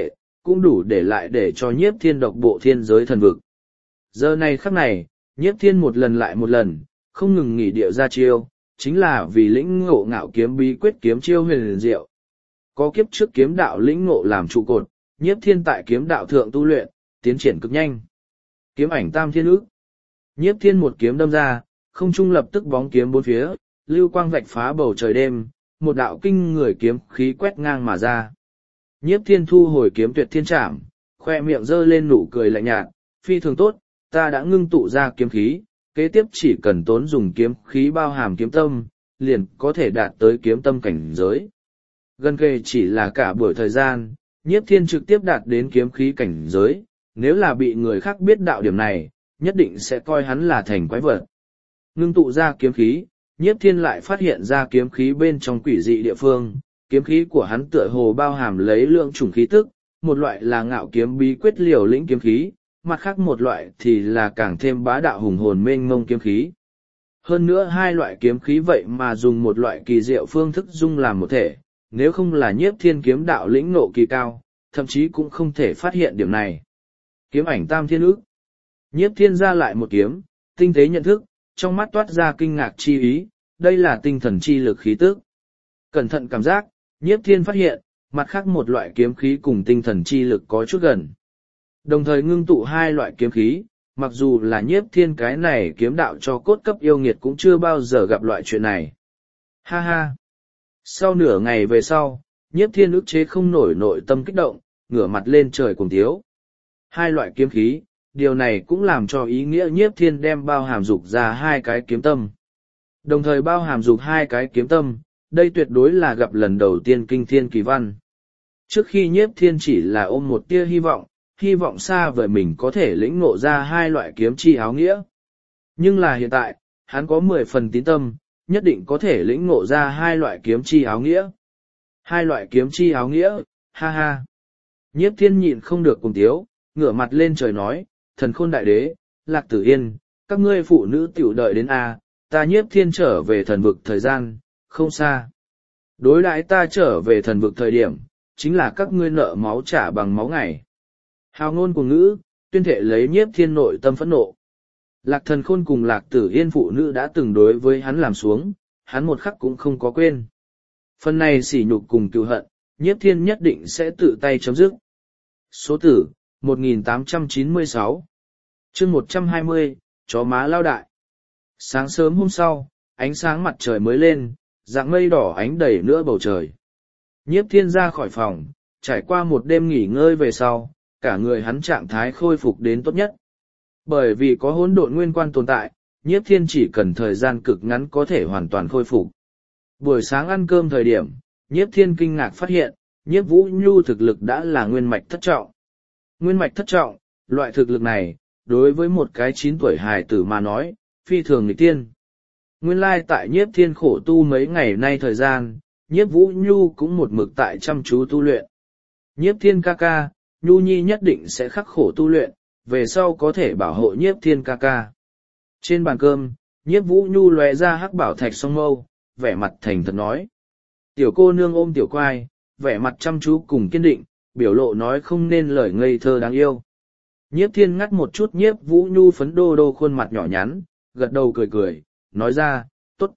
cũng đủ để lại để cho nhiếp thiên độc bộ thiên giới thần vực. Giờ này khắc này, nhiếp thiên một lần lại một lần, không ngừng nghỉ điệu ra chiêu, chính là vì lĩnh ngộ ngạo kiếm bí quyết kiếm chiêu huyền liền diệu. Có kiếp trước kiếm đạo lĩnh ngộ làm trụ cột, nhiếp thiên tại kiếm đạo thượng tu luyện, tiến triển cực nhanh. Kiếm ảnh tam thiên ức. Nhiếp thiên một kiếm đâm ra, không trung lập tức bóng kiếm bốn phía, lưu quang vạch phá bầu trời đêm, một đạo kinh người kiếm khí quét ngang mà ra. Nhiếp thiên thu hồi kiếm tuyệt thiên trảm, khoe miệng giơ lên nụ cười lạnh nhạt, phi thường tốt, ta đã ngưng tụ ra kiếm khí, kế tiếp chỉ cần tốn dùng kiếm khí bao hàm kiếm tâm, liền có thể đạt tới kiếm tâm cảnh giới. Gần kề chỉ là cả buổi thời gian, nhiếp thiên trực tiếp đạt đến kiếm khí cảnh giới, nếu là bị người khác biết đạo điểm này, nhất định sẽ coi hắn là thành quái vật. Ngưng tụ ra kiếm khí, nhiếp thiên lại phát hiện ra kiếm khí bên trong quỷ dị địa phương, kiếm khí của hắn tựa hồ bao hàm lấy lượng chủng khí tức, một loại là ngạo kiếm bí quyết liều lĩnh kiếm khí, mặt khác một loại thì là càng thêm bá đạo hùng hồn mênh mông kiếm khí. Hơn nữa hai loại kiếm khí vậy mà dùng một loại kỳ diệu phương thức dung làm một thể, nếu không là nhiếp thiên kiếm đạo lĩnh nộ kỳ cao, thậm chí cũng không thể phát hiện điểm này. Kiếm ảnh tam thiên ức. Nhiếp thiên ra lại một kiếm, tinh tế nhận thức, trong mắt toát ra kinh ngạc chi ý, đây là tinh thần chi lực khí tức. Cẩn thận cảm giác, nhiếp thiên phát hiện, mặt khác một loại kiếm khí cùng tinh thần chi lực có chút gần. Đồng thời ngưng tụ hai loại kiếm khí, mặc dù là nhiếp thiên cái này kiếm đạo cho cốt cấp yêu nghiệt cũng chưa bao giờ gặp loại chuyện này. Ha ha! Sau nửa ngày về sau, nhiếp thiên ức chế không nổi nội tâm kích động, ngửa mặt lên trời cùng tiếu. Hai loại kiếm khí, điều này cũng làm cho ý nghĩa nhiếp thiên đem bao hàm dục ra hai cái kiếm tâm. Đồng thời bao hàm dục hai cái kiếm tâm, đây tuyệt đối là gặp lần đầu tiên kinh thiên kỳ văn. Trước khi nhiếp thiên chỉ là ôm một tia hy vọng, hy vọng xa vời mình có thể lĩnh ngộ ra hai loại kiếm chi áo nghĩa. Nhưng là hiện tại, hắn có mười phần tín tâm, nhất định có thể lĩnh ngộ ra hai loại kiếm chi áo nghĩa. Hai loại kiếm chi áo nghĩa, ha ha. Nhiếp thiên nhịn không được cùng tiếu, ngửa mặt lên trời nói, thần khôn đại đế, Lạc Tử Yên, các ngươi phụ nữ tiểu đợi đến A, ta nhiếp thiên trở về thần vực thời gian, không xa. Đối đãi ta trở về thần vực thời điểm, chính là các ngươi nợ máu trả bằng máu ngày. Hào ngôn của ngữ, tuyên thệ lấy nhiếp thiên nội tâm phẫn nộ. Lạc thần khôn cùng Lạc Tử Yên phụ nữ đã từng đối với hắn làm xuống, hắn một khắc cũng không có quên. Phần này sỉ nhục cùng cựu hận, nhiếp thiên nhất định sẽ tự tay chấm dứt. Số tử, một nghìn tám trăm chín mươi sáu. Chương một trăm hai mươi, chó má lao đại. Sáng sớm hôm sau, ánh sáng mặt trời mới lên, dạng mây đỏ ánh đầy nữa bầu trời. Nhiếp thiên ra khỏi phòng, trải qua một đêm nghỉ ngơi về sau, cả người hắn trạng thái khôi phục đến tốt nhất. Bởi vì có hỗn độn nguyên quan tồn tại, nhiếp thiên chỉ cần thời gian cực ngắn có thể hoàn toàn khôi phục. Buổi sáng ăn cơm thời điểm, nhiếp thiên kinh ngạc phát hiện, nhiếp vũ nhu thực lực đã là nguyên mạch thất trọng. Nguyên mạch thất trọng, loại thực lực này, đối với một cái chín tuổi hài tử mà nói, phi thường nghịch tiên. Nguyên lai tại nhiếp thiên khổ tu mấy ngày nay thời gian, nhiếp vũ nhu cũng một mực tại chăm chú tu luyện. Nhiếp thiên ca ca, nhu nhi nhất định sẽ khắc khổ tu luyện, về sau có thể bảo hộ nhiếp thiên ca ca. Trên bàn cơm, nhiếp vũ nhu lóe ra hắc bảo thạch song mâu, vẻ mặt thành thật nói. Tiểu cô nương ôm tiểu quai, vẻ mặt chăm chú cùng kiên định, biểu lộ nói không nên lời ngây thơ đáng yêu. Nhiếp thiên ngắt một chút nhiếp vũ nhu phấn đô đô khuôn mặt nhỏ nhắn, gật đầu cười cười, nói ra, tốt.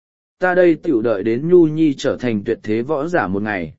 Ta đây tiểu đợi đến nhu nhi trở thành tuyệt thế võ giả một ngày.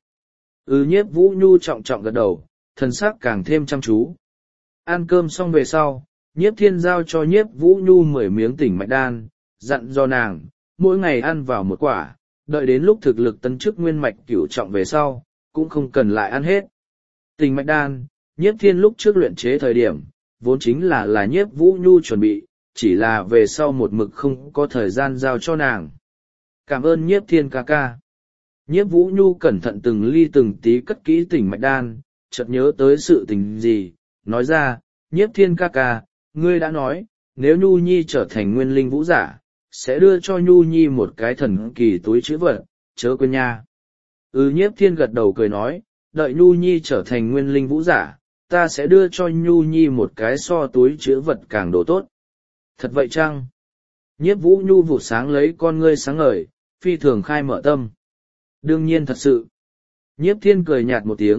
Ừ nhiếp vũ nhu trọng trọng gật đầu, thần sắc càng thêm chăm chú. Ăn cơm xong về sau, nhiếp thiên giao cho nhiếp vũ nhu mười miếng tỉnh mạch đan, dặn do nàng, mỗi ngày ăn vào một quả, đợi đến lúc thực lực tấn chức nguyên mạch cửu trọng về sau, cũng không cần lại ăn hết. Tỉnh mạch đan, nhiếp thiên lúc trước luyện chế thời điểm, vốn chính là là nhiếp vũ nhu chuẩn bị, chỉ là về sau một mực không có thời gian giao cho nàng. Cảm ơn nhiếp thiên ca ca. Nhiếp vũ nhu cẩn thận từng ly từng tí cất kỹ tỉnh mạch đan, chợt nhớ tới sự tình gì, nói ra, nhiếp thiên ca ca, ngươi đã nói, nếu nhu nhi trở thành nguyên linh vũ giả, sẽ đưa cho nhu nhi một cái thần kỳ túi chữ vật, chớ quên nha. Ừ nhiếp thiên gật đầu cười nói, đợi nhu nhi trở thành nguyên linh vũ giả, ta sẽ đưa cho nhu nhi một cái so túi chữ vật càng đồ tốt. Thật vậy chăng? Nhiếp vũ nhu vụ sáng lấy con ngươi sáng ngời, phi thường khai mở tâm. Đương nhiên thật sự. Nhiếp thiên cười nhạt một tiếng,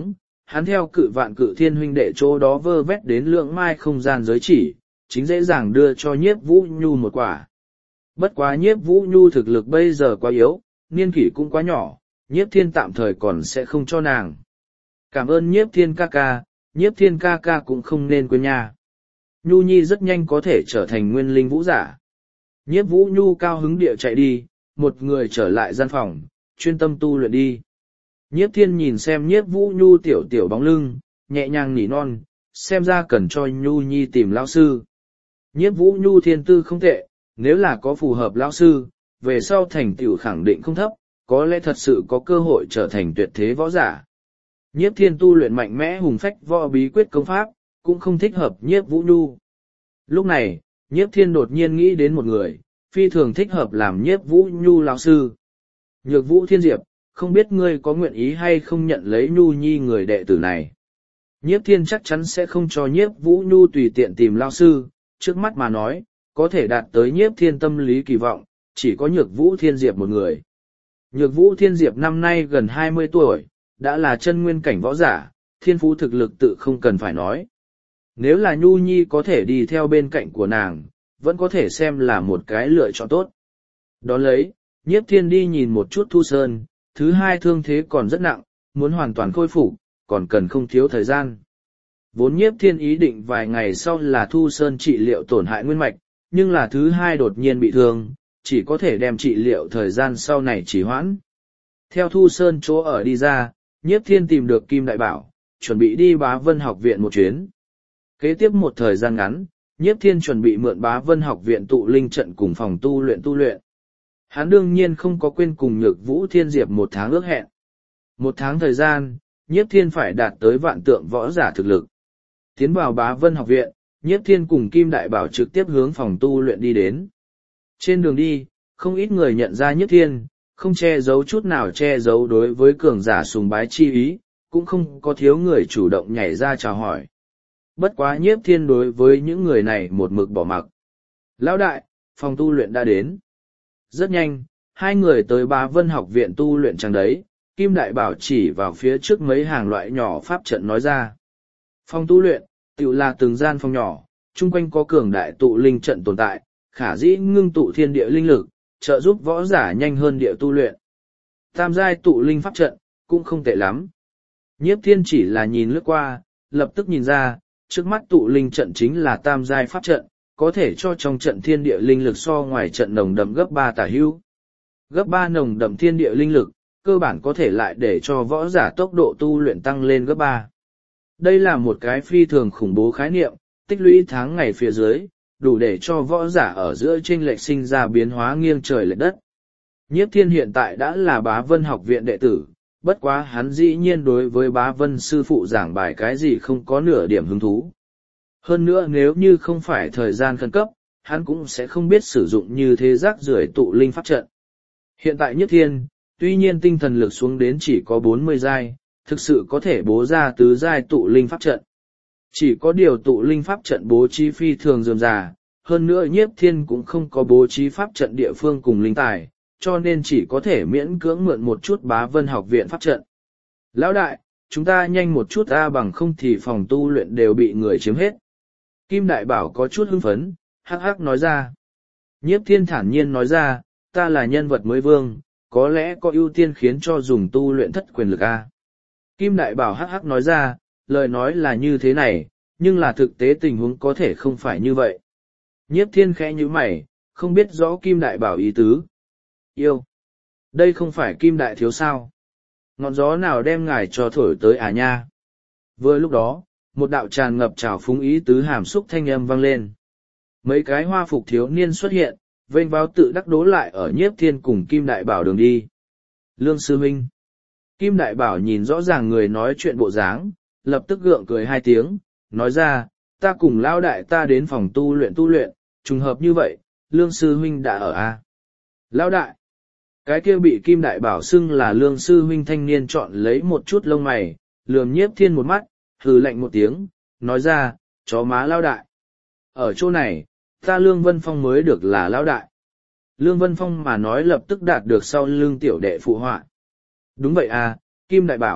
hắn theo cự vạn cự thiên huynh đệ chỗ đó vơ vét đến lượng mai không gian giới chỉ, chính dễ dàng đưa cho nhiếp vũ nhu một quả. Bất quá nhiếp vũ nhu thực lực bây giờ quá yếu, niên kỷ cũng quá nhỏ, nhiếp thiên tạm thời còn sẽ không cho nàng. Cảm ơn nhiếp thiên ca ca, nhiếp thiên ca ca cũng không nên quên nha. Nhu nhi rất nhanh có thể trở thành nguyên linh vũ giả. Nhiếp vũ nhu cao hứng địa chạy đi, một người trở lại gian phòng, chuyên tâm tu luyện đi. Nhiếp thiên nhìn xem nhiếp vũ nhu tiểu tiểu bóng lưng, nhẹ nhàng nỉ non, xem ra cần cho nhu nhi tìm lão sư. Nhiếp vũ nhu thiên tư không tệ, nếu là có phù hợp lão sư, về sau thành tựu khẳng định không thấp, có lẽ thật sự có cơ hội trở thành tuyệt thế võ giả. Nhiếp thiên tu luyện mạnh mẽ hùng phách võ bí quyết công pháp, cũng không thích hợp nhiếp vũ nhu. Lúc này, nhiếp thiên đột nhiên nghĩ đến một người, phi thường thích hợp làm nhiếp vũ nhu lão sư. Nhược vũ thiên diệp, không biết ngươi có nguyện ý hay không nhận lấy nhu nhi người đệ tử này. Nhiếp thiên chắc chắn sẽ không cho nhiếp vũ nhu tùy tiện tìm lão sư, trước mắt mà nói, có thể đạt tới nhiếp thiên tâm lý kỳ vọng, chỉ có nhược vũ thiên diệp một người. Nhược vũ thiên diệp năm nay gần hai mươi tuổi, đã là chân nguyên cảnh võ giả, thiên phú thực lực tự không cần phải nói. Nếu là nhu nhi có thể đi theo bên cạnh của nàng, vẫn có thể xem là một cái lựa chọn tốt. Đón lấy, nhiếp thiên đi nhìn một chút Thu Sơn, thứ hai thương thế còn rất nặng, muốn hoàn toàn khôi phục, còn cần không thiếu thời gian. Vốn nhiếp thiên ý định vài ngày sau là Thu Sơn trị liệu tổn hại nguyên mạch, nhưng là thứ hai đột nhiên bị thương, chỉ có thể đem trị liệu thời gian sau này trì hoãn. Theo Thu Sơn chỗ ở đi ra, nhiếp thiên tìm được Kim Đại Bảo, chuẩn bị đi Bá Vân học viện một chuyến. Kế tiếp một thời gian ngắn, nhiếp thiên chuẩn bị mượn Bá Vân học viện tụ linh trận cùng phòng tu luyện tu luyện. Hắn đương nhiên không có quên cùng Nhược Vũ Thiên Diệp một tháng ước hẹn. Một tháng thời gian, nhiếp thiên phải đạt tới vạn tượng võ giả thực lực. Tiến vào Bá Vân học viện, nhiếp thiên cùng Kim Đại Bảo trực tiếp hướng phòng tu luyện đi đến. Trên đường đi, không ít người nhận ra nhiếp thiên, không che giấu chút nào che giấu đối với cường giả sùng bái chi ý, cũng không có thiếu người chủ động nhảy ra chào hỏi. Bất quá nhiếp thiên đối với những người này một mực bỏ mặc. Lão đại, phòng tu luyện đã đến. Rất nhanh, hai người tới Bá Vân học viện tu luyện chẳng đấy, Kim Đại Bảo chỉ vào phía trước mấy hàng loại nhỏ pháp trận nói ra. Phòng tu luyện, tự là từng gian phòng nhỏ, chung quanh có cường đại tụ linh trận tồn tại, khả dĩ ngưng tụ thiên địa linh lực, trợ giúp võ giả nhanh hơn địa tu luyện. Tam giai tụ linh pháp trận, cũng không tệ lắm. Nhiếp thiên chỉ là nhìn lướt qua, lập tức nhìn ra, trước mắt tụ linh trận chính là tam giai pháp trận, có thể cho trong trận thiên địa linh lực so ngoài trận nồng đậm gấp ba tả hữu. Gấp ba nồng đậm thiên địa linh lực, cơ bản có thể lại để cho võ giả tốc độ tu luyện tăng lên gấp ba. Đây là một cái phi thường khủng bố khái niệm, tích lũy tháng ngày phía dưới, đủ để cho võ giả ở giữa chênh lệch sinh ra biến hóa nghiêng trời lệch đất. Nhiếp thiên hiện tại đã là Bá Vân học viện đệ tử, bất quá hắn dĩ nhiên đối với Bá Vân sư phụ giảng bài cái gì không có nửa điểm hứng thú. Hơn nữa nếu như không phải thời gian khẩn cấp, hắn cũng sẽ không biết sử dụng như thế rác rưởi tụ linh pháp trận. Hiện tại Nhiếp thiên, tuy nhiên tinh thần lực xuống đến chỉ có bốn mươi giai, thực sự có thể bố ra tứ giai tụ linh pháp trận. Chỉ có điều tụ linh pháp trận bố trí phi thường rườm rà, hơn nữa nhiếp thiên cũng không có bố trí pháp trận địa phương cùng linh tài, cho nên chỉ có thể miễn cưỡng mượn một chút Bá Vân học viện pháp trận. Lão đại, chúng ta nhanh một chút a, bằng không thì phòng tu luyện đều bị người chiếm hết. Kim Đại Bảo có chút hưng phấn, hắc hắc nói ra. Nhiếp thiên thản nhiên nói ra, ta là nhân vật mới vương, có lẽ có ưu tiên khiến cho dùng tu luyện thất quyền lực a. Kim Đại Bảo hắc hắc nói ra, lời nói là như thế này, nhưng là thực tế tình huống có thể không phải như vậy. Nhiếp thiên khẽ như mày, không biết rõ Kim Đại Bảo ý tứ. Yêu! Đây không phải Kim Đại thiếu sao? Ngọn gió nào đem ngài cho thổi tới à nha? Vừa lúc đó, một đạo tràn ngập trào phúng ý tứ hàm xúc thanh âm vang lên. Mấy cái hoa phục thiếu niên xuất hiện, vênh vào tự đắc đố lại ở nhiếp thiên cùng Kim Đại Bảo đường đi. Lương sư huynh. Kim Đại Bảo nhìn rõ ràng người nói chuyện bộ dáng, lập tức gượng cười hai tiếng, nói ra, ta cùng lao đại ta đến phòng tu luyện tu luyện, trùng hợp như vậy, Lương sư huynh đã ở a. À? Lao đại. Cái kia bị Kim Đại Bảo xưng là Lương sư huynh thanh niên chọn lấy một chút lông mày, lườm nhiếp thiên một mắt, hừ lạnh một tiếng, nói ra, chó má lao đại. Ở chỗ này, ta Lương Vân Phong mới được là lao đại. Lương Vân Phong mà nói lập tức đạt được sau lưng tiểu đệ phụ họa. Đúng vậy à, Kim Đại Bảo,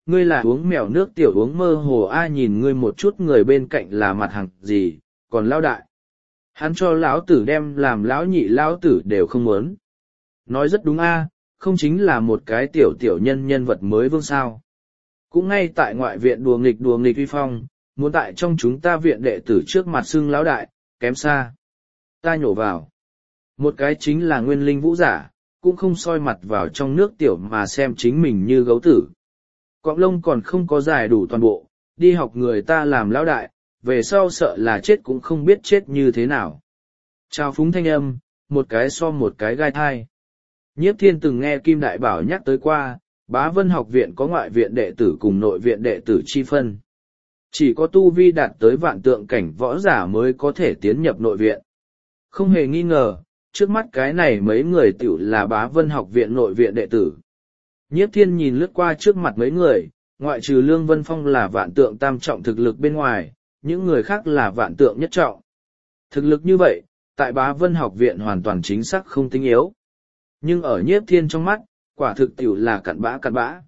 ngươi là uống mèo nước tiểu uống mơ hồ a nhìn ngươi một chút người bên cạnh là mặt hàng gì, còn lão đại. Hắn cho lão tử đem làm lão nhị lão tử đều không muốn. Nói rất đúng a, không chính là một cái tiểu tiểu nhân nhân vật mới vương sao. Cũng ngay tại ngoại viện đùa nghịch đùa nghịch uy phong, muốn tại trong chúng ta viện đệ tử trước mặt xưng lão đại, kém xa. Ta nhổ vào. Một cái chính là nguyên linh vũ giả, cũng không soi mặt vào trong nước tiểu mà xem chính mình như gấu tử. Cọng lông còn không có dài đủ toàn bộ, đi học người ta làm lão đại, về sau sợ là chết cũng không biết chết như thế nào. Chào phúng thanh âm, một cái so một cái gai thai. Nhiếp Thiên từng nghe Kim Đại Bảo nhắc tới qua, Bá Vân học viện có ngoại viện đệ tử cùng nội viện đệ tử chi phân. Chỉ có tu vi đạt tới vạn tượng cảnh võ giả mới có thể tiến nhập nội viện. Không hề nghi ngờ, trước mắt cái này mấy người tiểu là Bá Vân học viện nội viện đệ tử. Nhiếp Thiên nhìn lướt qua trước mặt mấy người, ngoại trừ Lương Vân Phong là vạn tượng tam trọng thực lực bên ngoài, những người khác là vạn tượng nhất trọng. Thực lực như vậy, tại Bá Vân học viện hoàn toàn chính xác không tinh yếu. Nhưng ở Nhiếp Thiên trong mắt, quả thực tiểu là cặn bã cặn bã.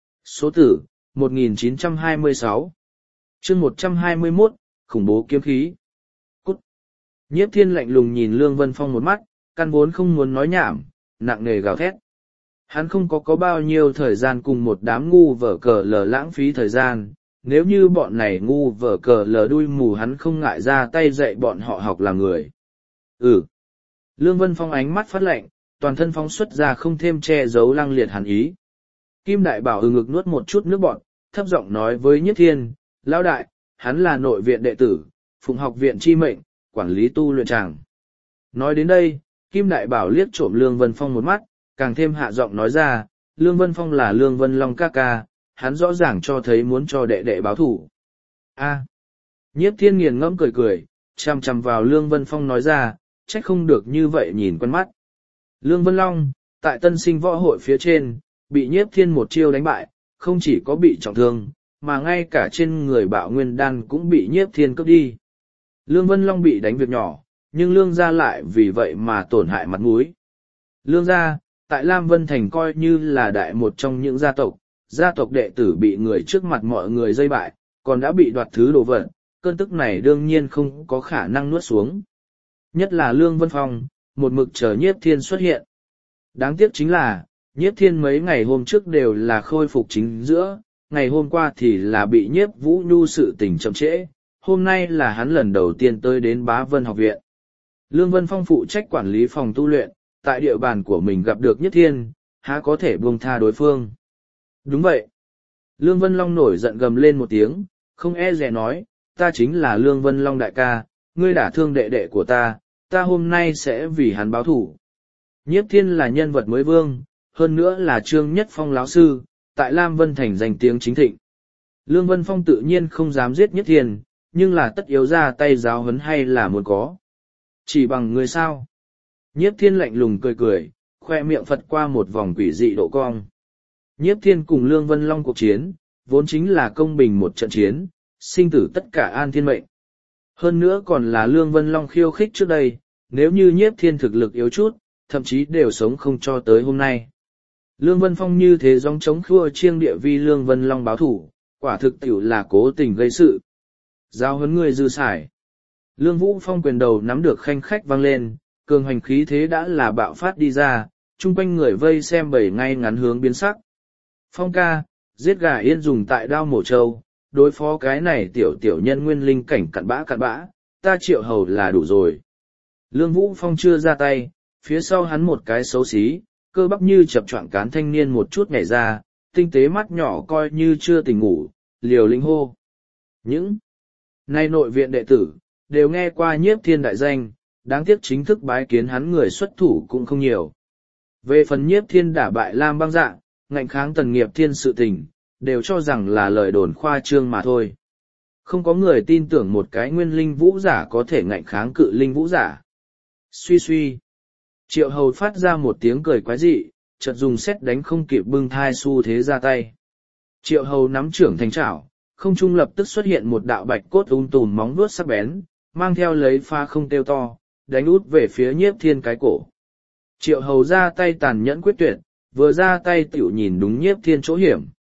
Số tử, một nghìn chín trăm hai mươi sáu. Chương một trăm hai mươi mốt, khủng bố kiếm khí. Cút. Nhiếp Thiên lạnh lùng nhìn Lương Vân Phong một mắt, căn vốn không muốn nói nhảm, nặng nề gào thét. Hắn không có có bao nhiêu thời gian cùng một đám ngu vở cờ lờ lãng phí thời gian, nếu như bọn này ngu vở cờ lờ đuôi mù hắn không ngại ra tay dạy bọn họ học làm người. Ừ. Lương Vân Phong ánh mắt phát lạnh, toàn thân phóng xuất ra không thêm che giấu lăng liệt hàn ý. Kim Đại Bảo ừ ngực nuốt một chút nước bọt, thấp giọng nói với Nhiếp Thiên, lão đại, hắn là nội viện đệ tử, phụng học viện chi mệnh, quản lý tu luyện tràng. Nói đến đây, Kim Đại Bảo liếc trộm Lương Vân Phong một mắt, càng thêm hạ giọng nói ra, Lương Vân Phong là Lương Vân Long ca ca, hắn rõ ràng cho thấy muốn cho đệ đệ báo thủ. A. Nhiếp Thiên nghiền ngẫm cười cười, chằm chằm vào Lương Vân Phong nói ra, trách không được như vậy nhìn quen mắt. Lương Vân Long, tại tân sinh võ hội phía trên, bị Nhiếp Thiên một chiêu đánh bại, không chỉ có bị trọng thương, mà ngay cả trên người Bạo Nguyên Đan cũng bị Nhiếp Thiên cướp đi. Lương Vân Long bị đánh việc nhỏ, nhưng Lương gia lại vì vậy mà tổn hại mặt mũi. Lương gia, tại Lam Vân Thành coi như là đại một trong những gia tộc, gia tộc đệ tử bị người trước mặt mọi người dây bại, còn đã bị đoạt thứ đồ vật, cơn tức này đương nhiên không có khả năng nuốt xuống. Nhất là Lương Vân Phong, một mực chờ Nhiếp Thiên xuất hiện. Đáng tiếc chính là, Nhiếp Thiên mấy ngày hôm trước đều là khôi phục chính giữa, ngày hôm qua thì là bị Nhiếp Vũ Nhu sự tình chậm trễ, hôm nay là hắn lần đầu tiên tới đến Bá Vân học viện. Lương Vân Phong phụ trách quản lý phòng tu luyện, tại địa bàn của mình gặp được Nhiếp Thiên, há có thể buông tha đối phương. Đúng vậy. Lương Vân Long nổi giận gầm lên một tiếng, không e dè nói, ta chính là Lương Vân Long đại ca, ngươi đả thương đệ đệ của ta, ta hôm nay sẽ vì hắn báo thủ. Nhiếp Thiên là nhân vật mới vương, hơn nữa là Trương Nhất Phong lão sư, tại Lam Vân Thành danh tiếng chính thịnh. Lương Vân Phong tự nhiên không dám giết Nhiếp Thiên, nhưng là tất yếu ra tay giáo huấn hay là muốn có. Chỉ bằng người sao? Nhiếp Thiên lạnh lùng cười cười, khoe miệng phật qua một vòng quỷ dị độ cong. Nhiếp Thiên cùng Lương Vân Long cuộc chiến, vốn chính là công bình một trận chiến, sinh tử tất cả an thiên mệnh. Hơn nữa còn là Lương Vân Long khiêu khích trước đây, nếu như Nhiếp Thiên thực lực yếu chút, thậm chí đều sống không cho tới hôm nay. Lương Vân Phong như thế gióng chống khua chiêng địa vi Lương Vân Long báo thủ, quả thực tiểu là cố tình gây sự. Giao huấn người dư sải. Lương Vũ Phong quyền đầu nắm được khanh khách vang lên, cường hành khí thế đã là bạo phát đi ra, chung quanh người vây xem bảy ngay ngắn hướng biến sắc. Phong ca, giết gà yên dùng tại đao mổ trâu, đối phó cái này tiểu tiểu nhân nguyên linh cảnh cặn bã cặn bã, ta triệu hầu là đủ rồi. Lương Vũ Phong chưa ra tay, phía sau hắn một cái xấu xí, cơ bắp như chập choạng cán thanh niên một chút nhảy ra, tinh tế mắt nhỏ coi như chưa tỉnh ngủ, liều lĩnh hô. Những nay nội viện đệ tử, đều nghe qua Nhiếp Thiên đại danh, đáng tiếc chính thức bái kiến hắn người xuất thủ cũng không nhiều. Về phần Nhiếp Thiên đả bại Lam Băng Dạ, ngạnh kháng Tần Nghiệp Thiên sự tình, đều cho rằng là lời đồn khoa trương mà thôi. Không có người tin tưởng một cái nguyên linh vũ giả có thể ngạnh kháng cự linh vũ giả. Suy suy. Triệu Hầu phát ra một tiếng cười quái dị, chợt dùng xét đánh không kịp bưng thai xu thế ra tay. Triệu Hầu nắm trưởng thành trảo, không trung lập tức xuất hiện một đạo bạch cốt ung tùm móng vuốt sắc bén, mang theo lấy pha không tiêu to, đánh út về phía Nhiếp Thiên cái cổ. Triệu Hầu ra tay tàn nhẫn quyết tuyệt, vừa ra tay tiểu nhìn đúng Nhiếp Thiên chỗ hiểm.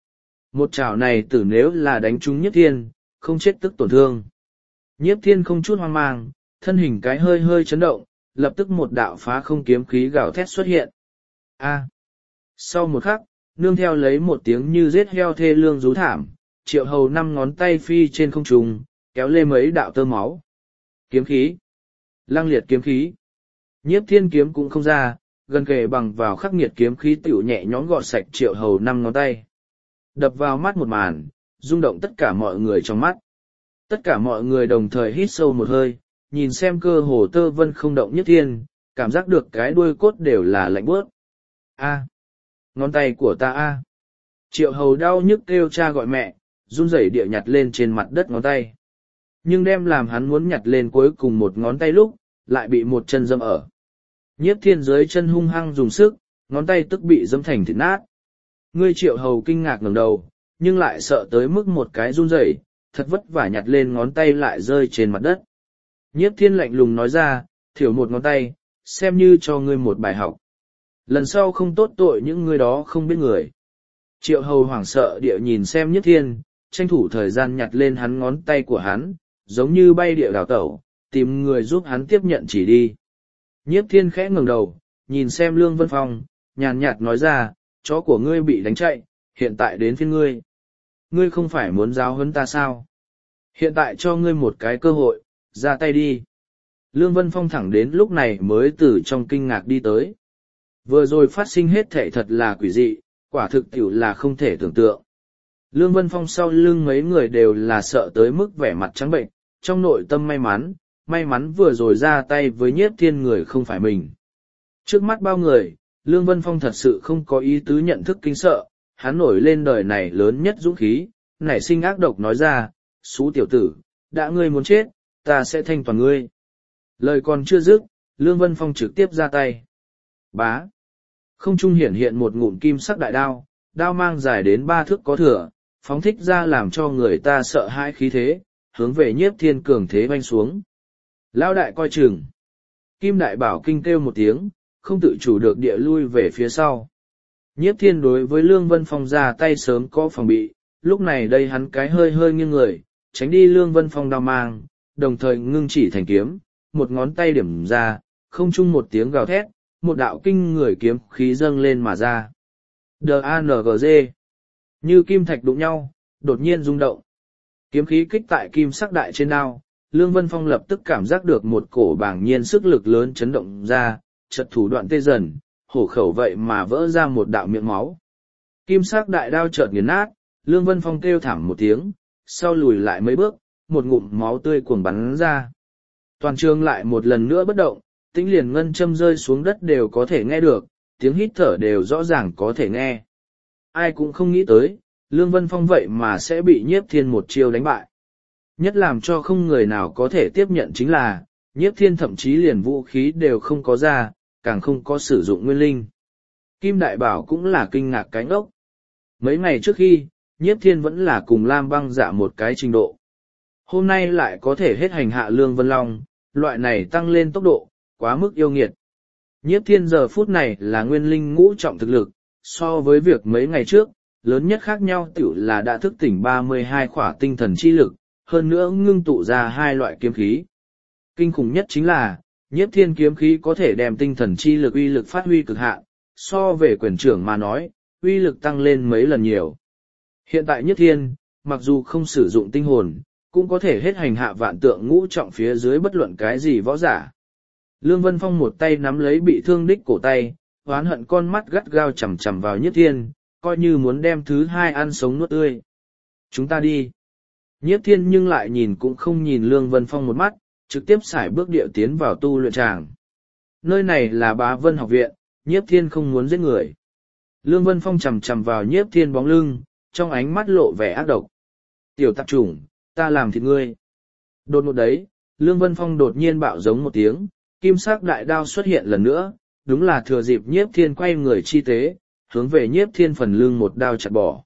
Một chảo này tử nếu là đánh trúng Nhiếp Thiên, không chết tức tổn thương. Nhiếp Thiên không chút hoang mang, thân hình cái hơi hơi chấn động, lập tức một đạo phá không kiếm khí gào thét xuất hiện. A. Sau một khắc, nương theo lấy một tiếng như giết heo thê lương rú thảm, Triệu Hầu năm ngón tay phi trên không trung, kéo lê mấy đạo tơ máu. Kiếm khí. Lăng liệt kiếm khí. Nhiếp Thiên kiếm cũng không ra, gần kề bằng vào khắc nghiệt kiếm khí tiểu nhẹ nhõm gọt sạch Triệu Hầu năm ngón tay. Đập vào mắt một màn, rung động tất cả mọi người trong mắt. Tất cả mọi người đồng thời hít sâu một hơi, nhìn xem cơ hồ tơ vân không động Nhiếp Thiên, cảm giác được cái đuôi cốt đều là lạnh bớt. A. Ngón tay của ta a. Triệu Hầu đau nhức kêu cha gọi mẹ, run rẩy địa nhặt lên trên mặt đất ngón tay. Nhưng đem làm hắn muốn nhặt lên cuối cùng một ngón tay lúc, lại bị một chân dâm ở. Nhiếp Thiên dưới chân hung hăng dùng sức, ngón tay tức bị dâm thành thịt nát. Ngươi Triệu Hầu kinh ngạc ngẩng đầu, nhưng lại sợ tới mức một cái run rẩy, thật vất vả nhặt lên ngón tay lại rơi trên mặt đất. Nhiếp Thiên lạnh lùng nói ra, thiểu một ngón tay, xem như cho ngươi một bài học. Lần sau không tốt tội những ngươi đó không biết người. Triệu Hầu hoảng sợ địa nhìn xem Nhiếp Thiên, tranh thủ thời gian nhặt lên hắn ngón tay của hắn, giống như bay địa đào tẩu, tìm người giúp hắn tiếp nhận chỉ đi. Nhiếp Thiên khẽ ngẩng đầu, nhìn xem Lương Vân Phong, nhàn nhạt nói ra, chó của ngươi bị đánh chạy, hiện tại đến phiên ngươi. Ngươi không phải muốn giáo huấn ta sao? Hiện tại cho ngươi một cái cơ hội, ra tay đi. Lương Vân Phong thẳng đến lúc này mới từ trong kinh ngạc đi tới. Vừa rồi phát sinh hết thể thật là quỷ dị, quả thực tiểu là không thể tưởng tượng. Lương Vân Phong sau lưng mấy người đều là sợ tới mức vẻ mặt trắng bệnh, trong nội tâm may mắn, may mắn vừa rồi ra tay với Nhiếp Thiên người không phải mình. Trước mắt bao người, Lương Vân Phong thật sự không có ý tứ nhận thức kinh sợ, hắn nổi lên đời này lớn nhất dũng khí, nảy sinh ác độc nói ra, xú tiểu tử, đã ngươi muốn chết, ta sẽ thanh toàn ngươi. Lời còn chưa dứt, Lương Vân Phong trực tiếp ra tay. Bá. Không trung hiển hiện một ngụm kim sắc đại đao, đao mang dài đến ba thước có thừa, phóng thích ra làm cho người ta sợ hãi khí thế, hướng về Nhiếp Thiên cường thế vanh xuống. Lão đại coi chừng. Kim đại bảo kinh kêu một tiếng, không tự chủ được địa lui về phía sau. Nhiếp Thiên đối với Lương Vân Phong ra tay sớm có phòng bị, lúc này đây hắn cái hơi hơi nghiêng người, tránh đi Lương Vân Phong đao mang, đồng thời ngưng chỉ thành kiếm, một ngón tay điểm ra, không chung một tiếng gào thét, một đạo kinh người kiếm khí dâng lên mà ra. đê a en giê. Như kim thạch đụng nhau, đột nhiên rung động. Kiếm khí kích tại kim sắc đại trên đao, Lương Vân Phong lập tức cảm giác được một cổ bảng nhiên sức lực lớn chấn động ra, chật thủ đoạn tê dần, hổ khẩu vậy mà vỡ ra một đạo miệng máu. Kim sắc đại đao chợt nghiền nát, Lương Vân Phong kêu thảm một tiếng, sau lùi lại mấy bước, một ngụm máu tươi cuồng bắn ra. Toàn trường lại một lần nữa bất động, tĩnh liền ngân châm rơi xuống đất đều có thể nghe được, tiếng hít thở đều rõ ràng có thể nghe. Ai cũng không nghĩ tới, Lương Vân Phong vậy mà sẽ bị Nhiếp Thiên một chiêu đánh bại. Nhất làm cho không người nào có thể tiếp nhận chính là, Nhiếp Thiên thậm chí liền vũ khí đều không có ra, càng không có sử dụng nguyên linh. Kim Đại Bảo cũng là kinh ngạc cái ngốc. Mấy ngày trước khi, Nhiếp Thiên vẫn là cùng Lam Băng Dạ một cái trình độ. Hôm nay lại có thể hết hành hạ Lương Vân Long, loại này tăng lên tốc độ, quá mức yêu nghiệt. Nhiếp Thiên giờ phút này là nguyên linh ngũ trọng thực lực, so với việc mấy ngày trước, lớn nhất khác nhau tiểu là đã thức tỉnh ba mươi hai khỏa tinh thần chi lực, hơn nữa ngưng tụ ra hai loại kiếm khí. Kinh khủng nhất chính là, Nhiếp Thiên kiếm khí có thể đem tinh thần chi lực uy lực phát huy cực hạn, so về quyền trưởng mà nói, uy lực tăng lên mấy lần nhiều. Hiện tại Nhiếp Thiên, mặc dù không sử dụng tinh hồn, cũng có thể hết hành hạ vạn tượng ngũ trọng phía dưới bất luận cái gì võ giả. Lương Vân Phong một tay nắm lấy bị thương đích cổ tay, oán hận con mắt gắt gao chằm chằm vào Nhiếp Thiên, coi như muốn đem thứ hai ăn sống nuốt tươi. Chúng ta đi. Nhiếp Thiên nhưng lại nhìn cũng không nhìn Lương Vân Phong một mắt, trực tiếp xài bước điệu tiến vào tu luyện tràng. Nơi này là Bá Vân học viện, Nhiếp Thiên không muốn giết người. Lương Vân Phong chằm chằm vào Nhiếp Thiên bóng lưng, trong ánh mắt lộ vẻ ác độc. Tiểu tạp chủng, ta làm thịt ngươi. Đột ngột đấy, Lương Vân Phong đột nhiên bạo giống một tiếng, kim sắc đại đao xuất hiện lần nữa, đúng là thừa dịp Nhiếp Thiên quay người chi tế, hướng về Nhiếp Thiên phần lưng một đao chặt bỏ.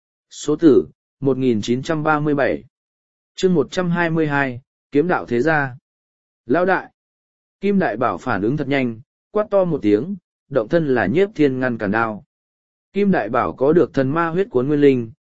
Số tử, một nghìn chín trăm ba mươi bảy. Chương một trăm hai mươi hai, kiếm đạo thế gia. Lão đại. Kim Đại Bảo phản ứng thật nhanh, quát to một tiếng, động thân là Nhiếp Thiên ngăn cản đao. Kim Đại Bảo có được thần ma huyết cuốn nguyên linh,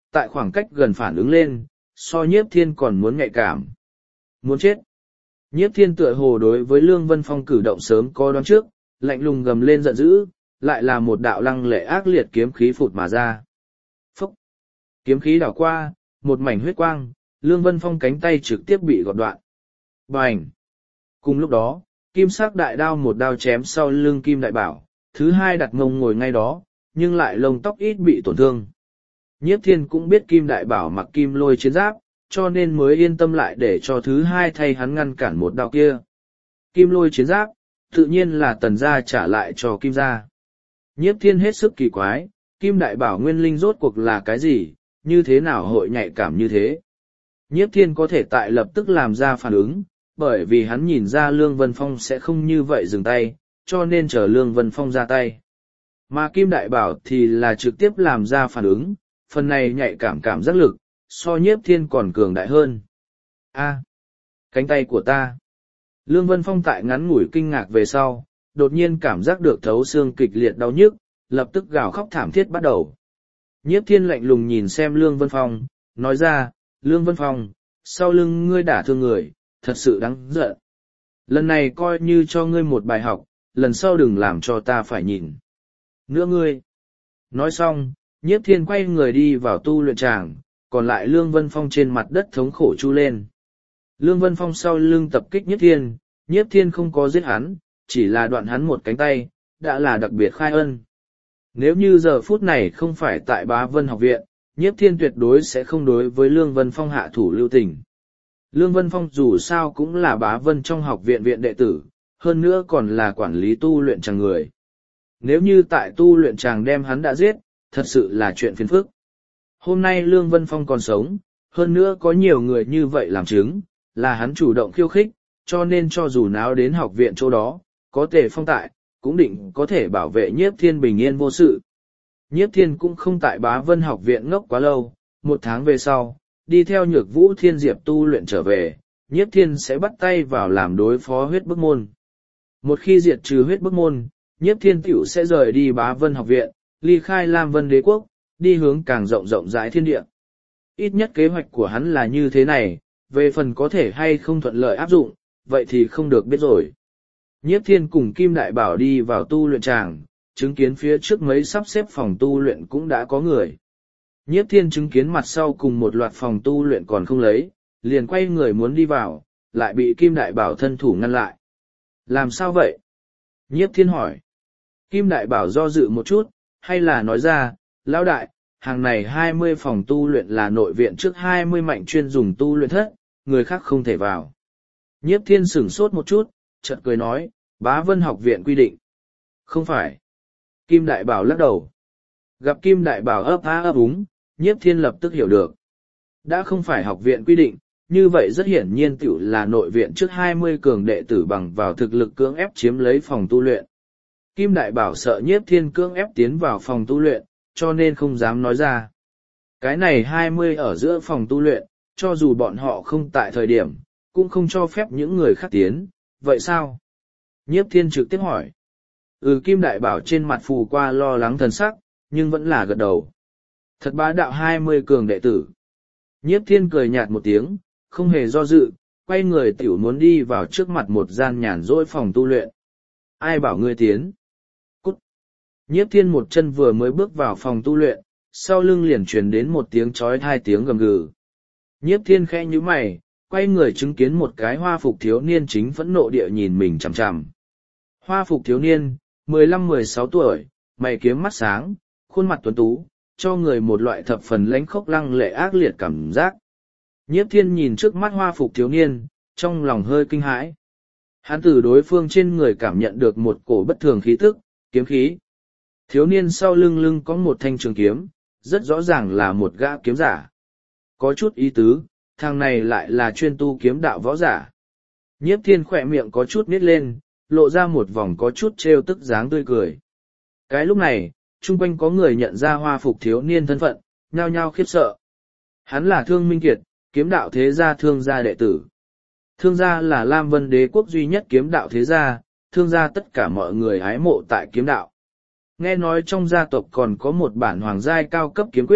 tại khoảng cách gần phản ứng lên, so nhiếp thiên còn muốn nhạy cảm. Muốn chết. Nhiếp thiên tựa hồ đối với Lương Vân Phong cử động sớm có đoán trước, lạnh lùng gầm lên giận dữ, lại là một đạo lăng lệ ác liệt kiếm khí phụt mà ra. Phúc! Kiếm khí đảo qua, một mảnh huyết quang, Lương Vân Phong cánh tay trực tiếp bị gọt đoạn. Bành! Cùng lúc đó, kim sắc đại đao một đao chém sau lưng Kim Đại Bảo, thứ hai đặt ngông ngồi ngay đó, nhưng lại lông tóc ít bị tổn thương. Nhiếp thiên cũng biết Kim Đại Bảo mặc kim lôi chiến giáp, cho nên mới yên tâm lại để cho thứ hai thay hắn ngăn cản một đạo kia. Kim lôi chiến giáp, tự nhiên là tần gia trả lại cho Kim gia. Nhiếp thiên hết sức kỳ quái, Kim Đại Bảo nguyên linh rốt cuộc là cái gì, như thế nào hội nhạy cảm như thế. Nhiếp thiên có thể tại lập tức làm ra phản ứng, bởi vì hắn nhìn ra Lương Vân Phong sẽ không như vậy dừng tay, cho nên chờ Lương Vân Phong ra tay. Mà Kim Đại Bảo thì là trực tiếp làm ra phản ứng, phần này nhạy cảm cảm giác lực, so nhiếp thiên còn cường đại hơn. A, cánh tay của ta. Lương Vân Phong tại ngắn ngủi kinh ngạc về sau, đột nhiên cảm giác được thấu xương kịch liệt đau nhức, lập tức gào khóc thảm thiết bắt đầu. Nhiếp thiên lạnh lùng nhìn xem Lương Vân Phong, nói ra, Lương Vân Phong, sau lưng ngươi đả thương người, thật sự đáng giận. Lần này coi như cho ngươi một bài học, lần sau đừng làm cho ta phải nhìn. Nữa ngươi. Nói xong, nhiếp thiên quay người đi vào tu luyện tràng, còn lại Lương Vân Phong trên mặt đất thống khổ chu lên. Lương Vân Phong sau lưng tập kích nhiếp thiên, nhiếp thiên không có giết hắn, chỉ là đoạn hắn một cánh tay, đã là đặc biệt khai ân. Nếu như giờ phút này không phải tại Bá Vân học viện, nhiếp thiên tuyệt đối sẽ không đối với Lương Vân Phong hạ thủ lưu tình. Lương Vân Phong dù sao cũng là Bá Vân trong học viện viện đệ tử, hơn nữa còn là quản lý tu luyện tràng người. Nếu như tại tu luyện tràng đem hắn đã giết, thật sự là chuyện phiền phức. Hôm nay Lương Vân Phong còn sống, hơn nữa có nhiều người như vậy làm chứng, là hắn chủ động khiêu khích, cho nên cho dù náo đến học viện chỗ đó, có Tề Phong tại, cũng định có thể bảo vệ nhiếp thiên bình yên vô sự. Nhiếp thiên cũng không tại Bá Vân học viện ngốc quá lâu, một tháng về sau, đi theo Nhược Vũ Thiên Diệp tu luyện trở về, nhiếp thiên sẽ bắt tay vào làm đối phó huyết bức môn. Một khi diệt trừ huyết bức môn, nhiếp thiên tiểu sẽ rời đi Bá Vân học viện, ly khai Lam Vân đế quốc, đi hướng càng rộng rộng rãi thiên địa. Ít nhất kế hoạch của hắn là như thế này, về phần có thể hay không thuận lợi áp dụng, vậy thì không được biết rồi. Nhiếp thiên cùng Kim Đại Bảo đi vào tu luyện tràng, chứng kiến phía trước mấy sắp xếp phòng tu luyện cũng đã có người. Nhiếp thiên chứng kiến mặt sau cùng một loạt phòng tu luyện còn không lấy, liền quay người muốn đi vào, lại bị Kim Đại Bảo thân thủ ngăn lại. Làm sao vậy? Nhiếp thiên hỏi. Kim Đại Bảo do dự một chút, hay là nói ra, lão đại, hàng này hai mươi phòng tu luyện là nội viện trước hai mươi mạnh chuyên dùng tu luyện thất, người khác không thể vào. Nhiếp thiên sửng sốt một chút, chợt cười nói, Bá Vân học viện quy định. Không phải. Kim Đại Bảo lắc đầu. Gặp Kim Đại Bảo ấp á ấp úng, nhiếp thiên lập tức hiểu được. Đã không phải học viện quy định, như vậy rất hiển nhiên tiểu là nội viện trước hai mươi cường đệ tử bằng vào thực lực cưỡng ép chiếm lấy phòng tu luyện. Kim Đại Bảo sợ nhiếp thiên cưỡng ép tiến vào phòng tu luyện, cho nên không dám nói ra. Cái này hai mươi ở giữa phòng tu luyện, cho dù bọn họ không tại thời điểm, cũng không cho phép những người khác tiến, vậy sao? Nhiếp thiên trực tiếp hỏi. Ừ, Kim Đại Bảo trên mặt phù qua lo lắng thần sắc, nhưng vẫn là gật đầu. Thật bá đạo hai mươi cường đệ tử. Nhiếp thiên cười nhạt một tiếng, không hề do dự, quay người tiểu muốn đi vào trước mặt một gian nhàn rỗi phòng tu luyện. Ai bảo ngươi tiến? Cút! Nhiếp thiên một chân vừa mới bước vào phòng tu luyện, sau lưng liền truyền đến một tiếng chói tai tiếng gầm gừ. Nhiếp thiên khẽ nhíu mày, quay người chứng kiến một cái hoa phục thiếu niên chính phẫn nộ địa nhìn mình chằm chằm. Hoa phục thiếu niên, mười lăm mười sáu tuổi, mày kiếm mắt sáng, khuôn mặt tuấn tú, cho người một loại thập phần lãnh khốc lăng lệ ác liệt cảm giác. Nhiếp thiên nhìn trước mắt hoa phục thiếu niên, trong lòng hơi kinh hãi. Hắn từ đối phương trên người cảm nhận được một cổ bất thường khí tức, kiếm khí. Thiếu niên sau lưng lưng có một thanh trường kiếm, rất rõ ràng là một gã kiếm giả. Có chút ý tứ, thằng này lại là chuyên tu kiếm đạo võ giả. Nhiếp thiên khỏe miệng có chút nít lên, lộ ra một vòng có chút trêu tức dáng tươi cười. Cái lúc này, chung quanh có người nhận ra hoa phục thiếu niên thân phận, nhao nhao khiếp sợ. Hắn là Thương Minh Kiệt, kiếm đạo thế gia Thương gia đệ tử. Thương gia là Lam Vân đế quốc duy nhất kiếm đạo thế gia, Thương gia tất cả mọi người hái mộ tại kiếm đạo. Nghe nói trong gia tộc còn có một bản hoàng giai cao cấp kiếm quyết,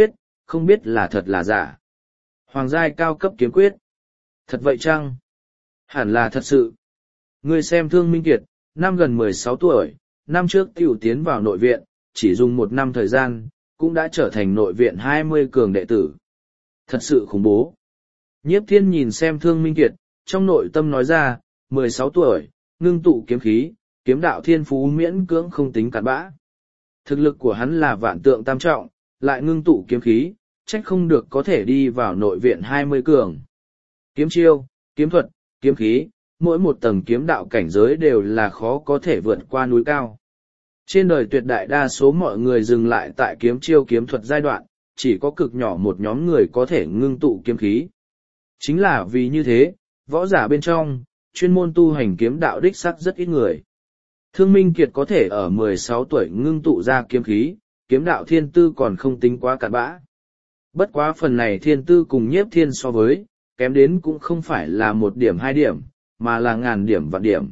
không biết là thật là giả. Hoàng giai cao cấp kiếm quyết. Thật vậy chăng? Hẳn là thật sự. Ngươi xem Thương Minh Kiệt, năm gần mười sáu tuổi, năm trước tiểu tiến vào nội viện, chỉ dùng một năm thời gian, cũng đã trở thành nội viện hai mươi cường đệ tử. Thật sự khủng bố. Nhiếp Thiên nhìn xem Thương Minh Kiệt, trong nội tâm nói ra, mười sáu tuổi, ngưng tụ kiếm khí, kiếm đạo thiên phú miễn cưỡng không tính cặn bã. Thực lực của hắn là vạn tượng tam trọng, lại ngưng tụ kiếm khí, trách không được có thể đi vào nội viện hai mươi cường. Kiếm chiêu, kiếm thuật, kiếm khí, mỗi một tầng kiếm đạo cảnh giới đều là khó có thể vượt qua núi cao. Trên đời tuyệt đại đa số mọi người dừng lại tại kiếm chiêu kiếm thuật giai đoạn, chỉ có cực nhỏ một nhóm người có thể ngưng tụ kiếm khí. Chính là vì như thế, võ giả bên trong, chuyên môn tu hành kiếm đạo đích sắc rất ít người. Thương Minh Kiệt có thể ở mười sáu tuổi ngưng tụ ra kiếm khí, kiếm đạo thiên tư còn không tính quá cặn bã. Bất quá phần này thiên tư cùng Nhiếp Thiên so với, kém đến cũng không phải là một điểm hai điểm, mà là ngàn điểm vạn điểm.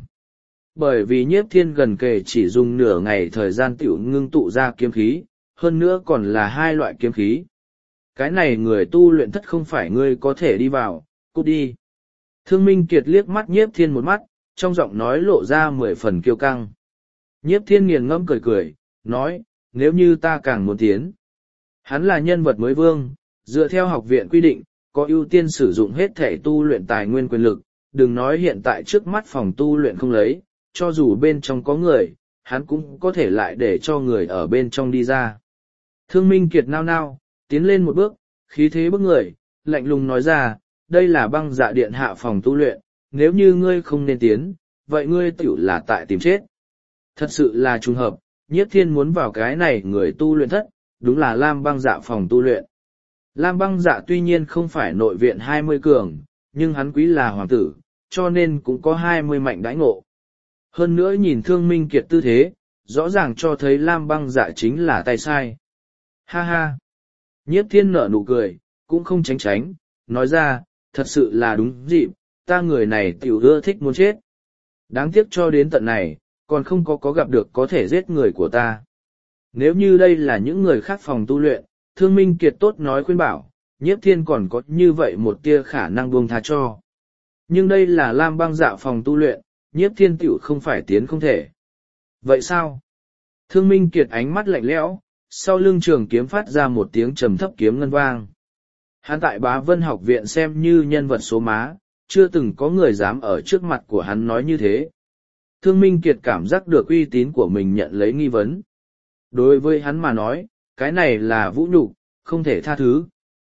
Bởi vì Nhiếp Thiên gần kề chỉ dùng nửa ngày thời gian tiểu ngưng tụ ra kiếm khí, hơn nữa còn là hai loại kiếm khí. Cái này người tu luyện thất không phải ngươi có thể đi vào, cút đi. Thương Minh Kiệt liếc mắt Nhiếp Thiên một mắt, trong giọng nói lộ ra mười phần kiêu căng. Nhiếp Thiên nghiền ngẫm cười cười, nói, nếu như ta càng muốn tiến. Hắn là nhân vật mới vương, dựa theo học viện quy định, có ưu tiên sử dụng hết thể tu luyện tài nguyên quyền lực, đừng nói hiện tại trước mắt phòng tu luyện không lấy, cho dù bên trong có người, hắn cũng có thể lại để cho người ở bên trong đi ra. Thương Minh Kiệt nao nao, tiến lên một bước, khí thế bức người, lạnh lùng nói ra, đây là băng dạ điện hạ phòng tu luyện, nếu như ngươi không nên tiến, vậy ngươi tiểu là tại tìm chết. Thật sự là trùng hợp, Nhiếp Thiên muốn vào cái này người tu luyện thất, đúng là Lam băng dạ phòng tu luyện. Lam băng dạ tuy nhiên không phải nội viện hai mươi cường, nhưng hắn quý là hoàng tử, cho nên cũng có hai mươi mạnh đãi ngộ. Hơn nữa nhìn Thương Minh Kiệt tư thế, rõ ràng cho thấy Lam băng dạ chính là tay sai. Ha ha! Nhiếp Thiên nở nụ cười, cũng không tránh tránh, nói ra, thật sự là đúng dịp, ta người này tiểu ưa thích muốn chết. Đáng tiếc cho đến tận này, còn không có có gặp được có thể giết người của ta. Nếu như đây là những người khác phòng tu luyện, Thương Minh Kiệt tốt nói khuyên bảo, Nhiếp Thiên còn có như vậy một tia khả năng buông tha cho. Nhưng đây là Lam băng dạ phòng tu luyện, Nhiếp Thiên tiểu không phải tiến không thể. Vậy sao? Thương Minh Kiệt ánh mắt lạnh lẽo, sau lưng trường kiếm phát ra một tiếng trầm thấp kiếm ngân vang. Hắn tại Bá Vân học viện xem như nhân vật số má, chưa từng có người dám ở trước mặt của hắn nói như thế. Thương Minh Kiệt cảm giác được uy tín của mình nhận lấy nghi vấn. Đối với hắn mà nói, cái này là vũ nhục, không thể tha thứ.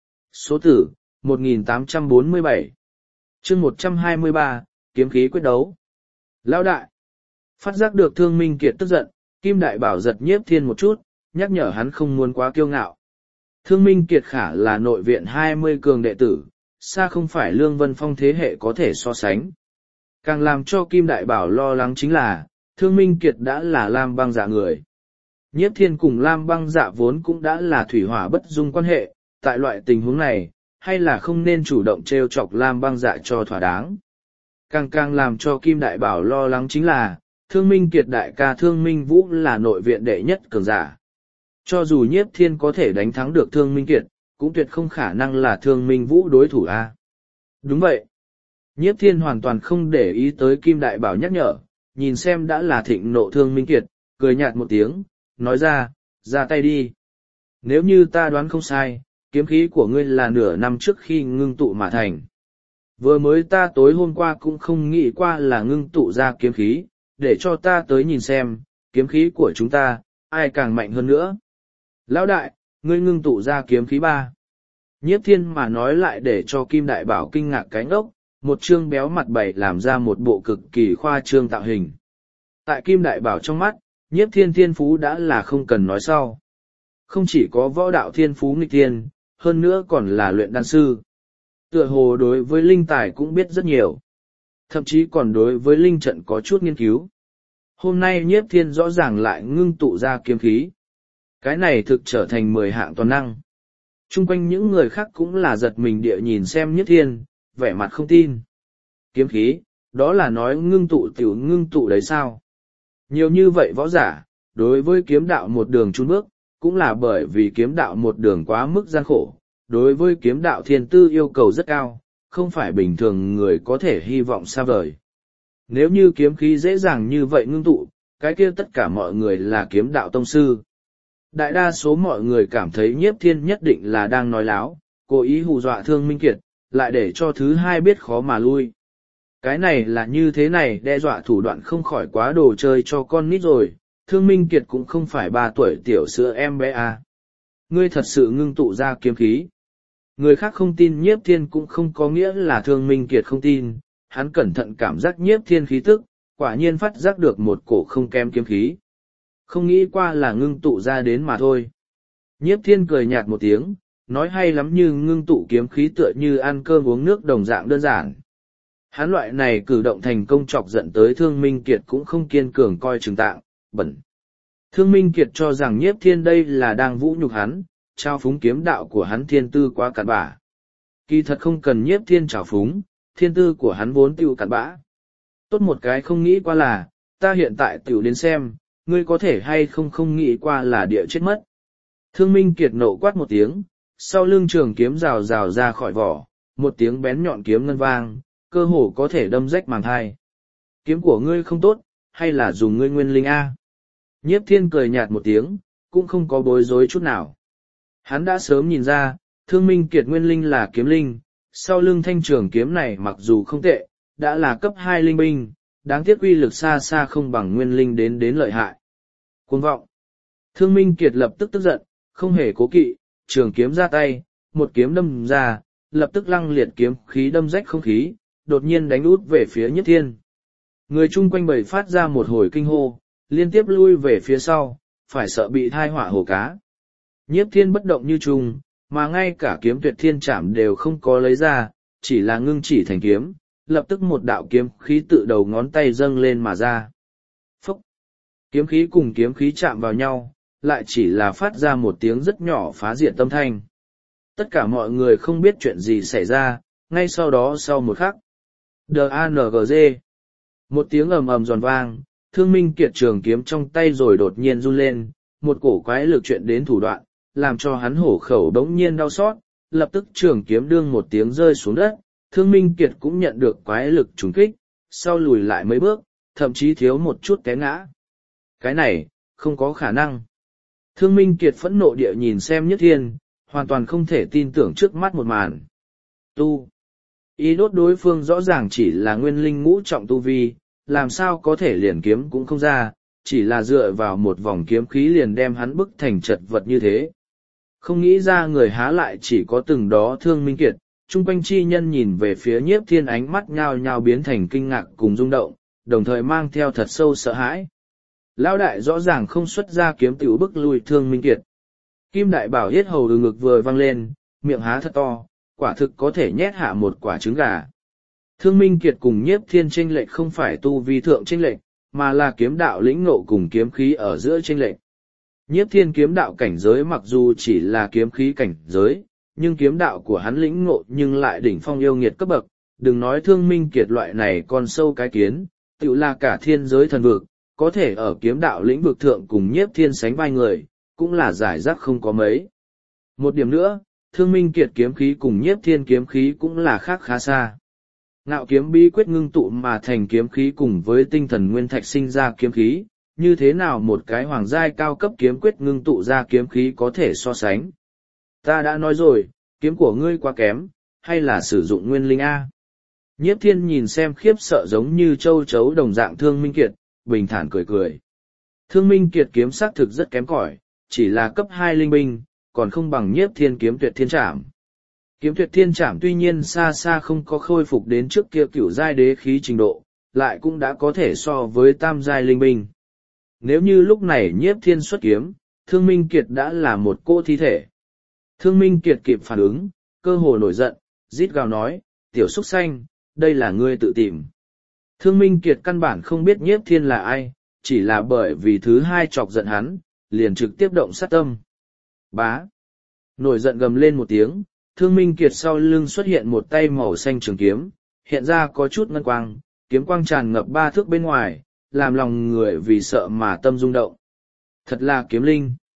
Số tử, một nghìn tám trăm bốn mươi bảy. Chương một trăm hai mươi ba, kiếm khí quyết đấu. Lão đại. Phát giác được Thương Minh Kiệt tức giận, Kim Đại Bảo giật Nhiếp Thiên một chút, nhắc nhở hắn không muốn quá kiêu ngạo. Thương Minh Kiệt khả là nội viện hai mươi cường đệ tử, xa không phải Lương Vân Phong thế hệ có thể so sánh. Càng làm cho Kim Đại Bảo lo lắng chính là, Thương Minh Kiệt đã là Lam băng dạ người. Nhiếp Thiên cùng Lam băng dạ vốn cũng đã là thủy hỏa bất dung quan hệ, tại loại tình huống này, hay là không nên chủ động trêu chọc Lam băng dạ cho thỏa đáng. Càng càng làm cho Kim Đại Bảo lo lắng chính là, Thương Minh Kiệt đại ca Thương Minh Vũ là nội viện đệ nhất cường giả. Cho dù Nhiếp Thiên có thể đánh thắng được Thương Minh Kiệt, cũng tuyệt không khả năng là Thương Minh Vũ đối thủ a. Đúng vậy. Nhiếp Thiên hoàn toàn không để ý tới Kim Đại Bảo nhắc nhở, nhìn xem đã là thịnh nộ Thương Minh Kiệt, cười nhạt một tiếng, nói ra, ra tay đi. Nếu như ta đoán không sai, kiếm khí của ngươi là nửa năm trước khi ngưng tụ mà thành. Vừa mới ta tối hôm qua cũng không nghĩ qua là ngưng tụ ra kiếm khí, để cho ta tới nhìn xem, kiếm khí của chúng ta, ai càng mạnh hơn nữa. Lão đại, ngươi ngưng tụ ra kiếm khí ba. Nhiếp Thiên mà nói lại để cho Kim Đại Bảo kinh ngạc cái ngốc, một trương béo mặt bày làm ra một bộ cực kỳ khoa trương tạo hình. Tại Kim Đại Bảo trong mắt, Nhiếp Thiên thiên phú đã là không cần nói sau. Không chỉ có võ đạo thiên phú nghịch thiên, hơn nữa còn là luyện đan sư. Tựa hồ đối với linh tài cũng biết rất nhiều. Thậm chí còn đối với linh trận có chút nghiên cứu. Hôm nay Nhiếp Thiên rõ ràng lại ngưng tụ ra kiếm khí. Cái này thực trở thành mười hạng toàn năng. Trung quanh những người khác cũng là giật mình địa nhìn xem Nhiếp Thiên, vẻ mặt không tin. Kiếm khí, đó là nói ngưng tụ tiểu ngưng tụ đấy sao? Nhiều như vậy võ giả, đối với kiếm đạo một đường chun bước, cũng là bởi vì kiếm đạo một đường quá mức gian khổ, đối với kiếm đạo thiên tư yêu cầu rất cao, không phải bình thường người có thể hy vọng xa vời. Nếu như kiếm khí dễ dàng như vậy ngưng tụ, cái kia tất cả mọi người là kiếm đạo tông sư. Đại đa số mọi người cảm thấy Nhiếp Thiên nhất định là đang nói láo, cố ý hù dọa Thương Minh Kiệt, lại để cho thứ hai biết khó mà lui. Cái này là như thế này, đe dọa thủ đoạn không khỏi quá đồ chơi cho con nít rồi, Thương Minh Kiệt cũng không phải ba tuổi tiểu sữa em bé à. Ngươi thật sự ngưng tụ ra kiếm khí. Người khác không tin Nhiếp Thiên cũng không có nghĩa là Thương Minh Kiệt không tin, hắn cẩn thận cảm giác Nhiếp Thiên khí tức, quả nhiên phát giác được một cổ không kém kiếm khí. Không nghĩ qua là ngưng tụ ra đến mà thôi. Nhiếp Thiên cười nhạt một tiếng, nói hay lắm, như ngưng tụ kiếm khí tựa như ăn cơm uống nước đồng dạng đơn giản. Hắn loại này cử động thành công chọc giận tới Thương Minh Kiệt cũng không kiên cường coi chừng tạng, bẩn. Thương Minh Kiệt cho rằng Nhiếp Thiên đây là đang vũ nhục hắn, trao phúng kiếm đạo của hắn thiên tư quá cặn bã. Kỳ thật không cần Nhiếp Thiên trào phúng, thiên tư của hắn vốn tiêu cặn bã. Tốt một cái không nghĩ qua là, ta hiện tại tiểu đến xem, ngươi có thể hay không không nghĩ qua là địa chết mất. Thương Minh Kiệt nộ quát một tiếng, sau lưng trường kiếm rào rào ra khỏi vỏ, một tiếng bén nhọn kiếm ngân vang, cơ hồ có thể đâm rách màng thai. Kiếm của ngươi không tốt, hay là dùng ngươi nguyên linh A? Nhiếp Thiên cười nhạt một tiếng, cũng không có bối rối chút nào. Hắn đã sớm nhìn ra, Thương Minh Kiệt nguyên linh là kiếm linh, sau lưng thanh trường kiếm này mặc dù không tệ, đã là cấp hai linh binh, đáng tiếc uy lực xa xa không bằng nguyên linh đến đến lợi hại. Cuồng vọng. Thương Minh Kiệt lập tức tức giận, không hề cố kỵ, trường kiếm ra tay, một kiếm đâm ra, lập tức lăng liệt kiếm khí đâm rách không khí, đột nhiên đánh út về phía Nhiếp Thiên. Người chung quanh bầy phát ra một hồi kinh hô, liên tiếp lui về phía sau, phải sợ bị thai họa hổ cá. Nhiếp Thiên bất động như trùng, mà ngay cả kiếm Tuyệt Thiên Trảm đều không có lấy ra, chỉ là ngưng chỉ thành kiếm, lập tức một đạo kiếm khí tự đầu ngón tay dâng lên mà ra. Phốc! Kiếm khí cùng kiếm khí chạm vào nhau, lại chỉ là phát ra một tiếng rất nhỏ phá diện tâm thanh. Tất cả mọi người không biết chuyện gì xảy ra, ngay sau đó sau một khắc. đê a en giê. Một tiếng ầm ầm giòn vang, Thương Minh Kiệt trường kiếm trong tay rồi đột nhiên run lên, một cổ quái lực chuyện đến thủ đoạn, làm cho hắn hổ khẩu đống nhiên đau xót, lập tức trường kiếm đương một tiếng rơi xuống đất, Thương Minh Kiệt cũng nhận được quái lực trúng kích, sau lùi lại mấy bước, thậm chí thiếu một chút té ngã. Cái này, không có khả năng. Thương Minh Kiệt phẫn nộ địa nhìn xem Nhất Thiên, hoàn toàn không thể tin tưởng trước mắt một màn. Tu. Ý đốt đối phương rõ ràng chỉ là nguyên linh ngũ trọng tu vi, làm sao có thể liền kiếm cũng không ra, chỉ là dựa vào một vòng kiếm khí liền đem hắn bức thành chật vật như thế. Không nghĩ ra người há lại chỉ có từng đó Thương Minh Kiệt, chung quanh chi nhân nhìn về phía Nhiếp Thiên ánh mắt nhao nhao biến thành kinh ngạc cùng rung động, đồng thời mang theo thật sâu sợ hãi. Lão đại rõ ràng không xuất ra kiếm tiểu bức lui Thương Minh Kiệt. Kim đại bảo yết hầu từ ngực vừa văng lên, miệng há thật to, quả thực có thể nhét hạ một quả trứng gà. Thương Minh Kiệt cùng Nhiếp Thiên chênh lệch không phải tu vi thượng chênh lệch, mà là kiếm đạo lĩnh ngộ cùng kiếm khí ở giữa chênh lệch. Nhiếp Thiên kiếm đạo cảnh giới mặc dù chỉ là kiếm khí cảnh giới, nhưng kiếm đạo của hắn lĩnh ngộ nhưng lại đỉnh phong yêu nghiệt cấp bậc, đừng nói Thương Minh Kiệt loại này còn sâu cái kiến, tựu là cả thiên giới thần vực, có thể ở kiếm đạo lĩnh vực thượng cùng Nhiếp Thiên sánh vai người, cũng là giải rác không có mấy. Một điểm nữa, Thương Minh Kiệt kiếm khí cùng Nhiếp Thiên kiếm khí cũng là khác khá xa. Ngạo kiếm bí quyết ngưng tụ mà thành kiếm khí cùng với tinh thần nguyên thạch sinh ra kiếm khí, như thế nào một cái hoàng giai cao cấp kiếm quyết ngưng tụ ra kiếm khí có thể so sánh. Ta đã nói rồi, kiếm của ngươi quá kém, hay là sử dụng nguyên linh A. Nhiếp Thiên nhìn xem khiếp sợ giống như châu chấu đồng dạng Thương Minh Kiệt, bình thản cười cười. Thương Minh Kiệt kiếm xác thực rất kém cỏi, chỉ là cấp hai linh binh, còn không bằng Nhiếp Thiên kiếm Tuyệt Thiên Trảm. Kiếm Tuyệt Thiên Trảm tuy nhiên xa xa không có khôi phục đến trước kia cửu giai đế khí trình độ, lại cũng đã có thể so với tam giai linh binh. Nếu như lúc này Nhiếp Thiên xuất kiếm, Thương Minh Kiệt đã là một cô thi thể. Thương Minh Kiệt kịp phản ứng, cơ hồ nổi giận, rít gào nói, tiểu súc xanh, đây là ngươi tự tìm. Thương Minh Kiệt căn bản không biết Nhiếp Thiên là ai, chỉ là bởi vì thứ hai chọc giận hắn, liền trực tiếp động sát tâm. Bá. Nổi giận gầm lên một tiếng, Thương Minh Kiệt sau lưng xuất hiện một tay màu xanh trường kiếm, hiện ra có chút ngân quang, kiếm quang tràn ngập ba thước bên ngoài, làm lòng người vì sợ mà tâm rung động. Thật là kiếm linh.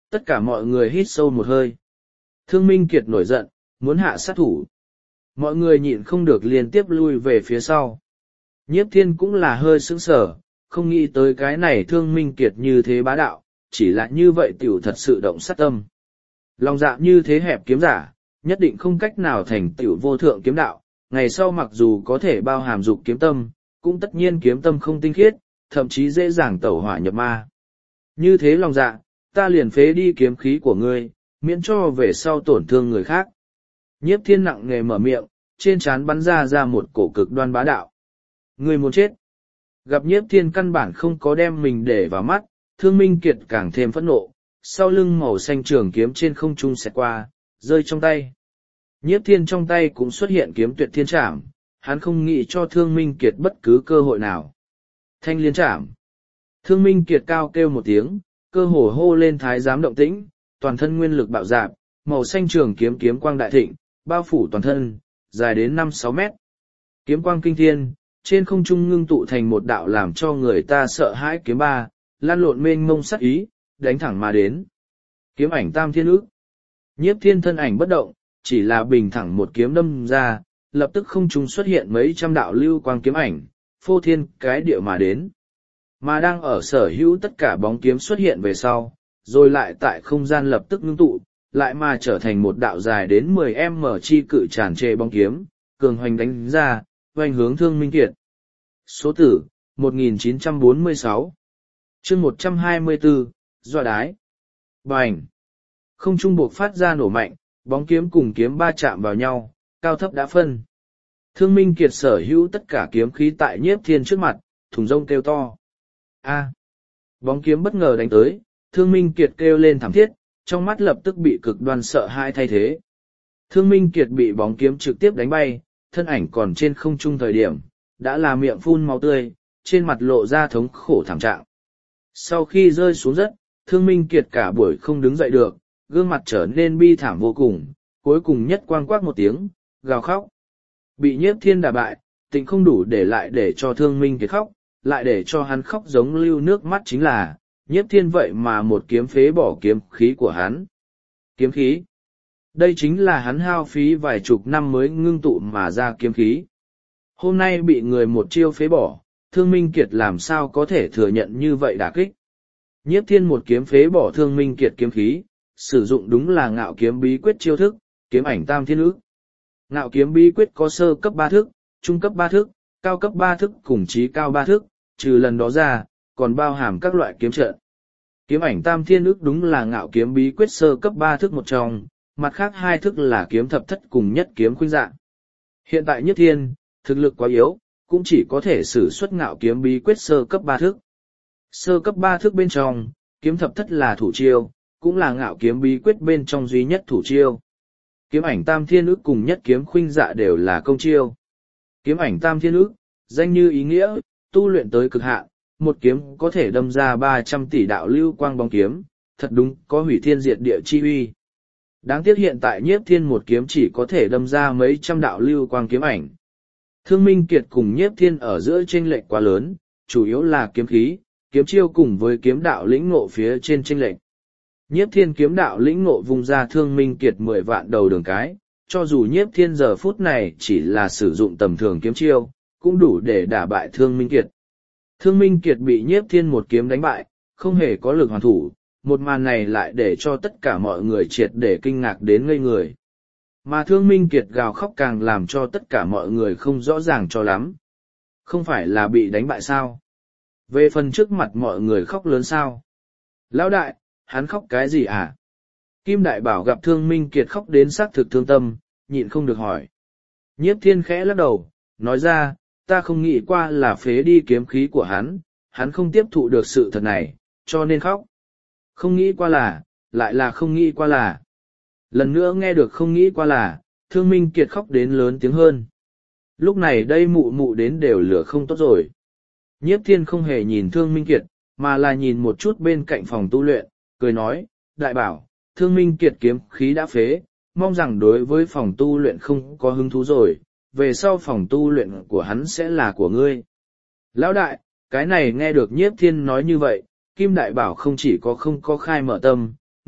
Tất cả mọi người hít sâu một hơi. Thương Minh Kiệt nổi giận, muốn hạ sát thủ. Mọi người nhịn không được liên tiếp lui về phía sau. Nhiếp Thiên cũng là hơi sững sờ, không nghĩ tới cái này Thương Minh Kiệt như thế bá đạo, chỉ là như vậy tiểu thật sự động sát tâm. Lòng dạ như thế hẹp kiếm giả, nhất định không cách nào thành tiểu vô thượng kiếm đạo, ngày sau mặc dù có thể bao hàm dục kiếm tâm, cũng tất nhiên kiếm tâm không tinh khiết, thậm chí dễ dàng tẩu hỏa nhập ma. Như thế lòng dạ, ta liền phế đi kiếm khí của ngươi, miễn cho về sau tổn thương người khác. Nhiếp Thiên nặng nề mở miệng, trên trán bắn ra ra một cổ cực đoan bá đạo. Ngươi muốn chết. Gặp Nhiếp Thiên căn bản không có đem mình để vào mắt, Thương Minh Kiệt càng thêm phẫn nộ, sau lưng màu xanh trường kiếm trên không trung xẹt qua, rơi trong tay. Nhiếp Thiên trong tay cũng xuất hiện kiếm Tuyệt Thiên Trảm, hắn không nghĩ cho Thương Minh Kiệt bất cứ cơ hội nào. Thanh Liên Trảm. Thương Minh Kiệt cao kêu một tiếng, cơ hồ hô lên thái giám động tĩnh, toàn thân nguyên lực bạo dạp, màu xanh trường kiếm kiếm quang đại thịnh, bao phủ toàn thân, dài đến năm sáu mét. Kiếm quang kinh thiên, trên không trung ngưng tụ thành một đạo làm cho người ta sợ hãi kiếm ba, lan lộn mênh mông sắc ý, đánh thẳng mà đến. Kiếm ảnh tam thiên ức. Nhiếp Thiên thân ảnh bất động, chỉ là bình thẳng một kiếm đâm ra, lập tức không trung xuất hiện mấy trăm đạo lưu quang kiếm ảnh, phô thiên cái địa mà đến. Mà đang ở sở hữu tất cả bóng kiếm xuất hiện về sau, rồi lại tại không gian lập tức ngưng tụ, lại mà trở thành một đạo dài đến mười em mở chi cự tràn trề bóng kiếm, cường hoành đánh ra, hoành hướng Thương Minh Kiệt. Số tử, một nghìn chín trăm bốn mươi sáu. Chương một trăm hai mươi bốn, dọa đái. Bành. Không trung buộc phát ra nổ mạnh, bóng kiếm cùng kiếm ba chạm vào nhau, cao thấp đã phân. Thương Minh Kiệt sở hữu tất cả kiếm khí tại Nhiếp Thiên trước mặt, thùng rông kêu to. A. Bóng kiếm bất ngờ đánh tới, Thương Minh Kiệt kêu lên thảm thiết, trong mắt lập tức bị cực đoan sợ hãi thay thế. Thương Minh Kiệt bị bóng kiếm trực tiếp đánh bay, thân ảnh còn trên không trung thời điểm, đã là miệng phun máu tươi, trên mặt lộ ra thống khổ thảm trạng. Sau khi rơi xuống đất, Thương Minh Kiệt cả buổi không đứng dậy được, gương mặt trở nên bi thảm vô cùng, cuối cùng nhất quang quát một tiếng, gào khóc. Bị Nhiếp Thiên đả bại, tình không đủ để lại để cho Thương Minh Kiệt khóc, lại để cho hắn khóc giống lưu nước mắt chính là, Nhiếp Thiên vậy mà một kiếm phế bỏ kiếm khí của hắn. Kiếm khí. Đây chính là hắn hao phí vài chục năm mới ngưng tụ mà ra kiếm khí. Hôm nay bị người một chiêu phế bỏ, Thương Minh Kiệt làm sao có thể thừa nhận như vậy đả kích. Nhiếp Thiên một kiếm phế bỏ Thương Minh Kiệt kiếm khí, sử dụng đúng là ngạo kiếm bí quyết chiêu thức, kiếm ảnh tam thiên ức. Ngạo kiếm bí quyết có sơ cấp ba thức, trung cấp ba thức, cao cấp ba thức cùng trí cao ba thức, trừ lần đó ra, còn bao hàm các loại kiếm trận. Kiếm ảnh tam thiên ức đúng là ngạo kiếm bí quyết sơ cấp ba thức một trong, mặt khác hai thức là kiếm thập thất cùng nhất kiếm khuynh dạng. Hiện tại Nhiếp Thiên, thực lực quá yếu, cũng chỉ có thể sử xuất ngạo kiếm bí quyết sơ cấp ba thức. Sơ cấp ba thức bên trong, kiếm thập thất là thủ chiêu, cũng là ngạo kiếm bí quyết bên trong duy nhất thủ chiêu. Kiếm ảnh tam thiên ức cùng nhất kiếm khuynh dạ đều là công chiêu. Kiếm ảnh tam thiên ức, danh như ý nghĩa, tu luyện tới cực hạn, một kiếm có thể đâm ra ba trăm tỷ đạo lưu quang bóng kiếm, thật đúng có hủy thiên diệt địa chi uy. Đáng tiếc hiện tại Nhiếp Thiên một kiếm chỉ có thể đâm ra mấy trăm đạo lưu quang kiếm ảnh. Thương Minh Kiệt cùng Nhiếp Thiên ở giữa chênh lệch quá lớn, chủ yếu là kiếm khí, kiếm chiêu cùng với kiếm đạo lĩnh ngộ phía trên chênh lệch. Nhiếp Thiên kiếm đạo lĩnh ngộ vùng ra Thương Minh Kiệt mười vạn đầu đường cái, cho dù Nhiếp Thiên giờ phút này chỉ là sử dụng tầm thường kiếm chiêu, cũng đủ để đả bại Thương Minh Kiệt. Thương Minh Kiệt bị Nhiếp Thiên một kiếm đánh bại, không hề có lực hoàn thủ, một màn này lại để cho tất cả mọi người triệt để kinh ngạc đến ngây người. Mà Thương Minh Kiệt gào khóc càng làm cho tất cả mọi người không rõ ràng cho lắm. Không phải là bị đánh bại sao? Về phần trước mặt mọi người khóc lớn sao? Lão đại, hắn khóc cái gì à? Kim Đại Bảo gặp Thương Minh Kiệt khóc đến xác thực thương tâm, nhịn không được hỏi. Nhiếp Thiên khẽ lắc đầu, nói ra, ta không nghĩ qua là phế đi kiếm khí của hắn, hắn không tiếp thụ được sự thật này, cho nên khóc. Không nghĩ qua là, lại là không nghĩ qua là. Lần nữa nghe được không nghĩ qua là, Thương Minh Kiệt khóc đến lớn tiếng hơn. Lúc này đây mụ mụ đến đều lửa không tốt rồi. Nhiếp Thiên không hề nhìn Thương Minh Kiệt, mà là nhìn một chút bên cạnh phòng tu luyện, cười nói, Đại Bảo, Thương Minh Kiệt kiếm khí đã phế, mong rằng đối với phòng tu luyện không có hứng thú rồi, về sau phòng tu luyện của hắn sẽ là của ngươi. Lão đại, cái này nghe được Nhiếp Thiên nói như vậy, Kim Đại Bảo không chỉ có không có khai mở tâm,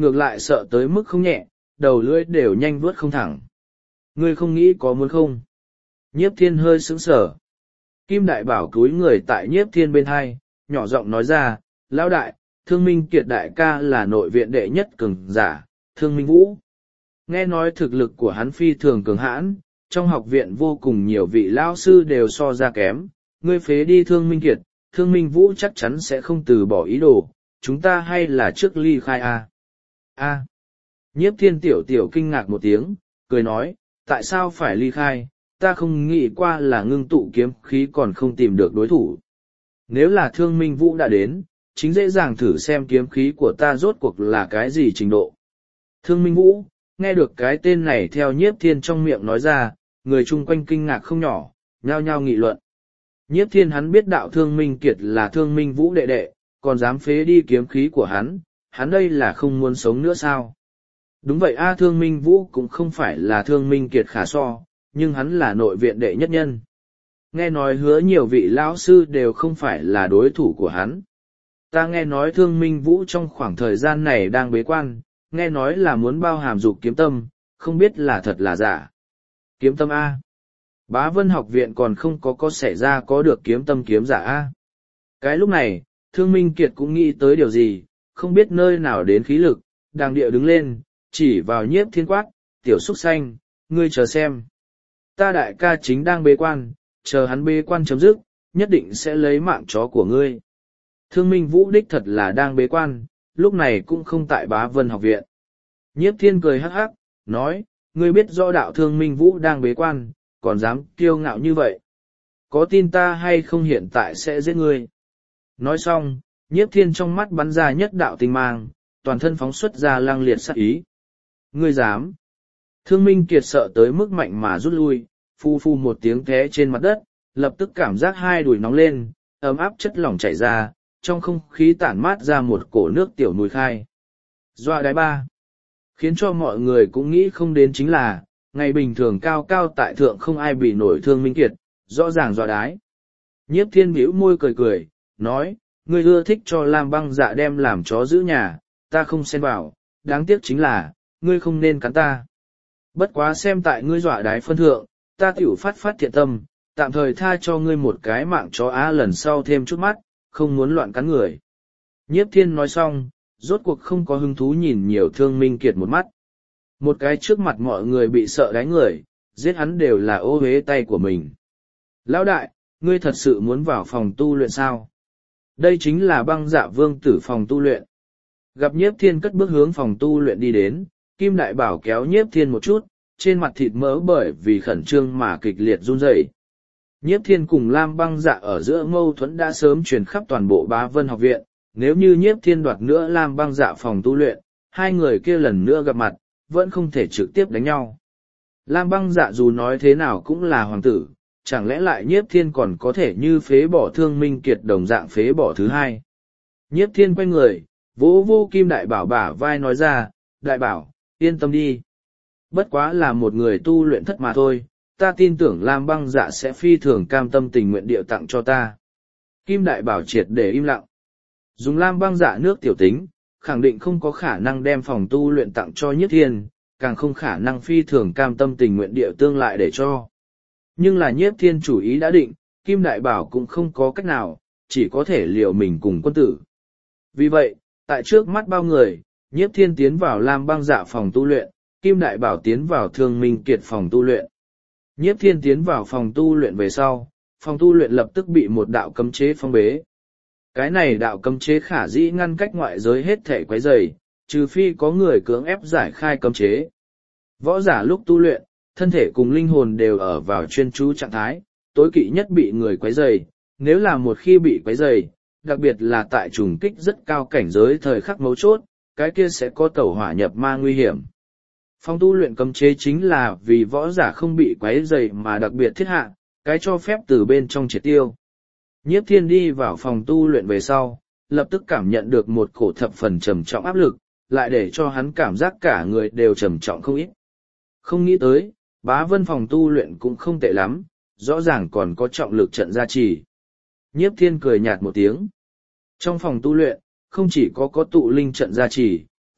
ngược lại sợ tới mức không nhẹ, đầu lưỡi đều nhanh vuốt không thẳng. Ngươi không nghĩ có muốn không? Nhiếp thiên hơi sững sờ. Kim đại bảo cúi người tại nhiếp thiên bên hai, nhỏ giọng nói ra, lão đại, Thương Minh Kiệt đại ca là nội viện đệ nhất cường giả, Thương Minh Vũ. Nghe nói thực lực của hắn phi thường cường hãn, trong học viện vô cùng nhiều vị lão sư đều so ra kém, ngươi phế đi Thương Minh Kiệt, Thương Minh Vũ chắc chắn sẽ không từ bỏ ý đồ, chúng ta hay là trước ly khai a. A. Nhiếp thiên tiểu tiểu kinh ngạc một tiếng, cười nói, tại sao phải ly khai, ta không nghĩ qua là ngưng tụ kiếm khí còn không tìm được đối thủ. Nếu là Thương Minh Vũ đã đến, chính dễ dàng thử xem kiếm khí của ta rốt cuộc là cái gì trình độ. Thương Minh Vũ, nghe được cái tên này theo nhiếp thiên trong miệng nói ra, người chung quanh kinh ngạc không nhỏ, nhao nhao nghị luận. Nhiếp thiên hắn biết đạo Thương Minh Kiệt là Thương Minh Vũ đệ đệ, còn dám phế đi kiếm khí của hắn, hắn đây là không muốn sống nữa sao? Đúng vậy a, Thương Minh Vũ cũng không phải là Thương Minh Kiệt khả so, nhưng hắn là nội viện đệ nhất nhân. Nghe nói hứa nhiều vị lão sư đều không phải là đối thủ của hắn. Ta nghe nói Thương Minh Vũ trong khoảng thời gian này đang bế quan, nghe nói là muốn bao hàm dục kiếm tâm, không biết là thật là giả. Kiếm tâm A. Bá Vân học viện còn không có có xảy ra có được kiếm tâm kiếm giả A. Cái lúc này, Thương Minh Kiệt cũng nghĩ tới điều gì, không biết nơi nào đến khí lực, đang địa đứng lên, chỉ vào nhiếp thiên quát, tiểu súc xanh, ngươi chờ xem. Ta đại ca chính đang bế quan, chờ hắn bế quan chấm dứt, nhất định sẽ lấy mạng chó của ngươi. Thương Minh Vũ đích thật là đang bế quan, lúc này cũng không tại Bá Vân học viện. Nhiếp thiên cười hắc hắc, nói, ngươi biết rõ đạo Thương Minh Vũ đang bế quan, còn dám kiêu ngạo như vậy. Có tin ta hay không hiện tại sẽ giết ngươi. Nói xong, nhiếp thiên trong mắt bắn ra nhất đạo tinh mang, toàn thân phóng xuất ra lăng liệt sát ý. Ngươi dám. Thương Minh Kiệt sợ tới mức mạnh mà rút lui, phu phu một tiếng té trên mặt đất, lập tức cảm giác hai đùi nóng lên, ấm áp chất lỏng chảy ra, trong không khí tản mát ra một cổ nước tiểu mùi khai. Doa đái ba. Khiến cho mọi người cũng nghĩ không đến chính là, ngày bình thường cao cao tại thượng không ai bị nổi Thương Minh Kiệt, rõ ràng doa đái. Nhiếp thiên bĩu môi cười cười, nói, ngươi ưa thích cho Lam Băng Dạ đem làm chó giữ nhà, ta không xen vào, đáng tiếc chính là, ngươi không nên cắn ta. Bất quá xem tại ngươi dọa đái phân thượng, ta tiểu phát phát thiện tâm, tạm thời tha cho ngươi một cái mạng chó á lần sau thêm chút mắt, không muốn loạn cắn người. Nhiếp thiên nói xong, rốt cuộc không có hứng thú nhìn nhiều Thương Minh Kiệt một mắt. Một cái trước mặt mọi người bị sợ đánh người, giết hắn đều là ô uế tay của mình. Lão đại, ngươi thật sự muốn vào phòng tu luyện sao? Đây chính là Băng Dạ vương tử phòng tu luyện. Gặp nhiếp thiên cất bước hướng phòng tu luyện đi đến, Kim Đại Bảo kéo nhiếp thiên một chút, trên mặt thịt mỡ bởi vì khẩn trương mà kịch liệt run rẩy. Nhiếp thiên cùng Lam Băng Dạ ở giữa mâu thuẫn đã sớm truyền khắp toàn bộ Bá Vân học viện, nếu như nhiếp thiên đoạt nữa Lam Băng Dạ phòng tu luyện, hai người kia lần nữa gặp mặt, vẫn không thể trực tiếp đánh nhau. Lam Băng Dạ dù nói thế nào cũng là hoàng tử, chẳng lẽ lại nhiếp thiên còn có thể như phế bỏ Thương Minh Kiệt đồng dạng phế bỏ thứ hai. Nhiếp thiên quay người, vỗ vô Kim Đại Bảo bả vai nói ra, Đại Bảo, yên tâm đi. Bất quá là một người tu luyện thất mà thôi, ta tin tưởng Lam Băng Dạ sẽ phi thường cam tâm tình nguyện điệu tặng cho ta. Kim Đại Bảo triệt để im lặng. Dùng Lam Băng Dạ nước tiểu tính, khẳng định không có khả năng đem phòng tu luyện tặng cho nhiếp thiên, càng không khả năng phi thường cam tâm tình nguyện điệu tương lại để cho. Nhưng là nhiếp thiên chủ ý đã định, Kim Đại Bảo cũng không có cách nào, chỉ có thể liều mình cùng quân tử. Vì vậy, tại trước mắt bao người, nhiếp thiên tiến vào Lam Băng Dạ phòng tu luyện, Kim Đại Bảo tiến vào Thương Minh Kiệt phòng tu luyện. Nhiếp thiên tiến vào phòng tu luyện về sau, phòng tu luyện lập tức bị một đạo cấm chế phong bế. Cái này đạo cấm chế khả dĩ ngăn cách ngoại giới hết thể quấy rầy, trừ phi có người cưỡng ép giải khai cấm chế. Võ giả lúc tu luyện, thân thể cùng linh hồn đều ở vào chuyên chú trạng thái, tối kỵ nhất bị người quấy rầy, nếu là một khi bị quấy rầy, đặc biệt là tại trùng kích rất cao cảnh giới thời khắc mấu chốt, cái kia sẽ có tẩu hỏa nhập ma nguy hiểm. Phòng tu luyện cấm chế chính là vì võ giả không bị quấy rầy mà đặc biệt thiết hạ, cái cho phép từ bên trong triệt tiêu. Nhiếp thiên đi vào phòng tu luyện về sau, lập tức cảm nhận được một cổ thập phần trầm trọng áp lực, lại để cho hắn cảm giác cả người đều trầm trọng không ít. Không nghĩ tới, Bá Vân phòng tu luyện cũng không tệ lắm, rõ ràng còn có trọng lực trận gia trì. Nhiếp thiên cười nhạt một tiếng. Trong phòng tu luyện, không chỉ có có tụ linh trận gia trì,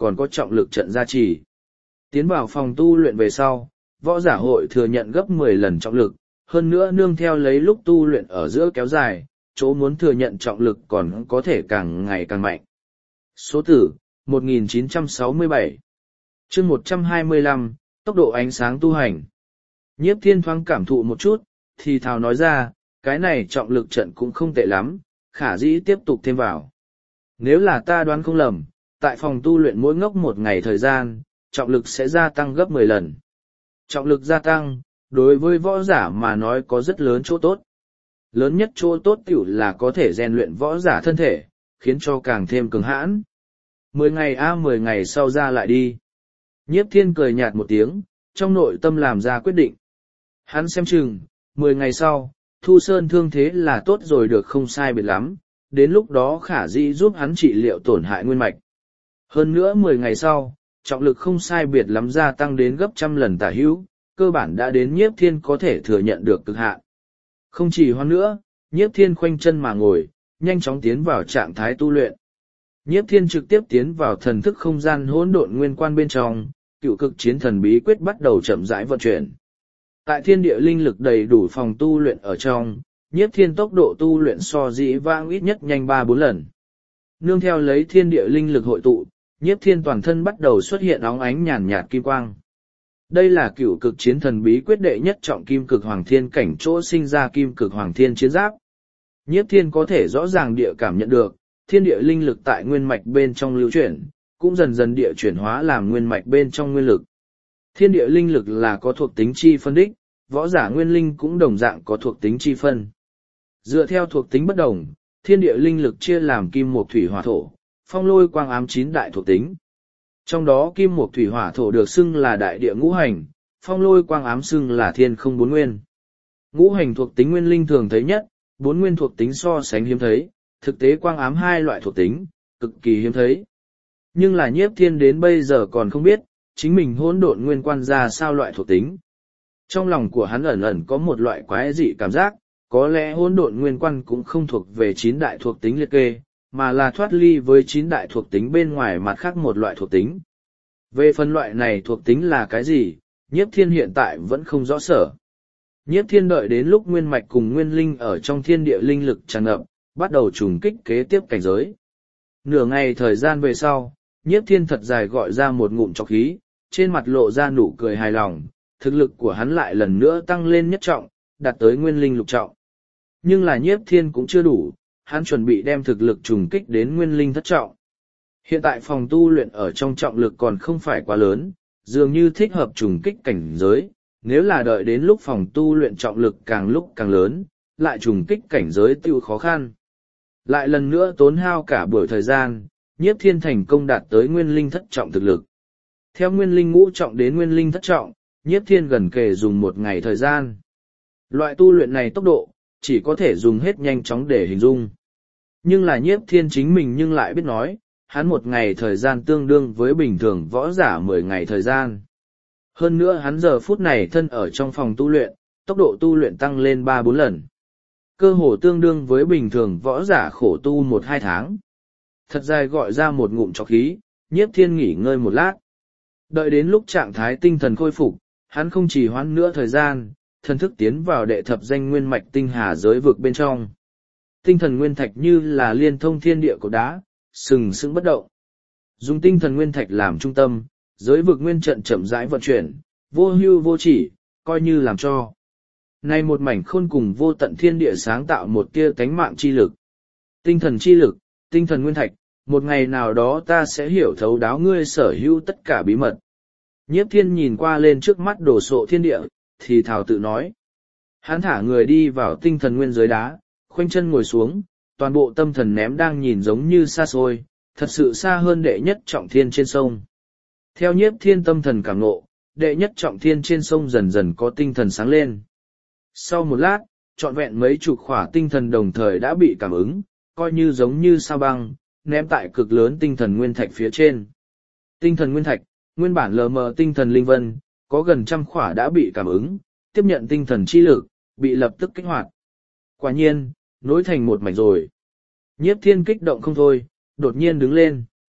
còn có trọng lực trận gia trì. Tiến vào phòng tu luyện về sau, võ giả hội thừa nhận gấp mười lần trọng lực, hơn nữa nương theo lấy lúc tu luyện ở giữa kéo dài, chỗ muốn thừa nhận trọng lực còn có thể càng ngày càng mạnh. Số tử, một nghìn chín trăm sáu mươi bảy. Chương một trăm hai mươi lăm, tốc độ ánh sáng tu hành. Nhiếp Thiên thoáng cảm thụ một chút, thì thào nói ra, cái này trọng lực trận cũng không tệ lắm, khả dĩ tiếp tục thêm vào. Nếu là ta đoán không lầm, tại phòng tu luyện mỗi ngốc một ngày thời gian, trọng lực sẽ gia tăng gấp mười lần. Trọng lực gia tăng, đối với võ giả mà nói có rất lớn chỗ tốt. Lớn nhất chỗ tốt tiểu là có thể rèn luyện võ giả thân thể, khiến cho càng thêm cứng hãn. Mười ngày a mười ngày sau ra lại đi. Nhiếp Thiên cười nhạt một tiếng, trong nội tâm làm ra quyết định. Hắn xem chừng, mười ngày sau, Thu Sơn thương thế là tốt rồi được không sai biệt lắm, đến lúc đó khả dĩ giúp hắn trị liệu tổn hại nguyên mạch. Hơn nữa mười ngày sau, trọng lực không sai biệt lắm gia tăng đến gấp trăm lần tả hữu, cơ bản đã đến Nhiếp Thiên có thể thừa nhận được cực hạn. Không chỉ hoan nữa, Nhiếp Thiên khoanh chân mà ngồi, nhanh chóng tiến vào trạng thái tu luyện. Nhiếp Thiên trực tiếp tiến vào thần thức không gian hỗn độn nguyên quan bên trong, cựu cực chiến thần bí quyết bắt đầu chậm rãi vận chuyển. Tại thiên địa linh lực đầy đủ phòng tu luyện ở trong, Nhiếp Thiên tốc độ tu luyện so dĩ vãng ít nhất nhanh ba bốn lần. Nương theo lấy thiên địa linh lực hội tụ, Nhiếp Thiên toàn thân bắt đầu xuất hiện óng ánh nhàn nhạt kim quang. Đây là cựu cực chiến thần bí quyết đệ nhất trọng kim cực hoàng thiên cảnh chỗ sinh ra kim cực hoàng thiên chiến giáp. Nhiếp Thiên có thể rõ ràng địa cảm nhận được, thiên địa linh lực tại nguyên mạch bên trong lưu chuyển, cũng dần dần địa chuyển hóa làm nguyên mạch bên trong nguyên lực. Thiên địa linh lực là có thuộc tính chi phân đích, võ giả nguyên linh cũng đồng dạng có thuộc tính chi phân. Dựa theo thuộc tính bất đồng, thiên địa linh lực chia làm kim mộc thủy hỏa thổ, phong lôi quang ám chín đại thuộc tính. Trong đó kim mộc thủy hỏa thổ được xưng là đại địa ngũ hành, phong lôi quang ám xưng là thiên không bốn nguyên. Ngũ hành thuộc tính nguyên linh thường thấy nhất, bốn nguyên thuộc tính so sánh hiếm thấy, thực tế quang ám hai loại thuộc tính, cực kỳ hiếm thấy. Nhưng là Nhiếp Thiên đến bây giờ còn không biết, chính mình hỗn độn nguyên quan ra sao loại thuộc tính. Trong lòng của hắn ẩn ẩn có một loại quái dị cảm giác, có lẽ hỗn độn nguyên quan cũng không thuộc về chín đại thuộc tính liệt kê, mà là thoát ly với chín đại thuộc tính bên ngoài mặt khác một loại thuộc tính. Về phần loại này thuộc tính là cái gì, Nhiếp Thiên hiện tại vẫn không rõ sở. Nhiếp Thiên đợi đến lúc nguyên mạch cùng nguyên linh ở trong thiên địa linh lực tràn ngập, bắt đầu trùng kích kế tiếp cảnh giới. Nửa ngày thời gian về sau, Nhiếp Thiên thật dài gọi ra một ngụm trọc khí, trên mặt lộ ra nụ cười hài lòng, thực lực của hắn lại lần nữa tăng lên nhất trọng, đạt tới nguyên linh lục trọng. Nhưng là Nhiếp Thiên cũng chưa đủ, hắn chuẩn bị đem thực lực trùng kích đến nguyên linh thất trọng. Hiện tại phòng tu luyện ở trong trọng lực còn không phải quá lớn, dường như thích hợp trùng kích cảnh giới, nếu là đợi đến lúc phòng tu luyện trọng lực càng lúc càng lớn, lại trùng kích cảnh giới tiêu khó khăn. Lại lần nữa tốn hao cả buổi thời gian, Nhiếp Thiên thành công đạt tới nguyên linh thất trọng thực lực. Theo nguyên linh ngũ trọng đến nguyên linh thất trọng, Nhiếp Thiên gần kề dùng một ngày thời gian. Loại tu luyện này tốc độ, chỉ có thể dùng hết nhanh chóng để hình dung. Nhưng là Nhiếp Thiên chính mình nhưng lại biết nói, hắn một ngày thời gian tương đương với bình thường võ giả mười ngày thời gian. Hơn nữa hắn giờ phút này thân ở trong phòng tu luyện, tốc độ tu luyện tăng lên ba bốn lần. Cơ hồ tương đương với bình thường võ giả khổ tu một hai tháng. Thật dài gọi ra một ngụm trọc khí, Nhiếp Thiên nghỉ ngơi một lát. Đợi đến lúc trạng thái tinh thần khôi phục, hắn không chỉ hoãn nữa thời gian, thần thức tiến vào đệ thập danh nguyên mạch tinh hà giới vực bên trong. Tinh thần nguyên thạch như là liên thông thiên địa của đá, sừng sững bất động. Dùng tinh thần nguyên thạch làm trung tâm, giới vực nguyên trận chậm rãi vận chuyển, vô hưu vô chỉ, coi như làm cho. Này một mảnh khôn cùng vô tận thiên địa sáng tạo một tia tánh mạng chi lực. Tinh thần chi lực, tinh thần nguyên thạch, một ngày nào đó ta sẽ hiểu thấu đáo ngươi sở hữu tất cả bí mật. Nhiếp Thiên nhìn qua lên trước mắt đổ sộ thiên địa, thì thào tự nói. Hắn thả người đi vào tinh thần nguyên giới đá, khoanh chân ngồi xuống, toàn bộ tâm thần ném đang nhìn giống như xa xôi, thật sự xa hơn đệ nhất trọng thiên trên sông. Theo Nhiếp Thiên tâm thần cảm ngộ, đệ nhất trọng thiên trên sông dần dần có tinh thần sáng lên. Sau một lát, trọn vẹn mấy chục khỏa tinh thần đồng thời đã bị cảm ứng, coi như giống như sao băng, ném tại cực lớn tinh thần nguyên thạch phía trên. Tinh thần nguyên thạch, nguyên bản lờ mờ tinh thần linh vân, có gần trăm khỏa đã bị cảm ứng, tiếp nhận tinh thần chi lực, bị lập tức kích hoạt. Quả nhiên, nối thành một mảnh rồi. Nhiếp Thiên kích động không thôi, đột nhiên đứng lên.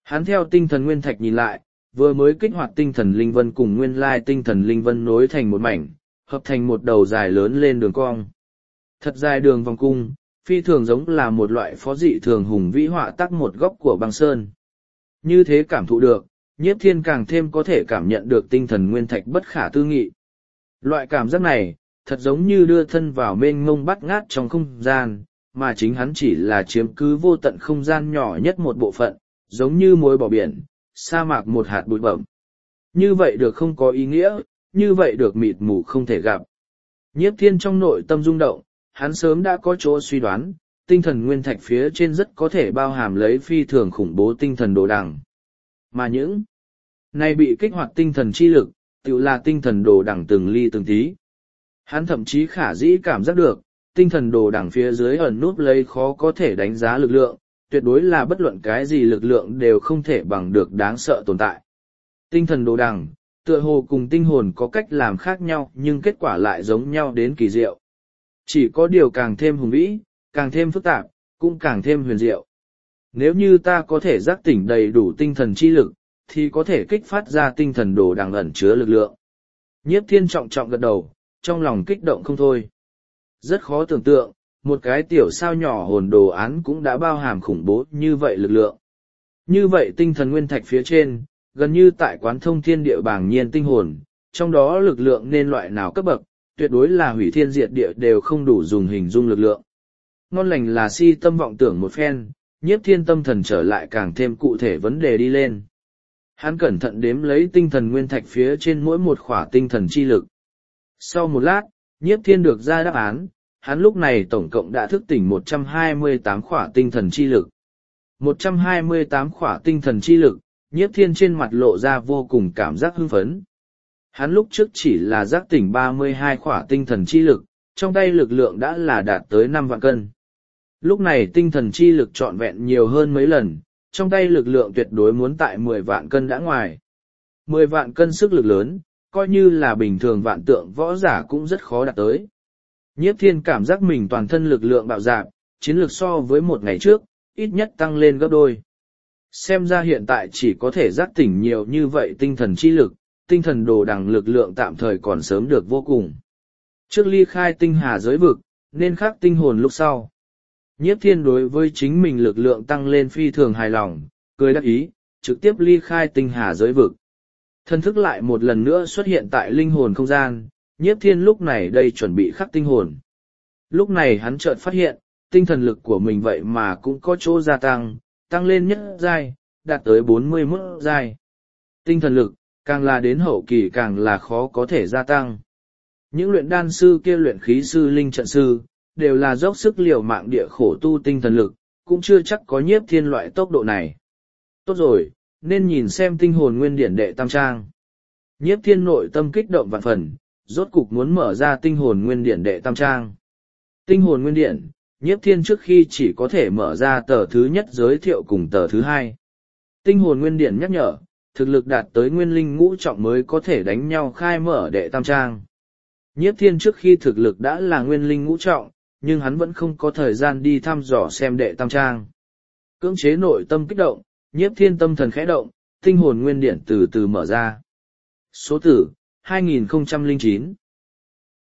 Hắn theo tinh thần nguyên thạch nhìn lại, vừa mới kích hoạt tinh thần linh vân cùng nguyên lai tinh thần linh vân nối thành một mảnh, hợp thành một đầu dài lớn lên đường cong. Thật dài đường vòng cung, phi thường giống là một loại phó dị thường hùng vĩ họa tác một góc của băng sơn. Như thế cảm thụ được, Nhiếp Thiên càng thêm có thể cảm nhận được tinh thần nguyên thạch bất khả tư nghị. Loại cảm giác này, thật giống như đưa thân vào mênh mông bát ngát trong không gian, mà chính hắn chỉ là chiếm cứ vô tận không gian nhỏ nhất một bộ phận, giống như muối bỏ biển, sa mạc một hạt bụi bẩm. Như vậy được không có ý nghĩa, như vậy được mịt mù không thể gặp. Nhiếp Thiên trong nội tâm rung động, hắn sớm đã có chỗ suy đoán, tinh thần nguyên thạch phía trên rất có thể bao hàm lấy phi thường khủng bố tinh thần đồ đằng. Mà những này bị kích hoạt tinh thần chi lực, tự là tinh thần đồ đằng từng ly từng tí. Hắn thậm chí khả dĩ cảm giác được, tinh thần đồ đằng phía dưới ẩn núp lấy khó có thể đánh giá lực lượng, tuyệt đối là bất luận cái gì lực lượng đều không thể bằng được đáng sợ tồn tại. Tinh thần đồ đằng, tựa hồ cùng tinh hồn có cách làm khác nhau nhưng kết quả lại giống nhau đến kỳ diệu. Chỉ có điều càng thêm hùng vĩ, càng thêm phức tạp, cũng càng thêm huyền diệu. Nếu như ta có thể giác tỉnh đầy đủ tinh thần chi lực, thì có thể kích phát ra tinh thần đồ đằng ẩn chứa lực lượng. Nhiếp Thiên trọng trọng gật đầu, trong lòng kích động không thôi. Rất khó tưởng tượng, một cái tiểu sao nhỏ hồn đồ án cũng đã bao hàm khủng bố như vậy lực lượng. Như vậy tinh thần nguyên thạch phía trên, gần như tại quán thông thiên địa bảng nhiên tinh hồn, trong đó lực lượng nên loại nào cấp bậc, tuyệt đối là hủy thiên diệt địa đều không đủ dùng hình dung lực lượng. Ngon lành là si tâm vọng tưởng một phen, Nhiếp Thiên tâm thần trở lại càng thêm cụ thể vấn đề đi lên. Hắn cẩn thận đếm lấy tinh thần nguyên thạch phía trên mỗi một khỏa tinh thần chi lực. Sau một lát, Nhiếp Thiên được ra đáp án, hắn lúc này tổng cộng đã thức tỉnh một trăm hai mươi tám khỏa tinh thần chi lực. một trăm hai mươi tám khỏa tinh thần chi lực, Nhiếp Thiên trên mặt lộ ra vô cùng cảm giác hưng phấn. Hắn lúc trước chỉ là giác tỉnh ba mươi hai khỏa tinh thần chi lực, trong tay lực lượng đã là đạt tới năm vạn cân. Lúc này tinh thần chi lực trọn vẹn nhiều hơn mấy lần, trong tay lực lượng tuyệt đối muốn tại mười vạn cân đã ngoài. mười vạn cân sức lực lớn, coi như là bình thường vạn tượng võ giả cũng rất khó đạt tới. Nhiếp Thiên cảm giác mình toàn thân lực lượng bạo dạn, chiến lược so với một ngày trước, ít nhất tăng lên gấp đôi. Xem ra hiện tại chỉ có thể giác tỉnh nhiều như vậy tinh thần chi lực, tinh thần đồ đằng lực lượng tạm thời còn sớm được vô cùng. Trước ly khai tinh hà giới vực, nên khắc tinh hồn lúc sau. Nhiếp Thiên đối với chính mình lực lượng tăng lên phi thường hài lòng, cười đắc ý, trực tiếp ly khai tinh hà giới vực. Thân thức lại một lần nữa xuất hiện tại linh hồn không gian, Nhiếp Thiên lúc này đây chuẩn bị khắc tinh hồn. Lúc này hắn chợt phát hiện, tinh thần lực của mình vậy mà cũng có chỗ gia tăng, tăng lên nhất giai, đạt tới bốn mươi mức giai. Tinh thần lực, càng là đến hậu kỳ càng là khó có thể gia tăng. Những luyện đan sư kia luyện khí sư linh trận sư, đều là dốc sức liều mạng địa khổ tu tinh thần lực, cũng chưa chắc có Nhiếp Thiên loại tốc độ này. Tốt rồi, nên nhìn xem tinh hồn nguyên điển đệ tam trang. Nhiếp Thiên nội tâm kích động vạn phần, rốt cục muốn mở ra tinh hồn nguyên điển đệ tam trang. Tinh hồn nguyên điển, Nhiếp Thiên trước khi chỉ có thể mở ra tờ thứ nhất giới thiệu cùng tờ thứ hai. Tinh hồn nguyên điển nhắc nhở, thực lực đạt tới nguyên linh ngũ trọng mới có thể đánh nhau khai mở đệ tam trang. Nhiếp Thiên trước khi thực lực đã là nguyên linh ngũ trọng, nhưng hắn vẫn không có thời gian đi thăm dò xem đệ tam trang. Cưỡng chế nội tâm kích động, Nhiếp Thiên tâm thần khẽ động, tinh hồn nguyên điển từ từ mở ra. Số tử, hai nghìn không trăm lẻ chín.